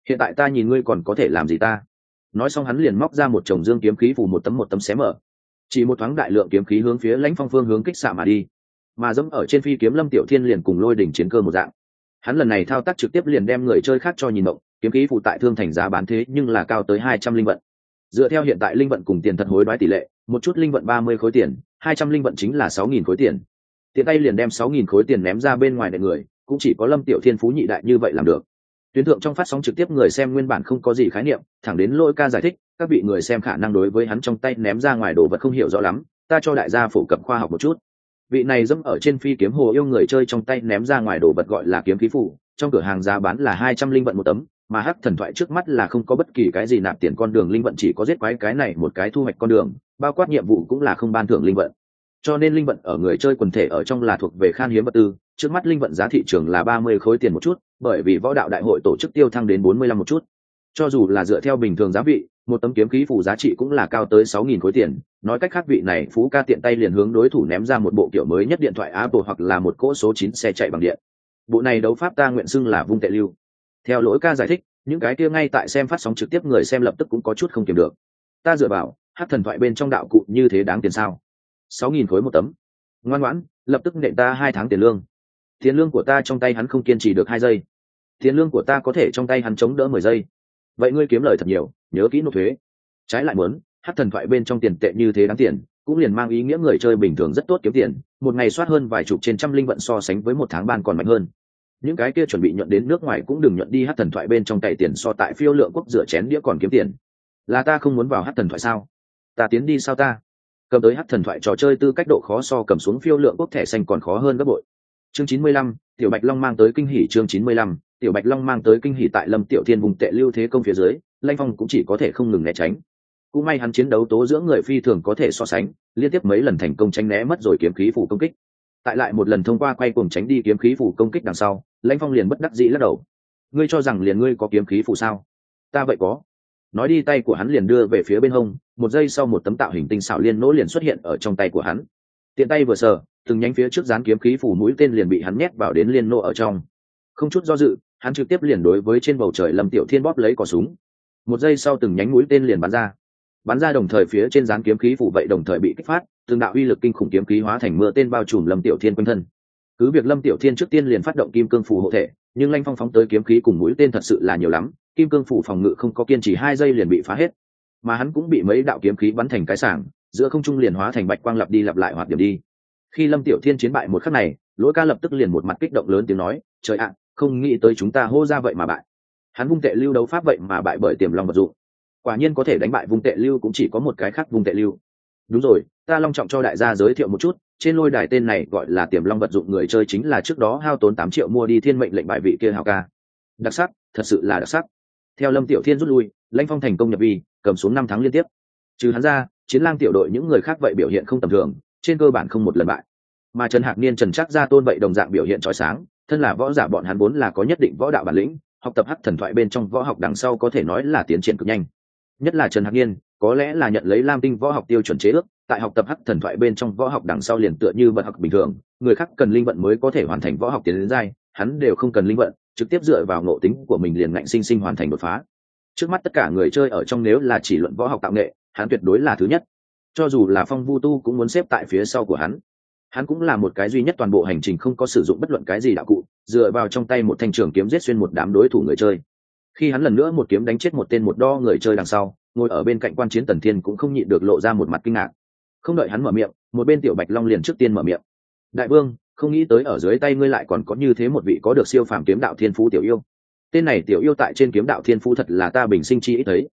hiện tại ta nhìn ngươi còn có thể làm gì ta. Nói xong hắn liền móc ra một chồng dương kiếm khí phủ một tấm xé mở, chỉ một thoáng đại lượng kiếm khí hướng phía Lãnh Phong phương hướng kích xạ mà đi. Mà dẫm ở trên phi kiếm Lâm Tiểu Thiên liền cùng lôi đỉnh chiến cơ một dạng, hắn lần này thao tác trực tiếp liền đem người chơi khác cho nhìn động. Kiếm khí phụ tại thương thành giá bán thế nhưng là cao tới 200 linh vận. Dựa theo hiện tại linh vận cùng tiền thật hối đoái tỷ lệ, một chút linh vận 30 khối tiền, 200 linh vận chính là 6.000 khối tiền. Tiện tay liền đem 6.000 khối tiền ném ra bên ngoài để người, cũng chỉ có Lâm Tiểu Thiên phú nhị đại như vậy làm được. Tuyến thượng trong phát sóng trực tiếp người xem nguyên bản không có gì khái niệm, thẳng đến Lôi Ca giải thích, các vị người xem khả năng đối với hắn trong tay ném ra ngoài đồ vật không hiểu rõ lắm, ta cho đại gia phổ cập khoa học một chút. Vị này dẫm ở trên phi kiếm hồ yêu người chơi trong tay ném ra ngoài đồ vật gọi là kiếm khí phủ, trong cửa hàng giá bán là 200 linh vận một tấm, mà Hắc Thần Thoại trước mắt là không có bất kỳ cái gì nạp tiền con đường linh vận, chỉ có giết quái cái này một cái thu hoạch con đường, bao quát nhiệm vụ cũng là không ban thưởng linh vận. Cho nên linh vận ở người chơi quần thể ở trong là thuộc về khan hiếm vật tư, trước mắt linh vận giá thị trường là 30 khối tiền một chút, bởi vì võ đạo đại hội tổ chức tiêu thăng đến 45 một chút. Cho dù là dựa theo bình thường giá vị, một tấm kiếm khí phủ giá trị cũng là cao tới 6.000 khối tiền. Nói cách khác, vị này phú ca tiện tay liền hướng đối thủ ném ra một bộ kiểu mới nhất điện thoại Apple hoặc là một cỗ số 9 xe chạy bằng điện. Bộ này đấu pháp ta nguyện xưng là vung tệ lưu. Theo Lỗi Ca giải thích, những cái kia ngay tại xem phát sóng trực tiếp người xem lập tức cũng có chút không kiềm được. Ta dựa vào, Hắc Thần Thoại bên trong đạo cụ như thế đáng tiền sao? 6.000 khối một tấm. Ngoan ngoãn, lập tức nện ta 2 tháng tiền lương. Tiền lương của ta trong tay hắn không kiên trì được 2 giây. Tiền lương của ta có thể trong tay hắn chống đỡ 10 giây. Vậy ngươi kiếm lời thật nhiều, nhớ kỹ nộp thuế. Trái lại muốn, Hắc Thần Thoại bên trong tiền tệ như thế đáng tiền, cũng liền mang ý nghĩa người chơi bình thường rất tốt kiếm tiền, một ngày soát hơn vài chục trên trăm linh vận so sánh với một tháng ban còn mạnh hơn. Những cái kia chuẩn bị nhuận đến nước ngoài cũng đừng nhuận đi Hắc Thần Thoại bên trong cày tiền so tại phiêu lượng quốc rửa chén đĩa còn kiếm tiền. Là ta không muốn vào Hắc Thần Thoại sao? Ta tiến đi sao ta? Cầm tới Hắc Thần Thoại trò chơi tư cách độ khó so cầm xuống phiêu lượng quốc thẻ xanh còn khó hơn gấp bội. Chương 95, Tiểu Bạch Long mang tới kinh hỉ. Chương 95, Tiểu Bạch Long mang tới kinh hỉ. Tại Lâm Tiểu Thiên vùng tệ lưu thế công phía dưới, Lãnh Phong cũng chỉ có thể không ngừng né tránh. Cũng may hắn chiến đấu tố dưỡng người phi thường có thể so sánh, liên tiếp mấy lần thành công tránh né mất rồi kiếm khí phủ công kích. Tại lại một lần thông qua quay cuồng tránh đi kiếm khí phủ công kích đằng sau, Lãnh Phong liền bất đắc dĩ lắc đầu. Ngươi cho rằng liền ngươi có kiếm khí phủ sao? Ta vậy có. Nói đi, tay của hắn liền đưa về phía bên hông, một giây sau một tấm tạo hình tinh xảo liên nỗ liền xuất hiện ở trong tay của hắn. Tiện tay vừa sờ, từng nhánh phía trước dán kiếm khí phủ mũi tên liền bị hắn nhét vào đến liên nỗ ở trong. Không chút do dự, hắn trực tiếp liền đối với trên bầu trời Lâm Tiểu Thiên bóp lấy cò súng. Một giây sau từng nhánh mũi tên liền bắn ra đồng thời phía trên dán kiếm khí phủ vậy đồng thời bị kích phát, từng đạo uy lực kinh khủng kiếm khí hóa thành mưa tên bao trùm Lâm Tiểu Thiên quanh thân. Cứ việc Lâm Tiểu Thiên trước tiên liền phát động kim cương phủ hộ thể, nhưng Lãnh Phong phóng tới kiếm khí cùng mũi tên thật sự là nhiều lắm, kim cương phủ phòng ngự không có kiên trì 2 giây liền bị phá hết, mà hắn cũng bị mấy đạo kiếm khí bắn thành cái sảng, giữa không trung liền hóa thành bạch quang lặp đi lặp lại hoạt điểm đi. Khi Lâm Tiểu Thiên chiến bại một khắc này, Lỗi Ca lập tức liền một mặt kích động lớn tiếng nói, trời ạ, không nghĩ tới chúng ta hô ra vậy mà bại. Hắn vung tệ lưu đấu pháp vậy mà bại bởi Tiềm Long vật dụng. Quả nhiên có thể đánh bại vung tệ lưu cũng chỉ có một cái khác vung tệ lưu. Đúng rồi, ta long trọng cho đại gia giới thiệu một chút, trên lôi đài tên này gọi là Tiềm Long vật dụng người chơi chính là trước đó hao tốn 8 triệu mua đi thiên mệnh lệnh bại vị kia hào ca. Đặc sắc, thật sự là đặc sắc. Theo Lâm Tiểu Thiên rút lui, Lãnh Phong thành công nhập vi, cầm xuống 5 tháng liên tiếp. Trừ hắn ra, Chiến Lang tiểu đội những người khác vậy biểu hiện không tầm thường, trên cơ bản không một lần bại. Mà Trần Hạc Niên, Trần Trác Gia Tôn vậy đồng dạng biểu hiện chói sáng, thân là võ giả bọn hắn vốn là có nhất định võ đạo bản lĩnh, học tập Hắc Thần Thoại bên trong võ học đằng sau có thể nói là tiến triển cực nhanh. Nhất là Trần Hạc Niên, có lẽ là nhận lấy Lam Tinh võ học tiêu chuẩn chế ước, tại học tập Hắc Thần Thoại bên trong võ học đằng sau liền tựa như vận học bình thường, người khác cần linh vận mới có thể hoàn thành võ học tiến đến giai, hắn đều không cần linh vận, trực tiếp dựa vào ngộ tính của mình liền ngạnh sinh sinh hoàn thành đột phá. Trước mắt tất cả người chơi ở trong nếu là chỉ luận võ học tạo nghệ, hắn tuyệt đối là thứ nhất. Cho dù là Phong Vu Tu cũng muốn xếp tại phía sau của hắn. Hắn cũng là một cái duy nhất toàn bộ hành trình không có sử dụng bất luận cái gì đạo cụ, dựa vào trong tay một thanh trường kiếm giết xuyên một đám đối thủ người chơi. Khi hắn lần nữa một kiếm đánh chết một tên một đo người chơi đằng sau, ngồi ở bên cạnh quan chiến Tần Thiên cũng không nhịn được lộ ra một mặt kinh ngạc. Không đợi hắn mở miệng, một bên Tiểu Bạch Long liền trước tiên mở miệng. Đại vương, không nghĩ tới ở dưới tay ngươi lại còn có như thế một vị có được siêu phàm kiếm đạo thiên phú tiểu yêu. Tên này tiểu yêu tại trên kiếm đạo thiên phú thật là ta bình sinh chi ít thấy.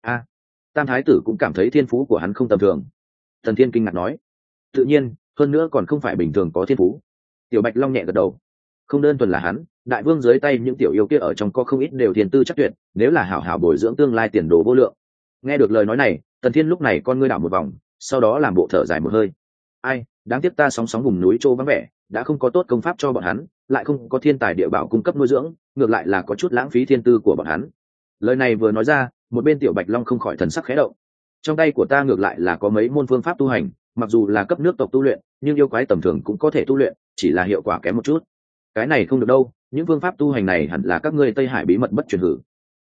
Tam thái tử cũng cảm thấy thiên phú của hắn không tầm thường. Tần Thiên kinh ngạc nói. Tự nhiên, hơn nữa còn không phải bình thường có thiên phú. Tiểu Bạch Long nhẹ gật đầu. Không đơn thuần là hắn, đại vương dưới tay những tiểu yêu kia ở trong có không ít đều thiên tư chắc tuyệt, nếu là hảo hảo bồi dưỡng tương lai tiền đồ vô lượng. Nghe được lời nói này, Tần Thiên lúc này con ngươi đảo một vòng, sau đó làm bộ thở dài một hơi. Ai, đáng tiếc ta sóng vùng núi trô vắng vẻ, đã không có tốt công pháp cho bọn hắn, lại không có thiên tài địa bảo cung cấp nuôi dưỡng, ngược lại là có chút lãng phí thiên tư của bọn hắn. Lời này vừa nói ra, một bên Tiểu Bạch Long không khỏi thần sắc khẽ động. Trong tay của ta ngược lại là có mấy môn phương pháp tu hành, mặc dù là cấp nước tộc tu luyện, nhưng yêu quái tầm thường cũng có thể tu luyện, chỉ là hiệu quả kém một chút. Cái này không được đâu, những phương pháp tu hành này hẳn là các ngươi Tây Hải bí mật bất truyền hử.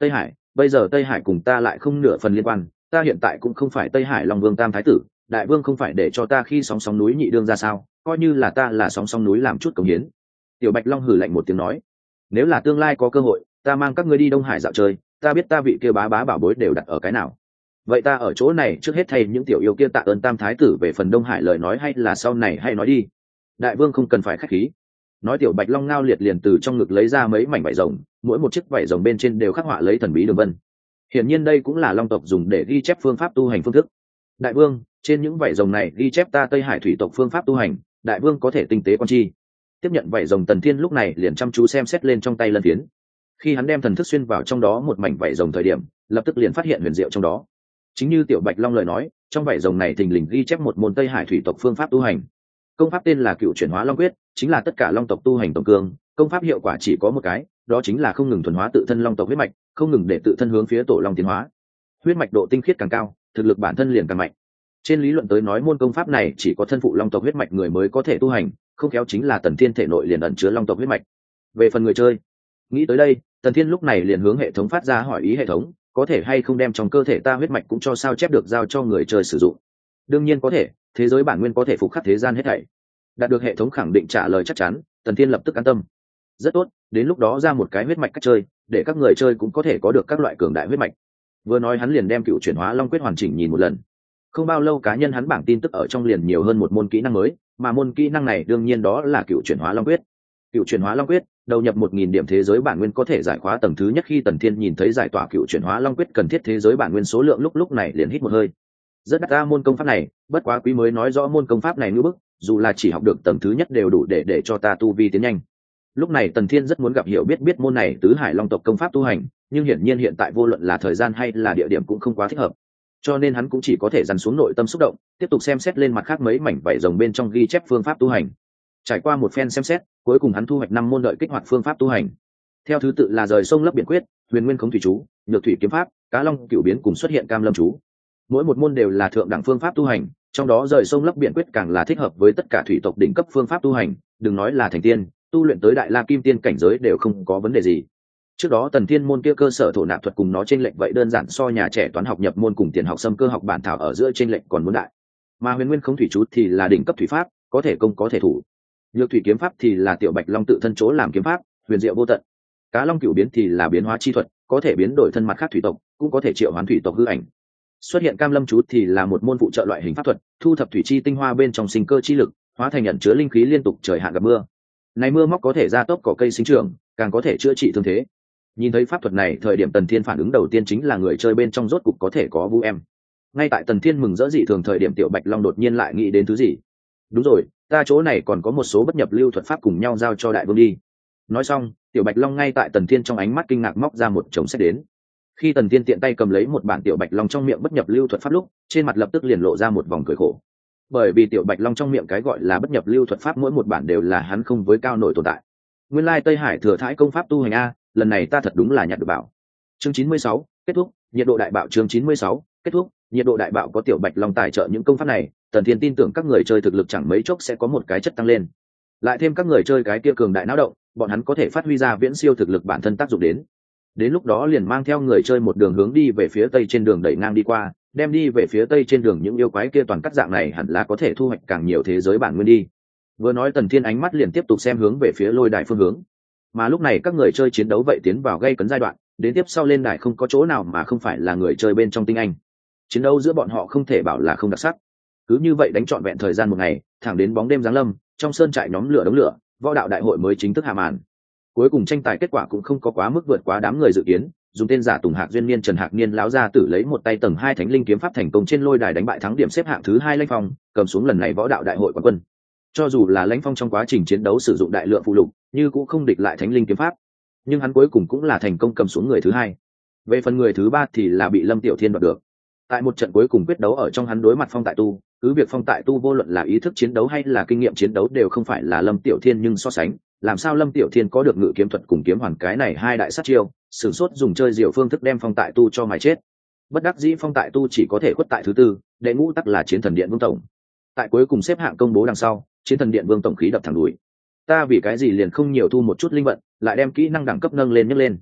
Tây Hải, bây giờ Tây Hải cùng ta lại không nửa phần liên quan, ta hiện tại cũng không phải Tây Hải Long Vương Tam Thái tử, đại vương không phải để cho ta khi sóng sóng núi nhị đương ra sao, coi như là ta là sóng sóng núi làm chút cống hiến. Tiểu Bạch Long hừ lạnh một tiếng nói, nếu là tương lai có cơ hội, ta mang các ngươi đi Đông Hải dạo chơi, ta biết ta vị kia bá bá bảo bối đều đặt ở cái nào. Vậy ta ở chỗ này trước hết thay những tiểu yêu kia tạ ơn Tam Thái tử, về phần Đông Hải lời nói hay là sau này hay nói đi. Đại vương không cần phải khách khí. Nói Tiểu Bạch Long ngao liệt liền từ trong ngực lấy ra mấy mảnh vải rồng, mỗi một chiếc vải rồng bên trên đều khắc họa lấy thần bí đường vân. Hiển nhiên đây cũng là Long tộc dùng để ghi chép phương pháp tu hành phương thức. Đại vương, trên những vảy rồng này ghi chép ta Tây Hải thủy tộc phương pháp tu hành, đại vương có thể tinh tế quan chi. Tiếp nhận vảy rồng, Tần Thiên lúc này liền chăm chú xem xét lên trong tay lân phiến. Khi hắn đem thần thức xuyên vào trong đó một mảnh vảy rồng thời điểm, lập tức liền phát hiện huyền diệu trong đó. Chính như Tiểu Bạch Long lời nói, trong vảy rồng này thình lình ghi chép một môn Tây Hải thủy tộc phương pháp tu hành. Công pháp tên là Cựu Chuyển Hóa Long Quyết, chính là tất cả Long tộc tu hành tổng cương. Công pháp hiệu quả chỉ có một cái, đó chính là không ngừng thuần hóa tự thân Long tộc huyết mạch, không ngừng để tự thân hướng phía tổ Long tiến hóa. Huyết mạch độ tinh khiết càng cao, thực lực bản thân liền càng mạnh. Trên lý luận tới nói, môn công pháp này chỉ có thân phụ Long tộc huyết mạch người mới có thể tu hành, không khéo chính là Tần Thiên thể nội liền ẩn chứa Long tộc huyết mạch. Về phần người chơi, nghĩ tới đây, Tần Thiên lúc này liền hướng hệ thống phát ra hỏi ý, hệ thống có thể hay không đem trong cơ thể ta huyết mạch cũng cho sao chép được giao cho người chơi sử dụng. Đương nhiên có thể, thế giới bản nguyên có thể phục khắc thế gian hết thảy. Đạt được hệ thống khẳng định trả lời chắc chắn, Tần Thiên lập tức an tâm. Rất tốt, đến lúc đó ra một cái huyết mạch cách chơi, để các người chơi cũng có thể có được các loại cường đại huyết mạch. Vừa nói hắn liền đem Cựu Chuyển Hóa Long Quyết hoàn chỉnh nhìn một lần. Không bao lâu cá nhân hắn bảng tin tức ở trong liền nhiều hơn một môn kỹ năng mới, mà môn kỹ năng này đương nhiên đó là Cựu Chuyển Hóa Long Quyết. Cựu Chuyển Hóa Long Quyết đầu nhập 1000 điểm thế giới bản nguyên có thể giải khóa tầng thứ nhất. Khi Tần Thiên nhìn thấy giải tỏa Cựu Chuyển Hóa Long Quyết cần thiết thế giới bản nguyên số lượng, lúc này liền hít một hơi. Rất đắt ta môn công pháp này, bất quá quý mới nói rõ môn công pháp này ngưỡng bức, dù là chỉ học được tầng thứ nhất đều đủ để cho ta tu vi tiến nhanh. Lúc này Tần Thiên rất muốn gặp hiểu biết môn này tứ hải long tộc công pháp tu hành, nhưng hiển nhiên hiện tại vô luận là thời gian hay là địa điểm cũng không quá thích hợp, cho nên hắn cũng chỉ có thể dằn xuống nội tâm xúc động, tiếp tục xem xét lên mặt khác mấy mảnh vảy rồng bên trong ghi chép phương pháp tu hành. Trải qua một phen xem xét, cuối cùng hắn thu hoạch 5 môn đợi kích hoạt phương pháp tu hành. Theo thứ tự là rời sông lấp biển quyết, huyền nguyên khống thủy chú, nhược thủy kiếm pháp, cá long cửu biến cùng xuất hiện cam lâm chú. Mỗi một môn đều là thượng đẳng phương pháp tu hành, trong đó rời sông lấp biển quyết càng là thích hợp với tất cả thủy tộc đỉnh cấp phương pháp tu hành, đừng nói là thành tiên, tu luyện tới đại la kim tiên cảnh giới đều không có vấn đề gì. Trước đó Tần Thiên môn kia cơ sở thổ nạp thuật cùng nó trên lệnh vậy đơn giản so nhà trẻ toán học nhập môn cùng tiền học xâm cơ học bản thảo ở giữa trên lệnh còn muốn đại. Mà huyền nguyên không thủy chú thì là đỉnh cấp thủy pháp, có thể công có thể thủ. Nhược thủy kiếm pháp thì là Tiểu Bạch Long tự thân chỗ làm kiếm pháp, huyền diệu vô tận. Cá long cửu biến thì là biến hóa chi thuật, có thể biến đổi thân mặt khác thủy tộc, cũng có thể triệu hoán thủy tộc hư ảnh. Xuất hiện cam lâm chú thì là một môn phụ trợ loại hình pháp thuật, thu thập thủy chi tinh hoa bên trong sinh cơ chi lực, hóa thành nhận chứa linh khí liên tục trời hạn gặp mưa. Này mưa móc có thể gia tốc cỏ cây sinh trưởng, càng có thể chữa trị thương thế. Nhìn thấy pháp thuật này, thời điểm Tần Thiên phản ứng đầu tiên chính là người chơi bên trong rốt cục có thể có vu em. Ngay tại Tần Thiên mừng rỡ dị thường thời điểm, Tiểu Bạch Long đột nhiên lại nghĩ đến thứ gì. Đúng rồi, ta chỗ này còn có một số bất nhập lưu thuật pháp cùng nhau giao cho đại vương đi. Nói xong, Tiểu Bạch Long ngay tại Tần Thiên trong ánh mắt kinh ngạc móc ra một chồng sách đến. Khi Tần Thiên tiện tay cầm lấy một bản Tiểu Bạch Long trong miệng bất nhập lưu thuật pháp lúc, trên mặt lập tức liền lộ ra một vòng cười khổ. Bởi vì Tiểu Bạch Long trong miệng cái gọi là bất nhập lưu thuật pháp mỗi một bản đều là hắn không với cao nổi tồn tại. Nguyên lai Tây Hải thừa thãi công pháp tu hành a, lần này ta thật đúng là nhặt được bảo. Chương 96, kết thúc, nhiệt độ đại bạo. Chương 96, kết thúc, nhiệt độ đại bạo. Có Tiểu Bạch Long tài trợ những công pháp này, Tần Thiên tin tưởng các người chơi thực lực chẳng mấy chốc sẽ có một cái chất tăng lên. Lại thêm các người chơi cái kia cường đại não động, bọn hắn có thể phát huy ra viễn siêu thực lực bản thân tác dụng đến lúc đó liền mang theo người chơi một đường hướng đi về phía tây, trên đường đẩy ngang đi qua, đem đi về phía tây trên đường những yêu quái kia toàn cắt dạng này hẳn là có thể thu hoạch càng nhiều thế giới bản nguyên đi. Vừa nói Tần Thiên ánh mắt liền tiếp tục xem hướng về phía lôi đài phương hướng, mà lúc này các người chơi chiến đấu vậy tiến vào gây cấn giai đoạn, đến tiếp sau lên đài không có chỗ nào mà không phải là người chơi bên trong tinh anh. Chiến đấu giữa bọn họ không thể bảo là không đặc sắc. Cứ như vậy đánh trọn vẹn thời gian một ngày, thẳng đến bóng đêm giáng lâm, trong sơn trại nhóm lửa đống lửa, võ đạo đại hội mới chính thức hạ màn. Cuối cùng tranh tài kết quả cũng không có quá mức vượt quá đám người dự kiến, dùng tên giả Tùng Hạc Duyên Niên Trần Hạc Niên lão gia tử lấy một tay tầng 2 thánh linh kiếm pháp thành công trên lôi đài đánh bại thắng điểm xếp hạng thứ 2 Lãnh Phong, cầm xuống lần này võ đạo đại hội quán quân. Cho dù là Lãnh Phong trong quá trình chiến đấu sử dụng đại lượng phụ lục, như cũng không địch lại thánh linh kiếm pháp, nhưng hắn cuối cùng cũng là thành công cầm xuống người thứ 2. Về phần người thứ 3 thì là bị Lâm Tiểu Thiên đoạt được. Tại một trận cuối cùng quyết đấu ở trong, hắn đối mặt Phong Tại Tu, cứ việc Phong Tại Tu vô luận là ý thức chiến đấu hay là kinh nghiệm chiến đấu đều không phải là Lâm Tiểu Thiên, nhưng so sánh, làm sao Lâm Tiểu Thiên có được ngự kiếm thuật cùng kiếm hoàn cái này hai đại sát chiêu, sử sốt dùng chơi diệu phương thức đem Phong Tại Tu cho mài chết. Bất đắc dĩ Phong Tại Tu chỉ có thể khuất tại thứ 4, đệ ngũ tắc là Chiến Thần Điện Vương tổng. Tại cuối cùng xếp hạng công bố đằng sau, Chiến Thần Điện Vương tổng khí đập thẳng đùi. Ta vì cái gì liền không nhiều thu một chút linh vận, lại đem kỹ năng đẳng cấp nâng lên nhấc lên.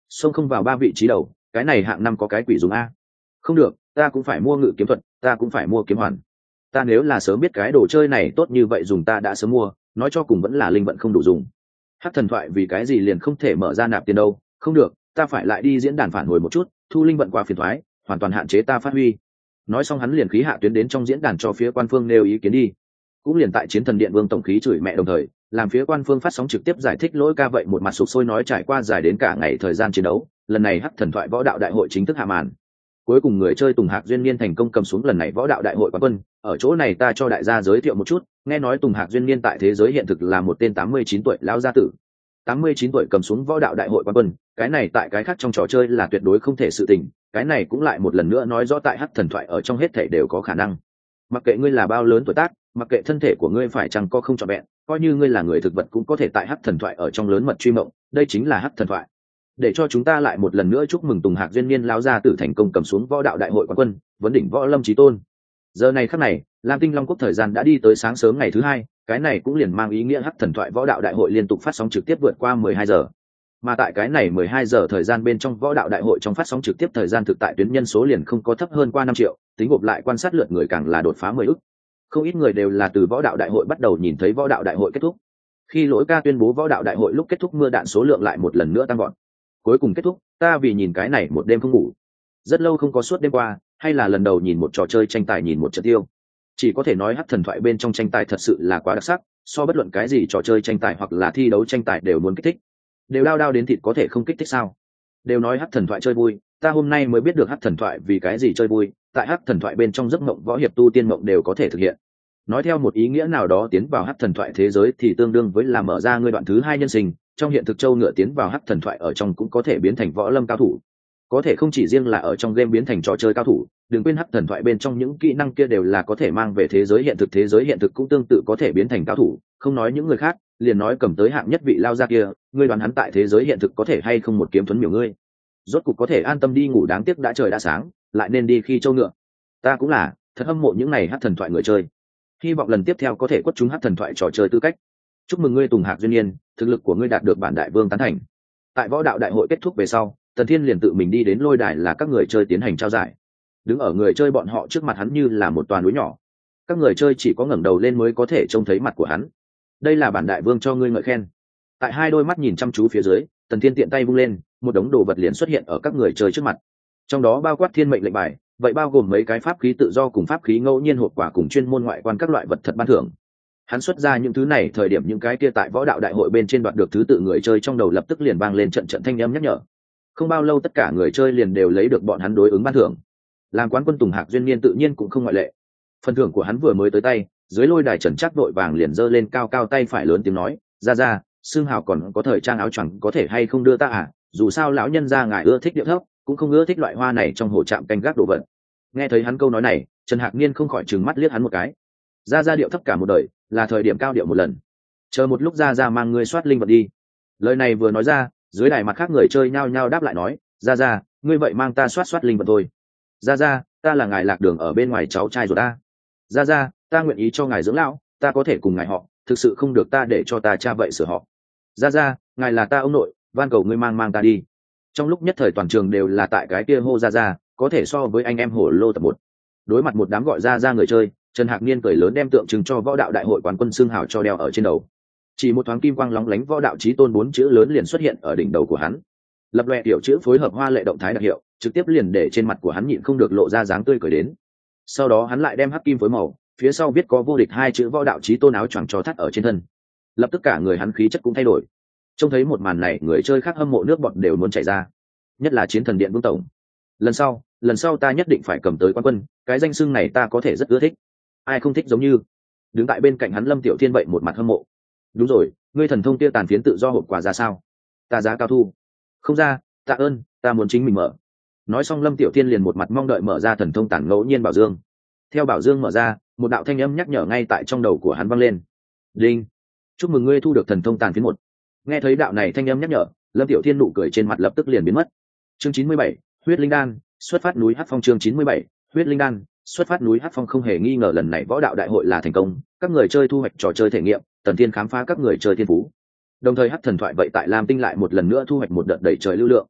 xông không vào 3 vị trí đầu, cái này hạng năm có cái quỷ dùng a. Không được, ta cũng phải mua ngự kiếm thuật, ta cũng phải mua kiếm hoàn. Ta nếu là sớm biết cái đồ chơi này tốt như vậy dùng ta đã sớm mua, nói cho cùng vẫn là linh vận không đủ dùng. Hắc thần thoại vì cái gì liền không thể mở ra nạp tiền đâu? Không được, ta phải lại đi diễn đàn phản hồi một chút, thu linh vận quá phiền toái, hoàn toàn hạn chế ta phát huy. Nói xong hắn liền khí hạ tuyến đến trong diễn đàn cho phía quan phương nêu ý kiến đi. Cũng liền tại chiến thần điện vương tổng khí chửi mẹ đồng thời, làm phía quan phương phát sóng trực tiếp giải thích lỗi ca vậy một mặt sục sôi nói trải qua dài đến cả ngày thời gian chiến đấu, lần này Hắc thần thoại võ đạo đại hội chính thức hạ màn. Cuối cùng người chơi Tùng Hạc Duyên Niên thành công cầm xuống lần này võ đạo đại hội quán quân. Ở chỗ này ta cho đại gia giới thiệu một chút, nghe nói Tùng Hạc Duyên Niên tại thế giới hiện thực là một tên 89 tuổi lão gia tử. 89 tuổi cầm xuống võ đạo đại hội quán quân, cái này tại cái khác trong trò chơi là tuyệt đối không thể sự tình, cái này cũng lại một lần nữa nói rõ tại Hắc thần thoại ở trong hết thảy đều có khả năng. Mặc kệ ngươi là bao lớn tuổi tác, mặc kệ thân thể của ngươi phải chăng có không trọn vẹn, coi như ngươi là người thực vật cũng có thể tại Hắc thần thoại ở trong lớn mật truy mộng, đây chính là Hắc thần thoại. Để cho chúng ta lại một lần nữa chúc mừng Tùng Hạc Duyên Niên lão gia tử thành công cầm xuống võ đạo đại hội quán quân, vấn đỉnh võ lâm chí tôn. Giờ này khắc này, Lam Tinh Long Quốc thời gian đã đi tới sáng sớm ngày thứ hai, cái này cũng liền mang ý nghĩa Hắc thần thoại võ đạo đại hội liên tục phát sóng trực tiếp vượt qua 12 giờ. Mà tại cái này 12 giờ thời gian bên trong võ đạo đại hội trong phát sóng trực tiếp thời gian thực tại tuyến nhân số liền không có thấp hơn qua 5 triệu, tính gộp lại quan sát lượt người càng là đột phá 10 ức. Không ít người đều là từ võ đạo đại hội bắt đầu nhìn thấy võ đạo đại hội kết thúc. Khi lỗi ca tuyên bố võ đạo đại hội lúc kết thúc mưa đạn số lượng lại một lần nữa tăng vọt. Cuối cùng kết thúc, ta vì nhìn cái này một đêm không ngủ. Rất lâu không có suốt đêm qua, hay là lần đầu nhìn một trò chơi tranh tài nhìn một trận tiêu. Chỉ có thể nói Hắc thần thoại bên trong tranh tài thật sự là quá đặc sắc, so bất luận cái gì trò chơi tranh tài hoặc là thi đấu tranh tài đều muốn kích thích. Đều đao đến thịt có thể không kích thích sao? Đều nói Hắc thần thoại chơi vui, ta hôm nay mới biết được Hắc thần thoại vì cái gì chơi vui, tại Hắc thần thoại bên trong giấc mộng võ hiệp tu tiên mộng đều có thể thực hiện. Nói theo một ý nghĩa nào đó tiến vào Hắc thần thoại thế giới thì tương đương với là mở ra ngươi đoạn thứ 2 nhân sinh, trong hiện thực châu ngựa tiến vào Hắc thần thoại ở trong cũng có thể biến thành võ lâm cao thủ. Có thể không chỉ riêng là ở trong game biến thành trò chơi cao thủ, đừng quên Hắc thần thoại bên trong những kỹ năng kia đều là có thể mang về thế giới hiện thực cũng tương tự có thể biến thành cao thủ, không nói những người khác, liền nói cầm tới hạng nhất vị lao ra kia, ngươi đoán hắn tại thế giới hiện thực có thể hay không một kiếm thuấn miểu ngươi. Rốt cục có thể an tâm đi ngủ, đáng tiếc đã trời đã sáng, lại nên đi khi châu ngựa. Ta cũng là, thật hâm mộ những này Hắc thần thoại người chơi. Hy vọng lần tiếp theo có thể quất chúng Hắc thần thoại trò chơi tư cách. Chúc mừng ngươi Tùng Hạc Duyên Niên, thực lực của ngươi đạt được bản đại vương tán thành. Tại võ đạo đại hội kết thúc về sau, Tần Thiên liền tự mình đi đến lôi đài là các người chơi tiến hành trao giải. Đứng ở người chơi bọn họ trước mặt hắn như là một toà núi nhỏ. Các người chơi chỉ có ngẩng đầu lên mới có thể trông thấy mặt của hắn. Đây là bản đại vương cho ngươi ngợi khen. Tại hai đôi mắt nhìn chăm chú phía dưới, Tần Thiên tiện tay vung lên, một đống đồ vật liền xuất hiện ở các người chơi trước mặt. Trong đó bao quát thiên mệnh lệnh bài, vậy bao gồm mấy cái pháp khí tự do cùng pháp khí ngẫu nhiên hộp quà cùng chuyên môn ngoại quan các loại vật thật ban thưởng. Hắn xuất ra những thứ này thời điểm những cái kia tại võ đạo đại hội bên trên đoạt được thứ tự người chơi trong đầu lập tức liền vang lên trận trận thanh âm nhắc nhở. Không bao lâu tất cả người chơi liền đều lấy được bọn hắn đối ứng ban thưởng. Làm quán quân Tùng Hạc Duyên Niên tự nhiên cũng không ngoại lệ. Phần thưởng của hắn vừa mới tới tay, dưới lôi đài Trần Trác đội vàng liền giơ lên cao cao tay phải lớn tiếng nói, ra, xương hào còn có thời trang áo choàng có thể hay không đưa ta à, dù sao lão nhân gia ngài ưa thích điệu thấp, cũng không ưa thích loại hoa này trong hồ trạm canh gác đồ vật. Nghe thấy hắn câu nói này, Trần Hạc Niên không khỏi trừng mắt liếc hắn một cái. Ra điệu thấp cả một đời, là thời điểm cao điệu một lần. Chờ một lúc ra mang ngươi soát linh vật đi. Lời này vừa nói ra, dưới đài mặt khác người chơi nhao nhao đáp lại nói, ra, ngươi vậy mang ta soát linh vật thôi. Ra, ta là ngài Lạc Đường ở bên ngoài cháu trai rồi ta. Ra, ta nguyện ý cho ngài dưỡng lão, ta có thể cùng ngài họ, thực sự không được ta để cho ta cha vậy sửa họ. Ra, ngài là ta ông nội, van cầu ngươi mang ta đi. Trong lúc nhất thời toàn trường đều là tại cái kia hô ra, có thể so với anh em hổ lô tập 1. Đối mặt một đám gọi ra người chơi, Trần Hạc Niên cười lớn đem tượng trưng cho võ đạo đại hội quán quân xương hào cho đeo ở trên đầu. Chỉ một thoáng kim quang lóng lánh võ đạo chí tôn 4 chữ lớn liền xuất hiện ở đỉnh đầu của hắn. Lập loè tiểu chữ phối hợp hoa lệ động thái đặc hiệu, trực tiếp liền để trên mặt của hắn nhịn không được lộ ra dáng tươi cười đến. Sau đó hắn lại đem hắc kim phối màu, phía sau viết có vô địch 2 chữ võ đạo chí tôn áo choàng cho thắt ở trên thân. Lập tức cả người hắn khí chất cũng thay đổi. Trông thấy một màn này, người chơi khác hâm mộ nước bọt đều muốn chảy ra. Nhất là Chiến Thần Điện Vương tổng. Lần sau ta nhất định phải cầm tới quán quân, cái danh xưng này ta có thể rất ưa thích. Ai không thích giống như. Đứng tại bên cạnh hắn Lâm Tiểu Thiên vậy một mặt hâm mộ. Đúng rồi, ngươi thần thông kia tàn phiến tự do hộp quà ra sao? Ta giá cao thu. Không ra, tạ ơn, ta muốn chính mình mở. Nói xong Lâm Tiểu Thiên liền một mặt mong đợi mở ra thần thông tản ngẫu nhiên bảo dương. Theo bảo dương mở ra, một đạo thanh âm nhắc nhở ngay tại trong đầu của hắn vang lên. Đinh, chúc mừng ngươi thu được thần thông tàn phiến 1. Nghe thấy đạo này thanh âm nhắc nhở, Lâm Tiểu Thiên nụ cười trên mặt lập tức liền biến mất. Chương 97, huyết linh đan, xuất phát núi Hắc Phong. Chương 97, huyết linh đan, xuất phát núi Hắc Phong. Không hề nghi ngờ lần này võ đạo đại hội là thành công, các người chơi thu hoạch trò chơi thể nghiệm, Tần Thiên khám phá các người chơi thiên phú. Đồng thời Hắc thần thoại vậy tại Lam Tinh lại một lần nữa thu hoạch một đợt đẩy trời lưu lượng.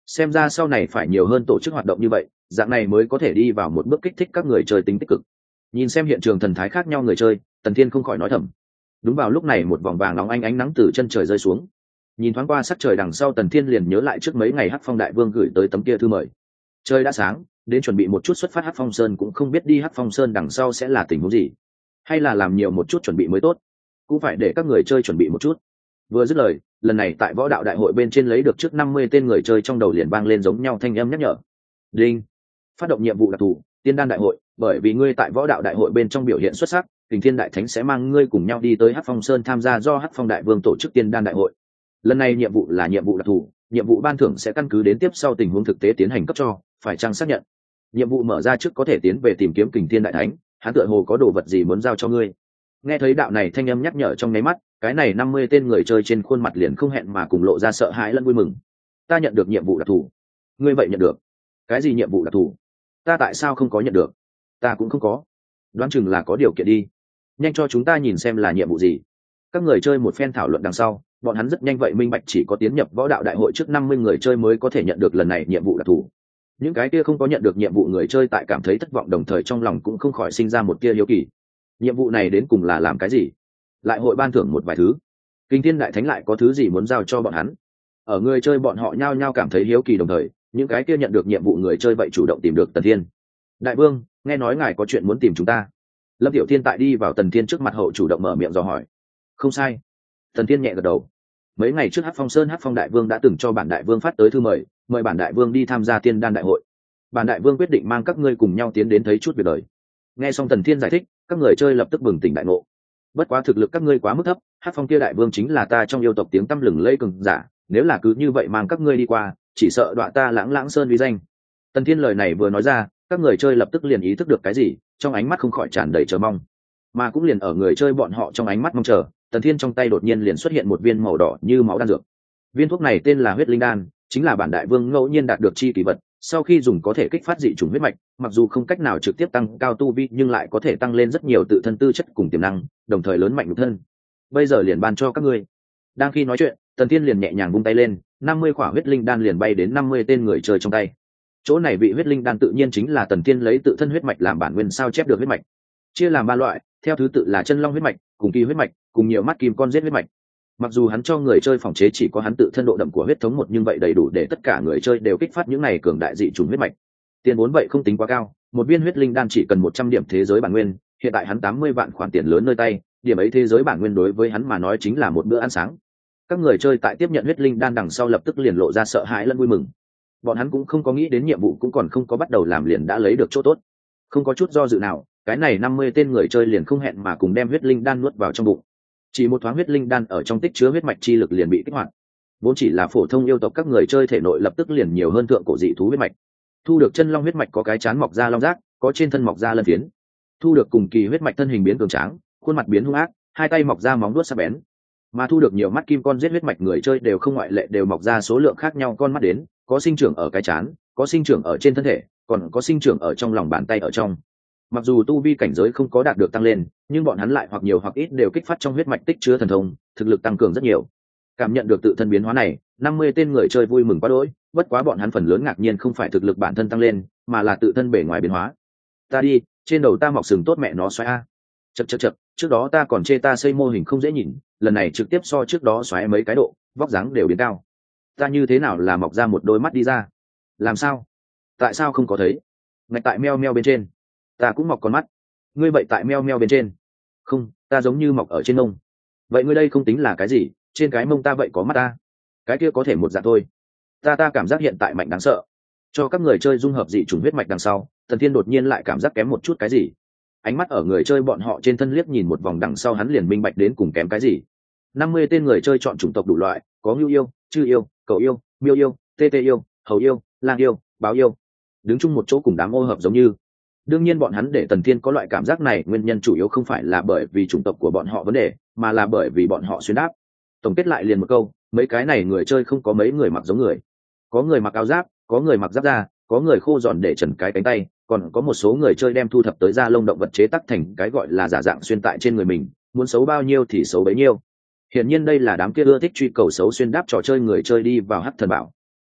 xem ra sau này phải nhiều hơn tổ chức hoạt động như vậy, dạng này mới có thể đi vào một bước kích thích các người chơi tính tích cực. Nhìn xem hiện trường thần thái khác nhau người chơi, Tần Thiên không khỏi nói thầm. Đúng vào lúc này một vòng vàng nóng ánh nắng từ chân trời rơi xuống. Nhìn thoáng qua sắc trời đằng sau, Tần Thiên liền nhớ lại trước mấy ngày Hắc Phong đại vương gửi tới tấm kia thư mời. Trời đã sáng, đến chuẩn bị một chút xuất phát Hắc Phong Sơn, cũng không biết đi Hắc Phong Sơn đằng sau sẽ là tình huống gì, hay là làm nhiều một chút chuẩn bị mới tốt, cũng phải để các người chơi chuẩn bị một chút. Vừa dứt lời, lần này tại võ đạo đại hội bên trên lấy được trước 50 tên người chơi, trong đầu liền vang lên giống nhau thanh âm nhắc nhở. Đinh, phát động nhiệm vụ đặc thù tiên đan đại hội, bởi vì ngươi tại võ đạo đại hội bên trong biểu hiện xuất sắc, Kình Thiên Đại Thánh sẽ mang ngươi cùng nhau đi tới Hắc Phong Sơn tham gia do Hắc Phong đại vương tổ chức tiên đan đại hội. Lần này nhiệm vụ là nhiệm vụ đặc thù, nhiệm vụ ban thưởng sẽ căn cứ đến tiếp sau tình huống thực tế tiến hành cấp cho, phải chăng xác nhận. Nhiệm vụ mở ra trước có thể tiến về tìm kiếm Kình Thiên Đại Thánh, hắn tựa hồ có đồ vật gì muốn giao cho ngươi. Nghe thấy đạo này thanh âm nhắc nhở trong nháy mắt, cái này 50 tên người chơi trên khuôn mặt liền không hẹn mà cùng lộ ra sợ hãi lẫn vui mừng. Ta nhận được nhiệm vụ đặc thù. Ngươi vậy nhận được? Cái gì nhiệm vụ đặc thù? Ta tại sao không có nhận được? Ta cũng không có. Đoán chừng là có điều kiện đi. Nhanh cho chúng ta nhìn xem là nhiệm vụ gì. Các người chơi một phen thảo luận đằng sau, bọn hắn rất nhanh vậy minh bạch chỉ có tiến nhập võ đạo đại hội trước 50 người chơi mới có thể nhận được lần này nhiệm vụ đặc thù. Những cái kia không có nhận được nhiệm vụ người chơi tại cảm thấy thất vọng, đồng thời trong lòng cũng không khỏi sinh ra một tia hiếu kỳ. Nhiệm vụ này đến cùng là làm cái gì? Lại hội ban thưởng một vài thứ. Kình Thiên Đại Thánh lại có thứ gì muốn giao cho bọn hắn? Ở người chơi bọn họ nhao nhao cảm thấy hiếu kỳ, đồng thời những cái kia nhận được nhiệm vụ người chơi vậy chủ động tìm được Tần Thiên. Đại vương, nghe nói ngài có chuyện muốn tìm chúng ta. Lâm Tiểu Thiên tại đi vào Tần Thiên trước mặt hậu chủ động mở miệng dò hỏi. Không sai. Tần Thiên nhẹ gật đầu. Mấy ngày trước Hắc Phong Sơn Hắc Phong đại vương đã từng cho bản đại vương phát tới thư mời, mời bản đại vương đi tham gia tiên đan đại hội. Bản đại vương quyết định mang các ngươi cùng nhau tiến đến thấy chút việc đời. Nghe xong Tần Thiên giải thích, các người chơi lập tức bừng tỉnh đại ngộ. Bất quá thực lực các ngươi quá mức thấp, Hắc Phong kia đại vương chính là ta trong yêu tộc tiếng tăm lừng lẫy cường giả, nếu là cứ như vậy mang các ngươi đi qua, chỉ sợ đọa ta Lãng Lãng Sơn uy danh. Tần Thiên lời này vừa nói ra, các người chơi lập tức liền ý thức được cái gì, trong ánh mắt không khỏi tràn đầy chờ mong. Mà cũng liền ở người chơi bọn họ trong ánh mắt mong chờ, Tần Thiên trong tay đột nhiên liền xuất hiện một viên màu đỏ như máu đan dược. Viên thuốc này tên là huyết linh đan, chính là bản đại vương ngẫu nhiên đạt được chi kỳ vật, sau khi dùng có thể kích phát dị chủng huyết mạch, mặc dù không cách nào trực tiếp tăng cao tu vi nhưng lại có thể tăng lên rất nhiều tự thân tư chất cùng tiềm năng, đồng thời lớn mạnh nhục thân. Bây giờ liền ban cho các ngươi. Đang khi nói chuyện, Tần Thiên liền nhẹ nhàng vung tay lên, 50 quả huyết linh đan liền bay đến 50 tên người chơi trong tay. Chỗ này vị huyết linh đan tự nhiên chính là Tần Thiên lấy tự thân huyết mạch làm bản nguyên sao chép được huyết mạch, chia làm 3 loại, theo thứ tự là chân long huyết mạch, cùng kỳ huyết mạch, cùng nhiều mắt kim con giết huyết mạch. Mặc dù hắn cho người chơi phòng chế chỉ có hắn tự thân độ đậm của huyết thống một, nhưng vậy đầy đủ để tất cả người chơi đều kích phát những này cường đại dị chủng huyết mạch. Tiền vốn vậy không tính quá cao, một viên huyết linh đan chỉ cần 100 điểm thế giới bản nguyên, hiện tại hắn 80 vạn khoản tiền lớn nơi tay, điểm ấy thế giới bản nguyên đối với hắn mà nói chính là một bữa ăn sáng. Các người chơi tại tiếp nhận huyết linh đan đằng sau lập tức liền lộ ra sợ hãi lẫn vui mừng. Bọn hắn cũng không có nghĩ đến nhiệm vụ cũng còn không có bắt đầu làm liền đã lấy được chỗ tốt. Không có chút do dự nào, cái này 50 tên người chơi liền không hẹn mà cùng đem huyết linh đan nuốt vào trong bụng. Chỉ một thoáng huyết linh đan ở trong tích chứa huyết mạch chi lực liền bị kích hoạt. Vốn chỉ là phổ thông yêu tộc, các người chơi thể nội lập tức liền nhiều hơn thượng cổ dị thú huyết mạch. Thu được chân long huyết mạch có cái trán mọc ra long giác, có trên thân mọc ra lân phiến. Thu được cùng kỳ huyết mạch thân hình biến cường tráng, khuôn mặt biến hung ác, hai tay mọc ra móng vuốt sắc bén. Mà thu được nhiều mắt kim con giết huyết mạch người chơi đều không ngoại lệ, đều mọc ra số lượng khác nhau con mắt đến, có sinh trưởng ở cái trán, có sinh trưởng ở trên thân thể, còn có sinh trưởng ở trong lòng bàn tay ở trong. Mặc dù tu vi cảnh giới không có đạt được tăng lên, nhưng bọn hắn lại hoặc nhiều hoặc ít đều kích phát trong huyết mạch tích chứa thần thông, thực lực tăng cường rất nhiều. Cảm nhận được tự thân biến hóa này, 50 tên người chơi vui mừng quá đỗi, bất quá bọn hắn phần lớn ngạc nhiên không phải thực lực bản thân tăng lên, mà là tự thân bề ngoài biến hóa. Ta đi, trên đầu ta mọc sừng tốt mẹ nó xoáy a. Chậc, trước đó ta còn chê ta xây mô hình không dễ nhìn, lần này trực tiếp so trước đó xoáy mấy cái độ, vóc dáng đều biến cao. Ta như thế nào là mọc ra một đôi mắt đi ra? Làm sao? Tại sao không có thấy? Ngạch tại meo meo bên trên. Ta cũng mọc con mắt. Ngươi vậy tại meo meo bên trên. Không, ta giống như mọc ở trên mông. Vậy ngươi đây không tính là cái gì, trên cái mông ta vậy có mắt ta. Cái kia có thể một dạng thôi. Ta cảm giác hiện tại mạnh đáng sợ. Cho các người chơi dung hợp dị chủng huyết mạch đằng sau, Tần Thiên đột nhiên lại cảm giác kém một chút cái gì. Ánh mắt ở người chơi bọn họ trên thân liếc nhìn một vòng đằng sau, hắn liền minh bạch đến cùng kém cái gì. 50 tên người chơi chọn chủng tộc đủ loại, có ngưu yêu, chư yêu, cẩu yêu, miêu yêu, tê tê yêu, hầu yêu, lang yêu, báo yêu, đứng chung một chỗ cùng đám ô hợp giống như. Đương nhiên bọn hắn để Tần Thiên có loại cảm giác này, nguyên nhân chủ yếu không phải là bởi vì chủng tộc của bọn họ vấn đề, mà là bởi vì bọn họ xuyên đáp. Tổng kết lại liền một câu, mấy cái này người chơi không có mấy người mặc giống người. Có người mặc áo giáp, có người mặc giáp da, có người khô giòn để trần cái cánh tay, còn có một số người chơi đem thu thập tới da lông động vật chế tác thành cái gọi là giả dạng xuyên tại trên người mình, muốn xấu bao nhiêu thì xấu bấy nhiêu. Hiển nhiên đây là đám kia ưa thích truy cầu xấu xuyên đáp trò chơi người chơi đi vào Hắc Thần Bảo.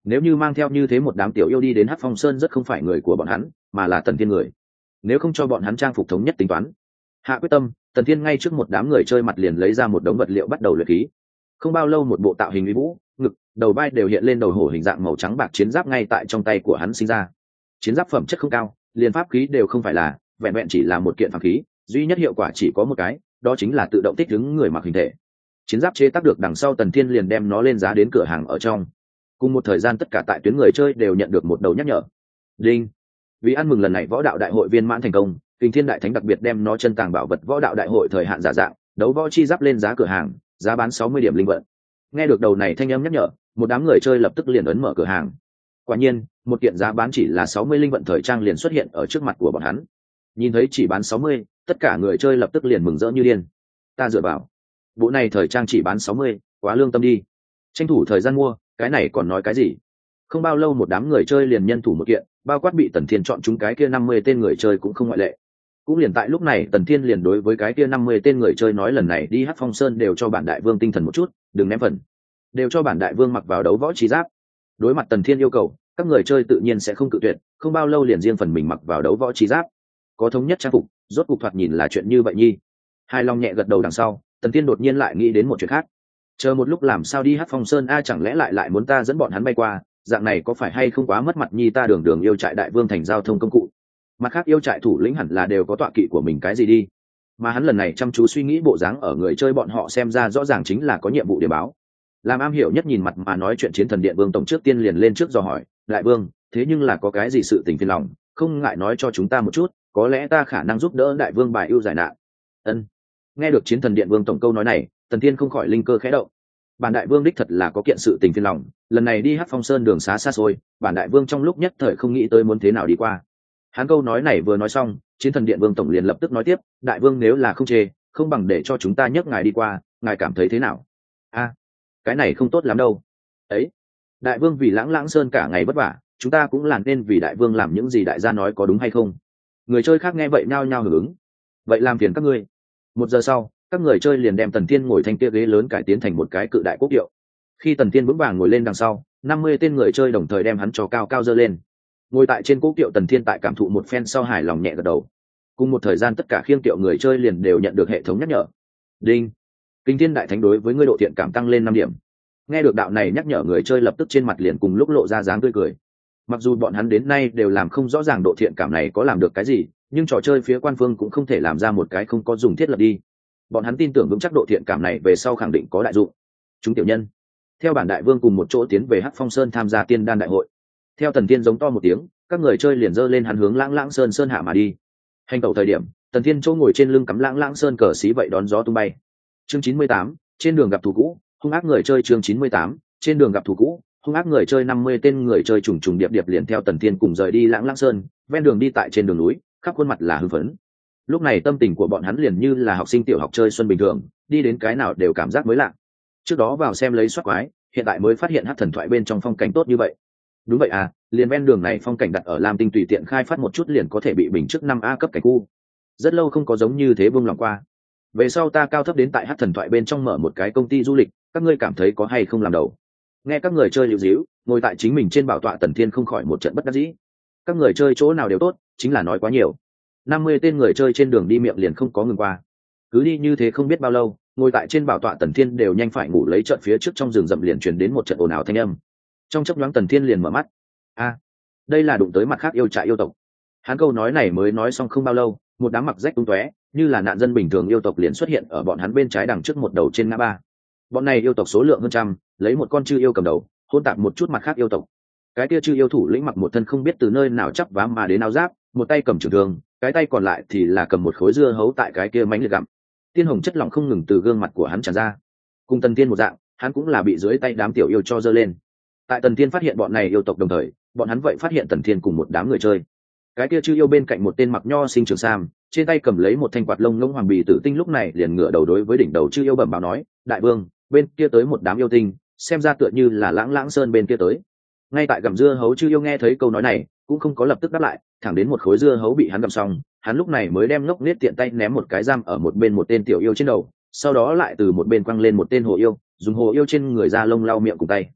Nếu như mang theo như thế một đám tiểu yêu đi đến Hắc Phong Sơn, rất không phải người của bọn hắn, mà là Tần Thiên người. Nếu không cho bọn hắn trang phục thống nhất tính toán. Hạ quyết tâm, Tần Thiên ngay trước một đám người chơi mặt liền lấy ra một đống vật liệu bắt đầu luyện khí. Không bao lâu một bộ tạo hình uy vũ, ngực, đầu vai đều hiện lên đầu hổ hình dạng màu trắng bạc chiến giáp ngay tại trong tay của hắn sinh ra. Chiến giáp phẩm chất không cao, liền pháp khí đều không phải là, vẹn vẹn chỉ là một kiện phàm khí, duy nhất hiệu quả chỉ có một cái, đó chính là tự động thích ứng người mặc hình thể. Chiến giáp chế tác được đằng sau, Tần Thiên liền đem nó lên giá đến cửa hàng ở trong. Cùng một thời gian tất cả tại tuyến người chơi đều nhận được một đầu nhắc nhở. Đinh. Vì ăn mừng lần này võ đạo đại hội viên mãn thành công, Kình Thiên Đại Thánh đặc biệt đem nó chân tàng bảo vật võ đạo đại hội thời hạn giả dạng, đấu võ chi giáp lên giá cửa hàng, giá bán 60 điểm linh vận. Nghe được đầu này thanh âm nhắc nhở, một đám người chơi lập tức liền ấn mở cửa hàng. Quả nhiên, một kiện giá bán chỉ là 60 linh vận thời trang liền xuất hiện ở trước mặt của bọn hắn. Nhìn thấy chỉ bán 60, tất cả người chơi lập tức liền mừng rỡ như điên. Ta dựa vào, bộ này thời trang chỉ bán 60, quá lương tâm đi. Tranh thủ thời gian mua, cái này còn nói cái gì? Không bao lâu một đám người chơi liền nhân thủ một kiện, bao quát bị Tần Thiên chọn chúng cái kia 50 tên người chơi cũng không ngoại lệ. Cũng liền tại lúc này, Tần Thiên liền đối với cái kia 50 tên người chơi nói lần này đi Hắc Phong Sơn đều cho bản đại vương tinh thần một chút, đừng ném phần. Đều cho bản đại vương mặc vào đấu võ trí giáp. Đối mặt Tần Thiên yêu cầu, các người chơi tự nhiên sẽ không cự tuyệt, không bao lâu liền riêng phần mình mặc vào đấu võ trí giáp. Có thống nhất trang phục, rốt cục thoạt nhìn là chuyện như vậy nhi. Hai Long nhẹ gật đầu đằng sau, Tần Thiên đột nhiên lại nghĩ đến một chuyện khác. Chờ một lúc làm sao đi Hắc Phong Sơn a, chẳng lẽ lại muốn ta dẫn bọn hắn bay qua, dạng này có phải hay không quá mất mặt nhi, ta đường đường yêu trại đại vương thành giao thông công cụ. Mặt khác yêu trại thủ lĩnh hẳn là đều có tọa kỵ của mình cái gì đi. Mà hắn lần này chăm chú suy nghĩ bộ dáng ở người chơi bọn họ xem ra rõ ràng chính là có nhiệm vụ để báo. Làm am hiểu nhất nhìn mặt mà nói chuyện Chiến Thần Điện Vương tổng trước tiên liền lên trước dò hỏi, đại vương, thế nhưng là có cái gì sự tình phiền lòng, không ngại nói cho chúng ta một chút, có lẽ ta khả năng giúp đỡ đại vương bài ưu giải nạn. Ân. Nghe được Chiến Thần Điện Vương tổng câu nói này, Tần Thiên không khỏi linh cơ khẽ động. Bản đại vương đích thật là có kiện sự tình phiền lòng, lần này đi Hắc Phong Sơn đường xá xa xôi, bản đại vương trong lúc nhất thời không nghĩ tới muốn thế nào đi qua. Hắn câu nói này vừa nói xong, Chiến Thần Điện Vương tổng liền lập tức nói tiếp, đại vương nếu là không chê, không bằng để cho chúng ta nhấc ngài đi qua, ngài cảm thấy thế nào? A, cái này không tốt lắm đâu. Ấy, đại vương vì Lãng Lãng Sơn cả ngày vất vả, chúng ta cũng làm nên vì đại vương làm những gì đại gia nói có đúng hay không? Người chơi khác nghe vậy nhao nhao hưởng ứng. Vậy làm phiền các ngươi. Một giờ sau, các người chơi liền đem Tần Thiên ngồi thành kia ghế lớn cải tiến thành một cái cự đại quốc điệu. Khi Tần Thiên vững vàng ngồi lên đằng sau, 50 tên người chơi đồng thời đem hắn cho cao cao dơ lên. Ngồi tại trên quốc điệu, Tần Thiên tại cảm thụ một phen sau hài lòng nhẹ gật đầu. Cùng một thời gian tất cả khiêng kiệu người chơi liền đều nhận được hệ thống nhắc nhở. Đinh. Kình Thiên Đại Thánh đối với ngươi độ thiện cảm tăng lên 5 điểm. Nghe được đạo này nhắc nhở, người chơi lập tức trên mặt liền cùng lúc lộ ra dáng tươi cười. Mặc dù bọn hắn đến nay đều làm không rõ ràng độ thiện cảm này có làm được cái gì, nhưng trò chơi phía quan phương cũng không thể làm ra một cái không có dùng thiết lập đi. Bọn hắn tin tưởng vững chắc độ thiện cảm này về sau khẳng định có đại dụng. Chúng tiểu nhân, theo bản đại vương cùng một chỗ tiến về Hắc Phong Sơn tham gia tiên đan đại hội. Theo Tần Thiên giống to một tiếng, các người chơi liền dơ lên hắn hướng Lãng Lãng Sơn sơn hạ mà đi. Hành tẩu thời điểm, Tần Thiên chỗ ngồi trên lưng cắm Lãng Lãng Sơn cờ xí vậy đón gió tung bay. Chương 98, trên đường gặp thù cũ, hung ác người chơi. Chương 98, trên đường gặp thù cũ, hung ác người chơi. 50 tên người chơi trùng trùng điệp điệp liền theo Tần Thiên cùng rời đi Lãng Lãng Sơn, ven đường đi tại trên đường núi, khắp khuôn mặt là hưng phấn. Lúc này tâm tình của bọn hắn liền như là học sinh tiểu học chơi xuân bình thường, đi đến cái nào đều cảm giác mới lạ. Trước đó vào xem lấy soát quái, hiện tại mới phát hiện Hắc Thần Thoại bên trong phong cảnh tốt như vậy. Đúng vậy à, liền ven đường này phong cảnh đặt ở Lam Tinh tùy tiện khai phát một chút liền có thể bị bình trước 5A cấp cảnh khu. Rất lâu không có giống như thế buông lòng qua. Về sau ta cao thấp đến tại Hắc Thần Thoại bên trong mở một cái công ty du lịch, các ngươi cảm thấy có hay không làm đầu? Nghe các người chơi liễu díu, ngồi tại chính mình trên bảo tọa Tần Thiên không khỏi một trận bất đắc dĩ. Các người chơi chỗ nào đều tốt, chính là nói quá nhiều. 50 tên người chơi trên đường đi miệng liền không có ngừng qua. Cứ đi như thế không biết bao lâu, ngồi tại trên bảo tọa Tần Thiên đều nhanh phải ngủ lấy, trận phía trước trong rừng rậm liền truyền đến một trận ồn ào thanh âm. Trong chốc nhoáng Tần Thiên liền mở mắt. A, đây là đụng tới mặt khác yêu trại yêu tộc. Hắn câu nói này mới nói xong không bao lâu, một đám mặc rách tung tóe, như là nạn dân bình thường yêu tộc liền xuất hiện ở bọn hắn bên trái đằng trước một đầu trên ngã ba. Bọn này yêu tộc số lượng hơn trăm, lấy một con chư yêu cầm đầu, hỗn tạp một chút mặt khác yêu tộc. Cái kia chư yêu thủ lĩnh mặc một thân không biết từ nơi nào chắp vá mà đến áo giáp, một tay cầm trường thương, cái tay còn lại thì là cầm một khối dưa hấu tại cái kia mánh liệt gặm. Tiên hồng chất lỏng không ngừng từ gương mặt của hắn tràn ra. Cùng Tần Thiên một dạng, hắn cũng là bị dưới tay đám tiểu yêu cho dơ lên. Tại Tần Thiên phát hiện bọn này yêu tộc đồng thời, bọn hắn vậy phát hiện Tần Thiên cùng một đám người chơi. Cái kia chư yêu bên cạnh một tên mặc nho sinh trường sam, trên tay cầm lấy một thanh quạt lông ngỗng hoàng bì tử tinh, lúc này liền ngửa đầu đối với đỉnh đầu chư yêu bẩm báo nói, đại vương, bên kia tới một đám yêu tinh, xem ra tựa như là Lãng Lãng Sơn bên kia tới. Ngay tại gặm dưa hấu chư yêu nghe thấy câu nói này, cũng không có lập tức đáp lại, thẳng đến một khối dưa hấu bị hắn gặm xong, hắn lúc này mới đem ngốc nết tiện tay ném một cái giam ở một bên một tên tiểu yêu trên đầu, sau đó lại từ một bên quăng lên một tên hồ yêu, dùng hồ yêu trên người ra lông lau miệng cùng tay.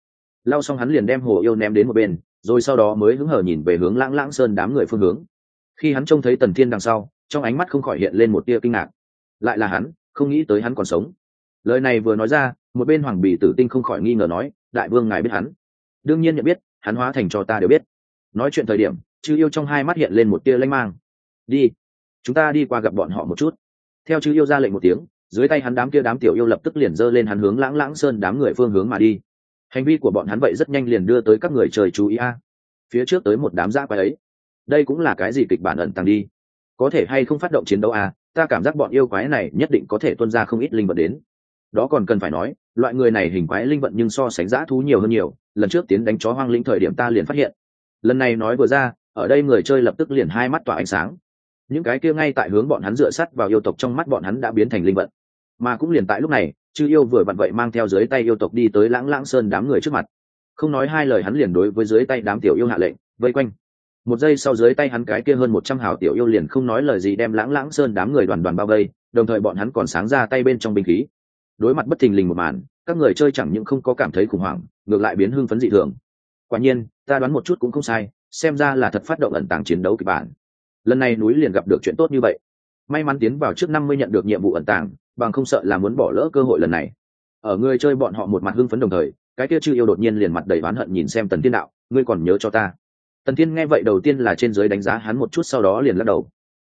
Lau xong hắn liền đem hồ yêu ném đến một bên, rồi sau đó mới hứng hở nhìn về hướng Lãng Lãng Sơn đám người phương hướng. Khi hắn trông thấy Tần Thiên đằng sau, trong ánh mắt không khỏi hiện lên một tia kinh ngạc. Lại là hắn, không nghĩ tới hắn còn sống. Lời này vừa nói ra, một bên Hoàng Bì Tử Tinh không khỏi nghi ngờ nói, đại vương ngài biết hắn? Đương nhiên nhận biết, hắn hóa thành cho ta đều biết. Nói chuyện thời điểm, Chư Yêu trong hai mắt hiện lên một tia lanh mang. Đi, chúng ta đi qua gặp bọn họ một chút. Theo Chư Yêu ra lệnh một tiếng, dưới tay hắn đám kia đám tiểu yêu lập tức liền giơ lên hắn hướng Lãng Lãng Sơn đám người phương hướng mà đi. Hành vi của bọn hắn vậy rất nhanh liền đưa tới các người trời chú ý phía trước tới một đám dã quái ấy, đây cũng là cái gì kịch bản ẩn tàng đi, có thể hay không phát động chiến đấu ta cảm giác bọn yêu quái này nhất định có thể tuân ra không ít linh vật đến. Đó còn cần phải nói, loại người này hình quái linh vật nhưng so sánh dã thú nhiều hơn nhiều, lần trước tiến đánh chó hoang lĩnh thời điểm ta liền phát hiện. Lần này nói vừa ra, ở đây người chơi lập tức liền hai mắt tỏa ánh sáng. Những cái kia ngay tại hướng bọn hắn dựa sắt vào yêu tộc trong mắt bọn hắn đã biến thành linh vật. Mà cũng liền tại lúc này, Chư Yêu vừa vặn vậy mang theo dưới tay yêu tộc đi tới Lãng Lãng Sơn đám người trước mặt. Không nói hai lời hắn liền đối với dưới tay đám tiểu yêu hạ lệnh, vây quanh. Một giây sau dưới tay hắn cái kia hơn 100 hào tiểu yêu liền không nói lời gì đem Lãng Lãng Sơn đám người đoàn đoàn bao vây, đồng thời bọn hắn còn sáng ra tay bên trong binh khí. Đối mặt bất thình lình một màn, các người chơi chẳng những không có cảm thấy khủng hoảng, ngược lại biến hưng phấn dị thường. Quả nhiên, ta đoán một chút cũng không sai, xem ra là thật phát động ẩn tàng chiến đấu kịch bản. Lần này núi liền gặp được chuyện tốt như vậy. May mắn tiến vào trước 50 nhận được nhiệm vụ ẩn tàng, bằng không sợ là muốn bỏ lỡ cơ hội lần này. Ở người chơi bọn họ một mặt hưng phấn đồng thời, cái kia Chư Yêu đột nhiên liền mặt đầy oán hận nhìn xem Tần Thiên đạo, ngươi còn nhớ cho ta? Tần Thiên nghe vậy đầu tiên là trên dưới đánh giá hắn một chút, sau đó liền lắc đầu.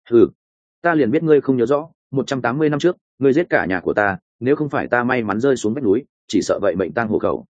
Ta liền biết ngươi không nhớ rõ, 180 năm trước, ngươi giết cả nhà của ta, nếu không phải ta may mắn rơi xuống vách núi, chỉ sợ vậy mệnh tang hộ khẩu.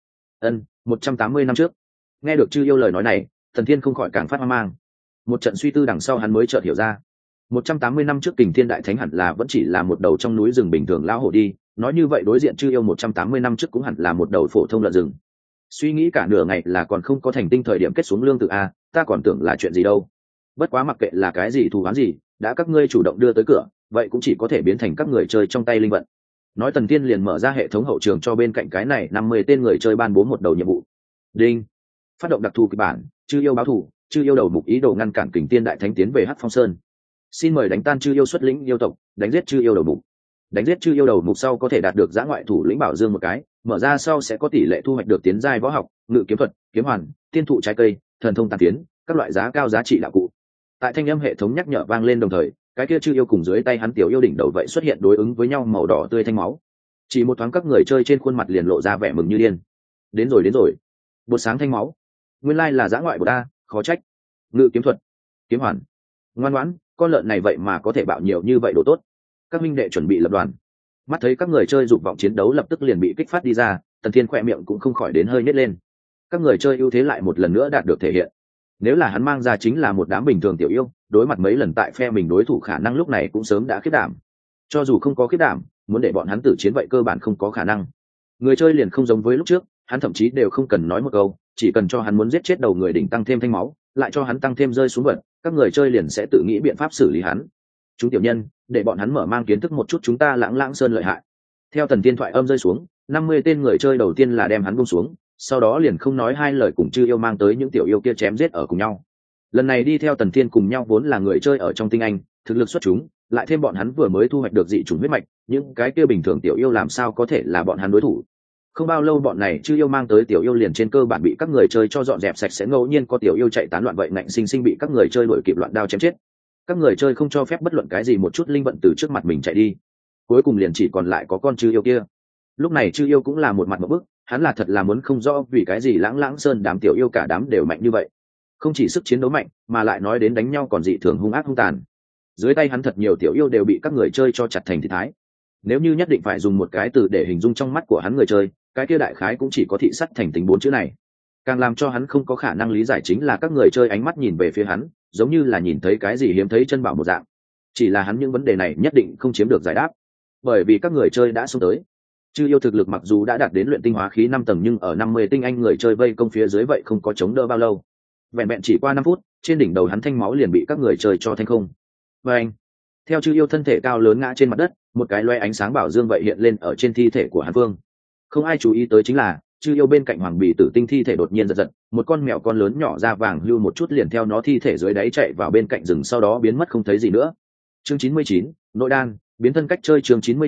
180 năm trước. Nghe được Chư Yêu lời nói này, Tần Thiên không khỏi càng phát hoang mang. Một trận suy tư đằng sau hắn mới chợt hiểu ra. 180 năm trước Kình Thiên Đại Thánh hẳn là vẫn chỉ là một đầu trong núi rừng bình thường lão hổ đi, nói như vậy đối diện Chư Yêu 180 năm trước cũng hẳn là một đầu phổ thông lợn rừng. Suy nghĩ cả nửa ngày là còn không có thành tinh thời điểm kết xuống lương tự ta còn tưởng là chuyện gì đâu. Bất quá mặc kệ là cái gì thù oán gì, đã các ngươi chủ động đưa tới cửa, vậy cũng chỉ có thể biến thành các người chơi trong tay linh vận. Nói Tần Thiên liền mở ra hệ thống hậu trường cho bên cạnh cái này 50 tên người chơi ban bố một đầu nhiệm vụ. Đinh. Phát động đặc thù kịch bản, Chư Yêu báo thù, Chư Yêu đầu mục ý đồ ngăn cản Kình Thiên Đại Thánh tiến về Hắc Phong Sơn. Xin mời đánh tan Chư Yêu xuất lĩnh yêu tộc, đánh giết Chư Yêu đầu mục. Đánh giết Chư Yêu đầu mục sau có thể đạt được dã ngoại thủ lĩnh bảo dương một cái, mở ra sau sẽ có tỷ lệ thu hoạch được tiến giai võ học, ngự kiếm thuật, kiếm hoàn, tiên thụ trái cây, thần thông tàn tiến, các loại giá cao giá trị đạo cụ. Tại thanh âm hệ thống nhắc nhở vang lên đồng thời, cái kia Chư Yêu cùng dưới tay hắn tiểu yêu đỉnh đầu vậy xuất hiện đối ứng với nhau màu đỏ tươi thanh máu. Chỉ một thoáng các người chơi trên khuôn mặt liền lộ ra vẻ mừng như điên. Đến rồi. Bột sáng thanh máu. Nguyên lai là dã ngoại của ta, khó trách. Ngự kiếm thuật, kiếm hoàn. Ngoan ngoãn, con lợn này vậy mà có thể bạo nhiều như vậy độ tốt. Các minh đệ chuẩn bị lập đoàn. Mắt thấy các người chơi dục vọng chiến đấu lập tức liền bị kích phát đi ra, Tần Thiên khỏe miệng cũng không khỏi đến hơi nhếch lên. Các người chơi ưu thế lại một lần nữa đạt được thể hiện. Nếu là hắn mang ra chính là một đám bình thường tiểu yêu, đối mặt mấy lần tại phe mình đối thủ khả năng lúc này cũng sớm đã khiếp đảm. Cho dù không có khiếp đảm, muốn để bọn hắn tử chiến vậy cơ bản không có khả năng. Người chơi liền không giống với lúc trước, hắn thậm chí đều không cần nói một câu, chỉ cần cho hắn muốn giết chết đầu người đỉnh tăng thêm thanh máu, lại cho hắn tăng thêm rơi xuống vật, các người chơi liền sẽ tự nghĩ biện pháp xử lý hắn. Chúng tiểu nhân, để bọn hắn mở mang kiến thức một chút chúng ta Lãng Lãng Sơn lợi hại. Theo Tần Thiên thoại âm rơi xuống, 50 tên người chơi đầu tiên là đem hắn buông xuống, sau đó liền không nói hai lời cùng Chư Yêu mang tới những tiểu yêu kia chém giết ở cùng nhau. Lần này đi theo Tần Thiên cùng nhau vốn là người chơi ở trong tinh anh, thực lực xuất chúng, lại thêm bọn hắn vừa mới thu hoạch được dị chủng huyết mạch, những cái kia bình thường tiểu yêu làm sao có thể là bọn hắn đối thủ. Không bao lâu bọn này Chư Yêu mang tới tiểu yêu liền trên cơ bản bị các người chơi cho dọn dẹp sạch sẽ, ngẫu nhiên có tiểu yêu chạy tán loạn vậy ngạnh sinh sinh bị các người chơi đuổi kịp loạn đao chém chết. Các người chơi không cho phép bất luận cái gì một chút linh vận từ trước mặt mình chạy đi. Cuối cùng liền chỉ còn lại có con Chư Yêu kia. Lúc này Chư Yêu cũng là một mặt một bức, hắn là thật là muốn không rõ vì cái gì Lãng Lãng Sơn đám tiểu yêu cả đám đều mạnh như vậy. Không chỉ sức chiến đấu mạnh, mà lại nói đến đánh nhau còn dị thường hung ác hung tàn. Dưới tay hắn thật nhiều tiểu yêu đều bị các người chơi cho chặt thành thịt thái. Nếu như nhất định phải dùng một cái từ để hình dung trong mắt của hắn người chơi, cái kia đại khái cũng chỉ có thị sắt thành tính 4 chữ này. Càng làm cho hắn không có khả năng lý giải chính là các người chơi ánh mắt nhìn về phía hắn, giống như là nhìn thấy cái gì hiếm thấy chân bảo một dạng. Chỉ là hắn những vấn đề này nhất định không chiếm được giải đáp, bởi vì các người chơi đã xông tới. Chư Yêu thực lực mặc dù đã đạt đến luyện tinh hóa khí 5 tầng nhưng ở 50 tinh anh người chơi vây công phía dưới vậy không có chống đỡ bao lâu. Vẹn vẹn chỉ qua 5 phút, trên đỉnh đầu hắn thanh máu liền bị các người chơi cho thanh không. Và anh, theo Chư Yêu thân thể cao lớn ngã trên mặt đất, một cái loe ánh sáng bảo dương vậy hiện lên ở trên thi thể của hắn vương. Không ai chú ý tới chính là Chư Yêu bên cạnh Hoàng Bì Tử Tinh thi thể đột nhiên giật giật, một con mèo con lớn nhỏ da vàng lưu một chút liền theo nó thi thể dưới đáy chạy vào bên cạnh rừng, sau đó biến mất không thấy gì nữa. Chương 99, nội đan, biến thân cách chơi. Chương 99,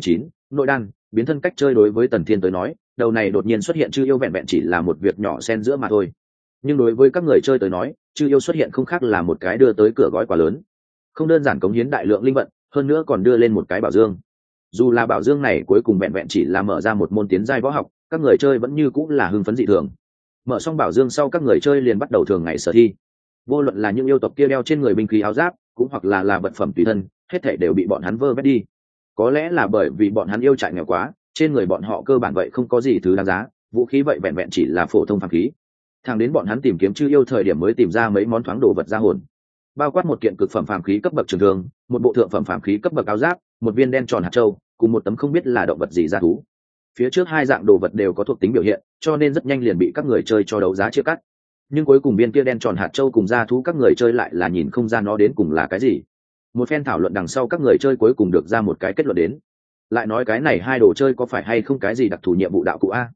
nội đan biến thân cách chơi đối với Tần Thiên tới nói, đầu này đột nhiên xuất hiện chư yêu vẹn vẹn chỉ là một việc nhỏ xen giữa mà thôi, nhưng đối với các người chơi tới nói, chư yêu xuất hiện không khác là một cái đưa tới cửa gói quá lớn, không đơn giản cống hiến đại lượng linh vận, hơn nữa còn đưa lên một cái bảo dương. Dù là bảo dương này cuối cùng vẹn vẹn chỉ là mở ra một môn tiến giai võ học, các người chơi vẫn như cũng là hưng phấn dị thường. Mở xong bảo dương sau, các người chơi liền bắt đầu thường ngày sở thi. Vô luận là những yêu tộc kia đeo trên người binh khí áo giáp, cũng hoặc là vật phẩm tùy thân, hết thảy đều bị bọn hắn vơ vét đi. Có lẽ là bởi vì bọn hắn yêu trại nghèo quá, trên người bọn họ cơ bản vậy không có gì thứ đáng giá, vũ khí vậy vẹn vẹn chỉ là phổ thông phàm khí. Thẳng đến bọn hắn tìm kiếm chư yêu thời điểm mới tìm ra mấy món thoáng đồ vật ra hồn, bao quát một kiện cực phẩm phàm khí cấp bậc trường thương, một bộ thượng phẩm phàm khí cấp bậc áo giáp, một viên đen tròn hạt châu, cùng một tấm không biết là động vật gì ra thú. Phía trước hai dạng đồ vật đều có thuộc tính biểu hiện, cho nên rất nhanh liền bị các người chơi cho đấu giá chia cắt. Nhưng cuối cùng viên kia đen tròn hạt châu cùng ra thú các người chơi lại là nhìn không ra nó đến cùng là cái gì. Một phen thảo luận đằng sau, các người chơi cuối cùng được ra một cái kết luận đến. Lại nói cái này hai đồ chơi có phải hay không cái gì đặc thù nhiệm vụ đạo cụ a?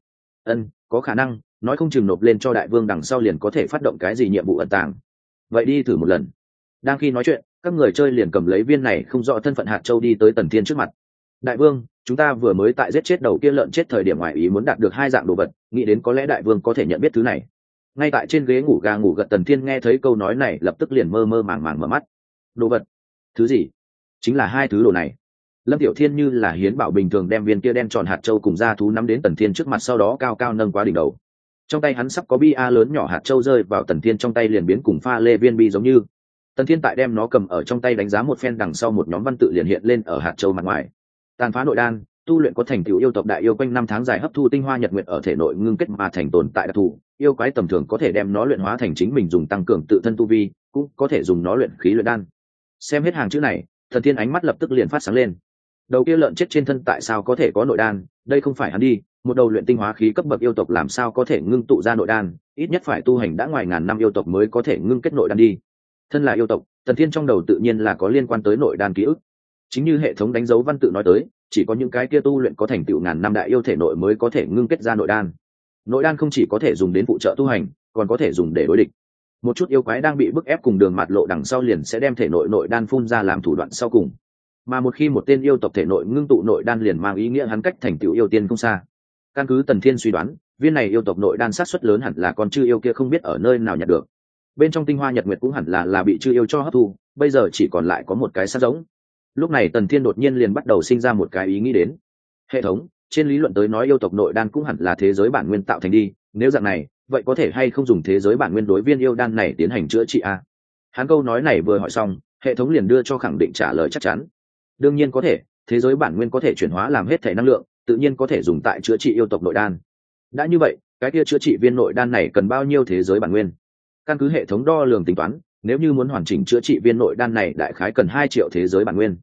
Có khả năng, nói không chừng nộp lên cho đại vương đằng sau liền có thể phát động cái gì nhiệm vụ ẩn tàng. Vậy đi thử một lần. Đang khi nói chuyện, các người chơi liền cầm lấy viên này không rõ thân phận hạt châu đi tới Tần Thiên trước mặt. Đại vương, chúng ta vừa mới tại giết chết đầu kia lợn chết thời điểm ngoài ý muốn đạt được hai dạng đồ vật, nghĩ đến có lẽ đại vương có thể nhận biết thứ này. Ngay tại trên ghế ngủ gà ngủ gật Tần Thiên nghe thấy câu nói này lập tức liền mơ mơ màng màng mở mắt. Đồ vật? Thứ gì? Chính là hai thứ đồ này. Lâm Tiểu Thiên như là hiến bảo bình thường đem viên kia đen tròn hạt châu cùng da thú nắm đến Tần Thiên trước mặt, sau đó cao cao nâng quá đỉnh đầu. Trong tay hắn sắp có bia lớn nhỏ hạt châu rơi vào Tần Thiên trong tay liền biến cùng pha lê viên bi giống như. Tần Thiên tại đem nó cầm ở trong tay đánh giá một phen đằng sau, một nhóm văn tự liền hiện lên ở hạt châu mặt ngoài. Tàn phá nội đan, tu luyện có thành tựu yêu tộc đại yêu quanh năm tháng dài hấp thu tinh hoa nhật nguyệt ở thể nội ngưng kết mà thành tồn tại đặc thù, yêu quái tầm thường có thể đem nó luyện hóa thành chính mình dùng tăng cường tự thân tu vi, cũng có thể dùng nó luyện khí luyện đan. Xem hết hàng chữ này, Tần Thiên ánh mắt lập tức liền phát sáng lên. Đầu kia lợn chết trên thân tại sao có thể có nội đan? Đây không phải hắn đi, một đầu luyện tinh hóa khí cấp bậc yêu tộc làm sao có thể ngưng tụ ra nội đan, ít nhất phải tu hành đã ngoài ngàn năm yêu tộc mới có thể ngưng kết nội đan đi. Thân là yêu tộc, Tần Thiên trong đầu tự nhiên là có liên quan tới nội đan ký ức. Chính như hệ thống đánh dấu văn tự nói tới, chỉ có những cái kia tu luyện có thành tựu ngàn năm đại yêu thể nội mới có thể ngưng kết ra nội đan. Nội đan không chỉ có thể dùng đến phụ trợ tu hành, còn có thể dùng để đối địch. Một chút yêu quái đang bị bức ép cùng đường mạt lộ đằng sau liền sẽ đem thể nội nội đan phun ra làm thủ đoạn sau cùng. Mà một khi một tên yêu tộc thể nội ngưng tụ nội đan liền mang ý nghĩa hắn cách thành tựu yêu tiên không xa. Căn cứ Tần Thiên suy đoán, viên này yêu tộc nội đan sát suất lớn hẳn là con chư yêu kia không biết ở nơi nào nhặt được. Bên trong tinh hoa nhật nguyệt cũng hẳn là bị chư yêu cho hấp thu, bây giờ chỉ còn lại có một cái sát giống. Lúc này Tần Thiên đột nhiên liền bắt đầu sinh ra một cái ý nghĩ đến. Hệ thống, trên lý luận tới nói yêu tộc nội đan cũng hẳn là thế giới bản nguyên tạo thành đi, nếu dạng này, vậy có thể hay không dùng thế giới bản nguyên đối viên yêu đan này tiến hành chữa trị a? Hắn câu nói này vừa hỏi xong, hệ thống liền đưa cho khẳng định trả lời chắc chắn. Đương nhiên có thể, thế giới bản nguyên có thể chuyển hóa làm hết thể năng lượng, tự nhiên có thể dùng tại chữa trị yêu tộc nội đan. Đã như vậy, cái kia chữa trị viên nội đan này cần bao nhiêu thế giới bản nguyên? Căn cứ hệ thống đo lường tính toán, nếu như muốn hoàn chỉnh chữa trị viên nội đan này đại khái cần 2 triệu thế giới bản nguyên.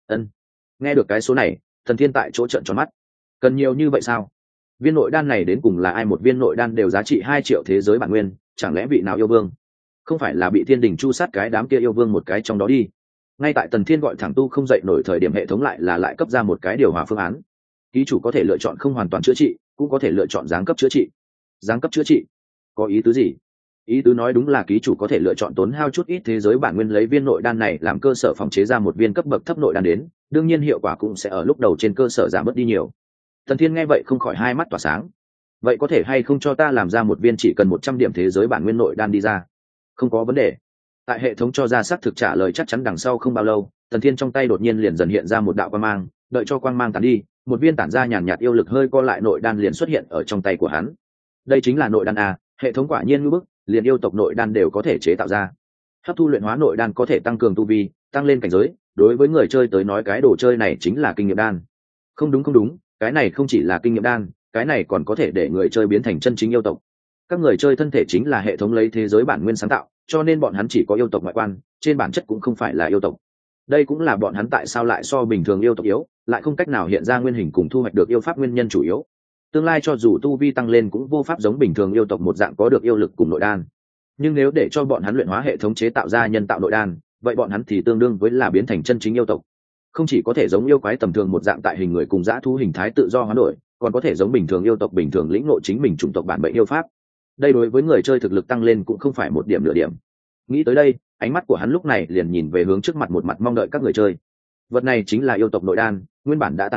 Nghe được cái số này, Thần Thiên tại chỗ trợn tròn mắt. Cần nhiều như vậy sao? Viên nội đan này đến cùng là ai? Một viên nội đan đều giá trị 2 triệu thế giới bản nguyên, chẳng lẽ vị nào yêu vương? Không phải là bị thiên đình chu sát cái đám kia yêu vương một cái trong đó đi? Ngay tại Tần Thiên gọi thẳng tu không dậy nổi thời điểm, hệ thống lại cấp ra một cái điều hòa phương án. Ký chủ có thể lựa chọn không hoàn toàn chữa trị, cũng có thể lựa chọn giáng cấp chữa trị. Giáng cấp chữa trị có ý tứ gì? Ý tứ nói đúng là ký chủ có thể lựa chọn tốn hao chút ít thế giới bản nguyên lấy viên nội đan này làm cơ sở phòng chế ra một viên cấp bậc thấp nội đan đến, đương nhiên hiệu quả cũng sẽ ở lúc đầu trên cơ sở giảm bớt đi nhiều. Tần Thiên nghe vậy không khỏi hai mắt tỏa sáng. Vậy có thể hay không cho ta làm ra một viên chỉ cần 100 điểm thế giới bản nguyên nội đan đi ra? Không có vấn đề. Tại hệ thống cho ra xác thực trả lời chắc chắn đằng sau không bao lâu, Tần Thiên trong tay đột nhiên liền dần hiện ra một đạo quang mang, đợi cho quang mang tàn đi, một viên tản ra nhàn nhạt yêu lực hơi co lại nội đan liền xuất hiện ở trong tay của hắn. Đây chính là nội đan a, hệ thống quả nhiên ngưỡng bức, liền yêu tộc nội đan đều có thể chế tạo ra. Hấp thu luyện hóa nội đan có thể tăng cường tu vi, tăng lên cảnh giới, đối với người chơi tới nói cái đồ chơi này chính là kinh nghiệm đan. Không đúng, cái này không chỉ là kinh nghiệm đan, cái này còn có thể để người chơi biến thành chân chính yêu tộc. Các người chơi thân thể chính là hệ thống lấy thế giới bản nguyên sáng tạo, cho nên bọn hắn chỉ có yêu tộc ngoại quan, trên bản chất cũng không phải là yêu tộc. Đây cũng là bọn hắn tại sao lại so bình thường yêu tộc yếu, lại không cách nào hiện ra nguyên hình cùng thu hoạch được yêu pháp nguyên nhân chủ yếu. Tương lai cho dù tu vi tăng lên cũng vô pháp giống bình thường yêu tộc một dạng có được yêu lực cùng nội đan. Nhưng nếu để cho bọn hắn luyện hóa hệ thống chế tạo ra nhân tạo nội đan, vậy bọn hắn thì tương đương với là biến thành chân chính yêu tộc. Không chỉ có thể giống yêu quái tầm thường một dạng tại hình người cùng dã thú hình thái tự do hoán đổi, còn có thể giống bình thường yêu tộc bình thường lĩnh ngộ chính mình chủng tộc bản mệnh yêu pháp. Đây đối với người chơi thực lực tăng lên cũng không phải một điểm nửa điểm. Nghĩ tới đây, ánh mắt của hắn lúc này liền nhìn về hướng trước mặt, một mặt mong đợi các người chơi. Vật này chính là yêu tộc nội đan, nguyên bản đã tàn phá,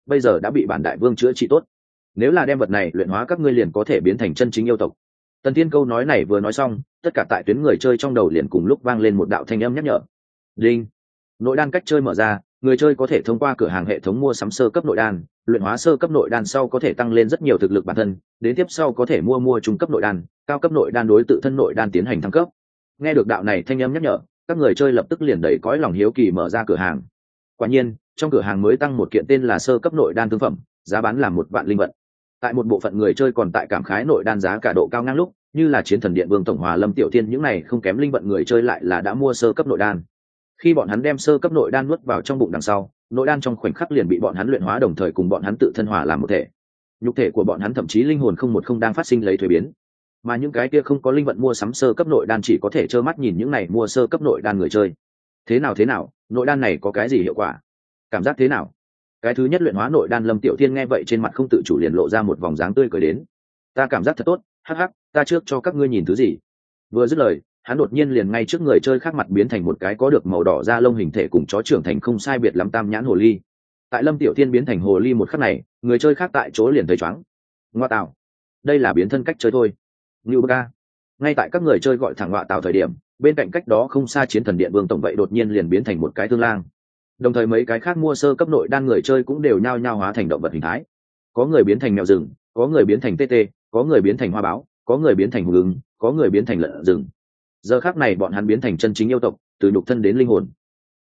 bây giờ đã bị bản đại vương chữa trị tốt. Nếu là đem vật này luyện hóa, các ngươi liền có thể biến thành chân chính yêu tộc. Tần Thiên câu nói này vừa nói xong, tất cả tại tuyến người chơi trong đầu liền cùng lúc vang lên một đạo thanh âm nhắc nhở. Đinh. Nội đan cách chơi mở ra, người chơi có thể thông qua cửa hàng hệ thống mua sắm sơ cấp nội đan, luyện hóa sơ cấp nội đan sau có thể tăng lên rất nhiều thực lực bản thân, đến tiếp sau có thể mua trung cấp nội đan, cao cấp nội đan đối tự thân nội đan tiến hành thăng cấp. Nghe được đạo này thanh âm nhắc nhở, các người chơi lập tức liền đẩy cõi lòng hiếu kỳ mở ra cửa hàng. Quả nhiên, trong cửa hàng mới tăng một kiện tên là sơ cấp nội đan thương phẩm, giá bán là 1 vạn linh vật. Tại một bộ phận người chơi còn tại cảm khái nội đan giá cả độ cao ngang lúc, như là Chiến Thần Điện Vương Tổng Hòa Lâm Tiểu Thiên những này không kém linh vận người chơi lại là đã mua sơ cấp nội đan. Khi bọn hắn đem sơ cấp nội đan nuốt vào trong bụng đằng sau, nội đan trong khoảnh khắc liền bị bọn hắn luyện hóa, đồng thời cùng bọn hắn tự thân hòa làm một thể. Nhục thể của bọn hắn thậm chí linh hồn không đang phát sinh lấy thuế biến. Mà những cái kia không có linh vận mua sắm sơ cấp nội đan chỉ có thể trơ mắt nhìn những này mua sơ cấp nội đan người chơi. Thế nào, nội đan này có cái gì hiệu quả? Cảm giác thế nào? Cái thứ nhất luyện hóa nội đan Lâm Tiểu Thiên nghe vậy trên mặt không tự chủ liền lộ ra một vòng dáng tươi cười đến. Ta cảm giác thật tốt, hắc hắc, ta trước cho các ngươi nhìn thứ gì. Vừa dứt lời, hắn đột nhiên liền ngay trước người chơi khác mặt biến thành một cái có được màu đỏ da lông hình thể cùng chó trưởng thành không sai biệt lắm tam nhãn hồ ly. Tại Lâm Tiểu Thiên biến thành hồ ly một khắc này, người chơi khác tại chỗ liền thấy chóng. Ngoa tạo, đây là biến thân cách chơi thôi. Như Baka. Ngay tại các người chơi gọi thẳng ngoa tạo thời điểm, bên cạnh cách đó không xa Chiến Thần Điện Vương Tổng vậy đột nhiên liền biến thành một cái thương lang. Đồng thời mấy cái khác mua sơ cấp nội đan người chơi cũng đều nhao nhao hóa thành động vật hình thái. Có người biến thành mèo rừng, có người biến thành tê, có người biến thành hoa báo, có người biến thành hùng ứng, có người biến thành lợn rừng. Giờ khác này bọn hắn biến thành chân chính yêu tộc, từ nhục thân đến linh hồn.